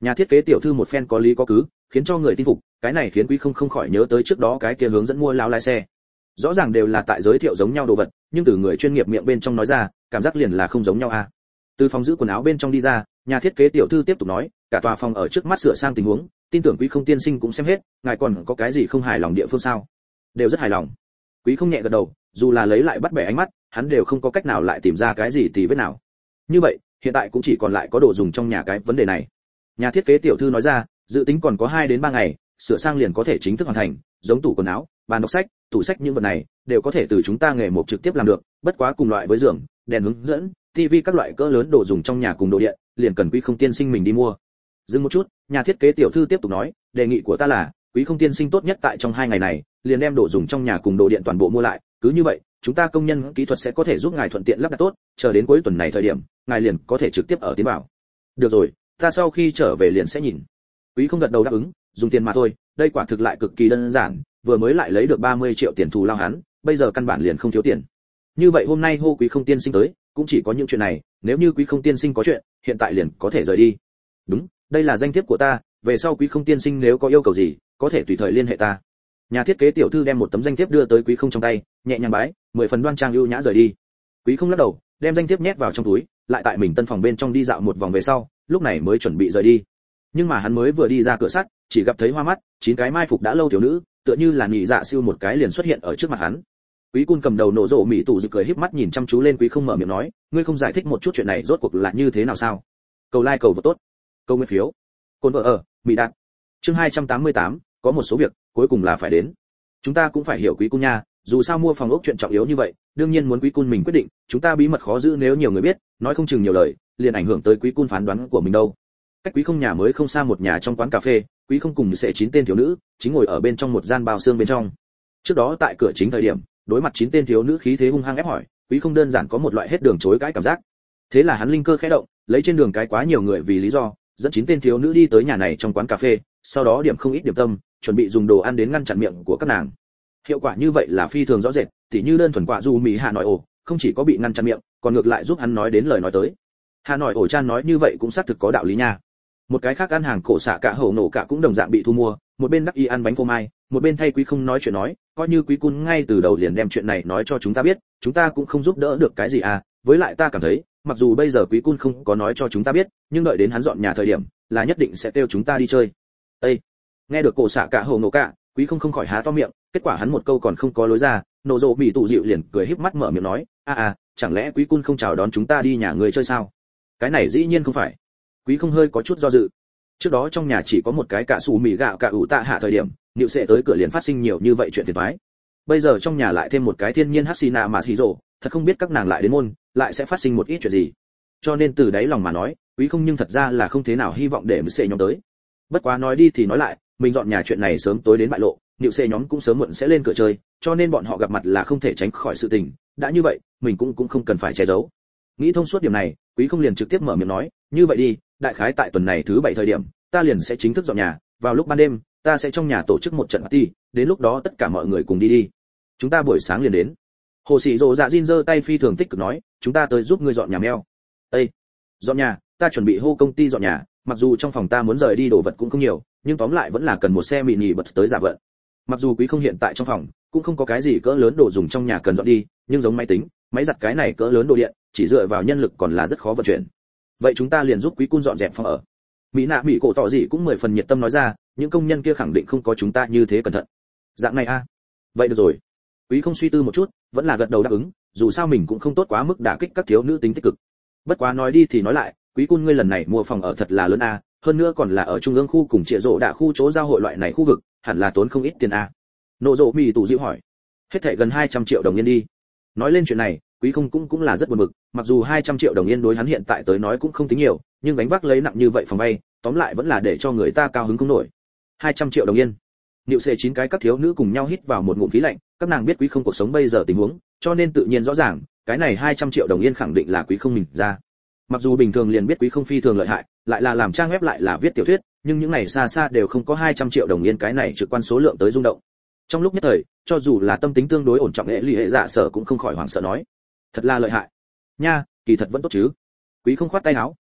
Nhà thiết kế tiểu thư một phen có lý có cứ, khiến cho người tin phục, cái này khiến quý không khỏi nhớ tới trước đó cái kia hướng dẫn mua lao lái xe. Rõ ràng đều là tại giới thiệu giống nhau đồ vật, nhưng từ người chuyên nghiệp miệng bên trong nói ra, cảm giác liền là không giống nhau a. Từ phòng giữ quần áo bên trong đi ra, nhà thiết kế tiểu thư tiếp tục nói, cả tòa phòng ở trước mắt sửa sang tình huống, tin tưởng quý không tiên sinh cũng xem hết, ngài còn có cái gì không hài lòng địa phương sao? Đều rất hài lòng. Quý không nhẹ gật đầu, dù là lấy lại bắt bẻ ánh mắt, hắn đều không có cách nào lại tìm ra cái gì tì vết nào. Như vậy, hiện tại cũng chỉ còn lại có đồ dùng trong nhà cái vấn đề này. Nhà thiết kế tiểu thư nói ra, dự tính còn có 2 đến 3 ngày, sửa sang liền có thể chính thức hoàn thành, giống tủ quần áo, bàn đọc sách, tủ sách những vật này đều có thể từ chúng ta nghề mộc trực tiếp làm được, bất quá cùng loại với giường, đèn hướng dẫn, tivi các loại cỡ lớn đồ dùng trong nhà cùng đồ điện, liền cần quý không tiên sinh mình đi mua. Dừng một chút, nhà thiết kế tiểu thư tiếp tục nói, đề nghị của ta là, quý không tiên sinh tốt nhất tại trong 2 ngày này, liền đem đồ dùng trong nhà cùng đồ điện toàn bộ mua lại, cứ như vậy, chúng ta công nhân kỹ thuật sẽ có thể giúp ngài thuận tiện lắp đặt tốt, chờ đến cuối tuần này thời điểm, ngài liền có thể trực tiếp ở tiến vào. Được rồi, ta sau khi trở về liền sẽ nhìn. Quý không gật đầu đáp ứng, dùng tiền mà thôi, đây quả thực lại cực kỳ đơn giản, vừa mới lại lấy được 30 triệu tiền thù lao hắn, bây giờ căn bản liền không thiếu tiền. Như vậy hôm nay hô quý không tiên sinh tới, cũng chỉ có những chuyện này, nếu như quý không tiên sinh có chuyện, hiện tại liền có thể rời đi. Đúng, đây là danh thiếp của ta, về sau quý không tiên sinh nếu có yêu cầu gì, có thể tùy thời liên hệ ta. Nhà thiết kế tiểu thư đem một tấm danh thiếp đưa tới quý không trong tay, nhẹ nhàng bái, 10 phần đoan trang ưu nhã rời đi. Quý không lắc đầu, đem danh thiếp nhét vào trong túi, lại tại mình tân phòng bên trong đi dạo một vòng về sau, lúc này mới chuẩn bị rời đi. Nhưng mà hắn mới vừa đi ra cửa sắt, chỉ gặp thấy hoa mắt, 9 cái mai phục đã lâu thiếu nữ, tựa như là nhị dạ siêu một cái liền xuất hiện ở trước mặt hắn. Quý Cun cầm đầu nổ rộ mỹ tủ dự cười híp mắt nhìn chăm chú lên Quý không, mở miệng nói, ngươi không giải thích một chút chuyện này rốt cuộc là như thế nào sao? Cầu like cầu vô tốt, câu nguyên phiếu. Côn vợ ở, mỹ đạt. Chương 288, có một số việc cuối cùng là phải đến. Chúng ta cũng phải hiểu Quý Cun nha, dù sao mua phòng ốc chuyện trọng yếu như vậy, đương nhiên muốn Quý Cun mình quyết định, chúng ta bí mật khó giữ nếu nhiều người biết, nói không chừng nhiều lời, liền ảnh hưởng tới Quý Cun phán đoán của mình đâu. Cách Quý không nhà mới không xa một nhà trong quán cà phê, Quý không cùng sẽ 9 tên thiếu nữ, chính ngồi ở bên trong một gian bao xương bên trong. Trước đó tại cửa chính thời điểm, đối mặt 9 tên thiếu nữ khí thế hung hăng ép hỏi, Quý không đơn giản có một loại hết đường chối cãi cảm giác. Thế là hắn linh cơ khẽ động, lấy trên đường cái quá nhiều người vì lý do, dẫn 9 tên thiếu nữ đi tới nhà này trong quán cà phê, sau đó điểm không ít điểm tâm, chuẩn bị dùng đồ ăn đến ngăn chặn miệng của các nàng. Hiệu quả như vậy là phi thường rõ rệt, tỉ như đơn thuần quả dù mỹ Hà Nội ổ, không chỉ có bị ngăn chặn miệng, còn ngược lại giúp hắn nói đến lời nói tới. Hà Nội ổ chan nói như vậy cũng xác thực có đạo lý nha. Một cái khác ăn hàng cổ xạ cả hậu nổ cả cũng đồng dạng bị thu mua, một bên đắc y ăn bánh phô mai, một bên thay Quý không nói chuyện nói, coi như Quý Cun ngay từ đầu liền đem chuyện này nói cho chúng ta biết, chúng ta cũng không giúp đỡ được cái gì à, với lại ta cảm thấy, mặc dù bây giờ Quý Cun không có nói cho chúng ta biết, nhưng đợi đến hắn dọn nhà thời điểm, là nhất định sẽ kêu chúng ta đi chơi. Ê! Nghe được cổ xạ cả hậu nổ cả, Quý không khỏi há to miệng, kết quả hắn một câu còn không có lối ra, nổ rộ bị tụ dịu liền cười híp mắt mở miệng nói, chẳng lẽ Quý Cun không chào đón chúng ta đi nhà người chơi sao? Cái này dĩ nhiên không phải. Quý không hơi có chút do dự. Trước đó trong nhà chỉ có một cái cả sủ mì gạo cả ủ tạ hạ thời điểm, Niệu sẽ tới cửa liền phát sinh nhiều như vậy chuyện phiền toái. Bây giờ trong nhà lại thêm một cái thiên nhiên Hasina mà Hiro, thật không biết các nàng lại đến môn, lại sẽ phát sinh một ít chuyện gì. Cho nên từ đáy lòng mà nói, Quý không nhưng thật ra là không thế nào hy vọng để Niệu sẽ nhóm tới. Bất quá nói đi thì nói lại, mình dọn nhà chuyện này sớm tối đến bại lộ, Niệu sẽ nhóm cũng sớm muộn sẽ lên cửa chơi, cho nên bọn họ gặp mặt là không thể tránh khỏi sự tình. Đã như vậy, mình cũng không cần phải che giấu. Nghĩ thông suốt điểm này, Quý không liền trực tiếp mở miệng nói, như vậy đi, đại khái tại tuần này thứ 7 thời điểm, ta liền sẽ chính thức dọn nhà, vào lúc ban đêm, ta sẽ trong nhà tổ chức một trận party, đến lúc đó tất cả mọi người cùng đi. Chúng ta buổi sáng liền đến. Hồ Sĩ Dụ Dạ Jin giơ tay phi thường tích cực nói, chúng ta tới giúp ngươi dọn nhà meo. Ê, dọn nhà, ta chuẩn bị hô công ty dọn nhà, mặc dù trong phòng ta muốn rời đi đồ vật cũng không nhiều, nhưng tóm lại vẫn là cần một xe mini bus tới giả vận. Mặc dù Quý không hiện tại trong phòng cũng không có cái gì cỡ lớn đồ dùng trong nhà cần dọn đi, nhưng giống máy tính, máy giặt cái này cỡ lớn đồ điện, chỉ dựa vào nhân lực còn là rất khó vận chuyển. Vậy chúng ta liền giúp Quý Cun dọn dẹp phòng ở. Mỹ nạ mỹ cổ tỏ gì cũng 10 phần nhiệt tâm nói ra, những công nhân kia khẳng định không có chúng ta như thế cẩn thận. Dạng này a. Vậy được rồi. Quý không suy tư một chút, vẫn là gật đầu đáp ứng, dù sao mình cũng không tốt quá mức đả kích các thiếu nữ tính tích cực. Bất quá nói đi thì nói lại, Quý Cun ngươi lần này mua phòng ở thật là lớn a, hơn nữa còn là ở trung ương khu cùng Trịa Rộ Đạ khu chỗ giao hội loại này khu vực, hẳn là tốn không ít tiền a. Nộ Rộ Mì tủ dịu hỏi. Hết thảy gần 200 triệu đồng yên đi. Nói lên chuyện này, Quý không cũng là rất buồn bực, mặc dù 200 triệu đồng yên đối hắn hiện tại tới nói cũng không tính nhiều, nhưng gánh vác lấy nặng như vậy phòng vay, tóm lại vẫn là để cho người ta cao hứng không nổi. 200 triệu đồng yên. Niệu Xê 9 cái các thiếu nữ cùng nhau hít vào một ngụm khí lạnh, các nàng biết Quý không cuộc sống bây giờ tình huống, cho nên tự nhiên rõ ràng, cái này 200 triệu đồng yên khẳng định là Quý không mình ra. Mặc dù bình thường liền biết Quý không phi thường lợi hại, lại là làm trang web lại là viết tiểu thuyết, nhưng những này xa xa đều không có 200 triệu đồng yên cái này trực quan số lượng tới rung động. Trong lúc nhất thời, cho dù là tâm tính tương đối ổn trọng hệ dạ sở cũng không khỏi hoảng sợ nói, thật là lợi hại nha, kỳ thật vẫn tốt chứ. Quý không khoát tay áo,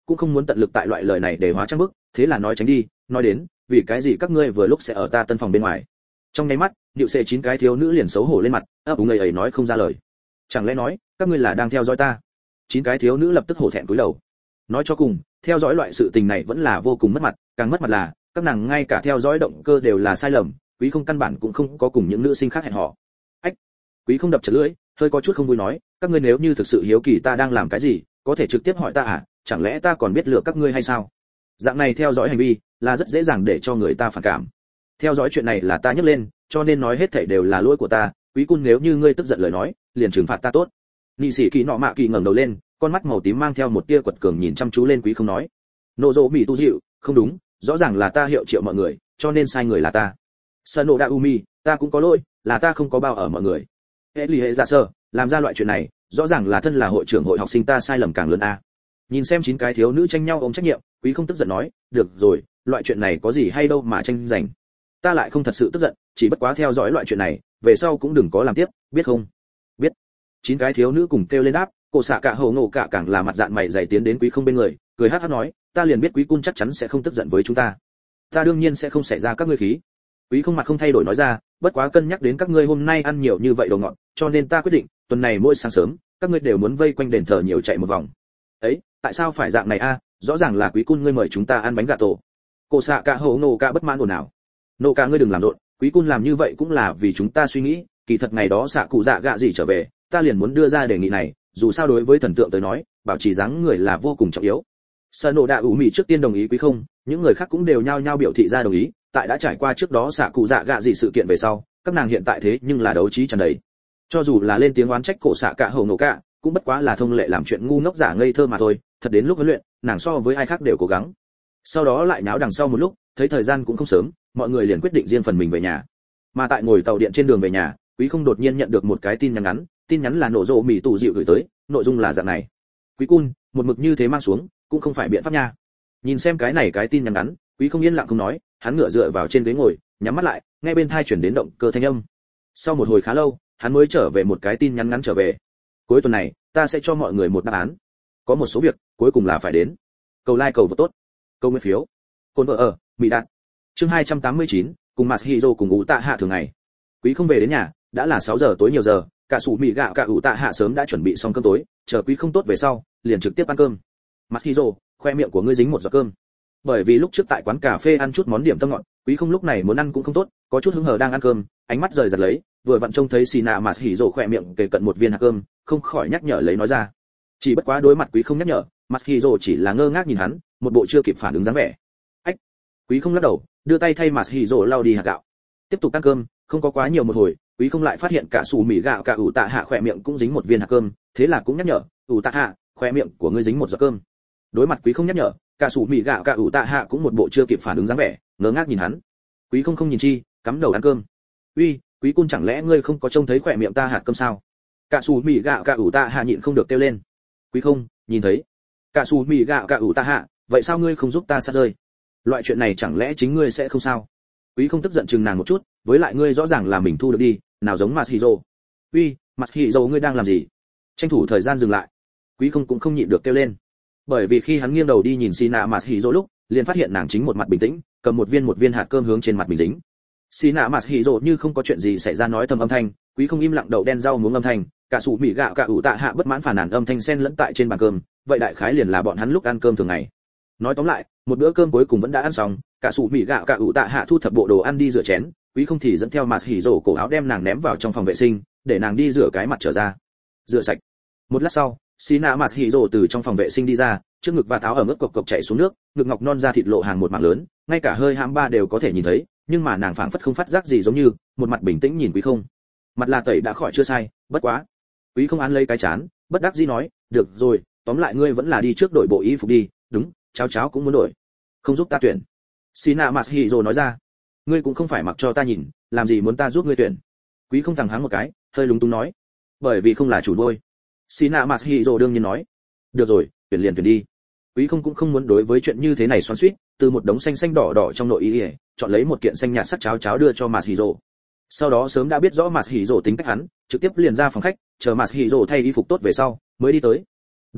cũng không muốn tận lực tại loại lời này để hóa trang bức, thế là nói tránh đi, nói đến, vì cái gì các ngươi vừa lúc sẽ ở ta tân phòng bên ngoài. Trong nháy mắt, điệu xệ 9 cái thiếu nữ liền xấu hổ lên mặt, ấp úng ấy nói không ra lời. Chẳng lẽ nói, các ngươi là đang theo dõi ta? 9 cái thiếu nữ lập tức hổ thẹn cúi đầu. Nói cho cùng, theo dõi loại sự tình này vẫn là vô cùng mất mặt, càng mất mặt là, các nàng ngay cả theo dõi động cơ đều là sai lầm, Quý không căn bản cũng không có cùng những nữ sinh khác hẹn hò. Ách. Quý không đập chật lưỡi, hơi có chút không vui nói, các ngươi nếu như thực sự hiếu kỳ ta đang làm cái gì, có thể trực tiếp hỏi ta à, chẳng lẽ ta còn biết lừa các ngươi hay sao? Dạng này theo dõi hành vi là rất dễ dàng để cho người ta phản cảm. Theo dõi chuyện này là ta nhấc lên, cho nên nói hết thảy đều là lỗi của ta, Quý cung nếu như ngươi tức giận lời nói, liền trừng phạt ta tốt. Nị sĩ Kỳ nọ mạ kỳ ngẩng đầu lên, con mắt màu tím mang theo một tia quật cường nhìn chăm chú lên Quý không nói. Nộ Dỗ Mị tu dịu, không đúng, rõ ràng là ta hiệu triệu mọi người, cho nên sai người là ta. Sano Da Umi, ta cũng có lỗi, là ta không có bao ở mọi người. Hệ lì hệ dạ sơ, làm ra loại chuyện này, rõ ràng là thân là hội trưởng hội học sinh ta sai lầm càng lớn a. Nhìn xem 9 cái thiếu nữ tranh nhau ôm trách nhiệm, Quý không tức giận nói, được rồi, loại chuyện này có gì hay đâu mà tranh giành. Ta lại không thật sự tức giận, chỉ bất quá theo dõi loại chuyện này, về sau cũng đừng có làm tiếp, biết không? Biết. 9 cái thiếu nữ cùng kêu lên đáp, cổ xạ cả hầu ngộ cả càng là mặt dạn mày dày tiến đến Quý không bên người, cười hắc hắc nói, ta liền biết Quý cung chắc chắn sẽ không tức giận với chúng ta. Ta đương nhiên sẽ không xảy ra các ngươi khí. Quý không mặt không thay đổi nói ra, bất quá cân nhắc đến các ngươi hôm nay ăn nhiều như vậy đồ ngọt, cho nên ta quyết định, tuần này mỗi sáng sớm, các ngươi đều muốn vây quanh đền thờ nhiều chạy một vòng. Ấy, tại sao phải dạng này a? Rõ ràng là Quý cung ngươi mời chúng ta ăn bánh gà tổ. Cổ xạ cả hầu ngộ cả bất mãn ồn ào. Nộ cả ngươi đừng làm rộn, Quý cung làm như vậy cũng là vì chúng ta suy nghĩ, kỳ thật ngày đó xạ cụ dạ gạ gì trở về, ta liền muốn đưa ra đề nghị này, dù sao đối với thần tượng tới nói, bảo trì dáng người là vô cùng trọng yếu. Sano Da Umi trước tiên đồng ý Quý không, những người khác cũng đều nhao nhao biểu thị ra đồng ý, tại đã trải qua trước đó xạ cụ dạ gạ gì sự kiện về sau, các nàng hiện tại thế nhưng là đấu trí tràn đầy. Cho dù là lên tiếng oán trách cổ xạ cả hầu nổ cả, cũng bất quá là thông lệ làm chuyện ngu ngốc giả ngây thơ mà thôi, thật đến lúc huấn luyện, nàng so với ai khác đều cố gắng. Sau đó lại náo đằng sau một lúc, thấy thời gian cũng không sớm, mọi người liền quyết định riêng phần mình về nhà. Mà tại ngồi tàu điện trên đường về nhà, Quý không đột nhiên nhận được một cái tin nhắn ngắn, tin nhắn là Nộ Dỗ Mị tủ dịu gửi tới, nội dung là dạng này: Quý cung, một mực như thế mang xuống, cũng không phải biện pháp nha. Nhìn xem cái này cái tin nhắn ngắn, Quý không yên lặng không nói, hắn ngửa dựa vào trên ghế ngồi, nhắm mắt lại, nghe bên tai chuyển đến động cơ thanh âm. Sau một hồi khá lâu, hắn mới trở về một cái tin nhắn ngắn trở về. Cuối tuần này, ta sẽ cho mọi người một đáp án. Có một số việc, cuối cùng là phải đến. Cầu like cầu vote tốt. Câu nguyên phiếu. Côn vợ ở, Mỹ Đạt. Chương 289, cùng Masahiro cùng Ú Tạ Hạ thường ngày. Quý không về đến nhà, đã là 6 giờ tối nhiều giờ, cả sủ mì gạo cả Ú Tạ Hạ sớm đã chuẩn bị xong cơm tối, chờ Quý không tốt về sau, liền trực tiếp ăn cơm. Masahiro, khoe miệng của ngươi dính một giọt cơm. Bởi vì lúc trước tại quán cà phê ăn chút món điểm tâm ngọt, Quý không lúc này muốn ăn cũng không tốt, có chút hứng hờ đang ăn cơm, ánh mắt rời giật lấy, vừa vặn trông thấy Sina Masahiro khoe miệng kề cận một viên hạt cơm, không khỏi nhắc nhở lấy nói ra. Chỉ bất quá đối mặt Quý không nhắc nhở, Masahiro chỉ là ngơ ngác nhìn hắn, một bộ chưa kịp phản ứng dáng vẻ. Ách. Quý không lắc đầu, đưa tay thay Masahiro lau đi hạt gạo. Tiếp tục ăn cơm, không có quá nhiều một hồi, Quý không lại phát hiện cả sủ mì gạo cả Ủ Tạ Hạ khoe miệng cũng dính một viên hạt cơm, thế là cũng nhắc nhở, Ủ Tạ Hạ, khoe miệng của ngươi dính một giọt cơm. Đối mặt Quý không nhắc nhở, cả sủ mì gạo cả Ủ Tạ Hạ cũng một bộ chưa kịp phản ứng dáng vẻ, ngơ ngác nhìn hắn. Quý không nhìn chi, cắm đầu ăn cơm. Uy, Quý cung chẳng lẽ ngươi không có trông thấy khoe miệng ta hạt cơm sao? Cả sủ mì gạo cả Ủ Tạ Hạ nhịn không được kêu lên. Quý không, nhìn thấy. Cả sủ mì gạo cả Ủ Tạ Hạ, vậy sao ngươi không giúp ta sát rơi? Loại chuyện này chẳng lẽ chính ngươi sẽ không sao? Quý không tức giận chừng nàng một chút, với lại ngươi rõ ràng là mình thu được đi, nào giống Masahiro. Uy, Masahiro ngươi đang làm gì? Tranh thủ thời gian dừng lại. Quý không cũng không nhịn được kêu lên. Bởi vì khi hắn nghiêng đầu đi nhìn Sina Masahiro lúc, liền phát hiện nàng chính một mặt bình tĩnh, cầm một viên hạt cơm hướng trên mặt mình dính. Sina Masahiro như không có chuyện gì xảy ra nói thầm âm thanh, Quý không im lặng đậu đen rau muống âm thanh, cả sủ mì gạo cả Ủ Tạ Hạ bất mãn phản nàn âm thanh xen lẫn tại trên bàn cơm, vậy đại khái liền là bọn hắn lúc ăn cơm thường ngày. Nói tóm lại, một bữa cơm cuối cùng vẫn đã ăn xong, cả sủ mì gạo cả Ủ Tạ Hạ thu thập bộ đồ ăn đi rửa chén, Quý không thì dẫn theo Masahiro cổ áo đem nàng ném vào trong phòng vệ sinh, để nàng đi rửa cái mặt trở ra. Rửa sạch. Một lát sau, Sina Masahiro từ trong phòng vệ sinh đi ra, trước ngực và áo ở mức cộc cộc chảy xuống nước, ngực ngọc non da thịt lộ hàng một mảng lớn, ngay cả hơi hãm ba đều có thể nhìn thấy, nhưng mà nàng phảng phất không phát giác gì giống như, một mặt bình tĩnh nhìn Quý không. Mặt là tẩy đã khỏi chưa sai, bất quá. Quý không án lấy cái chán, bất đắc dĩ nói, được rồi, tóm lại ngươi vẫn là đi trước đổi bộ y phục đi, đúng, cháo cũng muốn đổi. Không giúp ta tuyển. Sina Masahiro nói ra. Ngươi cũng không phải mặc cho ta nhìn, làm gì muốn ta giúp ngươi tuyển? Quý không thẳng hắng một cái, hơi lúng túng nói. Bởi vì không là chủ đôi. Sina Masahiro đương nhiên nói. Được rồi, tuyển liền tuyển đi. Quý không cũng không muốn đối với chuyện như thế này xoắn xuýt, từ một đống xanh xanh đỏ đỏ trong nội y, chọn lấy một kiện xanh nhạt sắc cháo đưa cho Masahiro. Sau đó sớm đã biết rõ Masahiro tính cách hắn, trực tiếp liền ra phòng khách, chờ Masahiro thay y phục tốt về sau, mới đi tới. Đúng rồi,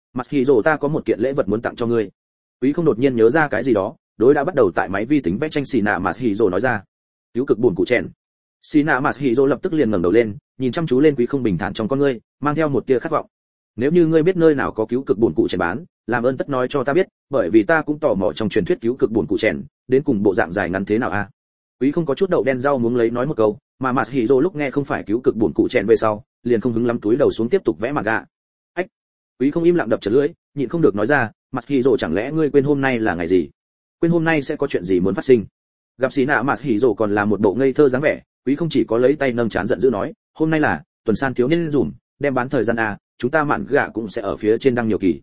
Mặt Hiro ta có một kiện lễ vật muốn tặng cho ngươi. Quý không đột nhiên nhớ ra cái gì đó, đối đã bắt đầu tại máy vi tính vẽ tranh xì nạ Mặt Hiro nói ra. Cứu cực buồn cụ chèn. Xì nạ Mặt Hiro lập tức liền ngẩng đầu lên, nhìn chăm chú lên Quý không bình thản trong con ngươi, mang theo một tia khát vọng. Nếu như ngươi biết nơi nào có cứu cực buồn cụ chèn bán, làm ơn tất nói cho ta biết, bởi vì ta cũng tò mò trong truyền thuyết cứu cực buồn cụ chèn, đến cùng bộ dạng dài ngắn thế nào a? Quý không có chút đậu đen rau muống lấy nói một câu, mà Mặt Hiro lúc nghe không phải cứu cực buồn cụ chèn về sau, liền không hứng lắm túi đầu xuống tiếp tục vẽ mặt gạ. Ách. Quý không im lặng đập chật lưỡi, nhịn không được nói ra, Mặt Hiro chẳng lẽ ngươi quên hôm nay là ngày gì? Quên hôm nay sẽ có chuyện gì muốn phát sinh? Gặp xí nạ Mặt Hiro còn là một bộ ngây thơ dáng vẻ, Quý không chỉ có lấy tay nâng trán giận dữ nói, hôm nay là tuần san thiếu niên dùm, đem bán thời gian a, chúng ta mạn gạ cũng sẽ ở phía trên đăng nhiều kỳ.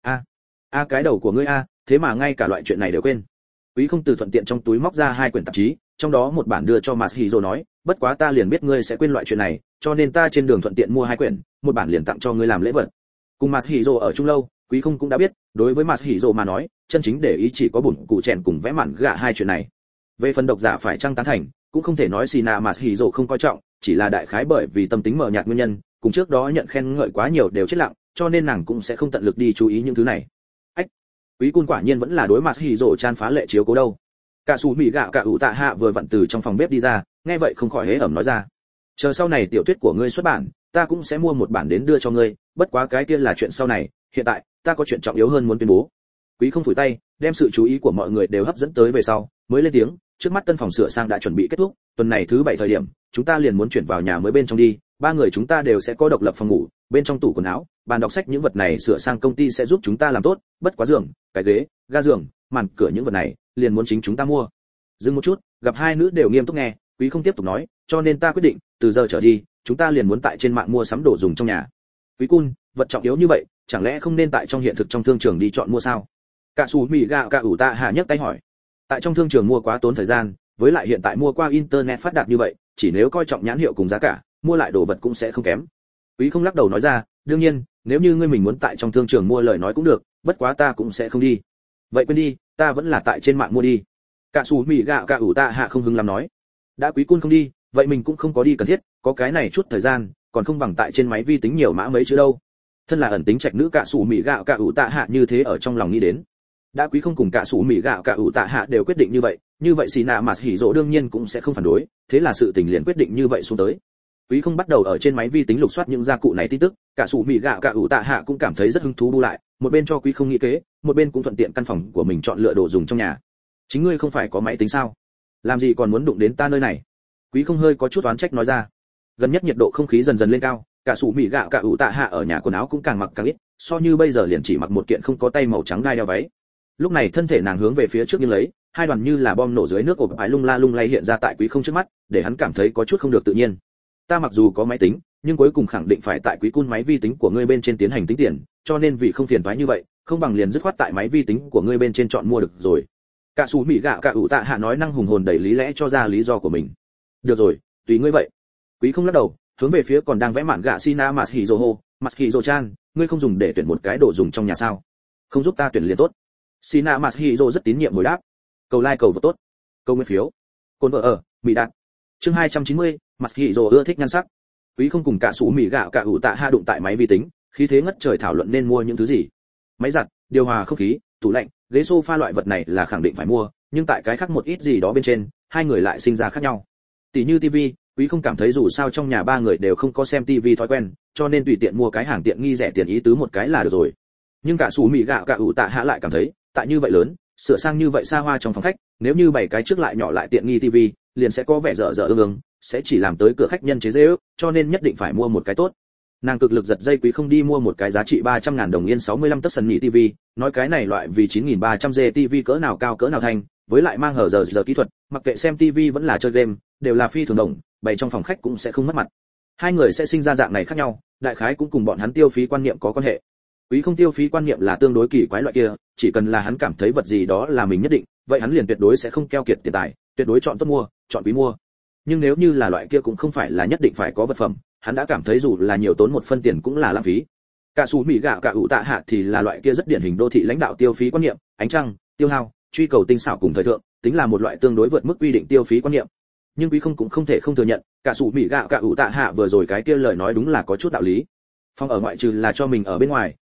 A cái đầu của ngươi a, thế mà ngay cả loại chuyện này đều quên. Quý không từ thuận tiện trong túi móc ra 2 quyển tạp chí, trong đó một bản đưa cho Mặt Hiro nói, bất quá ta liền biết ngươi sẽ quên loại chuyện này, cho nên ta trên đường thuận tiện mua 2 quyển, một bản liền tặng cho ngươi làm lễ vật. Cùng Mặt Hiro ở chung lâu, Quý không cũng đã biết, đối với Mặt Hiro mà nói, chân chính để ý chỉ có bổn cụ chèn cùng vẽ mạn gạ 2 chuyện này. Về phần độc giả phải chăng tán thành, cũng không thể nói Sina Mặt Hiro không coi trọng, chỉ là đại khái bởi vì tâm tính mờ nhạt nguyên nhân, cùng trước đó nhận khen ngợi quá nhiều đều chết lặng, cho nên nàng cũng sẽ không tận lực đi chú ý những thứ này. Ách, Quý Cun quả nhiên vẫn là đối Mặt Hiro chan phá lệ chiếu cố đâu. Cả Sú Mị Gạo cả ủ tạ hạ vừa vặn từ trong phòng bếp đi ra, nghe vậy không khỏi hé ẩm nói ra, chờ sau này tiểu thuyết của ngươi xuất bản, ta cũng sẽ mua một bản đến đưa cho ngươi, bất quá cái kia là chuyện sau này, hiện tại ta có chuyện trọng yếu hơn muốn tuyên bố. Quý không phủi tay, đem sự chú ý của mọi người đều hấp dẫn tới về sau, mới lên tiếng, trước mắt tân phòng sửa sang đã chuẩn bị kết thúc, tuần này thứ 7 thời điểm, chúng ta liền muốn chuyển vào nhà mới bên trong đi, 3 người chúng ta đều sẽ có độc lập phòng ngủ, bên trong tủ quần áo, bàn đọc sách những vật này sửa sang công ty sẽ giúp chúng ta làm tốt, bất quá giường, cái ghế, ga giường, màn cửa những vật này, liền muốn chính chúng ta mua. Dừng một chút, gặp hai nữ đều nghiêm túc nghe, Quý không tiếp tục nói, cho nên ta quyết định, từ giờ trở đi, chúng ta liền muốn tại trên mạng mua sắm đồ dùng trong nhà. Quý Cun, vật trọng yếu như vậy, chẳng lẽ không nên tại trong hiện thực trong thương trường đi chọn mua sao? Cả Sú Mị Gạo cả ủ tạ hạ nhấc tay hỏi. Tại trong thương trường mua quá tốn thời gian, với lại hiện tại mua qua internet phát đạt như vậy, chỉ nếu coi trọng nhãn hiệu cùng giá cả, mua lại đồ vật cũng sẽ không kém. Quý không lắc đầu nói ra, đương nhiên, nếu như ngươi mình muốn tại trong thương trường mua lời nói cũng được, bất quá ta cũng sẽ không đi. Vậy quên đi, ta vẫn là tại trên mạng mua đi. Cả Sú Mị Gạo cả ủ tạ hạ không hứng lắm nói. Đã Quý Cun không đi, vậy mình cũng không có đi cần thiết, có cái này chút thời gian, còn không bằng tại trên máy vi tính nhiều mã mấy chữ đâu. Thân là ẩn tính trạch nữ Cả Sú Mị Gạo cả ủ tạ hạ như thế ở trong lòng nghĩ đến. Đã Quý không cùng Cả Sú Mị Gạo cả ủ tạ hạ đều quyết định như vậy Sina Mặt Hiro đương nhiên cũng sẽ không phản đối, thế là sự tình liền quyết định như vậy xuống tới. Quý không bắt đầu ở trên máy vi tính lục soát những gia cụ này tin tức, Cả Sú Mị Gạo cả ủ tạ hạ cũng cảm thấy rất hứng thú bu lại, một bên cho Quý không nghĩ kế, một bên cũng thuận tiện căn phòng của mình chọn lựa đồ dùng trong nhà. Chính ngươi không phải có máy tính sao? Làm gì còn muốn đụng đến ta nơi này? Quý không hơi có chút oán trách nói ra. Gần nhất nhiệt độ không khí dần dần lên cao, Cả Sú Mị Gạo cả ủ tạ hạ ở nhà quần áo cũng càng mặc càng ít, so như bây giờ liền chỉ mặc một kiện không có tay màu trắng đai đeo váy. Lúc này thân thể nàng hướng về phía trước nghiêng lấy, hai đoàn như là bom nổ dưới nước ộp ái lung la lung lay hiện ra tại Quý không trước mắt, để hắn cảm thấy có chút không được tự nhiên. Ta mặc dù có máy tính, nhưng cuối cùng khẳng định phải tại Quý Cun máy vi tính của ngươi bên trên tiến hành tính tiền, cho nên vì không phiền toái như vậy, không bằng liền dứt khoát tại máy vi tính của ngươi bên trên chọn mua được rồi. Cả Sú Mị Gạo cả ủ tạ hạ nói năng hùng hồn đầy lý lẽ cho ra lý do của mình. Được rồi, tùy ngươi vậy. Quý không lắc đầu, hướng về phía còn đang vẽ mạn gạ Sina Mặt Hiro chan, ngươi không dùng để tuyển một cái đồ dùng trong nhà sao? Không giúp ta tuyển liền tốt. Sina Mặt Hiro rất tín nhiệm hồi đáp. Cầu like cầu vote tốt. Câu nguyên phiếu. Côn vợ ở, Mỹ Đạt. Chương 290, Mặt Hiro ưa thích nhan sắc. Quý không cùng Cả Sú Mị Gạo cả ủ tạ hạ đụng tại máy vi tính, khí thế ngất trời thảo luận nên mua những thứ gì. Máy giặt, điều hòa không khí, tủ lạnh, ghế sofa loại vật này là khẳng định phải mua, nhưng tại cái khác một ít gì đó bên trên, hai người lại sinh ra khác nhau. Tỷ như tivi, Quý không cảm thấy dù sao trong nhà ba người đều không có xem tivi thói quen, cho nên tùy tiện mua cái hàng tiện nghi rẻ tiền ý tứ một cái là được rồi. Nhưng Cả Sú Mị Gạo cả ủ tạ hạ lại cảm thấy, tại như vậy lớn, sửa sang như vậy xa hoa trong phòng khách, nếu như 7 cái trước lại nhỏ lại tiện nghi tivi, liền sẽ có vẻ dở dở ương, sẽ chỉ làm tới cửa khách nhân chế giễu, cho nên nhất định phải mua một cái tốt. Nàng cực lực giật dây Quý không đi mua một cái giá trị 300.000 đồng yên 65 tấc sần nhị tivi, nói cái này loại vì 9300G tivi cỡ nào cao cỡ nào thanh, với lại mang hở giờ kỹ thuật, mặc kệ xem tivi vẫn là chơi game, đều là phi thường đồng, bày trong phòng khách cũng sẽ không mất mặt. Hai người sẽ sinh ra dạng này khác nhau, đại khái cũng cùng bọn hắn tiêu phí quan niệm có quan hệ. Quý không tiêu phí quan niệm là tương đối kỳ quái loại kia, chỉ cần là hắn cảm thấy vật gì đó là mình nhất định, vậy hắn liền tuyệt đối sẽ không keo kiệt tiền tài, tuyệt đối chọn tốt mua, chọn quý mua. Nhưng nếu như là loại kia cũng không phải là nhất định phải có vật phẩm, hắn đã cảm thấy dù là nhiều tốn một phân tiền cũng là lãng phí. Cả Sú Mị Gạo cả ủ tạ hạ thì là loại kia rất điển hình đô thị lãnh đạo tiêu phí quan niệm, ánh trăng, tiêu hao, truy cầu tinh xảo cùng thời thượng, tính là một loại tương đối vượt mức quy định tiêu phí quan niệm. Nhưng Quý không cũng không thể không thừa nhận, Cả Sú Mị Gạo cả ủ tạ hạ vừa rồi cái kia lời nói đúng là có chút đạo lý. Phòng ở ngoại trừ là cho mình ở bên ngoài,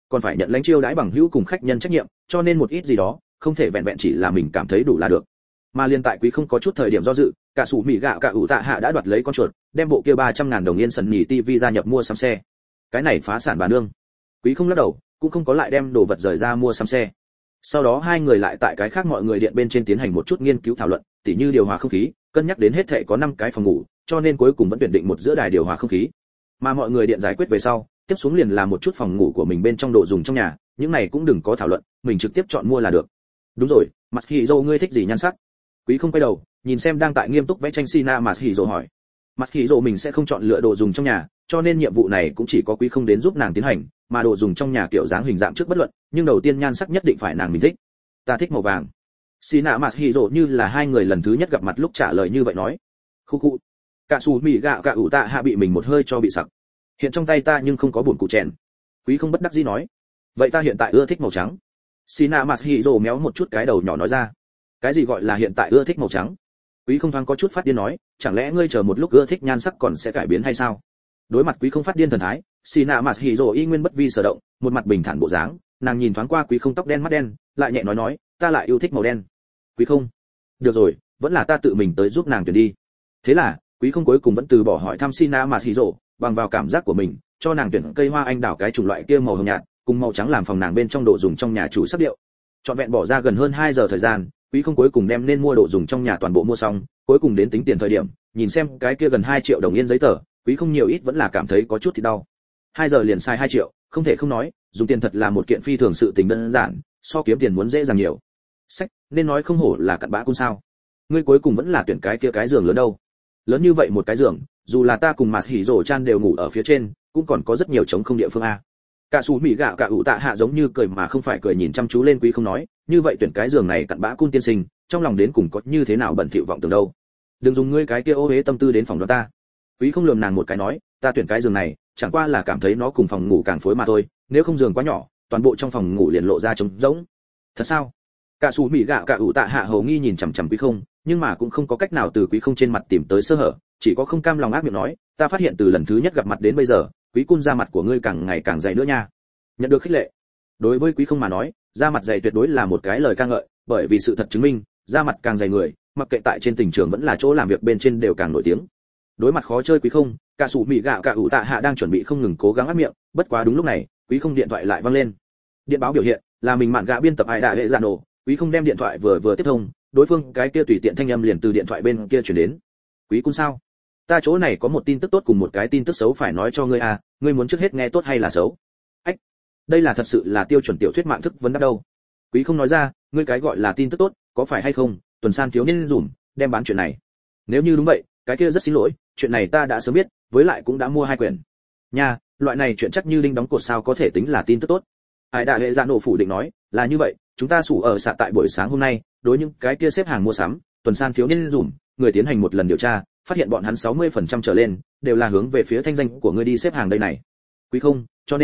còn phải nhận lãnh chiêu đãi bằng hữu cùng khách nhân trách nhiệm, cho nên một ít gì đó không thể vẹn vẹn chỉ là mình cảm thấy đủ là được. Mà liên tại quý không có chút thời điểm do dự, cả sủ mì gạo cả ủ tạ hạ đã đoạt lấy con chuột, đem bộ kia 300.000 đồng yên sần nhì tivi gia nhập mua sắm xe. Cái này phá sản bà nương. Quý không lắc đầu, cũng không có lại đem đồ vật rời ra mua sắm xe. Sau đó hai người lại tại cái khác mọi người điện bên trên tiến hành một chút nghiên cứu thảo luận, tỉ như điều hòa không khí, cân nhắc đến hết thảy có 5 cái phòng ngủ, cho nên cuối cùng vẫn tuyển định một giữa đài điều hòa không khí. Mà mọi người điện giải quyết về sau, tiếp xuống liền là một chút phòng ngủ của mình bên trong đồ dùng trong nhà, những này cũng đừng có thảo luận, mình trực tiếp chọn mua là được. Đúng rồi, Mặt Hỉ Dâu ngươi thích gì nhan sắc? Quý không quay đầu, nhìn xem đang tại nghiêm túc vẽ tranh Sina Mặt Hỉ Dâu hỏi. Mặt Hỉ Dâu mình sẽ không chọn lựa đồ dùng trong nhà, cho nên nhiệm vụ này cũng chỉ có Quý không đến giúp nàng tiến hành, mà đồ dùng trong nhà kiểu dáng hình dạng trước bất luận, nhưng đầu tiên nhan sắc nhất định phải nàng mình thích. Ta thích màu vàng. Sina Mặt Hỉ Dâu như là hai người lần thứ nhất gặp mặt lúc trả lời như vậy nói. Khu khu. Cả sủ mì gạo cả ủ tạ hạ bị mình một hơi cho bị sặc. Hiện trong tay ta nhưng không có buồn cụ chèn. Quý không bất đắc dĩ nói. Vậy ta hiện tại ưa thích màu trắng. Sina Mặt Hỉ Dâu méo một chút cái đầu nhỏ nói ra. Cái gì gọi là hiện tại ưa thích màu trắng? Quý không thoáng có chút phát điên nói, chẳng lẽ ngươi chờ một lúc ưa thích nhan sắc còn sẽ cải biến hay sao? Đối mặt Quý không phát điên thần thái, Sina Mặt Hỉ Dâu y nguyên bất vi sở động, một mặt bình thản bộ dáng, nàng nhìn thoáng qua Quý không tóc đen mắt đen, lại nhẹ nói, ta lại yêu thích màu đen. Quý không, được rồi, vẫn là ta tự mình tới giúp nàng tuyển đi. Thế là, Quý không cuối cùng vẫn từ bỏ hỏi thăm Sina Mặt Hỉ Dâu, bằng vào cảm giác của mình, cho nàng tuyển cây hoa anh đào cái chủng loại kia màu hồng nhạt, cùng màu trắng làm phòng nàng bên trong đồ dùng trong nhà chủ sắc điệu. Trọn vẹn bỏ ra gần hơn 2 giờ thời gian, Quý không cuối cùng đem nên mua đồ dùng trong nhà toàn bộ mua xong, cuối cùng đến tính tiền thời điểm, nhìn xem cái kia gần 2 triệu đồng yên giấy tờ, Quý không nhiều ít vẫn là cảm thấy có chút thì đau. 2 giờ liền sai 2 triệu, không thể không nói, dùng tiền thật là một kiện phi thường sự tình đơn giản, so kiếm tiền muốn dễ dàng nhiều. Sách, nên nói không hổ là cặn bã cung sao? Ngươi cuối cùng vẫn là tuyển cái kia cái giường lớn đâu? Lớn như vậy một cái giường, dù là ta cùng Mạt Hỉ Dỗ Chan đều ngủ ở phía trên, cũng còn có rất nhiều trống không địa phương a. Cả sủ mì gạo cả ủ tạ hạ giống như cười mà không phải cười nhìn chăm chú lên Quý không nói, như vậy tuyển cái giường này cặn bã cung tiên sinh, trong lòng đến cùng có như thế nào bẩn thỉu vọng tưởng đâu. Đừng dùng ngươi cái kia ô uế tâm tư đến phòng đoán ta. Quý không lườm nàng một cái nói, ta tuyển cái giường này, chẳng qua là cảm thấy nó cùng phòng ngủ càng phối mà thôi, nếu không giường quá nhỏ, toàn bộ trong phòng ngủ liền lộ ra trống rỗng. Thật sao? Cả sủ mì gạo cả ủ tạ hạ hầu nghi nhìn chằm chằm Quý không, nhưng mà cũng không có cách nào từ Quý không trên mặt tìm tới sơ hở, chỉ có không cam lòng ác miệng nói, ta phát hiện từ lần thứ nhất gặp mặt đến bây giờ, Quý cung da mặt của ngươi càng ngày càng dày nữa nha. Nhận được khích lệ. Đối với Quý không mà nói, da mặt dày tuyệt đối là một cái lời ca ngợi, bởi vì sự thật chứng minh, da mặt càng dày người, mặc kệ tại trên tình trường vẫn là chỗ làm việc bên trên đều càng nổi tiếng. Đối mặt khó chơi Quý không, cả sủ mì gạo cả ủ tạ hạ đang chuẩn bị không ngừng cố gắng áp miệng, bất quá đúng lúc này, Quý không điện thoại lại vang lên. Điện báo biểu hiện là mình mạn gạ biên tập ai đại hệ giản nổ, Quý không đem điện thoại vừa tiếp thông, đối phương cái kia tùy tiện thanh âm liền từ điện thoại bên kia truyền đến. Quý cung sao? Ta chỗ này có một tin tức tốt cùng một cái tin tức xấu phải nói cho ngươi à, ngươi muốn trước hết nghe tốt hay là xấu? Ách, đây là thật sự là tiêu chuẩn tiểu thuyết mạng thức vấn đáp đâu. Quý không nói ra, ngươi cái gọi là tin tức tốt, có phải hay không? Tuần San thiếu niên dùm, đem bán chuyện này. Nếu như đúng vậy, cái kia rất xin lỗi, chuyện này ta đã sớm biết, với lại cũng đã mua 2 quyển. Nha, loại này chuyện chắc như đinh đóng cột sao có thể tính là tin tức tốt? Ai đại hệ giản nổ phủ định nói, là như vậy, chúng ta sủ ở xạ tại buổi sáng hôm nay, đối những cái kia xếp hàng mua sắm, Tuần San thiếu niên dùm, người tiến hành một lần điều tra, phát hiện bọn hắn 60% trở lên đều là hướng về phía thanh danh của ngươi đi xếp hàng đây này. Quý không,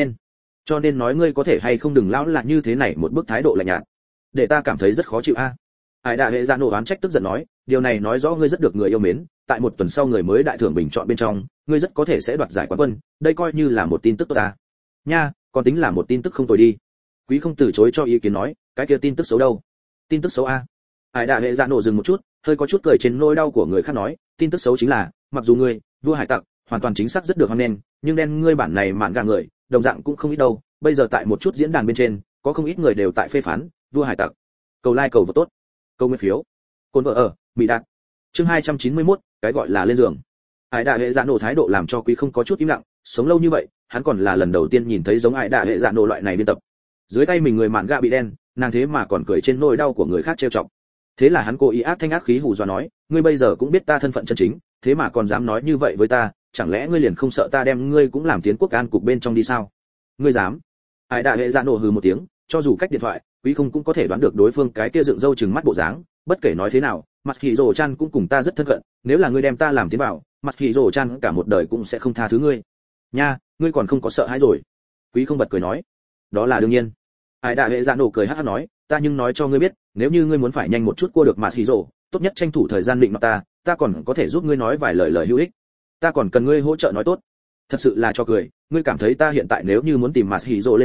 cho nên nói ngươi có thể hay không đừng lão là như thế này một bức thái độ lạnh nhạt, để ta cảm thấy rất khó chịu a. Ai đại hệ giản nổ oán trách tức giận nói, điều này nói rõ ngươi rất được người yêu mến, tại một tuần sau người mới đại thưởng bình chọn bên trong, ngươi rất có thể sẽ đoạt giải quán quân, đây coi như là một tin tức tốt ta. Nha, còn tính là một tin tức không tồi đi. Quý không từ chối cho ý kiến nói, cái kia tin tức xấu đâu? Tin tức xấu a? Ai đại hệ giản nổ dừng một chút, hơi có chút cười trên nỗi đau của người khác nói, tin tức xấu chính là, mặc dù ngươi, vua hải tặc, hoàn toàn chính xác rất được hoan nghênh, nhưng đen ngươi bản này mạn gạ người, đồng dạng cũng không ít đâu, bây giờ tại một chút diễn đàn bên trên, có không ít người đều tại phê phán, vua hải tặc. Cầu like cầu vote tốt. Câu nguyên phiếu. Côn vợ ở, bị đạt. Chương 291, cái gọi là lên giường. Ai đại hệ dạ nổ thái độ làm cho Quý không có chút im lặng, sống lâu như vậy, hắn còn là lần đầu tiên nhìn thấy giống ai đại hệ dạ nổ loại này biên tập. Dưới tay mình người mạn gạ bị đen, nàng thế mà còn cười trên nỗi đau của người khác trêu chọc. Thế là hắn cố ý ác thanh ác khí hù dọa nói, ngươi bây giờ cũng biết ta thân phận chân chính, thế mà còn dám nói như vậy với ta, chẳng lẽ ngươi liền không sợ ta đem ngươi cũng làm tiến quốc an cục bên trong đi sao? Ngươi dám? Ai đại hệ dạ nổ hừ một tiếng, cho dù cách điện thoại, Quý không cũng có thể đoán được đối phương cái kia dựng râu trừng mắt bộ dáng, bất kể nói thế nào, Mặt Hỉ Dỗ Chan cũng cùng ta rất thân cận, nếu là ngươi đem ta làm tiến vào, Mặt Hỉ Dỗ Chan cả một đời cũng sẽ không tha thứ ngươi. Nha, ngươi còn không có sợ hãi rồi? Quý không bật cười nói, đó là đương nhiên. Ai đại hệ dạ nổ cười hắc hắc nói, ta nhưng nói cho ngươi biết, nếu như ngươi muốn phải nhanh một chút cua được Mặt Hỉ Dỗ, tốt nhất tranh thủ thời gian định mặt ta còn có thể giúp ngươi nói vài lời hữu ích. Ta còn cần ngươi hỗ trợ nói tốt. Thật sự là cho cười, ngươi cảm thấy ta hiện tại nếu như muốn tìm Mặt Hỉ Dỗ lên giường,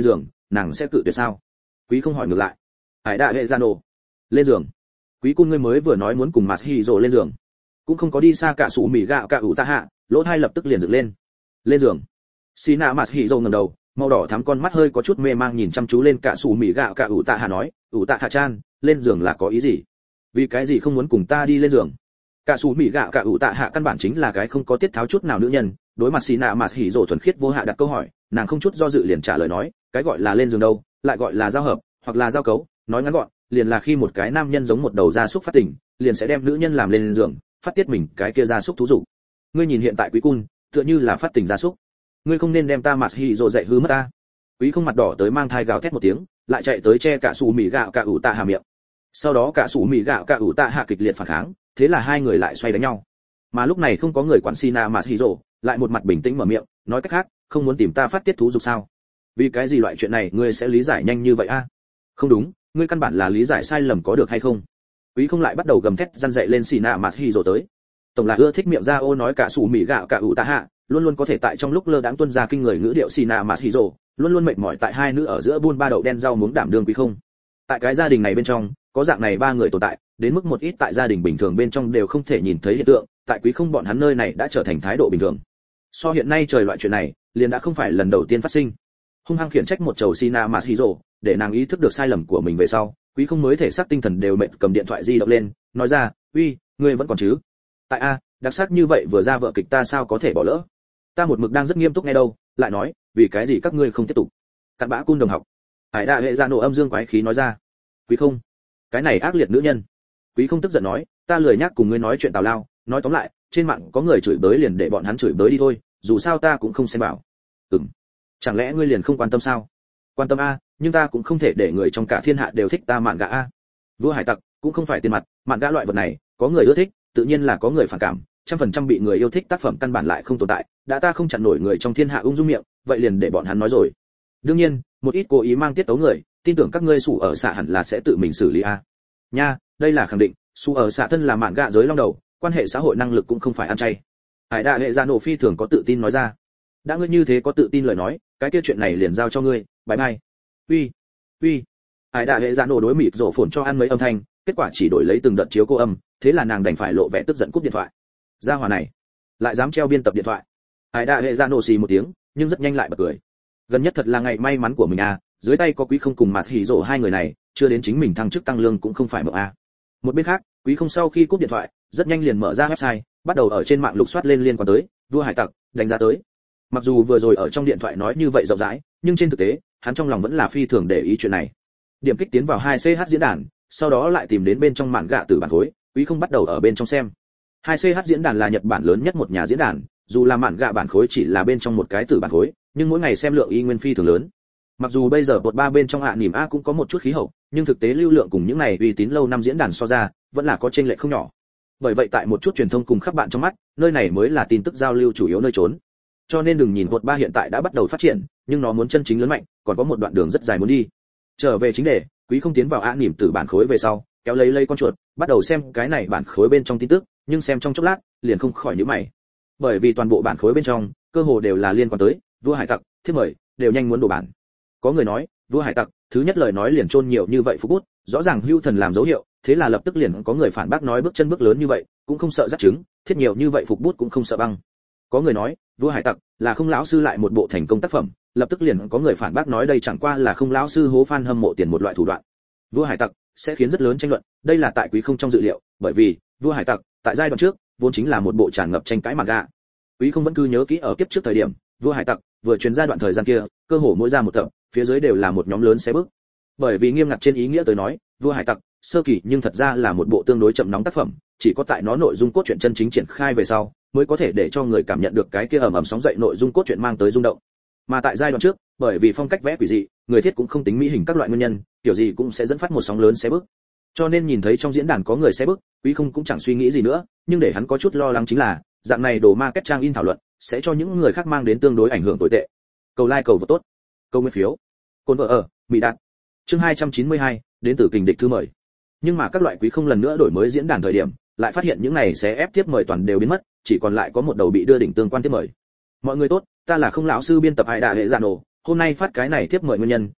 nàng sẽ cự tuyệt sao? Quý không hỏi ngược lại. Hải Đạ Hệ Gia Nổ, lên giường. Quý cung ngươi mới vừa nói muốn cùng Masahiro lên giường, cũng không có đi xa cả sủ mì gạo cả ủ tạ hạ, lỗ tai lập tức liền dựng lên. Lên giường. Sina Masahiro ngẩng đầu, màu đỏ thắm con mắt hơi có chút mê mang nhìn chăm chú lên cả sủ mì gạo cả ủ tạ hạ nói, ủ tạ hạ chan, lên giường là có ý gì? Vì cái gì không muốn cùng ta đi lên giường? Cả sủ mì gạo cả ủ tạ hạ căn bản chính là cái không có tiết tháo chút nào nữ nhân, đối mặt Sina Masahiro thuần khiết vô hạ đặt câu hỏi, nàng không chút do dự liền trả lời nói, cái gọi là lên giường đâu, lại gọi là giao hợp, hoặc là giao cấu, nói ngắn gọn, liền là khi một cái nam nhân giống một đầu gia súc phát tỉnh, liền sẽ đem nữ nhân làm lên giường, phát tiết mình cái kia gia súc thú dục. Ngươi nhìn hiện tại Quý cung, tựa như là phát tỉnh gia súc. Ngươi không nên đem ta Masahiro dạy hư mất ta. Quý không mặt đỏ tới mang thai gào thét một tiếng, lại chạy tới che cả sủ mì gạo cả ủ tạ hạ miệng. Sau đó cả sủ mì gạo cả ủ tạ hạ kịch liệt phản kháng, thế là hai người lại xoay đánh nhau. Mà lúc này không có người quản Sina Masahiro, lại một mặt bình tĩnh mở miệng, nói cách khác, không muốn tìm ta phát tiết thú dục sao? Vì cái gì loại chuyện này ngươi sẽ lý giải nhanh như vậy a? Không đúng, ngươi căn bản là lý giải sai lầm có được hay không? Quý không lại bắt đầu gầm thét răn dậy lên Sina Masahiro tới. Tổng là ưa thích miệng ra ô nói cả sủ mì gạo cả ủ tạ hạ, luôn luôn có thể tại trong lúc lơ đãng tuôn ra kinh người ngữ điệu Sina Masahiro, luôn luôn mệt mỏi tại hai nữ ở giữa buôn ba đậu đen rau muống đảm đương Quý không. Tại cái gia đình này bên trong, có dạng này ba người tồn tại, đến mức một ít tại gia đình bình thường bên trong đều không thể nhìn thấy hiện tượng, tại Quý không bọn hắn nơi này đã trở thành thái độ bình thường. So hiện nay trời loại chuyện này, liền đã không phải lần đầu tiên phát sinh. Hung hăng khiển trách một chầu Sina Masahiro, để nàng ý thức được sai lầm của mình về sau, Quý không mới thể xác tinh thần đều mệt cầm điện thoại di động lên, nói ra, uy, ngươi vẫn còn chứ? Tại a, đặc sắc như vậy vừa ra vợ kịch ta sao có thể bỏ lỡ? Ta một mực đang rất nghiêm túc nghe đâu, lại nói, vì cái gì các ngươi không tiếp tục? Cặn bã cun đồng học. Hải Đạ Hệ Gia nổ âm dương quái khí nói ra. Quý không, cái này ác liệt nữ nhân. Quý không tức giận nói, ta lười nhắc cùng ngươi nói chuyện tào lao, nói tóm lại, trên mạng có người chửi bới liền để bọn hắn chửi bới đi thôi, dù sao ta cũng không xem bảo. Chẳng lẽ ngươi liền không quan tâm sao? Quan tâm a, nhưng ta cũng không thể để người trong cả thiên hạ đều thích ta mạn gạ a. Vua hải tặc cũng không phải tiền mặt, mạn gạ loại vật này, có người ưa thích, tự nhiên là có người phản cảm, 100% bị người yêu thích tác phẩm căn bản lại không tồn tại, đã ta không chặn nổi người trong thiên hạ ung dung miệng, vậy liền để bọn hắn nói rồi. Đương nhiên, một ít cố ý mang tiết tấu người, tin tưởng các ngươi sủ ở xạ hẳn là sẽ tự mình xử lý a. Nha, đây là khẳng định, sủ ở xạ thân là mạn gạ giới long đầu, quan hệ xã hội năng lực cũng không phải ăn chay. Hải Đạ Hệ Gia nổ phi thường có tự tin nói ra. Đã ngươi như thế có tự tin lời nói, cái kia chuyện này liền giao cho ngươi, bye bye. Uy. Hải Đạ Hệ Gia nổ đối mịt rổ phồn cho ăn mấy âm thanh, kết quả chỉ đổi lấy từng đợt chiếu cô âm, thế là nàng đành phải lộ vẻ tức giận cúp điện thoại. Gia hỏa này, lại dám treo biên tập điện thoại. Hải Đạ Hệ Gia nổ xì một tiếng, nhưng rất nhanh lại bật cười. Gần nhất thật là ngày may mắn của mình a, dưới tay có Quý không cùng Masahiro hai người này, chưa đến chính mình thăng chức tăng lương cũng không phải mộng a. Một bên khác, Quý không sau khi cúp điện thoại, rất nhanh liền mở ra website, bắt đầu ở trên mạng lục soát lên liên quan tới vua hải tặc, đánh giá tới. Mặc dù vừa rồi ở trong điện thoại nói như vậy rộng rãi, nhưng trên thực tế, hắn trong lòng vẫn là phi thường để ý chuyện này. Điểm kích tiến vào 2CH diễn đàn, sau đó lại tìm đến bên trong mạn gạ từ bản khối, Quý không bắt đầu ở bên trong xem. 2CH diễn đàn là Nhật Bản lớn nhất một nhà diễn đàn, dù là mạn gạ bản khối chỉ là bên trong một cái từ bản khối, nhưng mỗi ngày xem lượng y nguyên phi thường lớn. Mặc dù bây giờ bột ba bên trong nỉm A cũng có một chút khí hậu, nhưng thực tế lưu lượng cùng những này uy tín lâu năm diễn đàn so ra, vẫn là có chênh lệch không nhỏ. Bởi vậy tại một chút truyền thông cùng các bạn trong mắt, nơi này mới là tin tức giao lưu chủ yếu nơi trốn. Cho nên đừng nhìn bột ba hiện tại đã bắt đầu phát triển, nhưng nó muốn chân chính lớn mạnh, còn có một đoạn đường rất dài muốn đi. Trở về chính đề, Quý không tiến vào nỉm từ bản khối về sau, kéo lấy con chuột, bắt đầu xem cái này bản khối bên trong tin tức, nhưng xem trong chốc lát, liền không khỏi nhíu mày. Bởi vì toàn bộ bản khối bên trong, cơ hồ đều là liên quan tới vua hải tặc, thiết mời, đều nhanh muốn đổ bản. Có người nói, vua hải tặc, thứ nhất lời nói liền chôn nhiều như vậy phục bút, rõ ràng hưu thần làm dấu hiệu, thế là lập tức liền có người phản bác nói bước chân bước lớn như vậy, cũng không sợ rắc trứng, thiết nhiều như vậy phục bút cũng không sợ băng. Có người nói, vua hải tặc là không lão sư lại một bộ thành công tác phẩm, lập tức liền có người phản bác nói đây chẳng qua là không lão sư hố fan hâm mộ tiền một loại thủ đoạn. Vua hải tặc sẽ khiến rất lớn tranh luận, đây là tại Quý không trong dự liệu, bởi vì vua hải tặc tại giai đoạn trước vốn chính là một bộ tràn ngập tranh cãi manga. Quý không vẫn cứ nhớ kỹ ở kiếp trước thời điểm, vua hải tặc vừa truyền ra đoạn thời gian kia, cơ hồ mỗi ra một tập, phía dưới đều là một nhóm lớn xé bước. Bởi vì nghiêm ngặt trên ý nghĩa tới nói, vua hải tặc sơ kỳ nhưng thật ra là một bộ tương đối chậm nóng tác phẩm, chỉ có tại nó nội dung cốt truyện chân chính triển khai về sau, mới có thể để cho người cảm nhận được cái kia ầm ầm sóng dậy nội dung cốt truyện mang tới rung động. Mà tại giai đoạn trước, bởi vì phong cách vẽ quỷ dị, người thiết cũng không tính mỹ hình các loại nguyên nhân, kiểu gì cũng sẽ dẫn phát một sóng lớn xé bước. Cho nên nhìn thấy trong diễn đàn có người xé bước, Quý không cũng chẳng suy nghĩ gì nữa, nhưng để hắn có chút lo lắng chính là, dạng này đồ market trang in thảo luận, sẽ cho những người khác mang đến tương đối ảnh hưởng tồi tệ. Cầu like cầu vote tốt, câu nguyên phiếu. Côn vợ ở, Mỹ Đạt. Chương 292, đến từ kình địch thư mời. Nhưng mà các loại Quý không lần nữa đổi mới diễn đàn thời điểm, lại phát hiện những này sẽ ép tiếp mời toàn đều biến mất, chỉ còn lại có một đầu bị đưa đỉnh tương quan tiếp mời. Mọi người tốt, ta là không lão sư biên tập Hải Đạ Hệ Dạ Nổ, hôm nay phát cái này tiếp mời nguyên nhân,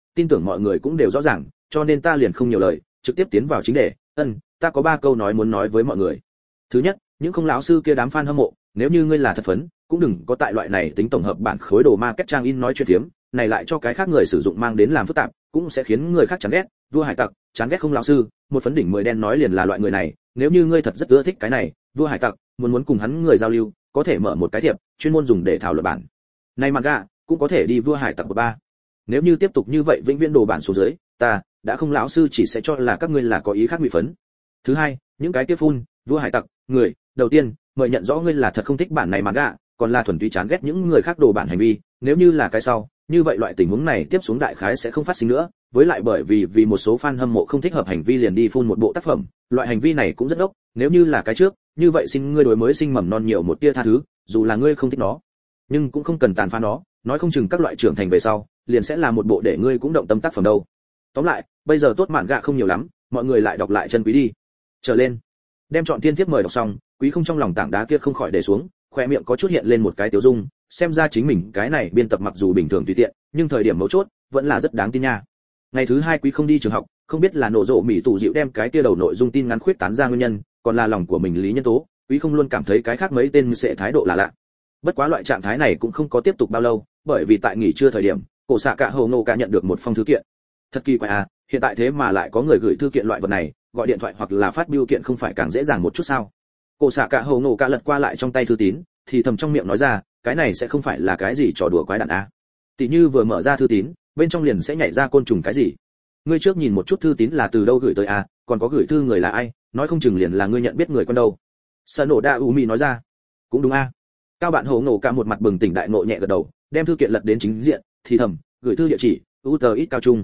tin tưởng mọi người cũng đều rõ ràng, cho nên ta liền không nhiều lời, trực tiếp tiến vào chính đề. Ta có 3 câu nói muốn nói với mọi người. Thứ nhất, những không lão sư kia đám fan hâm mộ, nếu như ngươi là thật phấn, cũng đừng có tại loại này tính tổng hợp bản khối đồ market trang in nói chuyện phiếm, này lại cho cái khác người sử dụng mang đến làm phức tạp, cũng sẽ khiến người khác chán ghét. Vua hải tặc, chán ghét không lão sư, một phấn đỉnh 10 đen nói liền là loại người này, nếu như ngươi thật rất ưa thích cái này, vua hải tặc, muốn cùng hắn người giao lưu, có thể mở một cái thiệp, chuyên môn dùng để thảo luận bản. Này manga, cũng có thể đi vua hải tặc 3. Nếu như tiếp tục như vậy vĩnh viễn đồ bản số dưới, ta đã không lão sư chỉ sẽ cho là các ngươi là có ý khác bị phấn. Thứ hai, những cái kia phun, vua hải tặc, người, đầu tiên, mời nhận rõ ngươi là thật không thích bản này manga, còn là thuần túy chán ghét những người khác đồ bản hành vi, nếu như là cái sau, như vậy loại tình huống này tiếp xuống đại khái sẽ không phát sinh nữa, với lại bởi vì một số fan hâm mộ không thích hợp hành vi liền đi phun một bộ tác phẩm, loại hành vi này cũng rất ốc, nếu như là cái trước, như vậy xin ngươi đối mới sinh mầm non nhiều một tia tha thứ, dù là ngươi không thích nó, nhưng cũng không cần tàn phá nó, nói không chừng các loại trưởng thành về sau, liền sẽ là một bộ để ngươi cũng động tâm tác phẩm đâu. Tóm lại, bây giờ tốt mạn gạ không nhiều lắm, mọi người lại đọc lại chân quý đi. Trở lên, đem chọn tiên tiếp mời đọc xong, quý không trong lòng tảng đá kia không khỏi để xuống, khoe miệng có chút hiện lên một cái tiêu dung, xem ra chính mình cái này biên tập mặc dù bình thường tùy tiện, nhưng thời điểm mấu chốt vẫn là rất đáng tin nha. Ngày thứ 2 quý không đi trường học, không biết là nổ rộ mỹ tụ dịu đem cái kia đầu nội dung tin ngắn khuyết tán ra nguyên nhân, còn là lòng của mình lý nhân tố, quý không luôn cảm thấy cái khác mấy tên sẽ thái độ là lạ. Bất quá loại trạng thái này cũng không có tiếp tục bao lâu, bởi vì tại nghỉ trưa thời điểm, cổ xạ cả hồ nô cả nhận được một phong thư kiện. Thật kỳ quái à, hiện tại thế mà lại có người gửi thư kiện loại vật này, gọi điện thoại hoặc là phát bưu kiện không phải càng dễ dàng một chút sao? Cổ xạ cả hồ nô cả lật qua lại trong tay thư tín, thì thầm trong miệng nói ra, cái này sẽ không phải là cái gì trò đùa quái đản à? Tỷ như vừa mở ra thư tín, bên trong liền sẽ nhảy ra côn trùng cái gì? Ngươi trước nhìn một chút thư tín là từ đâu gửi tới à, còn có gửi thư người là ai, nói không chừng liền là ngươi nhận biết người con đâu. Sở nổ đa u mi nói ra, cũng đúng a. Cao bạn hồ nổ cả một mặt bừng tỉnh đại ngộ nhẹ gật đầu, đem thư kiện lật đến chính diện, thì thầm, gửi thư địa chỉ, ít cao trung.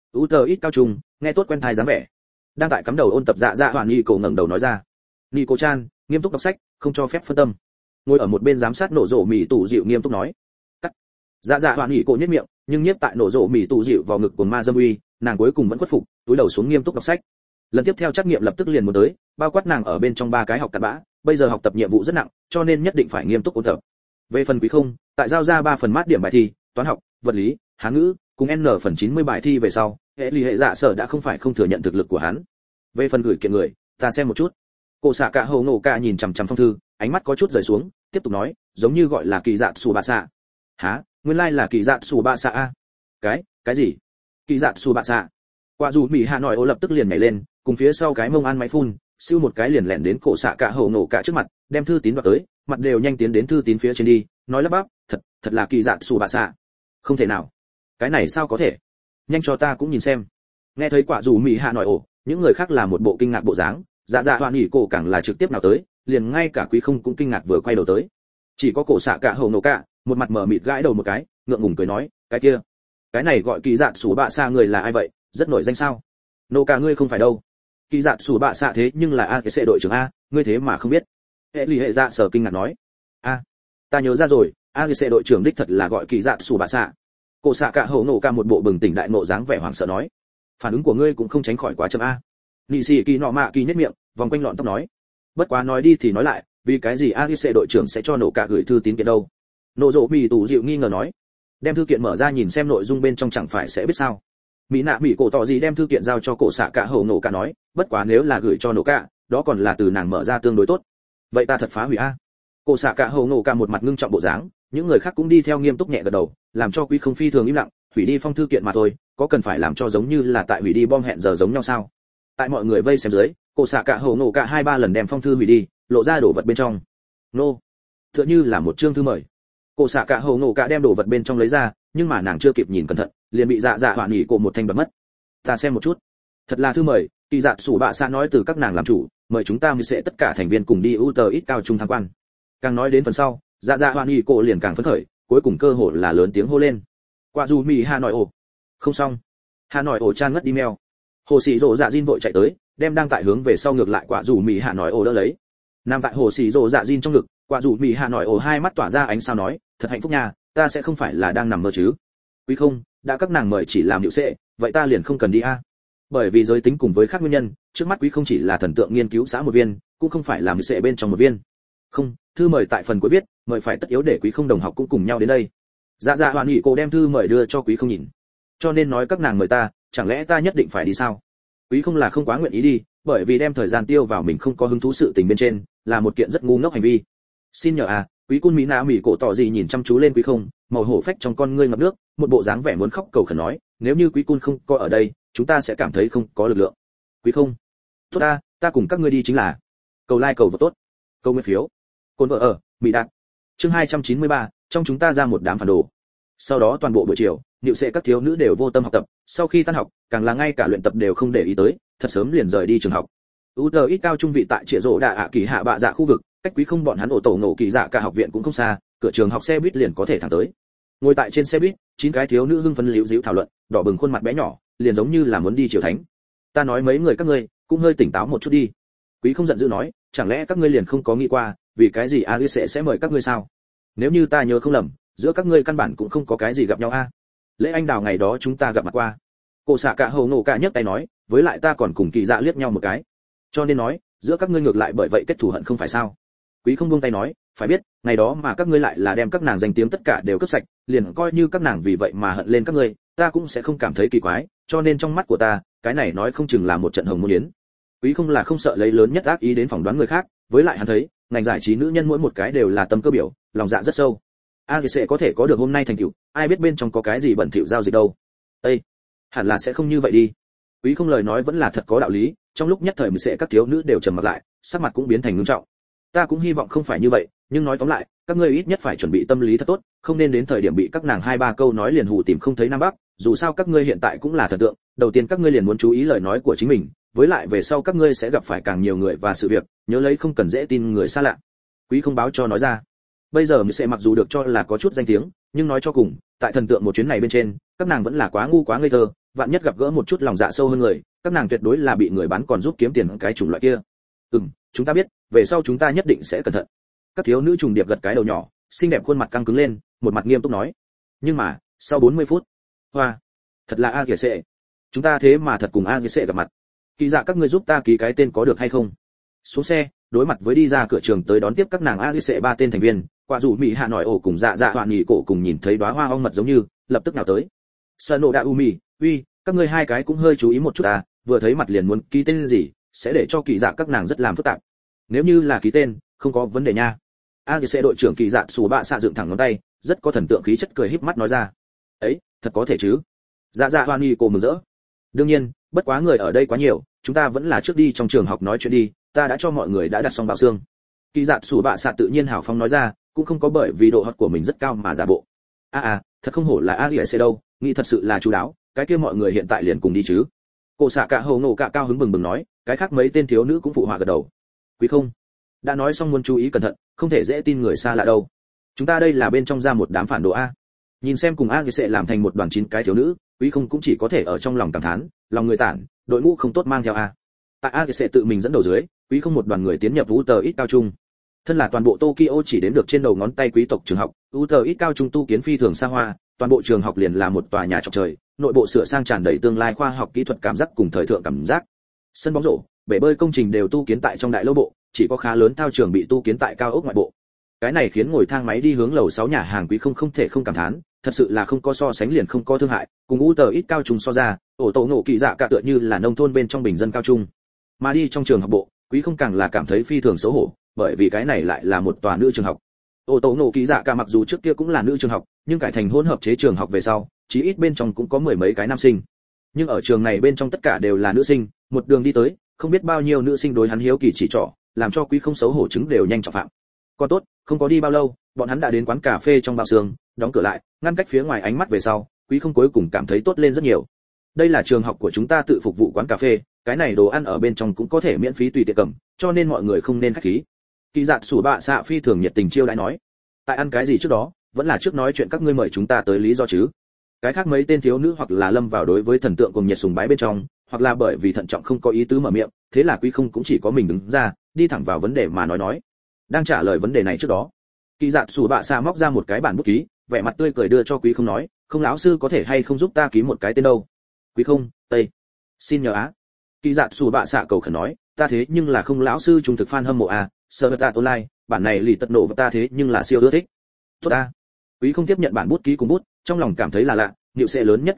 ít cao trung, nghe tốt quen thai dáng vẻ. Đang tại cắm đầu ôn tập dạ hoàn nghi cổ ngẩng đầu nói ra, nghi cổ chan, nghiêm túc đọc sách, không cho phép phân tâm. Ngồi ở một bên giám sát nổ rộ mì tủ dịu nghiêm túc nói, cắt. Dạ hoàn nghi cổ nhếch miệng, nhưng nhiếp tại nổ rộ mì tủ dịu vào ngực của ma dâm uy, nàng cuối cùng vẫn khuất phục, túi đầu xuống nghiêm túc đọc sách. Lần tiếp theo trắc nghiệm lập tức liền muốn tới, bao quát nàng ở bên trong 3 cái học cặn bã, bây giờ học tập nhiệm vụ rất nặng, cho nên nhất định phải nghiêm túc ôn tập. Về phần quý không, tại giao ra 3 phần mát điểm bài thi, toán học, vật lý, hán ngữ, cùng n phần 90 bài thi về sau, hệ lý hệ dạ sở đã không phải không thừa nhận thực lực của hắn. Về phần gửi kiện người, ta xem một chút. Cổ xạ cả hồ ngộ cả nhìn chằm chằm phong thư, ánh mắt có chút rời xuống, tiếp tục nói, giống như gọi là kỳ dạ sù ba xạ. Hả? Nguyên lai là kỳ dạ sù ba xạ a? Cái gì? Kỳ dạ sù ba xạ? Quả dù Mỹ Hà Nội ô lập tức liền nhảy lên, cùng phía sau cái mông ăn máy phun, siêu một cái liền lẻn đến cổ xạ cả hồ nổ cả trước mặt, đem thư tín đoạt tới, mặt đều nhanh tiến đến thư tín phía trên đi, nói lắp bắp, thật là kỳ dạ sù bà xạ. Không thể nào, cái này sao có thể? Nhanh cho ta cũng nhìn xem. Nghe thấy quả dù Mỹ Hà Nội ổ, những người khác là một bộ kinh ngạc bộ dáng, dạ hoan nghỉ cổ càng là trực tiếp nào tới, liền ngay cả quý không cũng kinh ngạc vừa quay đầu tới. Chỉ có cổ xạ cả hồ nổ cả, một mặt mở mịt gãi đầu một cái, ngượng ngùng cười nói, cái kia, cái này gọi kỳ dạ sù bà xạ người là ai vậy? Rất nổi danh sao? Nô cả ngươi không phải đâu. Kỳ dạ sù bạ xạ thế nhưng là a cái xe đội trưởng a, ngươi thế mà không biết. Hệ lý hệ dạ sở kinh ngạc nói, a, ta nhớ ra rồi, a cái xe đội trưởng đích thật là gọi kỳ dạ sù bạ xạ. Cổ xạ cả hổ nổ cả một bộ bừng tỉnh đại nộ dáng vẻ hoảng sợ nói, phản ứng của ngươi cũng không tránh khỏi quá chậm a. Nị sĩ kỳ nọ mạ kỳ nhếch miệng, vòng quanh lọn tóc nói, bất quá nói đi thì nói lại, vì cái gì a cái xe đội trưởng sẽ cho nổ cả gửi thư tín kiện đâu? Nộ rộ mì tủ dịu nghi ngờ nói, đem thư kiện mở ra nhìn xem nội dung bên trong chẳng phải sẽ biết sao? Mỹ nạ mỹ cổ tỏ gì đem thư kiện giao cho cổ xạ cả hổ nổ cả nói, bất quá nếu là gửi cho nổ cả, đó còn là từ nàng mở ra tương đối tốt. Vậy ta thật phá hủy a. Cổ xạ cả hổ nổ cả một mặt ngưng trọng bộ dáng, những người khác cũng đi theo nghiêm túc nhẹ gật đầu, làm cho quý không phi thường im lặng, hủy đi phong thư kiện mà thôi, có cần phải làm cho giống như là tại hủy đi bom hẹn giờ giống nhau sao? Tại mọi người vây xem dưới, cổ xạ cả hổ nổ cả 2-3 lần đem phong thư hủy đi, lộ ra đồ vật bên trong. Nô, tựa như là một chương thư mời. Cổ xạ cả hổ nổ cả đem đồ vật bên trong lấy ra, nhưng mà nàng chưa kịp nhìn cẩn thận, liền bị dạ hoạn nghỉ cổ một thanh bật mất. Ta xem một chút, thật là thư mời, kỳ dạ sủ bạ xạ nói từ các nàng làm chủ, mời chúng ta mới sẽ tất cả thành viên cùng đi ít cao trung tham quan. Càng nói đến phần sau, dạ hoạn nghỉ cổ liền càng phấn khởi, cuối cùng cơ hội là lớn tiếng hô lên. Quả dù Mỹ Hà Nội ổ, không xong, Hà Nội ổ chan ngất đi mèo. Hồ sĩ rộ dạ Jin vội chạy tới, đem đang tại hướng về sau ngược lại quả dù Mỹ Hà Nội ổ đỡ lấy. Nam tại hồ sĩ rộ dạ Jin trong ngực, quả dù Mỹ Hà Nội ổ hai mắt tỏa ra ánh sao nói, thật hạnh phúc nha, ta sẽ không phải là đang nằm mơ chứ? Quý không, đã các nàng mời chỉ làm hiệu sệ, vậy ta liền không cần đi a. Bởi vì giới tính cùng với khác nguyên nhân, trước mắt quý không chỉ là thần tượng nghiên cứu xã một viên, cũng không phải làm hiệu sệ bên trong một viên. Không, thư mời tại phần cuối viết, mời phải tất yếu để quý không đồng học cũng cùng nhau đến đây. Dạ hoan nghỉ cô đem thư mời đưa cho quý không nhìn. cho nên nói các nàng mời ta, chẳng lẽ ta nhất định phải đi sao? Quý không là không quá nguyện ý đi, bởi vì đem thời gian tiêu vào mình không có hứng thú sự tình bên trên, là một kiện rất ngu ngốc hành vi. Xin nhờ à, quý cun mỹ nạ mỹ cổ tỏ gì nhìn chăm chú lên quý không, màu hổ phách trong con ngươi ngập nước, một bộ dáng vẻ muốn khóc cầu khẩn nói, nếu như quý cun không có ở đây, chúng ta sẽ cảm thấy không có lực lượng. Quý không, tốt ta cùng các ngươi đi chính là. Cầu like cầu vô tốt, cầu nguyện phiếu. Côn vợ ở, mỹ đạt. Chương 293, trong chúng ta ra một đám phản đồ. Sau đó toàn bộ buổi chiều, niệu sẽ các thiếu nữ đều vô tâm học tập, sau khi tan học, càng là ngay cả luyện tập đều không để ý tới, thật sớm liền rời đi trường học. ít cao trung vị tại Trịa Rỗ Đạ ạ kỳ hạ bạ dạ khu vực, cách quý không bọn hắn ổ tổ ngộ kỳ dạ cả học viện cũng không xa, cửa trường học xe buýt liền có thể thẳng tới. Ngồi tại trên xe buýt, 9 cái thiếu nữ hưng phấn liễu díu thảo luận, đỏ bừng khuôn mặt bé nhỏ, liền giống như là muốn đi triều thánh. Ta nói mấy người các ngươi, cũng hơi tỉnh táo một chút đi. Quý không giận dữ nói, chẳng lẽ các ngươi liền không có nghĩ qua, vì cái gì Alice sẽ mời các ngươi sao? Nếu như ta nhớ không lầm, giữa các ngươi căn bản cũng không có cái gì gặp nhau a. Lễ anh đào ngày đó chúng ta gặp mặt qua. Cổ xạ cả hầu nổ cả nhấc tay nói, với lại ta còn cùng kỳ dạ liếc nhau một cái. Cho nên nói, giữa các ngươi ngược lại bởi vậy kết thù hận không phải sao? Quý không buông tay nói, phải biết, ngày đó mà các ngươi lại là đem các nàng danh tiếng tất cả đều cướp sạch, liền coi như các nàng vì vậy mà hận lên các ngươi, ta cũng sẽ không cảm thấy kỳ quái, cho nên trong mắt của ta, cái này nói không chừng là một trận hồng môn yến. Quý không là không sợ lấy lớn nhất ác ý đến phỏng đoán người khác, với lại hắn thấy, ngành giải trí nữ nhân mỗi một cái đều là tâm cơ biểu, lòng dạ rất sâu. sẽ có thể có được hôm nay thành tựu, ai biết bên trong có cái gì bẩn thỉu giao dịch đâu. Ê, hẳn là sẽ không như vậy đi. Quý không lời nói vẫn là thật có đạo lý, trong lúc nhất thời mình sẽ các thiếu nữ đều trầm mặt lại, sắc mặt cũng biến thành nghiêm trọng. Ta cũng hy vọng không phải như vậy, nhưng nói tóm lại, các ngươi ít nhất phải chuẩn bị tâm lý thật tốt, không nên đến thời điểm bị các nàng 2-3 câu nói liền hù tìm không thấy nam bắc, dù sao các ngươi hiện tại cũng là thần tượng, đầu tiên các ngươi liền muốn chú ý lời nói của chính mình, với lại về sau các ngươi sẽ gặp phải càng nhiều người và sự việc, nhớ lấy không cần dễ tin người xa lạ. Quý không báo cho nói ra. Bây giờ mình sẽ mặc dù được cho là có chút danh tiếng, nhưng nói cho cùng, tại thần tượng một chuyến này bên trên, các nàng vẫn là quá ngu quá ngây thơ, vạn nhất gặp gỡ một chút lòng dạ sâu hơn người, các nàng tuyệt đối là bị người bán còn giúp kiếm tiền cái chủng loại kia. Chúng ta biết, về sau chúng ta nhất định sẽ cẩn thận. Các thiếu nữ trùng điệp gật cái đầu nhỏ, xinh đẹp khuôn mặt căng cứng lên, một mặt nghiêm túc nói. Nhưng mà, sau 40 phút, hoa, thật là Alice, chúng ta thế mà thật cùng Alice gặp mặt. Kỳ dạ các ngươi giúp ta ký cái tên có được hay không? Xuống xe, đối mặt với đi ra cửa trường tới đón tiếp các nàng Alice 3 tên thành viên, quả dù mỹ hạ nói ổ cùng dạ dạ hoạn nghỉ cổ cùng nhìn thấy đóa hoa ong mật giống như, lập tức nào tới. Sano da umi, uy, các ngươi hai cái cũng hơi chú ý một chút à, vừa thấy mặt liền muốn ký tên gì, sẽ để cho kỳ dạ các nàng rất làm phức tạp. Nếu như là ký tên, không có vấn đề nha. Alice đội trưởng kỳ dạ sủ bạ xạ dựng thẳng ngón tay, rất có thần tượng khí chất cười híp mắt nói ra. Ấy, thật có thể chứ? Dạ dạ hoan nghỉ cổ mừng rỡ. Đương nhiên, bất quá người ở đây quá nhiều, chúng ta vẫn là trước đi trong trường học nói chuyện đi, ta đã cho mọi người đã đặt xong bảo xương. Kỳ dạ sủ bạ xạ tự nhiên hào phóng nói ra, cũng không có bởi vì độ hot của mình rất cao mà giả bộ. Thật không hổ là Alice đâu, nghĩ thật sự là chú đáo, cái kia mọi người hiện tại liền cùng đi chứ. Cổ xạ cả hầu nổ cả cao hứng bừng bừng nói, cái khác mấy tên thiếu nữ cũng phụ họa gật đầu. Quý không, đã nói xong muốn chú ý cẩn thận, không thể dễ tin người xa lạ đâu. Chúng ta đây là bên trong ra một đám phản đồ a. Nhìn xem cùng Alice làm thành một đoàn 9 cái thiếu nữ, Quý không cũng chỉ có thể ở trong lòng cảm thán, lòng người tản, đội ngũ không tốt mang theo a. Tại Alice tự mình dẫn đầu dưới, Quý không một đoàn người tiến nhập ít cao trung. Thân là toàn bộ Tokyo chỉ đến được trên đầu ngón tay quý tộc trường học, ít cao trung tu kiến phi thường xa hoa, toàn bộ trường học liền là một tòa nhà chọc trời, nội bộ sửa sang tràn đầy tương lai khoa học kỹ thuật cảm giác cùng thời thượng cảm giác. Sân bóng rổ, bể bơi công trình đều tu kiến tại trong đại lâu bộ, chỉ có khá lớn thao trường bị tu kiến tại cao ốc ngoại bộ. Cái này khiến ngồi thang máy đi hướng lầu 6 nhà hàng Quý không thể không cảm thán, thật sự là không có so sánh liền không có thương hại, cùng ít cao trung so ra, ổ tổ ngộ kỳ dạ cả tựa như là nông thôn bên trong bình dân cao trung. Mà đi trong trường học bộ, Quý không càng là cảm thấy phi thường xấu hổ, bởi vì cái này lại là một tòa nữ trường học. Ổ tổ ngộ kỳ dạ cả mặc dù trước kia cũng là nữ trường học, nhưng cải thành hỗn hợp chế trường học về sau, chí ít bên trong cũng có 10 mấy cái nam sinh. Nhưng ở trường này bên trong tất cả đều là nữ sinh, một đường đi tới, không biết bao nhiêu nữ sinh đối hắn hiếu kỳ chỉ trỏ, làm cho Quý không xấu hổ chứng đều nhanh trọng phạm. Còn tốt, không có đi bao lâu, bọn hắn đã đến quán cà phê trong bao sương, đóng cửa lại, ngăn cách phía ngoài ánh mắt về sau, Quý không cuối cùng cảm thấy tốt lên rất nhiều. Đây là trường học của chúng ta tự phục vụ quán cà phê, cái này đồ ăn ở bên trong cũng có thể miễn phí tùy tiện cầm, cho nên mọi người không nên khách khí. Kỳ dạ sủ bạ xạ phi thường nhiệt tình chiêu đãi nói. Tại ăn cái gì trước đó, vẫn là trước nói chuyện các ngươi mời chúng ta tới lý do chứ. Cái khác mấy tên thiếu nữ hoặc là lâm vào đối với thần tượng cùng nhiệt sùng bái bên trong, hoặc là bởi vì thận trọng không có ý tứ mở miệng, thế là Quý không cũng chỉ có mình đứng ra, đi thẳng vào vấn đề mà nói. Đang trả lời vấn đề này trước đó, kỳ dạ sủ bạ xạ móc ra một cái bản bút ký, vẻ mặt tươi cười đưa cho Quý không nói, không lão sư có thể hay không giúp ta ký một cái tên đâu. Quý không, tây, xin nhờ á. Kỳ dạ sủ bạ xạ cầu khẩn nói, ta thế nhưng là không lão sư trung thực fan hâm mộ à, sơ ta online, bản này lì tật nổ và ta thế nhưng là siêu ưa thích. Tốt ta. Quý không tiếp nhận bản bút ký cùng bút, trong lòng cảm thấy là lạ, niệu sẽ lớn nhất kinh địch,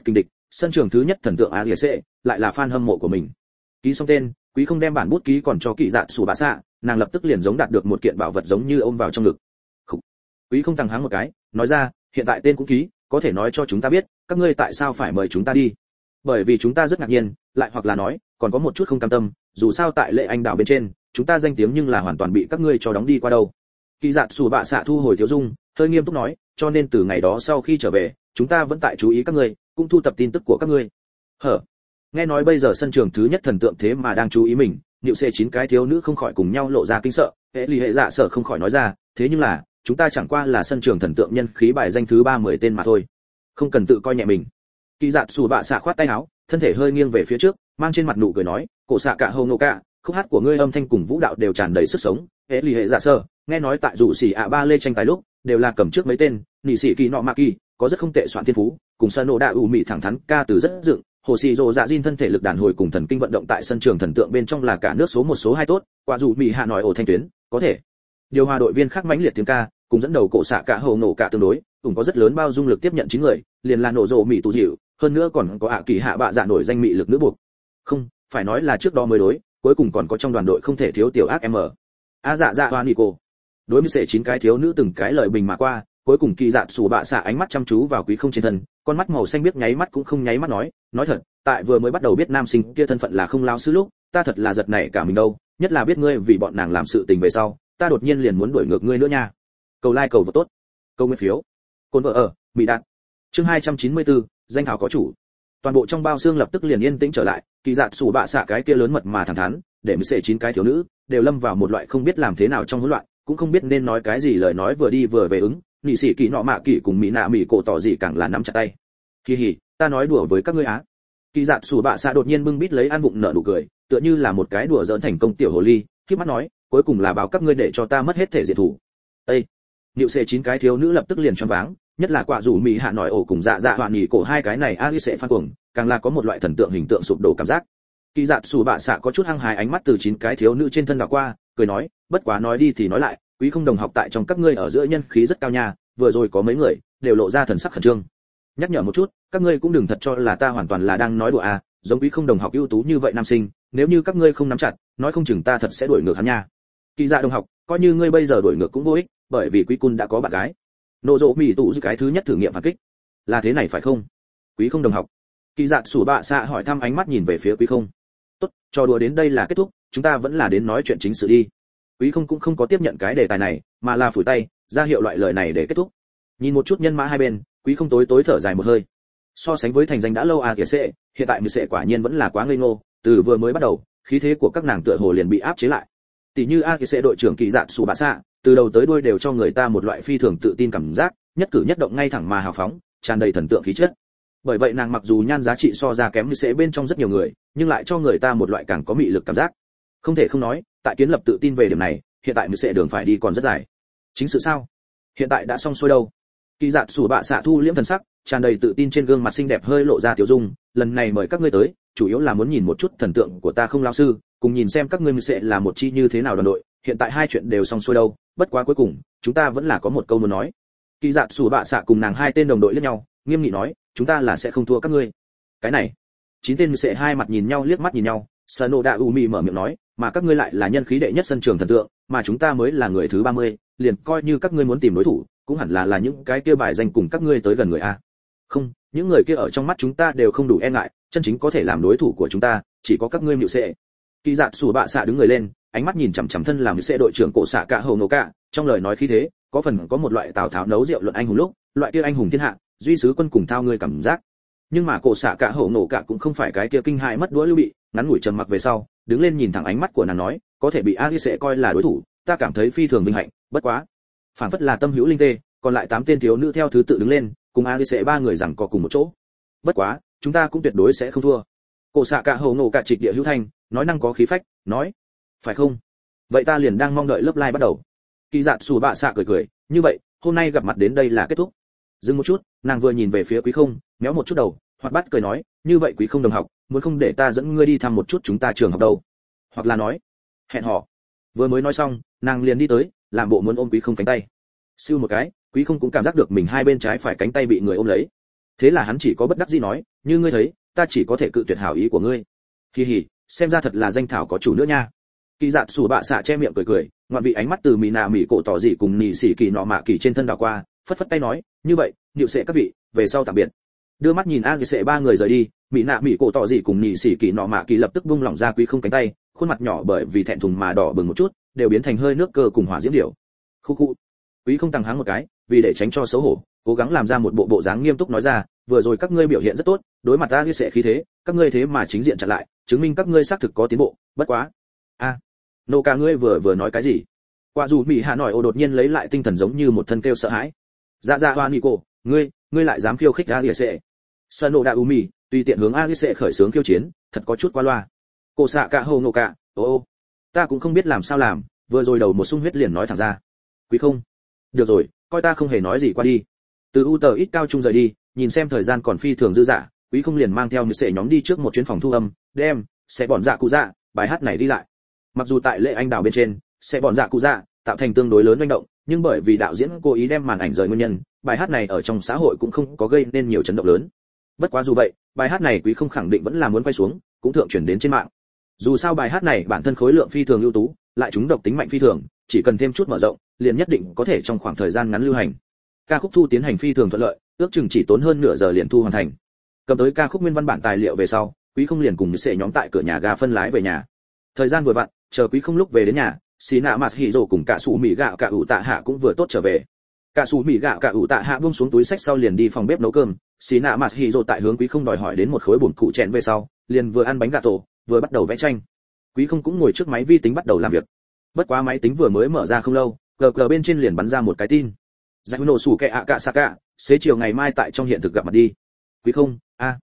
sân trường thứ nhất thần tượng AGC, lại là fan hâm mộ của mình. Ký xong tên, Quý Không đem bản bút ký còn cho Kỳ Dạ Sủ Bạ Xạ, nàng lập tức liền giống đạt được một kiện bảo vật giống như ôm vào trong ngực. Khủ. Quý Không tăng háng một cái, nói ra, hiện tại tên cũng ký, có thể nói cho chúng ta biết, các ngươi tại sao phải mời chúng ta đi? Bởi vì chúng ta rất ngạc nhiên, lại hoặc là nói, còn có một chút không cam tâm, dù sao tại lễ anh đảo bên trên, chúng ta danh tiếng nhưng là hoàn toàn bị các ngươi cho đóng đi qua đâu. Kỳ Dạ Sủ Bạ Xạ thu hồi thiếu dung, hơi nghiêm túc nói, cho nên từ ngày đó sau khi trở về, chúng ta vẫn tại chú ý các ngươi, cũng thu thập tin tức của các ngươi. Hở? Nghe nói bây giờ sân trường thứ nhất thần tượng thế mà đang chú ý mình, Niệu C 9 cái thiếu nữ không khỏi cùng nhau lộ ra kinh sợ, hệ lì hệ dạ sở không khỏi nói ra, thế nhưng là, chúng ta chẳng qua là sân trường thần tượng nhân khí bài danh thứ 30 tên mà thôi. Không cần tự coi nhẹ mình. Kỳ Dạ Sủ Bạ Xạ khoát tay áo, thân thể hơi nghiêng về phía trước, mang trên mặt nụ cười nói, cổ xạ cả hô nô cả, khúc hát của ngươi âm thanh cùng vũ đạo đều tràn đầy sức sống. Hệ lì hệ dạ sở, nghe nói tại rủ xỉ ạ ba lê tranh tài lúc, đều là cầm trước mấy tên, nị sĩ kỳ nọ mạ kỳ, có rất không tệ soạn thiên phú, cùng sân nổ đạ ủ mị thẳng thắn ca từ rất dựng. Hồ Sĩ Dụ Dạ Jin thân thể lực đàn hồi cùng thần kinh vận động tại sân trường thần tượng bên trong là cả nước số 1 số 2 tốt, quả dù Mỹ Hạ nói ổ thanh tuyến, có thể. Điều hòa đội viên khác mãnh liệt tiếng ca, cùng dẫn đầu cổ xạ cả hầu nổ cả tương đối, cũng có rất lớn bao dung lực tiếp nhận 9 người, liền là nổ rồ Mỹ tù dịu, hơn nữa còn có ạ kỳ hạ bạ dạ nổi danh mị lực nữ buộc. Không, phải nói là trước đó mới đối, cuối cùng còn có trong đoàn đội không thể thiếu tiểu ác M. A dạ dạ hoa Nico. Đối với sẽ 9 cái thiếu nữ từng cái lời bình mà qua, cuối cùng Kỳ Dạ Sủ Bạ Xạ ánh mắt chăm chú vào Quý Không trên thân, con mắt màu xanh biếc nháy mắt cũng không nháy mắt nói thật, tại vừa mới bắt đầu biết nam sinh kia thân phận là không lão sư lúc, ta thật là giật nảy cả mình đâu, nhất là biết ngươi vì bọn nàng làm sự tình về sau, ta đột nhiên liền muốn đuổi ngược ngươi nữa nha. Cầu like cầu vô tốt, câu nguyên phiếu. Côn vợ ở, Mỹ Đạt. Chương 294, danh thảo có chủ. Toàn bộ trong bao xương lập tức liền yên tĩnh trở lại, Kỳ Dạ Sủ Bạ Xạ cái kia lớn mật mà thẳng thắn, để mới sẽ 9 cái thiếu nữ đều lâm vào một loại không biết làm thế nào trong hỗn loạn, cũng không biết nên nói cái gì, lời nói vừa đi vừa về ứng. Nị sĩ kỳ nọ mạ kỳ cùng mỹ nạ mỹ cổ tỏ gì càng là nắm chặt tay. Kỳ hỉ, ta nói đùa với các ngươi á. Kỳ Dạ Sủ Bạ Xạ đột nhiên bưng bít lấy ăn vụng nở nụ cười, tựa như là một cái đùa giỡn thành công tiểu hồ ly, khép mắt nói, cuối cùng là báo các ngươi để cho ta mất hết thể diện thủ. Ê! Niệu C 9 cái thiếu nữ lập tức liền choáng váng, nhất là quả rủ mỹ hạ nói ổ cùng dạ dạ hoạn nhỉ cổ hai cái này Alice phan cuồng, càng là có một loại thần tượng hình tượng sụp đổ cảm giác. Kỳ Dạ Sủ Bạ Xạ có chút hăng hái ánh mắt từ 9 cái thiếu nữ trên thân đảo qua, cười nói, bất quá nói đi thì nói lại, Quý Không đồng học tại trong các ngươi ở giữa nhân khí rất cao nha, vừa rồi có mấy người đều lộ ra thần sắc khẩn trương. Nhắc nhở một chút, các ngươi cũng đừng thật cho là ta hoàn toàn là đang nói đùa à, giống Quý Không đồng học ưu tú như vậy nam sinh, nếu như các ngươi không nắm chặt, nói không chừng ta thật sẽ đuổi ngược hắn nha. Kỳ Dạ đồng học, coi như ngươi bây giờ đuổi ngược cũng vô ích, bởi vì Quý Cun đã có bạn gái. Nộ Dỗ Mỹ tụ cái thứ nhất thử nghiệm phản kích. Là thế này phải không? Quý Không đồng học. Kỳ Dạ Sủ Bạ Xạ hỏi thăm ánh mắt nhìn về phía Quý Không. Tốt, trò đùa đến đây là kết thúc, chúng ta vẫn là đến nói chuyện chính sự đi. Quý Không cũng không có tiếp nhận cái đề tài này, mà là phủi tay, ra hiệu loại lời này để kết thúc. Nhìn một chút nhân mã hai bên, Quý Không tối thở dài một hơi. So sánh với thành danh đã lâu AGC, hiện tại Mười quả nhiên vẫn là quá ngây ngô, từ vừa mới bắt đầu, khí thế của các nàng tựa hồ liền bị áp chế lại. Tỷ như AGC đội trưởng Kỳ Dạ Sủ Bạ Xạ, từ đầu tới đuôi đều cho người ta một loại phi thường tự tin cảm giác, nhất cử nhất động ngay thẳng mà hào phóng, tràn đầy thần tượng khí chất. Bởi vậy nàng mặc dù nhan giá trị so ra kém Mười bên trong rất nhiều người, nhưng lại cho người ta một loại càng có mị lực cảm giác. Không thể không nói, tại kiến lập tự tin về điểm này, hiện tại Mười đường phải đi còn rất dài. Chính sự sao? Hiện tại đã xong xuôi đâu? Kỳ Dạ Sủ Bạ Xạ thu liễm thần sắc, tràn đầy tự tin trên gương mặt xinh đẹp hơi lộ ra tiểu dung, lần này mời các ngươi tới, chủ yếu là muốn nhìn một chút thần tượng của ta không lão sư, cùng nhìn xem các ngươi sẽ là một chi như thế nào đoàn đội, hiện tại hai chuyện đều xong xuôi đâu, bất quá cuối cùng, chúng ta vẫn là có một câu muốn nói. Kỳ Dạ Sủ Bạ Xạ cùng nàng hai tên đồng đội liếc nhau, nghiêm nghị nói, chúng ta là sẽ không thua các ngươi. Cái này, 9 tên sẽ hai mặt nhìn nhau liếc mắt nhìn nhau, Sanoda Umi mở miệng nói, mà các ngươi lại là nhân khí đệ nhất sân trường thần tượng, mà chúng ta mới là người thứ 30, liền coi như các ngươi muốn tìm đối thủ, cũng hẳn là những cái kia bài danh cùng các ngươi tới gần người a. Không, những người kia ở trong mắt chúng ta đều không đủ e ngại, chân chính có thể làm đối thủ của chúng ta, chỉ có các ngươi Mịu Sệ. Kỳ Dạ Sủ Bạ Xạ đứng người lên, ánh mắt nhìn chằm chằm thân làm Mịu Sệ đội trưởng cổ xạ cả hầu nổ cả, trong lời nói khí thế, có phần có một loại Tào Tháo nấu rượu luận anh hùng lúc, loại kia anh hùng thiên hạ, duy sứ quân cùng thao ngươi cảm giác. Nhưng mà cổ xạ cả hầu nổ cả cũng không phải cái kia kinh hại mất đuối lưu bị, ngắn ngủi trầm mặc về sau, đứng lên nhìn thẳng ánh mắt của nàng nói, có thể bị Alice coi là đối thủ, ta cảm thấy phi thường vinh hạnh, bất quá, phản phất là tâm hữu linh tê, còn lại 8 tên thiếu nữ theo thứ tự đứng lên, cùng Alice 3 người giằng co cùng một chỗ. Bất quá, chúng ta cũng tuyệt đối sẽ không thua. Cổ xạ cả hầu nổ cả trịch địa hữu thanh, nói năng có khí phách, nói, phải không? Vậy ta liền đang mong đợi lớp live bắt đầu. Kỳ Dạ Sủ Bạ Xạ cười cười, như vậy, hôm nay gặp mặt đến đây là kết thúc. Dừng một chút, nàng vừa nhìn về phía Quý Không, méo một chút đầu, hoạt bát cười nói, như vậy Quý Không đồng học, muốn không để ta dẫn ngươi đi thăm một chút chúng ta trường học đâu? Hoặc là nói, hẹn hò. Vừa mới nói xong, nàng liền đi tới, làm bộ muốn ôm Quý Không cánh tay. Siêu một cái, Quý Không cũng cảm giác được mình hai bên trái phải cánh tay bị người ôm lấy. Thế là hắn chỉ có bất đắc dĩ nói, như ngươi thấy, ta chỉ có thể cự tuyệt hảo ý của ngươi. Hì hì, xem ra thật là danh thảo có chủ nữa nha. Kỳ Dạt Sủ Bạ Xạ che miệng cười cười, ngoạn vị ánh mắt từ Mị Nạ Mị Cổ tỏ dị cùng Nị Sĩ Kỳ nọ mạ kỳ trên thân đảo qua, phất phất tay nói, như vậy, Niệu Sệ các vị, về sau tạm biệt. Đưa mắt nhìn A Dì Sệ ba người rời đi, Mị Nạ Mị Cổ tỏ dị cùng Nị Sĩ Kỳ nọ mạ kỳ lập tức buông lỏng ra Quý Không cánh tay, khuôn mặt nhỏ bởi vì thẹn thùng mà đỏ bừng một chút, đều biến thành hơi nước cơ cùng hỏa diễm điểu. Khu khu. Quý Không tăng háng một cái, vì để tránh cho xấu hổ, cố gắng làm ra một bộ dáng nghiêm túc nói ra, vừa rồi các ngươi biểu hiện rất tốt, đối mặt A Dì Sệ khí thế, các ngươi thế mà chính diện chặn lại, chứng minh các ngươi xác thực có tiến bộ, bất quá. Nô ca ngươi vừa nói cái gì? Quả dù Mỹ Hà nói ô đột nhiên lấy lại tinh thần giống như một thân kêu sợ hãi. Dạ dạ Hoa Nico, ngươi lại dám khiêu khích Agise? Sano Da Umi, tùy tiện hướng Agise khởi xướng khiêu chiến, thật có chút quá loa. Cô xạ cả hồ nô cả, ô, ta cũng không biết làm sao làm, vừa rồi đầu một sung huyết liền nói thẳng ra. Quý Không, được rồi, coi ta không hề nói gì qua đi. Từ U tờ ít cao trung rời đi, nhìn xem thời gian còn phi thường dư dả, Quý Không liền mang theo như sệ nhóm đi trước một chuyến phòng thu âm, đem sẽ bọn dạ cụ dạ, bài hát này đi lại. Mặc dù tại lễ anh đào bên trên sẽ bọn dạ cụ dạ tạo thành tương đối lớn manh động, nhưng bởi vì đạo diễn cố ý đem màn ảnh rời nguyên nhân, bài hát này ở trong xã hội cũng không có gây nên nhiều chấn động lớn. Bất quá dù vậy, bài hát này Quý Không khẳng định vẫn là muốn quay xuống, cũng thượng chuyển đến trên mạng. Dù sao bài hát này bản thân khối lượng phi thường ưu tú, lại chúng độc tính mạnh phi thường, chỉ cần thêm chút mở rộng, liền nhất định có thể trong khoảng thời gian ngắn lưu hành. Ca khúc thu tiến hành phi thường thuận lợi, ước chừng chỉ tốn hơn nửa giờ liền thu hoàn thành. Cầm tới ca khúc nguyên văn bản tài liệu về sau, Quý Không liền cùng sẽ nhóm tại cửa nhà ga phân lái về nhà. Thời gian vừa vặn, chờ Quý Không lúc về đến nhà, xí nạ mặt hỉ rồ cùng cả sủ mì gạo cả ủ tạ hạ cũng vừa tốt trở về. Cả sủ mì gạo cả ủ tạ hạ buông xuống túi sách sau liền đi phòng bếp nấu cơm, xí nạ mặt hỉ rồ tại hướng Quý Không đòi hỏi đến một khối bùn cụ chèn về sau, liền vừa ăn bánh gà tổ, vừa bắt đầu vẽ tranh. Quý Không cũng ngồi trước máy vi tính bắt đầu làm việc. Bất quá máy tính vừa mới mở ra không lâu, gờ bên trên liền bắn ra một cái tin. Giải nổ sủ kẹ ạ cả Saka, xế chiều ngày mai tại trong hiện thực gặp mặt đi. Quý Không,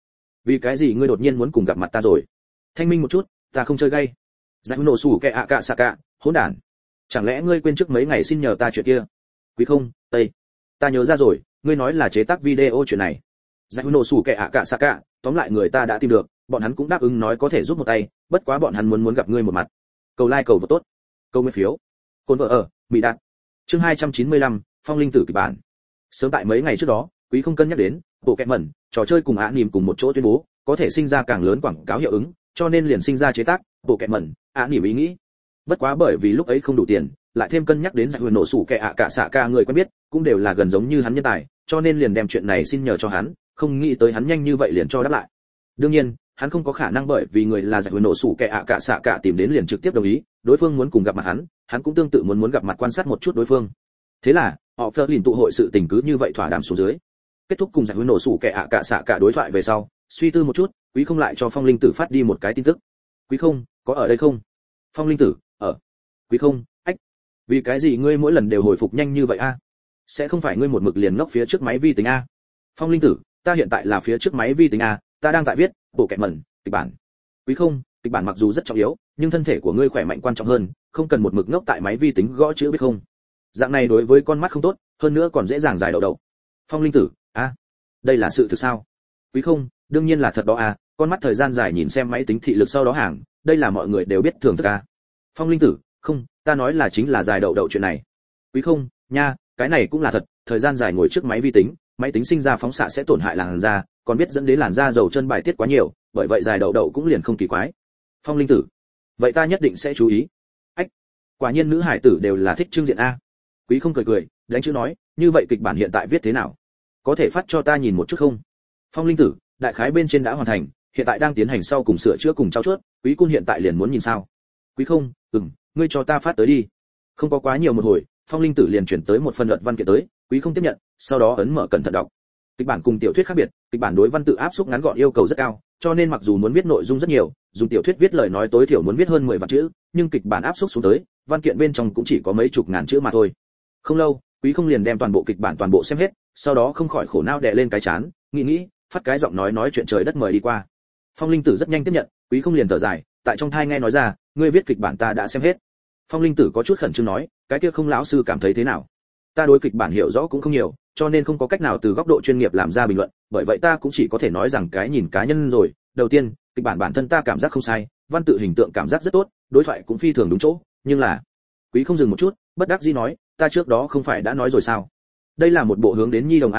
vì cái gì ngươi đột nhiên muốn cùng gặp mặt ta rồi? Thanh minh một chút, ta không chơi gay. Giải nổ sủ kẹ ạ cả Saka, hỗn đản. Chẳng lẽ ngươi quên trước mấy ngày xin nhờ ta chuyện kia? Quý Không, tây. Ta nhớ ra rồi, ngươi nói là chế tác video chuyện này. Giải nổ sủ kẹ ạ cả Saka, tóm lại người ta đã tìm được, bọn hắn cũng đáp ứng nói có thể giúp một tay, bất quá bọn hắn muốn gặp ngươi một mặt. Cầu like cầu vote tốt. Câu nguyên phiếu. Côn vợ ở, Mỹ Đạt. Chương 295, Phong Linh Tử kịch bản. Sớm tại mấy ngày trước đó, Quý Không cân nhắc đến, bộ kẹt mẩn, trò chơi cùng Nỉm cùng một chỗ tuyên bố, có thể sinh ra càng lớn quảng cáo hiệu ứng, cho nên liền sinh ra chế tác bộ kẹt mẩn, Nỉm ý nghĩ. Bất quá bởi vì lúc ấy không đủ tiền, lại thêm cân nhắc đến giải huyền nổ sủ kẻ ạ cả xạ ca người quen biết, cũng đều là gần giống như hắn nhân tài, cho nên liền đem chuyện này xin nhờ cho hắn, không nghĩ tới hắn nhanh như vậy liền cho đáp lại. Đương nhiên, hắn không có khả năng bởi vì người là giải huyền nổ sủ kẻ ạ cả xạ cả tìm đến liền trực tiếp đồng ý, đối phương muốn cùng gặp mặt hắn cũng tương tự muốn gặp mặt quan sát một chút đối phương. Thế là, họ Fleur tụ hội sự tình cứ như vậy thỏa đàm xuống dưới. Kết thúc cùng giải huyền nổ sủ kẻ ạ cả xạ cả đối thoại về sau, suy tư một chút, Quý Không lại cho Phong Linh Tử phát đi một cái tin tức. Quý Không, có ở đây không? Phong Linh Tử, ở. Quý Không, ách. Vì cái gì ngươi mỗi lần đều hồi phục nhanh như vậy a? Sẽ không phải ngươi một mực liền ngốc phía trước máy vi tính a? Phong Linh Tử, ta hiện tại là phía trước máy vi tính a, ta đang tại viết bộ kẹt mẩn, kịch bản. Quý Không, kịch bản mặc dù rất trọng yếu, nhưng thân thể của ngươi khỏe mạnh quan trọng hơn, không cần một mực ngốc tại máy vi tính gõ chữ biết không? Dạng này đối với con mắt không tốt, hơn nữa còn dễ dàng giải đậu đậu. Phong Linh Tử, đây là sự thực sao? Quý Không, đương nhiên là thật đó a, con mắt thời gian dài nhìn xem máy tính thị lực sau đó hàng, đây là mọi người đều biết thường thức a. Phong Linh Tử, không, ta nói là chính là giải đậu đậu chuyện này. Quý Không, nha, cái này cũng là thật, thời gian dài ngồi trước máy tính sinh ra phóng xạ sẽ tổn hại làn da, còn biết dẫn đến làn da dầu chân bài tiết quá nhiều, bởi vậy giải đậu đậu cũng liền không kỳ quái. Phong Linh Tử, vậy ta nhất định sẽ chú ý. Ách, quả nhiên nữ hải tử đều là thích trưng diện a. Quý Không cười, đánh chữ nói, như vậy kịch bản hiện tại viết thế nào? Có thể phát cho ta nhìn một chút không? Phong Linh Tử, đại khái bên trên đã hoàn thành, hiện tại đang tiến hành sau cùng sửa chữa cùng trao chuốt, Quý Cung hiện tại liền muốn nhìn sao? Quý Không, ngươi cho ta phát tới đi. Không có quá nhiều một hồi, Phong Linh Tử liền chuyển tới một phần luận văn kiện tới, Quý Không tiếp nhận, sau đó ấn mở cẩn thận đọc. Kịch bản cùng tiểu thuyết khác biệt, kịch bản đối văn tự áp xúc ngắn gọn yêu cầu rất cao, cho nên mặc dù muốn viết nội dung rất nhiều, dùng tiểu thuyết viết lời nói tối thiểu muốn viết hơn 10 vạn chữ, nhưng kịch bản áp xúc xuống tới, văn kiện bên trong cũng chỉ có mấy chục ngàn chữ mà thôi. Không lâu, Quý Không liền đem toàn bộ kịch bản toàn bộ xem hết, sau đó không khỏi khổ não đè lên cái chán, nghĩ, phát cái giọng nói chuyện trời đất mời đi qua. Phong Linh Tử rất nhanh tiếp nhận, Quý Không liền thở dài, tại trong thai nghe nói ra, ngươi viết kịch bản ta đã xem hết. Phong Linh Tử có chút khẩn trương nói, cái kia Không lão sư cảm thấy thế nào? Ta đối kịch bản hiểu rõ cũng không nhiều, cho nên không có cách nào từ góc độ chuyên nghiệp làm ra bình luận, bởi vậy ta cũng chỉ có thể nói rằng cái nhìn cá nhân rồi. Đầu tiên, kịch bản bản thân ta cảm giác không sai, văn tự hình tượng cảm giác rất tốt, đối thoại cũng phi thường đúng chỗ, nhưng là Quý Không dừng một chút, bất đắc dĩ nói, ta trước đó không phải đã nói rồi sao? Đây là một bộ hướng đến nhi đồng an niệm,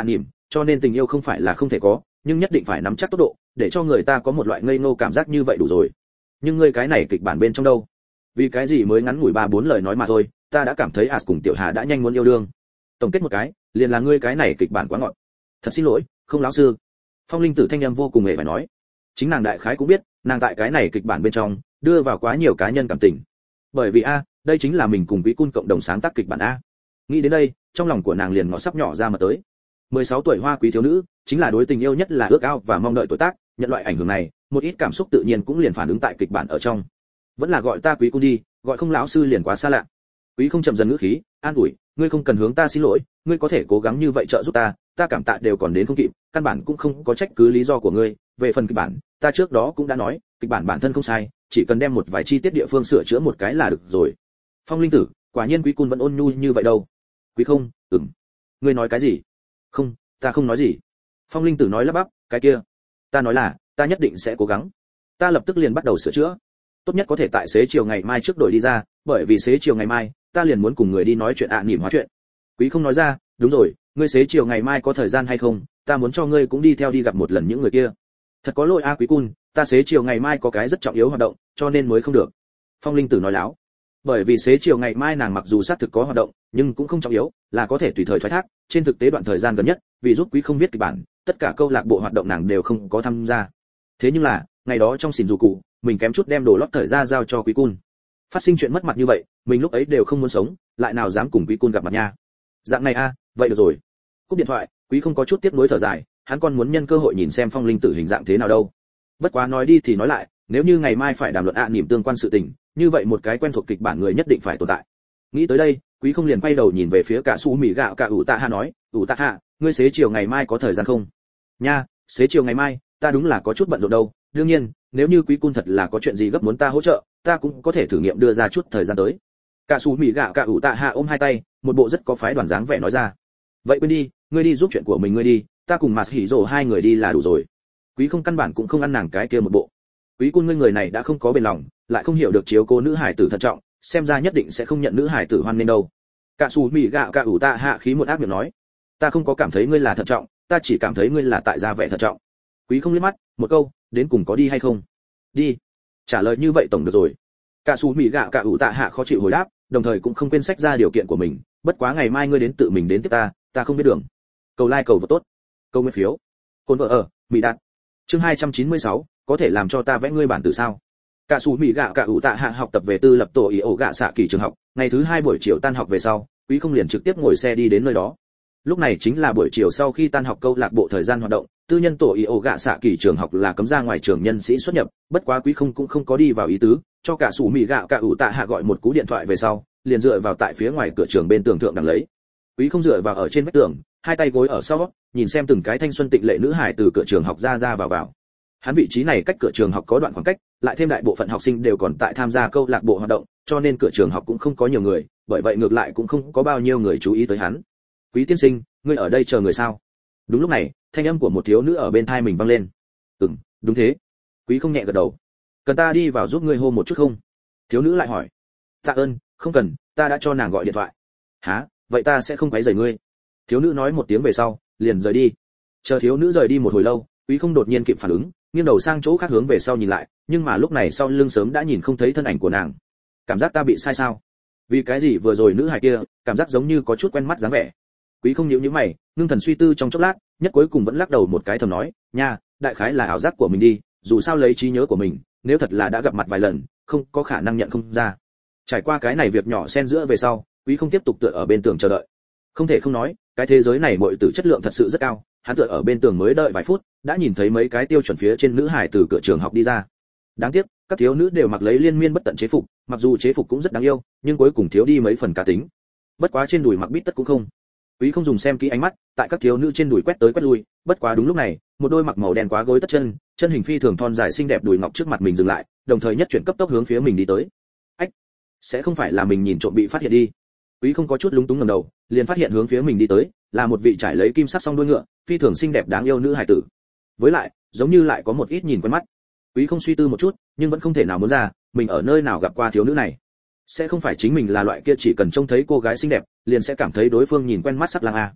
cho nên tình yêu không phải là không thể có, nhưng nhất định phải nắm chắc tốc độ, để cho người ta có một loại ngây ngô cảm giác như vậy đủ rồi. Nhưng ngươi cái này kịch bản bên trong đâu? Vì cái gì mới ngắn ngủi 3-4 lời nói mà thôi, ta đã cảm thấy cùng Tiểu Hà đã nhanh muốn yêu đương. Tổng kết một cái, liền là ngươi cái này kịch bản quá ngọn. Thật xin lỗi, không lão sư. Phong Linh Tử thanh âm vô cùng mệt phải nói. Chính nàng đại khái cũng biết, nàng tại cái này kịch bản bên trong đưa vào quá nhiều cá nhân cảm tình. Bởi vì đây chính là mình cùng Quý Cun cộng đồng sáng tác kịch bản a. Nghĩ đến đây, trong lòng của nàng liền ngọ sắp nhỏ ra mà tới. 16 tuổi hoa quý thiếu nữ, chính là đối tình yêu nhất là ước ao và mong đợi tuổi tác, nhận loại ảnh hưởng này, một ít cảm xúc tự nhiên cũng liền phản ứng tại kịch bản ở trong. Vẫn là gọi ta Quý Cun đi, gọi không lão sư liền quá xa lạ. Quý không chậm dần ngữ khí, an ủi, ngươi không cần hướng ta xin lỗi, ngươi có thể cố gắng như vậy trợ giúp ta cảm tạ đều còn đến không kịp, căn bản cũng không có trách cứ lý do của ngươi. Về phần kịch bản, ta trước đó cũng đã nói, kịch bản bản thân không sai, chỉ cần đem một vài chi tiết địa phương sửa chữa một cái là được rồi. Phong Linh Tử, quả nhiên Quý Cun vẫn ôn nhu như vậy đâu. Quý không, ngươi nói cái gì? Không, ta không nói gì. Phong Linh Tử nói lắp bắp, cái kia, ta nói là, ta nhất định sẽ cố gắng. Ta lập tức liền bắt đầu sửa chữa. Tốt nhất có thể tại xế chiều ngày mai trước đổi đi ra, bởi vì xế chiều ngày mai, ta liền muốn cùng người đi nói chuyện niệm hóa chuyện. Quý không nói ra, đúng rồi, ngươi xế chiều ngày mai có thời gian hay không, ta muốn cho ngươi cũng đi theo đi gặp một lần những người kia. Thật có lỗi Quý Cun, ta xế chiều ngày mai có cái rất trọng yếu hoạt động, cho nên mới không được. Phong Linh Tử nói láo. Bởi vì xế chiều ngày mai nàng mặc dù xác thực có hoạt động, nhưng cũng không trọng yếu, là có thể tùy thời thoái thác, trên thực tế đoạn thời gian gần nhất, vì giúp Quý không viết kịch bản, tất cả câu lạc bộ hoạt động nàng đều không có tham gia. Thế nhưng là, ngày đó trong xỉn dù cụ, mình kém chút đem đồ lót thời ra giao cho Quý Cun. Phát sinh chuyện mất mặt như vậy, mình lúc ấy đều không muốn sống, lại nào dám cùng Quý Cun gặp mặt nha. Dạng này vậy được rồi. Cúp điện thoại, Quý không có chút tiếc nuối thở dài, hắn còn muốn nhân cơ hội nhìn xem Phong Linh Tử hình dạng thế nào đâu. Bất quá nói đi thì nói lại, nếu như ngày mai phải đàm luận niệm tương quan sự tình, như vậy một cái quen thuộc kịch bản người nhất định phải tồn tại. Nghĩ tới đây, Quý không liền quay đầu nhìn về phía cả Su Mì Gạo cả ủ tạ hạ nói, ủ tạ hạ, ngươi xế chiều ngày mai có thời gian không? Nha, xế chiều ngày mai, ta đúng là có chút bận rộn đâu. Đương nhiên, nếu như Quý Cun thật là có chuyện gì gấp muốn ta hỗ trợ, ta cũng có thể thử nghiệm đưa ra chút thời gian tới. Cả Su Mì Gạo cả ủ tạ hạ ôm hai tay, một bộ rất có phái đoàn dáng vẻ nói ra. Vậy quên đi, ngươi đi giúp chuyện của mình ngươi đi, ta cùng Mạt Hỉ Dỗ hai người đi là đủ rồi. Quý không căn bản cũng không ăn nàng cái kia một bộ. Quý Cun ngươi người này đã không có bền lòng, lại không hiểu được chiếu cố nữ hải tử thận trọng, xem ra nhất định sẽ không nhận nữ hải tử hoan nên đâu. Cả Su Mì Gạo cả ủ tạ hạ khí một ác miệng nói, ta không có cảm thấy ngươi là thận trọng, ta chỉ cảm thấy ngươi là tại ra vẻ thận trọng. Quý không liếc mắt, một câu, đến cùng có đi hay không? Đi. Trả lời như vậy tổng được rồi. Cả Su Mì Gạo cả ủ tạ hạ khó chịu hồi đáp, đồng thời cũng không quên sách ra điều kiện của mình, bất quá ngày mai ngươi đến tự mình đến tiếp ta không biết đường. Cầu like cầu vote tốt. Câu nguyên phiếu. Côn vợ ở, Mỹ Đạt. Chương 296, có thể làm cho ta vẽ ngươi bản tử sao? Cả Su Mì Gạo cả ủ tạ hạ học tập về tư lập tổ ý ổ gạ xạ kỳ trường học, ngày thứ 2 buổi chiều tan học về sau, Quý không liền trực tiếp ngồi xe đi đến nơi đó. Lúc này chính là buổi chiều sau khi tan học câu lạc bộ thời gian hoạt động, tư nhân tổ ý ổ gạ xạ kỳ trường học là cấm ra ngoài trường nhân sĩ xuất nhập, bất quá Quý không cũng không có đi vào ý tứ, cho cả Su Mì Gạo cả ủ tạ hạ gọi một cú điện thoại về sau, liền dựa vào tại phía ngoài cửa trường bên tường thượng đằng lấy. Quý không dựa vào ở trên vách tường, hai tay gối ở sau, nhìn xem từng cái thanh xuân tịnh lệ nữ hài từ cửa trường học ra vào. Hắn vị trí này cách cửa trường học có đoạn khoảng cách, lại thêm đại bộ phận học sinh đều còn tại tham gia câu lạc bộ hoạt động, cho nên cửa trường học cũng không có nhiều người, bởi vậy ngược lại cũng không có bao nhiêu người chú ý tới hắn. Quý tiên sinh, ngươi ở đây chờ người sao? Đúng lúc này, thanh âm của một thiếu nữ ở bên tai mình vang lên. Đúng thế. Quý không nhẹ gật đầu. Cần ta đi vào giúp ngươi hô một chút không? Thiếu nữ lại hỏi. Tạ ơn, không cần, ta đã cho nàng gọi điện thoại. Hả? Vậy ta sẽ không quấy rầy ngươi. Thiếu nữ nói một tiếng về sau, liền rời đi. Chờ thiếu nữ rời đi một hồi lâu, Quý không đột nhiên kịp phản ứng, nghiêng đầu sang chỗ khác hướng về sau nhìn lại, nhưng mà lúc này sau lưng sớm đã nhìn không thấy thân ảnh của nàng. Cảm giác ta bị sai sao? Vì cái gì vừa rồi nữ hài kia, cảm giác giống như có chút quen mắt dáng vẻ. Quý không nhíu nhíu mày, ngưng thần suy tư trong chốc lát, nhất cuối cùng vẫn lắc đầu một cái thầm nói, nha, đại khái là ảo giác của mình đi, dù sao lấy trí nhớ của mình, nếu thật là đã gặp mặt vài lần, không có khả năng nhận không ra. Trải qua cái này việc nhỏ xen giữa về sau, Quý không tiếp tục tựa ở bên tường chờ đợi. Không thể không nói, cái thế giới này mọi tử chất lượng thật sự rất cao, hắn tựa ở bên tường mới đợi vài phút, đã nhìn thấy mấy cái tiêu chuẩn phía trên nữ hải từ cửa trường học đi ra. Đáng tiếc, các thiếu nữ đều mặc lấy liên miên bất tận chế phục, mặc dù chế phục cũng rất đáng yêu, nhưng cuối cùng thiếu đi mấy phần cá tính. Bất quá trên đùi mặc bít tất cũng không. Quý không dùng xem kỹ ánh mắt, tại các thiếu nữ trên đùi quét tới quét lui, bất quá đúng lúc này, một đôi mặc màu đen quá gối tất chân, chân hình phi thường thon dài xinh đẹp đùi ngọc trước mặt mình dừng lại, đồng thời nhất chuyển cấp tốc hướng phía mình đi tới. Ách, sẽ không phải là mình nhìn trộm bị phát hiện đi. Quý không có chút lúng túng ngẩng đầu, liền phát hiện hướng phía mình đi tới, là một vị trải lấy kim sắc song đuôi ngựa, phi thường xinh đẹp đáng yêu nữ hài tử. Với lại, giống như lại có một ít nhìn quen mắt. Quý không suy tư một chút, nhưng vẫn không thể nào muốn ra, mình ở nơi nào gặp qua thiếu nữ này. Sẽ không phải chính mình là loại kia chỉ cần trông thấy cô gái xinh đẹp, liền sẽ cảm thấy đối phương nhìn quen mắt sắc lang a.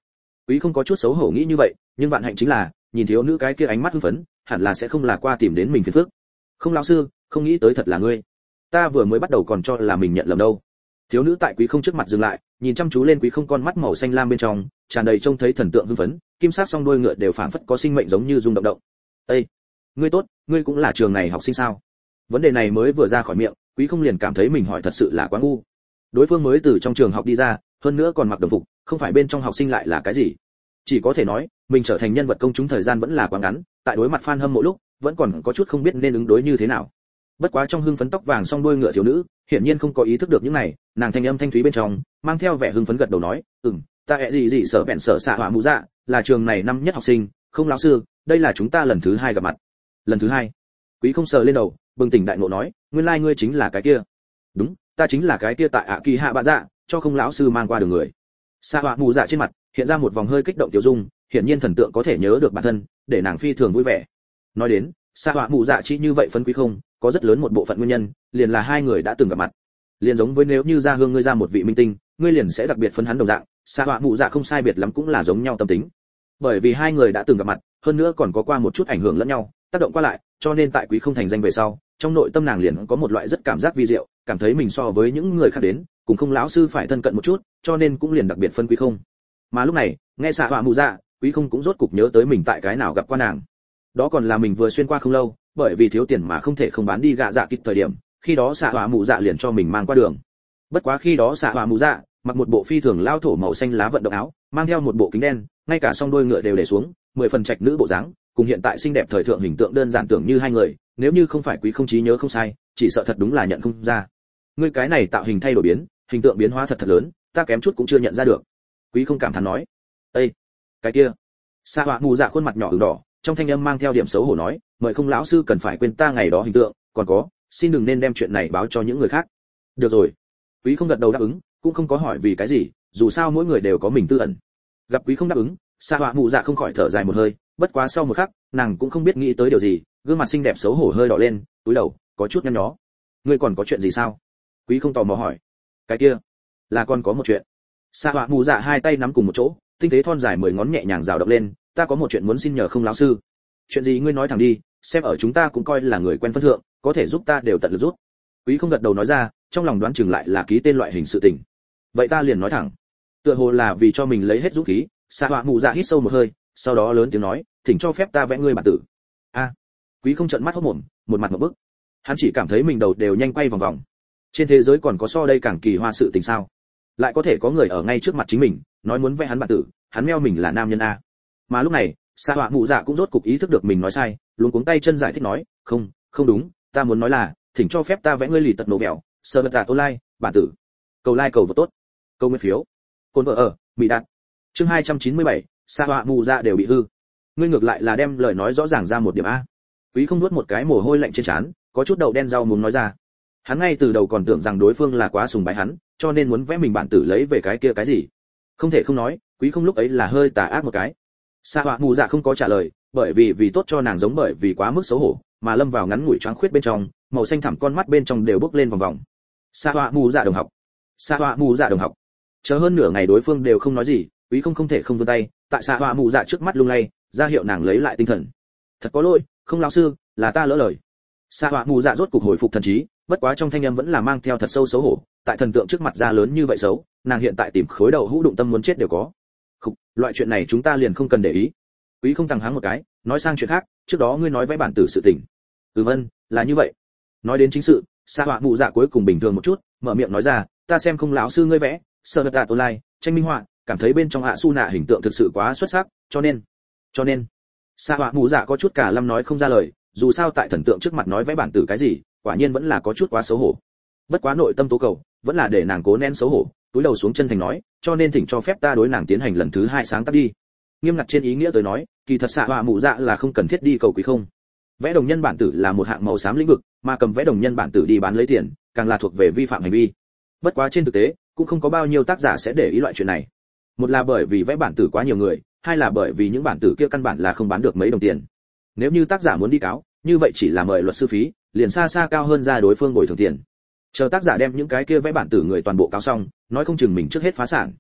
Quý không có chút xấu hổ nghĩ như vậy, nhưng vạn hạnh chính là, nhìn thiếu nữ cái kia ánh mắt hưng phấn, hẳn là sẽ không là qua tìm đến mình phiền phức. Không lão sư, không nghĩ tới thật là ngươi. Ta vừa mới bắt đầu còn cho là mình nhận lầm đâu. Thiếu nữ tại Quý không trước mặt dừng lại, nhìn chăm chú lên Quý không con mắt màu xanh lam bên trong, tràn đầy trông thấy thần tượng hưng phấn, kim sắc song đuôi ngựa đều phảng phất có sinh mệnh giống như rung động động. Ê, ngươi tốt, ngươi cũng là trường này học sinh sao? Vấn đề này mới vừa ra khỏi miệng, Quý không liền cảm thấy mình hỏi thật sự là quá ngu. Đối phương mới từ trong trường học đi ra, hơn nữa còn mặc đồng phục, không phải bên trong học sinh lại là cái gì? Chỉ có thể nói, mình trở thành nhân vật công chúng thời gian vẫn là quá ngắn, tại đối mặt fan hâm mộ lúc, vẫn còn có chút không biết nên ứng đối như thế nào. Bất quá trong hưng phấn tóc vàng song đuôi ngựa thiếu nữ, hiển nhiên không có ý thức được những này, nàng thanh âm thanh thúy bên trong, mang theo vẻ hưng phấn gật đầu nói, ta ẹ gì sở bẹn sở xạ hỏa mũ dạ, là trường này năm nhất học sinh, không lão sư, đây là chúng ta lần thứ 2 gặp mặt. Lần thứ 2? Quý không sờ lên đầu, bừng tỉnh đại ngộ nói, nguyên lai ngươi chính là cái kia. Đúng, ta chính là cái kia tại ạ kỳ hạ bạ dạ, cho không lão sư mang qua đường người. Xạ hỏa mũ dạ trên mặt hiện ra một vòng hơi kích động tiểu dung, hiển nhiên thần tượng có thể nhớ được bản thân, để nàng phi thường vui vẻ. Nói đến, xạ hỏa mũ dạ chỉ như vậy phân Quý không, có rất lớn một bộ phận nguyên nhân, liền là hai người đã từng gặp mặt. Liền giống với nếu như ra hương ngươi ra một vị minh tinh, ngươi liền sẽ đặc biệt phấn hắn đồng dạng, xạ hỏa mũ dạ không sai biệt lắm cũng là giống nhau tâm tính. Bởi vì hai người đã từng gặp mặt, hơn nữa còn có qua một chút ảnh hưởng lẫn nhau, tác động qua lại, cho nên tại Quý không thành danh về sau, trong nội tâm nàng liền có một loại rất cảm giác vi diệu, cảm thấy mình so với những người khác đến, cùng không lão sư phải thân cận một chút, cho nên cũng liền đặc biệt phân Quý không. Mà lúc này, nghe xạ hỏa mũ dạ, Quý không cũng rốt cục nhớ tới mình tại cái nào gặp qua nàng. Đó còn là mình vừa xuyên qua không lâu, bởi vì thiếu tiền mà không thể không bán đi gạ dạ kịp thời điểm, khi đó xạ hỏa mũ dạ liền cho mình mang qua đường. Bất quá khi đó xạ hỏa mũ dạ mặc một bộ phi thường lao thổ màu xanh lá vận động áo, mang theo một bộ kính đen, ngay cả song đuôi ngựa đều để xuống, 10 phần trạch nữ bộ dáng, cùng hiện tại xinh đẹp thời thượng hình tượng đơn giản tưởng như hai người, nếu như không phải Quý không trí nhớ không sai, chỉ sợ thật đúng là nhận không ra. Ngươi cái này tạo hình thay đổi biến, hình tượng biến hóa thật lớn, ta kém chút cũng chưa nhận ra được. Quý không cảm thán nói. Ê, cái kia. Xạ hỏa mũ dạ khuôn mặt nhỏ ửng đỏ, trong thanh âm mang theo điểm xấu hổ nói, mời không lão sư cần phải quên ta ngày đó hình tượng, còn có, xin đừng nên đem chuyện này báo cho những người khác. Được rồi. Quý không gật đầu đáp ứng, cũng không có hỏi vì cái gì, dù sao mỗi người đều có mình tư ẩn. Gặp Quý không đáp ứng, xạ hỏa mũ dạ không khỏi thở dài một hơi, bất quá sau một khắc, nàng cũng không biết nghĩ tới điều gì, gương mặt xinh đẹp xấu hổ hơi đỏ lên, cúi đầu, có chút nhăn nhó. Ngươi còn có chuyện gì sao? Quý không tò mò hỏi. Cái kia, là còn có một chuyện. Xạ hỏa mũ dạ hai tay nắm cùng một chỗ, tinh tế thon dài 10 ngón nhẹ nhàng rào động lên, ta có một chuyện muốn xin nhờ không lão sư. Chuyện gì ngươi nói thẳng đi, xem ở chúng ta cũng coi là người quen phân thượng, có thể giúp ta đều tận lực giúp. Quý không gật đầu nói ra, trong lòng đoán chừng lại là ký tên loại hình sự tình. Vậy ta liền nói thẳng. Tựa hồ là vì cho mình lấy hết dũng khí, xạ hỏa mũ dạ hít sâu một hơi, sau đó lớn tiếng nói, thỉnh cho phép ta vẽ ngươi bản tử. A. Quý không trợn mắt hốt mồm, một mặt ngộp bức. Hắn chỉ cảm thấy mình đầu đều nhanh quay vòng vòng. Trên thế giới còn có so đây càng kỳ hoa sự tình sao? Lại có thể có người ở ngay trước mặt chính mình, nói muốn vẽ hắn bản tử, hắn meo mình là nam nhân a. Mà lúc này, xạ hỏa mũ dạ cũng rốt cục ý thức được mình nói sai, luống cuống tay chân giải thích nói, không đúng, ta muốn nói là, thỉnh cho phép ta vẽ ngươi lì tật nổ vẹo, sơ vật tạ online, bản tử. Cầu like cầu vô tốt. Câu nguyên phiếu. Côn vợ ở, bị đạt. Chương 297, xạ hỏa mũ dạ đều bị hư. Ngươi ngược lại là đem lời nói rõ ràng ra một điểm a. Quý không nuốt một cái mồ hôi lạnh trên trán, có chút đầu đen rau muốn nói ra. Hắn ngay từ đầu còn tưởng rằng đối phương là quá sùng bái hắn, cho nên muốn vẽ mình bản tử lấy về cái kia cái gì. Không thể không nói, Quý không lúc ấy là hơi tà ác một cái. Xạ hỏa mũ dạ không có trả lời, bởi vì tốt cho nàng giống bởi vì quá mức xấu hổ, mà lâm vào ngắn ngủi choáng khuyết bên trong, màu xanh thẳm con mắt bên trong đều bốc lên vòng vòng. Xạ hỏa mũ dạ đồng học, xạ hỏa mũ dạ đồng học. Chờ hơn nửa ngày đối phương đều không nói gì, Quý không thể không vươn tay, tại xạ hỏa mũ dạ trước mắt lung lay, ra hiệu nàng lấy lại tinh thần. Thật có lỗi, không lão sư, là ta lỡ lời. Xạ hỏa mũ dạ rốt cục hồi phục thần trí, bất quá trong thanh âm vẫn là mang theo thật sâu xấu hổ, tại thần tượng trước mặt ra lớn như vậy xấu, nàng hiện tại tìm khối đầu hũ đụng tâm muốn chết đều có. Không, loại chuyện này chúng ta liền không cần để ý. Quý không thằng hắng một cái, nói sang chuyện khác, trước đó ngươi nói vẽ bản tử sự tình. Vâng, là như vậy. Nói đến chính sự, xạ hỏa mũ dạ cuối cùng bình thường một chút, mở miệng nói ra, ta xem không lão sư ngươi vẽ, sơ vật tạ online, tranh minh họa, cảm thấy bên trong hạ su nạ hình tượng thực sự quá xuất sắc, cho nên. Xạ hỏa mũ dạ có chút cả lâm nói không ra lời, dù sao tại thần tượng trước mặt nói vẽ bản tử cái gì, quả nhiên vẫn là có chút quá xấu hổ. Bất quá nội tâm tố cầu, vẫn là để nàng cố nén xấu hổ, túi đầu xuống chân thành nói, cho nên thỉnh cho phép ta đối nàng tiến hành lần thứ 2 sáng tác đi. Nghiêm ngặt trên ý nghĩa tới nói, kỳ thật xạ hỏa mũ dạ là không cần thiết đi cầu Quý không. Vẽ đồng nhân bản tử là một hạng màu xám lĩnh vực, mà cầm vẽ đồng nhân bản tử đi bán lấy tiền, càng là thuộc về vi phạm hành vi. Bất quá trên thực tế, cũng không có bao nhiêu tác giả sẽ để ý loại chuyện này. Một là bởi vì vẽ bản tử quá nhiều người, hai là bởi vì những bản tử kia căn bản là không bán được mấy đồng tiền. Nếu như tác giả muốn đi cáo, như vậy chỉ là mời luật sư phí, liền xa xa cao hơn ra đối phương bồi thường tiền. Chờ tác giả đem những cái kia vẽ bản tử người toàn bộ cáo xong, nói không chừng mình trước hết phá sản.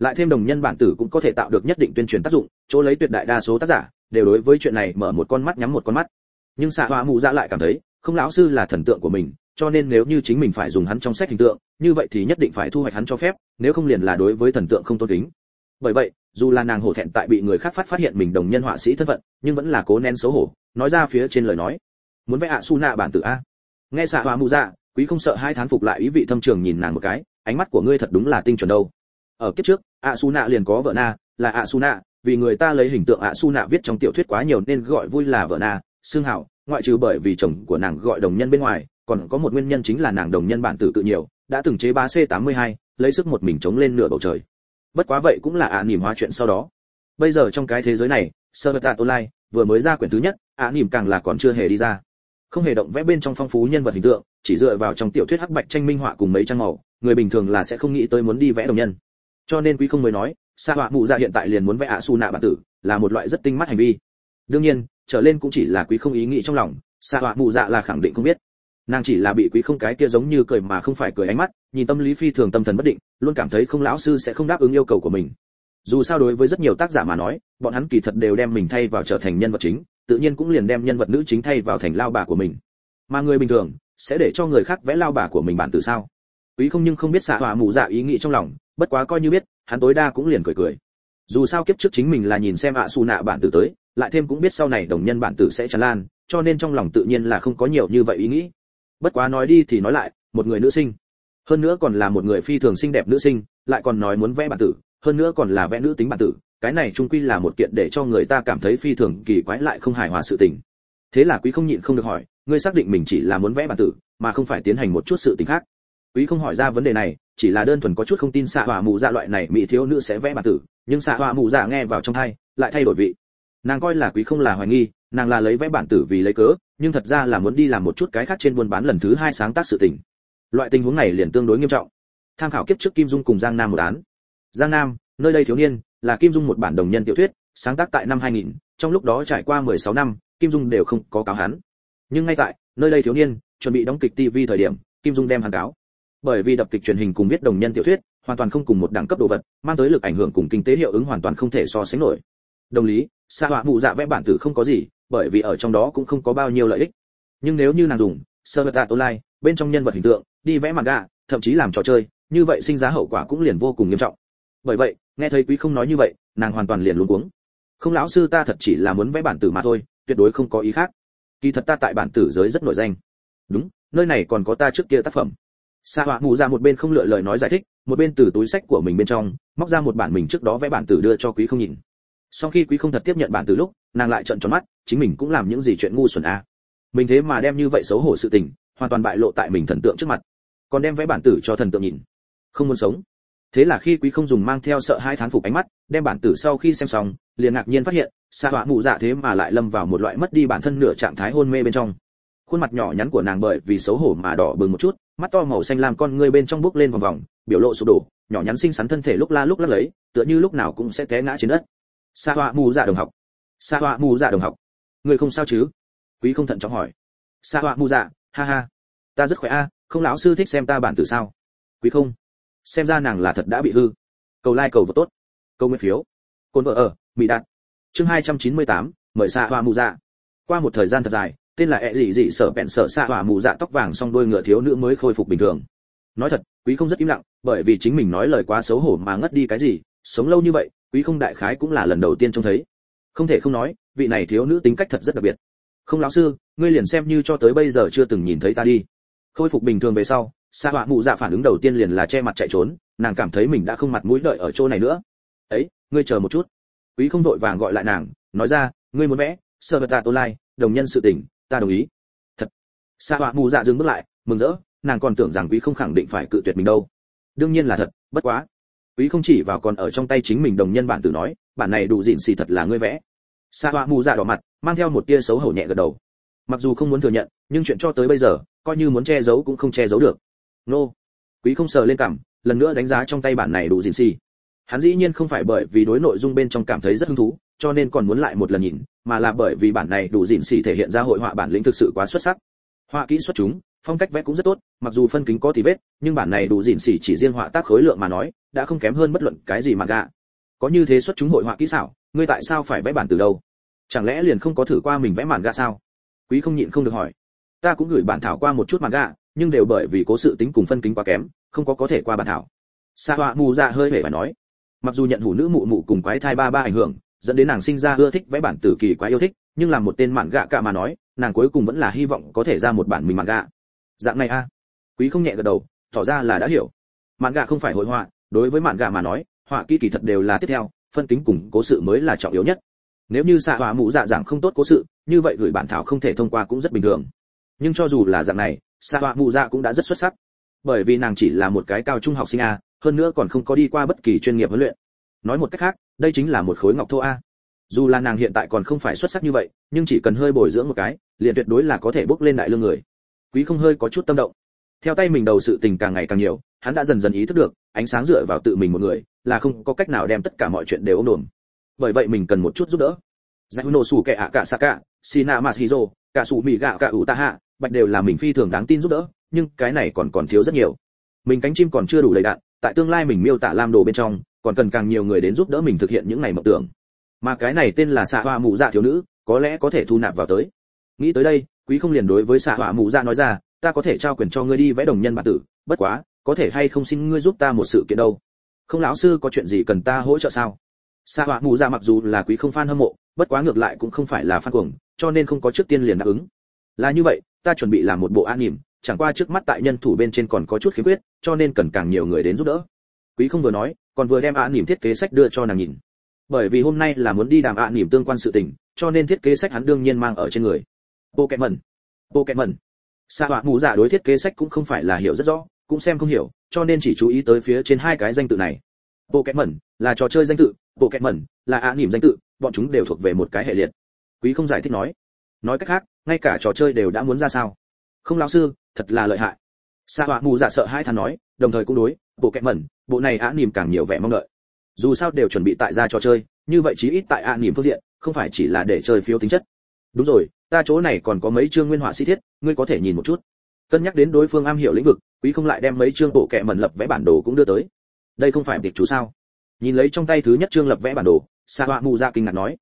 lại thêm đồng nhân bản tử cũng có thể tạo được nhất định tuyên truyền tác dụng, chỗ lấy tuyệt đại đa số tác giả đều đối với chuyện này mở một con mắt nhắm một con mắt. Nhưng xạ họa mù dạ lại cảm thấy không lão sư là thần tượng của mình, cho nên nếu như chính mình phải dùng hắn trong sách hình tượng, như vậy thì nhất định phải thu hoạch hắn cho phép, nếu không liền là đối với thần tượng không tôn kính. Bởi vậy, dù là nàng hổ thẹn tại bị người khác phát hiện mình đồng nhân họa sĩ thân phận, nhưng vẫn là cố nén xấu hổ, nói ra phía trên lời nói. Muốn vẽ Asuna bản tử a? Nghe xạ họa mù dạ, Quý không sợ hai thán phục lại ý vị thâm trường nhìn nàng một cái, ánh mắt của ngươi thật đúng là tinh chuẩn đâu. Ở kiếp trước, Asuna liền có vợ na, là Asuna, vì người ta lấy hình tượng Asuna viết trong tiểu thuyết quá nhiều nên gọi vui là vợ na, xương hảo, ngoại trừ bởi vì chồng của nàng gọi đồng nhân bên ngoài, còn có một nguyên nhân chính là nàng đồng nhân bản tử tự nhiều, đã từng chế bá C82, lấy sức một mình chống lên nửa bầu trời. Bất quá vậy cũng là niềm hóa chuyện sau đó. Bây giờ trong cái thế giới này, Sword Art Online vừa mới ra quyển thứ nhất, niềm càng là còn chưa hề đi ra. Không hề động vẽ bên trong phong phú nhân vật hình tượng, chỉ dựa vào trong tiểu thuyết hắc bạch tranh minh họa cùng mấy trang màu, người bình thường là sẽ không nghĩ tới muốn đi vẽ đồng nhân. Cho nên Quý không mới nói, Sa Họa Mụ Dạ hiện tại liền muốn vẽ Asuna bản tử, là một loại rất tinh mắt hành vi. Đương nhiên, trở lên cũng chỉ là Quý không ý nghĩ trong lòng, Sa Họa Mụ Dạ là khẳng định không biết. Nàng chỉ là bị Quý không cái kia giống như cười mà không phải cười ánh mắt, nhìn tâm lý phi thường tâm thần bất định, luôn cảm thấy không lão sư sẽ không đáp ứng yêu cầu của mình. Dù sao đối với rất nhiều tác giả mà nói, bọn hắn kỳ thật đều đem mình thay vào trở thành nhân vật chính, tự nhiên cũng liền đem nhân vật nữ chính thay vào thành lao bà của mình. Mà người bình thường sẽ để cho người khác vẽ lao bà của mình bản tử sao? Quý không nhưng không biết Sa Họa Mụ Dạ ý nghĩ trong lòng, bất quá coi như biết, hắn tối đa cũng liền cười cười. Dù sao kiếp trước chính mình là nhìn xem Asuna bản tử tới, lại thêm cũng biết sau này đồng nhân bản tử sẽ tràn lan, cho nên trong lòng tự nhiên là không có nhiều như vậy ý nghĩ. Bất quá nói đi thì nói lại, một người nữ sinh, hơn nữa còn là một người phi thường xinh đẹp nữ sinh, lại còn nói muốn vẽ bản tử, hơn nữa còn là vẽ nữ tính bản tử, cái này chung quy là một kiện để cho người ta cảm thấy phi thường kỳ quái lại không hài hòa sự tình. Thế là Quý không nhịn không được hỏi, ngươi xác định mình chỉ là muốn vẽ bản tử, mà không phải tiến hành một chút sự tình khác? Quý không hỏi ra vấn đề này, chỉ là đơn thuần có chút không tin Sa Họa Mụ Dạ loại này mỹ thiếu nữ sẽ vẽ bản tử, nhưng Sa Họa Mụ Dạ nghe vào trong tai, lại thay đổi vị. Nàng coi là Quý không là hoài nghi, nàng là lấy vẽ bản tử vì lấy cớ, nhưng thật ra là muốn đi làm một chút cái khác trên buôn bán lần thứ hai sáng tác sự tình. Loại tình huống này liền tương đối nghiêm trọng. Tham khảo kiếp trước Kim Dung cùng Giang Nam một án. Giang Nam, nơi đây thiếu niên, là Kim Dung một bản đồng nhân tiểu thuyết, sáng tác tại năm 2000, trong lúc đó trải qua 16 năm, Kim Dung đều không có cáo hắn. Nhưng ngay tại nơi đây thiếu niên chuẩn bị đóng kịch TV thời điểm, Kim Dung đem hắn cáo. Bởi vì đập kịch truyền hình cùng viết đồng nhân tiểu thuyết, hoàn toàn không cùng một đẳng cấp đồ vật, mang tới lực ảnh hưởng cùng kinh tế hiệu ứng hoàn toàn không thể so sánh nổi. Đồng lý, Sa Họa Mụ Dạ vẽ bản tử không có gì, bởi vì ở trong đó cũng không có bao nhiêu lợi ích. Nhưng nếu như nàng dùng Sword Art Online bên trong nhân vật hình tượng đi vẽ manga, thậm chí làm trò chơi, như vậy sinh ra hậu quả cũng liền vô cùng nghiêm trọng. Bởi vậy, nghe thấy Quý không nói như vậy, nàng hoàn toàn liền luống cuống. Không lão sư, ta thật chỉ là muốn vẽ bản tử mà thôi, tuyệt đối không có ý khác. Kỳ thật ta tại bản tử giới rất nổi danh. Đúng, nơi này còn có ta trước kia tác phẩm. Sa Họa Mụ Dạ một bên không lựa lời nói giải thích, một bên từ túi sách của mình bên trong móc ra một bản mình trước đó vẽ bản tử đưa cho Quý không nhìn. Sau khi Quý không thật tiếp nhận bản tử lúc, nàng lại trợn tròn mắt, chính mình cũng làm những gì chuyện ngu xuẩn a. Mình thế mà đem như vậy xấu hổ sự tình, hoàn toàn bại lộ tại mình thần tượng trước mặt, còn đem vẽ bản tử cho thần tượng nhìn. Không muốn sống. Thế là khi Quý không dùng mang theo sợ hai thán phục ánh mắt, đem bản tử sau khi xem xong, liền ngạc nhiên phát hiện, Sa Họa Mụ Dạ thế mà lại lâm vào một loại mất đi bản thân nửa trạng thái hôn mê bên trong. Khuôn mặt nhỏ nhắn của nàng bởi vì xấu hổ mà đỏ bừng một chút, mắt to màu xanh lam con ngươi bên trong bốc lên vòng vòng, biểu lộ sụp đổ, nhỏ nhắn xinh xắn thân thể lúc la lúc lắc lấy, tựa như lúc nào cũng sẽ té ngã trên đất. Sa Họa Mụ Dạ đồng học, Sa Họa Mụ Dạ đồng học, ngươi không sao chứ? Quý không thận trọng hỏi. Sa Họa Mụ Dạ, ha ha, ta rất khỏe a, không lão sư thích xem ta bản tử sao? Quý không, xem ra nàng là thật đã bị hư. Cầu like cầu vote tốt, câu nguyên phiếu, cồn vợ ở, mỹ đạt. Chương 298, mời Sa Họa Mụ Dạ. Qua một thời gian thật dài, tên là dị sở bẹn sở Sa Họa Mụ Dạ tóc vàng song đuôi ngựa thiếu nữ mới khôi phục bình thường. Nói thật, Quý không rất im lặng, bởi vì chính mình nói lời quá xấu hổ mà ngất đi cái gì, sống lâu như vậy, Quý không đại khái cũng là lần đầu tiên trông thấy. Không thể không nói, vị này thiếu nữ tính cách thật rất đặc biệt. Không lão sư, ngươi liền xem như cho tới bây giờ chưa từng nhìn thấy ta đi. Khôi phục bình thường về sau, Sa Họa Mụ Dạ phản ứng đầu tiên liền là che mặt chạy trốn, nàng cảm thấy mình đã không mặt mũi đợi ở chỗ này nữa. Ấy, ngươi chờ một chút. Quý không vội vàng gọi lại nàng, nói ra, ngươi muốn vẽ Sword Art Online đồng nhân sự tình, ta đồng ý. Thật. Sa Họa Mụ Dạ dừng bước lại, mừng rỡ, nàng còn tưởng rằng Quý không khẳng định phải cự tuyệt mình đâu. Đương nhiên là thật, bất quá. Quý không chỉ vào còn ở trong tay chính mình đồng nhân bản tử nói, bản này đủ dịn xì thật là ngươi vẽ. Sa Họa Mụ Dạ đỏ mặt, mang theo một tia xấu hổ nhẹ gật đầu. Mặc dù không muốn thừa nhận, nhưng chuyện cho tới bây giờ, coi như muốn che giấu cũng không che giấu được. Nô. Quý không sờ lên cằm, lần nữa đánh giá trong tay bản này đủ dịn xì. Hắn dĩ nhiên không phải bởi vì đối nội dung bên trong cảm thấy rất hứng thú, cho nên còn muốn lại một lần nhìn, mà là bởi vì bản này đủ dịn xì thể hiện ra hội họa bản lĩnh thực sự quá xuất sắc. Họa kỹ xuất chúng, phong cách vẽ cũng rất tốt, mặc dù phân kính có tì vết, nhưng bản này đủ dịn xì chỉ riêng họa tác khối lượng mà nói, đã không kém hơn bất luận cái gì manga. Có như thế xuất chúng hội họa kỹ xảo, ngươi tại sao phải vẽ bản từ đâu? Chẳng lẽ liền không có thử qua mình vẽ manga sao? Quý không nhịn không được hỏi. Ta cũng gửi bản thảo qua một chút manga, nhưng đều bởi vì cố sự tính cùng phân kính quá kém, không có thể qua bản thảo. Sa Họa Mù Dạ hơi hề phải nói. Mặc dù nhận hủ nữ mụ mụ cùng quái thai ba ảnh hưởng, dẫn đến nàng sinh ra ưa thích vẽ bản tử kỳ quá yêu thích, nhưng làm một tên manga cả mà nói, nàng cuối cùng vẫn là hy vọng có thể ra một bản mình manga. Dạng này a? Quý không nhẹ gật đầu, tỏ ra là đã hiểu. Manga không phải hội họa, đối với manga mà nói, họa kỹ kỳ thật đều là tiếp theo, phân kính cùng cố sự mới là trọng yếu nhất. Nếu như Sa Họa Mù Dạ giảng không tốt cố sự, như vậy gửi bản thảo không thể thông qua cũng rất bình thường. Nhưng cho dù là dạng này, Sa Họa Mù Dạ cũng đã rất xuất sắc. Bởi vì nàng chỉ là một cái cao trung học sinh a, hơn nữa còn không có đi qua bất kỳ chuyên nghiệp huấn luyện. Nói một cách khác, đây chính là một khối ngọc thô a. Dù là nàng hiện tại còn không phải xuất sắc như vậy, nhưng chỉ cần hơi bồi dưỡng một cái, liền tuyệt đối là có thể bước lên đại lương người. Quý không hơi có chút tâm động. Theo tay mình đầu sự tình càng ngày càng nhiều, hắn đã dần dần ý thức được, ánh sáng dựa vào tự mình một người, là không có cách nào đem tất cả mọi chuyện đều ôm đồm. Bởi vậy mình cần một chút giúp đỡ. Zaino Sủ Kẻ ạ cả Saka, Shina Masahiro, cả Sủ Mì Gạo cả Utaha, Bạch đều là mình phi thường đáng tin giúp đỡ, nhưng cái này còn thiếu rất nhiều. Mình cánh chim còn chưa đủ đầy đạn, tại tương lai mình miêu tả lam đồ bên trong, còn cần càng nhiều người đến giúp đỡ mình thực hiện những này mộng tưởng. Mà cái này tên là Sa Họa Mù Dạ thiếu nữ, có lẽ có thể thu nạp vào tới. Nghĩ tới đây, Quý không liền đối với Sa Họa Mù Dạ nói ra, ta có thể trao quyền cho ngươi đi vẽ đồng nhân bản tử, bất quá, có thể hay không xin ngươi giúp ta một sự kiện đâu? Không lão sư có chuyện gì cần ta hỗ trợ sao? Sa Họa Mù Dạ mặc dù là Quý không fan hâm mộ, bất quá ngược lại cũng không phải là fan cuồng, cho nên không có trước tiên liền đáp ứng. Là như vậy, ta chuẩn bị làm một bộ anime, chẳng qua trước mắt tại nhân thủ bên trên còn có chút khiếm khuyết, cho nên cần càng nhiều người đến giúp đỡ. Quý không vừa nói, còn vừa đem anime thiết kế sách đưa cho nàng nhìn. Bởi vì hôm nay là muốn đi đàm anime tương quan sự tình, cho nên thiết kế sách hắn đương nhiên mang ở trên người. Pokemon. Sa Họa Mù Dạ đối thiết kế sách cũng không phải là hiểu rất rõ, cũng xem không hiểu, cho nên chỉ chú ý tới phía trên hai cái danh tự này. Pokemon là trò chơi danh tự, Pokemon là anime danh tự, bọn chúng đều thuộc về một cái hệ liệt. Quý không giải thích nói. Nói cách khác, ngay cả trò chơi đều đã muốn ra sao? Không lão sư, thật là lợi hại. Sa Họa Mù Dạ sợ hai thằng nói, đồng thời cũng đối, Pokemon, bộ này anime càng nhiều vẻ mong đợi. Dù sao đều chuẩn bị tại ra trò chơi, như vậy chí ít tại anime phương diện, không phải chỉ là để chơi phiếu tính chất. Đúng rồi, ta chỗ này còn có mấy chương nguyên họa sĩ thiết, ngươi có thể nhìn một chút. Cân nhắc đến đối phương am hiểu lĩnh vực, Quý không lại đem mấy chương bộ kệ mẩn lập vẽ bản đồ cũng đưa tới. Đây không phải tiệc chú sao? Nhìn lấy trong tay thứ nhất chương lập vẽ bản đồ, Sa Họa Mù Dạ kinh ngạc nói,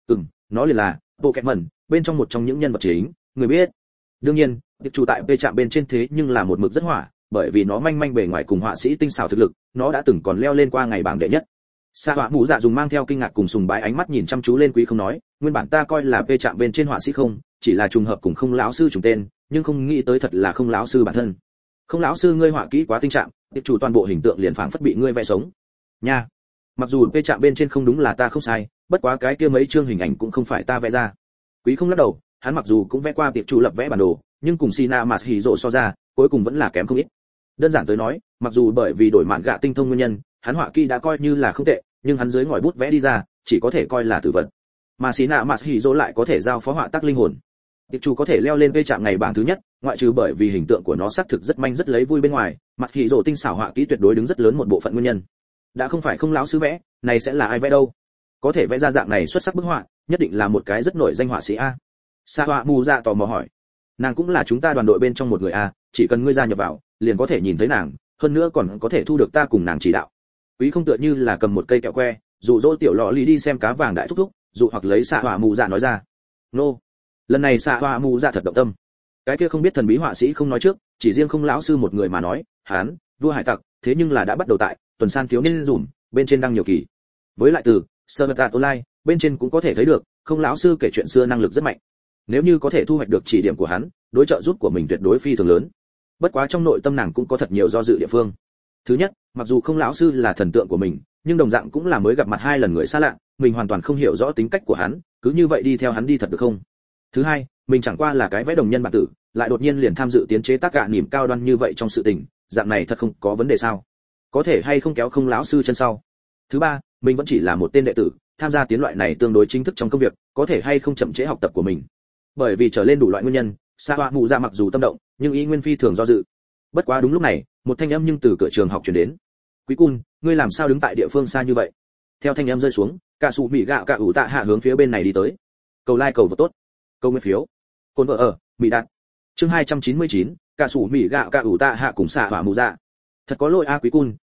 nó liền là bộ kệ mẩn, bên trong một trong những nhân vật chính, người biết. Đương nhiên, tiệc chủ tại P trạm bên trên thế nhưng là một mực rất hỏa, bởi vì nó manh manh bề ngoài cùng họa sĩ tinh xảo thực lực, nó đã từng còn leo lên qua ngày bảng đệ nhất. Sa Họa Mù Dạ dùng mang theo kinh ngạc cùng sùng bái ánh mắt nhìn chăm chú lên Quý không nói, nguyên bản ta coi là P trạm bên trên họa sĩ không, chỉ là trùng hợp cùng không lão sư trùng tên, nhưng không nghĩ tới thật là không lão sư bản thân. Không lão sư ngươi họa kỹ quá tinh trạng, tiệp chủ toàn bộ hình tượng liền phảng phất bị ngươi vẽ sống. Nha. Mặc dù P trạm bên trên không đúng là ta không sai, bất quá cái kia mấy chương hình ảnh cũng không phải ta vẽ ra. Quý không lắc đầu, hắn mặc dù cũng vẽ qua tiệp chủ lập vẽ bản đồ, nhưng cùng Shina Masahiro so ra, cuối cùng vẫn là kém không ít. Đơn giản tới nói, mặc dù bởi vì đổi mạn gạ tinh thông nguyên nhân, hắn họa kỹ đã coi như là không tệ, nhưng hắn dưới ngòi bút vẽ đi ra, chỉ có thể coi là tử vật. Mà Shina Masahiro lại có thể giao phó họa tác linh hồn. Tiệp chủ có thể leo lên P trạm ngày bảng thứ nhất, ngoại trừ bởi vì hình tượng của nó xác thực rất manh rất lấy vui bên ngoài, Masahiro tinh xảo họa kỹ tuyệt đối đứng rất lớn một bộ phận nguyên nhân. Đã không phải không lão sư vẽ, này sẽ là ai vẽ đâu? Có thể vẽ ra dạng này xuất sắc bức họa, nhất định là một cái rất nổi danh họa sĩ a. Sa Họa Mù Dạ tò mò hỏi. Nàng cũng là chúng ta đoàn đội bên trong một người a, chỉ cần ngươi gia nhập vào, liền có thể nhìn thấy nàng, hơn nữa còn có thể thu được ta cùng nàng chỉ đạo. Quý không tựa như là cầm một cây kẹo que, dụ dỗ tiểu lọ lý đi xem cá vàng đại thúc thúc, dụ hoặc lấy Sa Họa Mù Dạ nói ra. Nô. Lần này Sa Họa Mù Dạ thật động tâm. Cái kia không biết thần bí họa sĩ không nói trước, chỉ riêng không lão sư một người mà nói, hắn, vua hải tặc, thế nhưng là đã bắt đầu tại tuần san thiếu niên dùm, bên trên đăng nhiều kỳ. Với lại từ Server Online, bên trên cũng có thể thấy được, không lão sư kể chuyện xưa năng lực rất mạnh. Nếu như có thể thu hoạch được chỉ điểm của hắn, đối trợ giúp của mình tuyệt đối phi thường lớn. Bất quá trong nội tâm nàng cũng có thật nhiều do dự địa phương. Thứ nhất, mặc dù không lão sư là thần tượng của mình, nhưng đồng dạng cũng là mới gặp mặt hai lần người xa lạ, mình hoàn toàn không hiểu rõ tính cách của hắn, cứ như vậy đi theo hắn đi thật được không? Thứ hai, mình chẳng qua là cái vẽ đồng nhân bản tử, lại đột nhiên liền tham dự tiến chế tác gạ niềm cao đoan như vậy trong sự tình, dạng này thật không có vấn đề sao? Có thể hay không kéo không lão sư chân sau? Thứ ba, mình vẫn chỉ là một tên đệ tử, tham gia tiến loại này tương đối chính thức trong công việc, có thể hay không chậm trễ học tập của mình? Bởi vì trở lên đủ loại nguyên nhân, Sa Họa Mù Dạ mặc dù tâm động, nhưng ý nguyên phi thường do dự. Bất quá đúng lúc này, một thanh âm nhưng từ cửa trường học truyền đến. Quý Cun, ngươi làm sao đứng tại địa phương xa như vậy? Theo thanh âm rơi xuống, cả sủ mì gạo cả ủ tạ hạ hướng phía bên này đi tới. Cầu like cầu vote tốt, câu nguyên phiếu, cồn vợ ở mỹ đạt. Chương 299, cả sủ mì gạo cả ủ tạ hạ cùng Sa Họa Mù Dạ. Thật có lỗi a Quý Cun,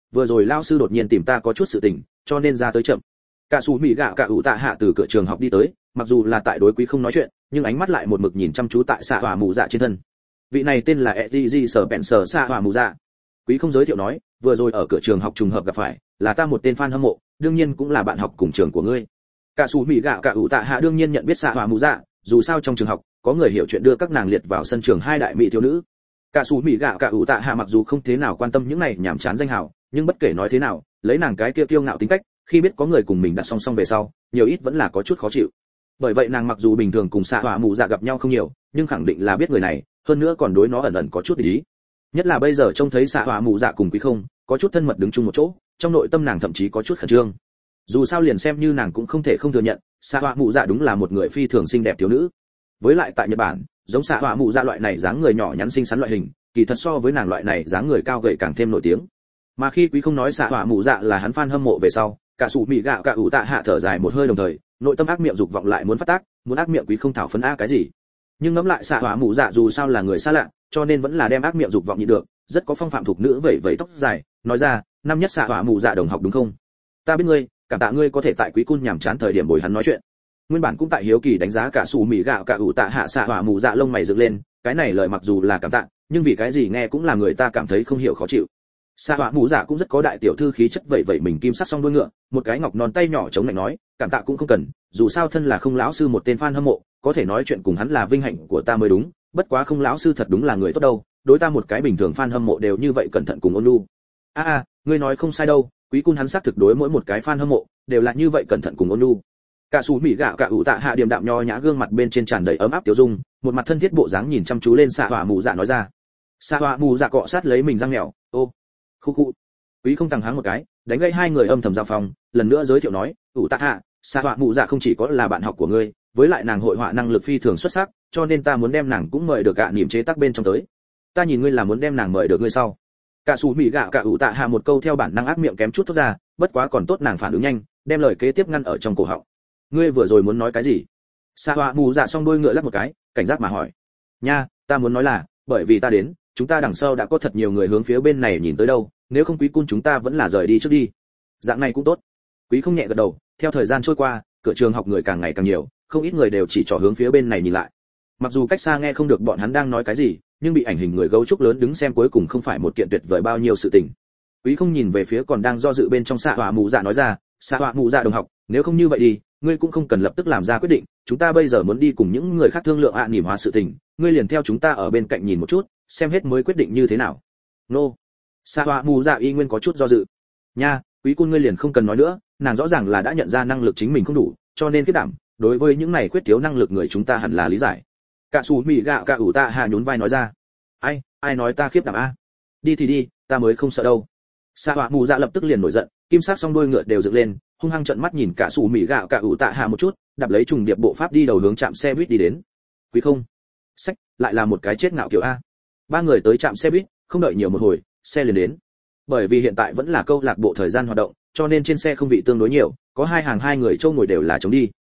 vừa rồi lao sư đột nhiên tìm ta có chút sự tình, cho nên ra tới chậm. Cả Sú Mị Gạo Cả ủ tạ hạ từ cửa trường học đi tới, mặc dù là tại đối Quý không nói chuyện, nhưng ánh mắt lại một mực nhìn chăm chú tại xạ hỏa mù dạ trên thân. Vị này tên là Eiji Sở Bèn Sở xạ hỏa mù dạ. Quý không giới thiệu nói, vừa rồi ở cửa trường học trùng hợp gặp phải, là ta một tên fan hâm mộ, đương nhiên cũng là bạn học cùng trường của ngươi. Cả Sú Mị Gạo Cả ủ tạ hạ đương nhiên nhận biết xạ hỏa mù dạ, dù sao trong trường học có người hiểu chuyện đưa các nàng liệt vào sân trường hai đại mỹ thiếu nữ. Cả Sú Mị Gạo Cả ủ tạ hạ mặc dù không thế nào quan tâm những này nhảm chán danh hào, nhưng bất kể nói thế nào, lấy nàng cái kia kiêu ngạo tính cách, khi biết có người cùng mình đặt song song về sau, nhiều ít vẫn là có chút khó chịu. Bởi vậy nàng mặc dù bình thường cùng xạ hỏa mù dạ gặp nhau không nhiều, nhưng khẳng định là biết người này, hơn nữa còn đối nó ẩn ẩn có chút ý. Nhất là bây giờ trông thấy xạ hỏa mù dạ cùng Quý không có chút thân mật đứng chung một chỗ, trong nội tâm nàng thậm chí có chút khẩn trương. Dù sao liền xem như nàng cũng không thể không thừa nhận, xạ hỏa mù dạ đúng là một người phi thường xinh đẹp thiếu nữ. Với lại tại Nhật Bản, giống xạ hỏa mù dạ loại này dáng người nhỏ nhắn xinh xắn loại hình, kỳ thật so với nàng loại này dáng người cao gầy càng thêm nổi tiếng. Mà khi Quý không nói xạ hỏa mù dạ là hắn fan hâm mộ về sau, Cả Sú Mị Gạo Cả ủ tạ hạ thở dài một hơi, đồng thời nội tâm ác miệng dục vọng lại muốn phát tác, muốn ác miệng Quý không thảo phấn a cái gì. Nhưng ngẫm lại xạ hỏa mù dạ dù sao là người xa lạ, cho nên vẫn là đem ác miệng dục vọng nhịn được, rất có phong phạm thuộc nữ vẩy vẩy tóc dài, nói ra, năm nhất xạ hỏa mù dạ đồng học đúng không? Ta biết ngươi, cảm tạ ngươi có thể tại Quý cung nhàm chán thời điểm bồi hắn nói chuyện. Nguyên bản cũng tại hiếu kỳ đánh giá Cả Sú Mị Gạo Cả ủ tạ hạ xạ hỏa mù dạ lông mày dựng lên, cái này lời mặc dù là cảm tạ, nhưng vì cái gì nghe cũng là người ta cảm thấy không hiểu khó chịu. Xạ hỏa mù dạ cũng rất có đại tiểu thư khí chất, vậy mình kim sắc song đuôi ngựa, một cái ngọc non tay nhỏ chống lạnh nói, cảm tạ cũng không cần, dù sao thân là Không lão sư một tên fan hâm mộ, có thể nói chuyện cùng hắn là vinh hạnh của ta mới đúng, bất quá Không lão sư thật đúng là người tốt đâu, đối ta một cái bình thường fan hâm mộ đều như vậy cẩn thận cùng ôn nhu. Ngươi nói không sai đâu, Quý cung hắn xác thực đối mỗi một cái fan hâm mộ đều là như vậy cẩn thận cùng ôn nhu. Cả Sú Mị Gạo Cả ủ tạ hạ điềm đạm nho nhã gương mặt bên trên tràn đầy ấm áp tiểu dung, một mặt thân thiết bộ dáng nhìn chăm chú lên xạ hỏa mù dạ nói ra. Xạ hỏa mù dạ cọ sát lấy mình răng mèo, ô, khu khu. Quý không tăng háng một cái, đánh gây hai người âm thầm giao phòng, lần nữa giới thiệu nói, ủ tạ hạ, xạ hỏa mù dạ không chỉ có là bạn học của ngươi, với lại nàng hội họa năng lực phi thường xuất sắc, cho nên ta muốn đem nàng cũng mời được cả niềm chế tác bên trong tới. Ta nhìn ngươi là muốn đem nàng mời được ngươi sau. Cả Sú Mị Gạo Cả ủ tạ hạ một câu theo bản năng ác miệng kém chút thốt ra, bất quá còn tốt nàng phản ứng nhanh, đem lời kế tiếp ngăn ở trong cổ họng. Ngươi vừa rồi muốn nói cái gì? Xạ hỏa mù dạ song đôi ngựa lắc một cái, cảnh giác mà hỏi. Nha, ta muốn nói là, bởi vì ta đến, chúng ta đằng sau đã có thật nhiều người hướng phía bên này nhìn tới đâu, nếu không Quý cung chúng ta vẫn là rời đi trước đi. Dạng này cũng tốt. Quý không nhẹ gật đầu, theo thời gian trôi qua, cửa trường học người càng ngày càng nhiều, không ít người đều chỉ trỏ hướng phía bên này nhìn lại. Mặc dù cách xa nghe không được bọn hắn đang nói cái gì, nhưng bị ảnh hình người gấu trúc lớn đứng xem cuối cùng không phải một kiện tuyệt vời bao nhiêu sự tình. Quý không nhìn về phía còn đang do dự bên trong xạ hỏa mù dạ nói ra, xạ hỏa mù dạ đồng học, nếu không như vậy đi, ngươi cũng không cần lập tức làm ra quyết định, chúng ta bây giờ muốn đi cùng những người khác thương lượng niềm hóa sự tình, ngươi liền theo chúng ta ở bên cạnh nhìn một chút, xem hết mới quyết định như thế nào. Nô. Xạ hỏa mù dạ y nguyên có chút do dự. Nha, Quý cung ngươi liền không cần nói nữa, nàng rõ ràng là đã nhận ra năng lực chính mình không đủ, cho nên kết đảm, đối với những này khuyết thiếu năng lực người chúng ta hẳn là lý giải. Cả Sú Mị Gạo Cả ủ tạ hạ nhún vai nói ra. Ai nói ta khiếp đảm a? Đi thì đi, ta mới không sợ đâu. Xạ hỏa mù dạ lập tức liền nổi giận, kim sắc song đuôi ngựa đều dựng lên, hung hăng trợn mắt nhìn Cả Sú Mị Gạo Cả ủ tạ hạ một chút, đạp lấy trùng điệp bộ pháp đi đầu hướng trạm xe buýt đi đến. Quý không, sách, lại là một cái chết ngạo kiểu a. Ba người tới trạm xe buýt, không đợi nhiều một hồi, xe liền đến. Bởi vì hiện tại vẫn là câu lạc bộ thời gian hoạt động, cho nên trên xe không vị tương đối nhiều, có hai hàng hai người châu ngồi đều là trống đi.